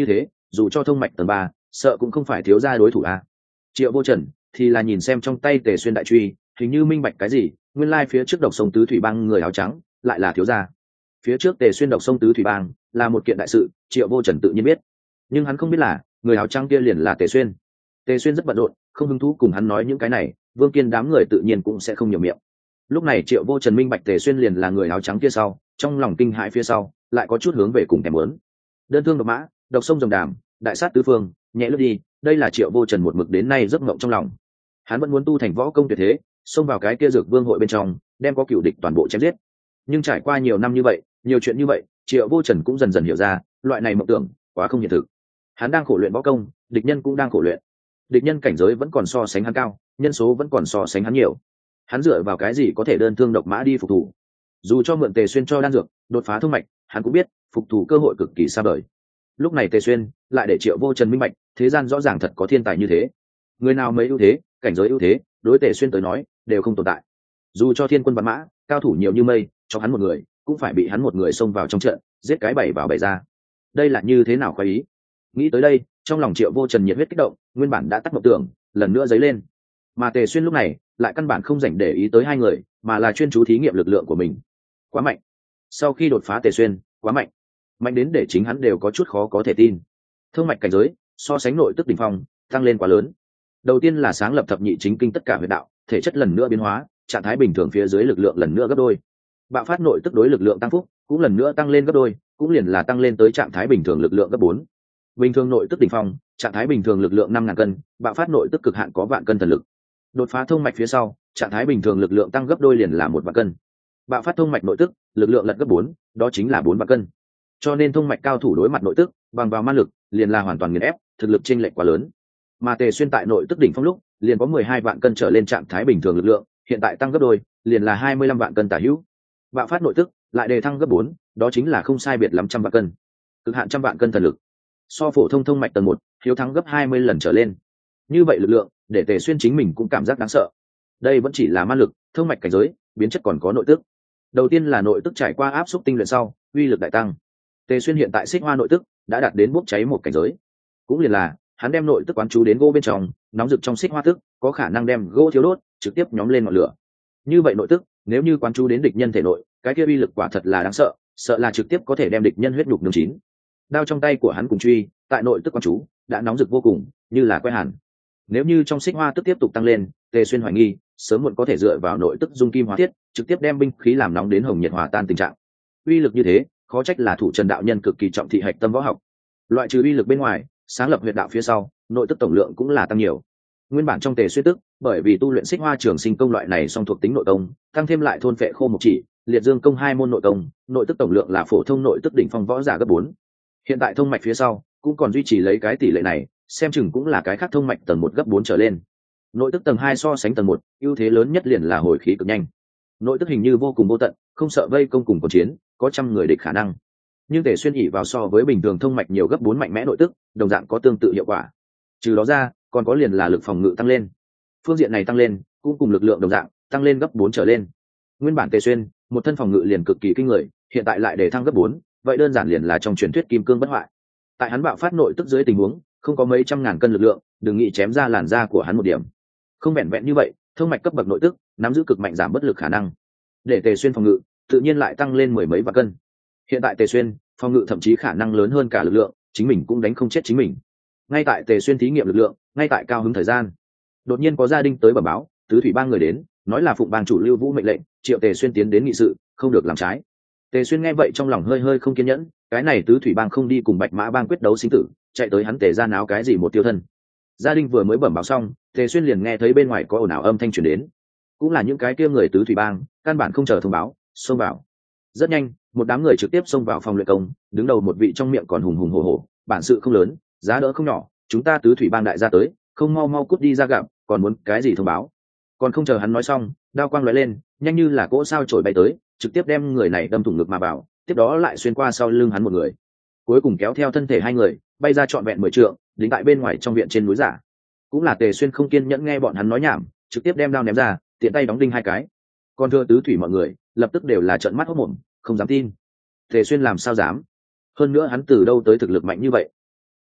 dù cho thông mạch tầng 3, sợ cũng không phải thiếu gia đối thủ a. Triệu Vô Trần thì là nhìn xem trong tay Tề Xuyên đại truy, hình như minh bạch cái gì, nguyên lai phía trước độc sông tứ thủy bang người áo trắng lại là thiếu gia. Phía trước Tề Xuyên độc sông tứ thủy bang là một kiện đại sự, Triệu Vô Trần tự nhiên biết, nhưng hắn không biết là người áo trắng kia liền là Tề Xuyên. Tề Xuyên rất bận rộn, không hứng thú cùng hắn nói những cái này, Vương Kiên đám người tự nhiên cũng sẽ không nhiều miệng. Lúc này Triệu Vô Trần minh bạch Tề Xuyên liền là người áo trắng kia sau, trong lòng kinh hãi phía sau, lại có chút hướng về cùng thèm muốn. Đơn thương độc mã, độc sông rồng đàm, đại sát tứ phương, nhẹ lướt đi, đây là Triệu Vô Trần một mực đến nay giấc mộng trong lòng. Hắn vẫn muốn tu thành võ công tuyệt thế, xông vào cái kia Dược Vương hội bên trong, đem có cửu địch toàn bộ chém giết. Nhưng trải qua nhiều năm như vậy, nhiều chuyện như vậy, Triệu Vô Trần cũng dần dần hiểu ra, loại này mộng tưởng quá không hiện thực. Hắn đang khổ luyện võ công, địch nhân cũng đang khổ luyện. Địch nhân cảnh giới vẫn còn so sánh hắn cao, nhân số vẫn còn so sánh hắn nhiều. Hắn dựa vào cái gì có thể đơn thương độc mã đi phục thủ? Dù cho mượn Tề Xuyên cho đan dược, đột phá thông mạch, hắn cũng biết, phục thủ cơ hội cực kỳ xa vời. Lúc này Tề Xuyên lại để Triệu Vô Trần minh bạch, thế gian rõ ràng thật có thiên tài như thế. Người nào mấy ưu thế, cảnh giới ưu thế, đối Tề Xuyên tới nói, đều không tồn tại. Dù cho thiên quân vạn mã, cao thủ nhiều như mây, cho hắn một người, cũng phải bị hắn một người xông vào trong trận, giết cái bảy vào bảy ra. Đây là như thế nào khoái ý? Nghĩ tới đây, trong lòng Triệu Vô Trần nhiệt huyết kích động, nguyên bản đã tắt mộng tưởng, lần nữa dấy lên. Mà Tề Xuyên lúc này lại căn bản không dành để ý tới hai người, mà là chuyên chú thí nghiệm lực lượng của mình. Quá mạnh! Sau khi đột phá Tề Xuyên, quá mạnh, mạnh đến để chính hắn đều có chút khó có thể tin. Thông mạch cảnh giới, so sánh nội tức đỉnh phong, tăng lên quá lớn. Đầu tiên là sáng lập thập nhị chính kinh tất cả huyệt đạo, thể chất lần nữa biến hóa, trạng thái bình thường phía dưới lực lượng lần nữa gấp đôi. Bạo phát nội tức đối lực lượng tăng phúc, cũng lần nữa tăng lên gấp đôi, cũng liền là tăng lên tới trạng thái bình thường lực lượng gấp 4. Bình thường nội tức đỉnh phong, trạng thái bình thường lực lượng 5.000 cân, bạo phát nội tức cực hạn có vạn cân thần lực. Đột phá thông mạch phía sau, trạng thái bình thường lực lượng tăng gấp đôi liền là 1 vạn cân. Bạo phát thông mạch nội tức, lực lượng lật gấp 4, đó chính là 4 vạn cân. Cho nên thông mạch cao thủ đối mặt nội tức, bằng vào man lực, liền là hoàn toàn nghiền ép, thực lực chênh lệch quá lớn. Mà Tề Xuyên tại nội tức đỉnh phong lúc, liền có 12 vạn cân trở lên trạng thái bình thường lực lượng, hiện tại tăng gấp đôi, liền là 25 vạn cân tả hữu. Bạo phát nội tức, lại đề thăng gấp 4, đó chính là không sai biệt lắm 100 vạn cân. Cực hạn 100 vạn cân thần lực. So phổ thông thông mạch tầng 1, hiếu thắng gấp 20 lần trở lên. Như vậy lực lượng, để Tề Xuyên chính mình cũng cảm giác đáng sợ. Đây vẫn chỉ là man lực, thông mạch cảnh giới, biến chất còn có nội tức. Đầu tiên là nội tức trải qua áp xúc tinh luyện sau, uy lực đại tăng. Tề Xuyên hiện tại xích hoa nội tức đã đạt đến bốc cháy một cảnh giới. Cũng liền là, hắn đem nội tức quán chú đến gỗ bên trong, nóng rực trong xích hoa tức, có khả năng đem gỗ thiếu đốt, trực tiếp nhóm lên ngọn lửa. Như vậy nội tức, nếu như quán chú đến địch nhân thể nội, cái kia uy lực quả thật là đáng sợ, sợ là trực tiếp có thể đem địch nhân huyết nhục nướng chín. Đao trong tay của hắn cùng truy, tại nội tức quán chú, đã nóng rực vô cùng, như là que hàn. Nếu như trong xích hoa tức tiếp tục tăng lên, Tề Xuyên hoài nghi, sớm muộn có thể dựa vào nội tức dung kim hóa thiết, trực tiếp đem binh khí làm nóng đến hồng nhiệt hòa tan tình trạng. Uy lực như thế, khó trách là thủ Trần đạo nhân cực kỳ trọng thị hạch tâm võ học. Loại trừ uy lực bên ngoài, sáng lập huyệt đạo phía sau, nội tức tổng lượng cũng là tăng nhiều. Nguyên bản trong Tề Xuyên tức, bởi vì tu luyện xích hoa trường sinh công loại này song thuộc tính nội công, tăng thêm lại thôn phệ khô một chỉ, liệt dương công 2 môn nội công, nội tức tổng lượng là phổ thông nội tức đỉnh phong võ giả gấp 4. Hiện tại thông mạch phía sau, cũng còn duy trì lấy cái tỷ lệ này, xem chừng cũng là cái khác thông mạch tầng 1 gấp 4 trở lên. Nội tức tầng 2 so sánh tầng 1, ưu thế lớn nhất liền là hồi khí cực nhanh. Nội tức hình như vô cùng vô tận, không sợ vây công cùng cuộc chiến, có trăm người địch khả năng. Nhưng Tề Xuyên ỷ vào so với bình thường thông mạch nhiều gấp 4 mạnh mẽ nội tức, đồng dạng có tương tự hiệu quả. Trừ đó ra, còn có liền là lực phòng ngự tăng lên. Phương diện này tăng lên, cũng cùng lực lượng đồng dạng, tăng lên gấp 4 trở lên. Nguyên bản Tề Xuyên, một thân phòng ngự liền cực kỳ kinh người, hiện tại lại để thăng gấp 4, vậy đơn giản liền là trong truyền thuyết kim cương bất hoại. Tại hắn bạo phát nội tức dưới tình huống, không có mấy trăm ngàn cân lực lượng, đừng nghĩ chém ra làn da của hắn một điểm. Không vẹn vẹn như vậy, thông mạch cấp bậc nội tức, nắm giữ cực mạnh giảm bất lực khả năng. Để Tề Xuyên phòng ngự, tự nhiên lại tăng lên mười mấy vạn cân. Hiện tại Tề Xuyên, phòng ngự thậm chí khả năng lớn hơn cả lực lượng, chính mình cũng đánh không chết chính mình. Ngay tại Tề Xuyên thí nghiệm lực lượng, ngay tại cao hứng thời gian, đột nhiên có gia đình tới bẩm báo, tứ thủy bang người đến, nói là phụng bang chủ Lưu Vũ mệnh lệnh, triệu Tề Xuyên tiến đến nghị sự, không được làm trái. Tề Xuyên nghe vậy trong lòng hơi hơi không kiên nhẫn, cái này tứ thủy bang không đi cùng Bạch Mã bang quyết đấu sinh tử, chạy tới hắn Tề ra náo cái gì một tiêu thân. Gia đình vừa mới bẩm báo xong, Tề Xuyên liền nghe thấy bên ngoài có ồn ào âm thanh truyền đến, cũng là những cái kia người tứ thủy bang, căn bản không chờ thông báo, xông vào. Rất nhanh, một đám người trực tiếp xông vào phòng luyện công, đứng đầu một vị trong miệng còn hùng hùng hổ hổ, bản sự không lớn, giá đỡ không nhỏ, chúng ta tứ thủy bang đại gia tới, không mau mau cút đi ra gặp, còn muốn cái gì thông báo. Còn không chờ hắn nói xong, đao quang lóe lên, nhanh như là cỗ sao chổi bay tới, trực tiếp đem người này đâm thủng ngực mà vào, tiếp đó lại xuyên qua sau lưng hắn một người, cuối cùng kéo theo thân thể hai người bay ra trọn vẹn 10 trượng, đính tại bên ngoài trong viện trên núi giả. Cũng là Tề Xuyên không kiên nhẫn nghe bọn hắn nói nhảm, trực tiếp đem đao ném ra, tiện tay đóng đinh hai cái. Còn thưa tứ thủy mọi người lập tức đều là trợn mắt hốt mồm, không dám tin. Tề Xuyên làm sao dám? Hơn nữa hắn từ đâu tới thực lực mạnh như vậy,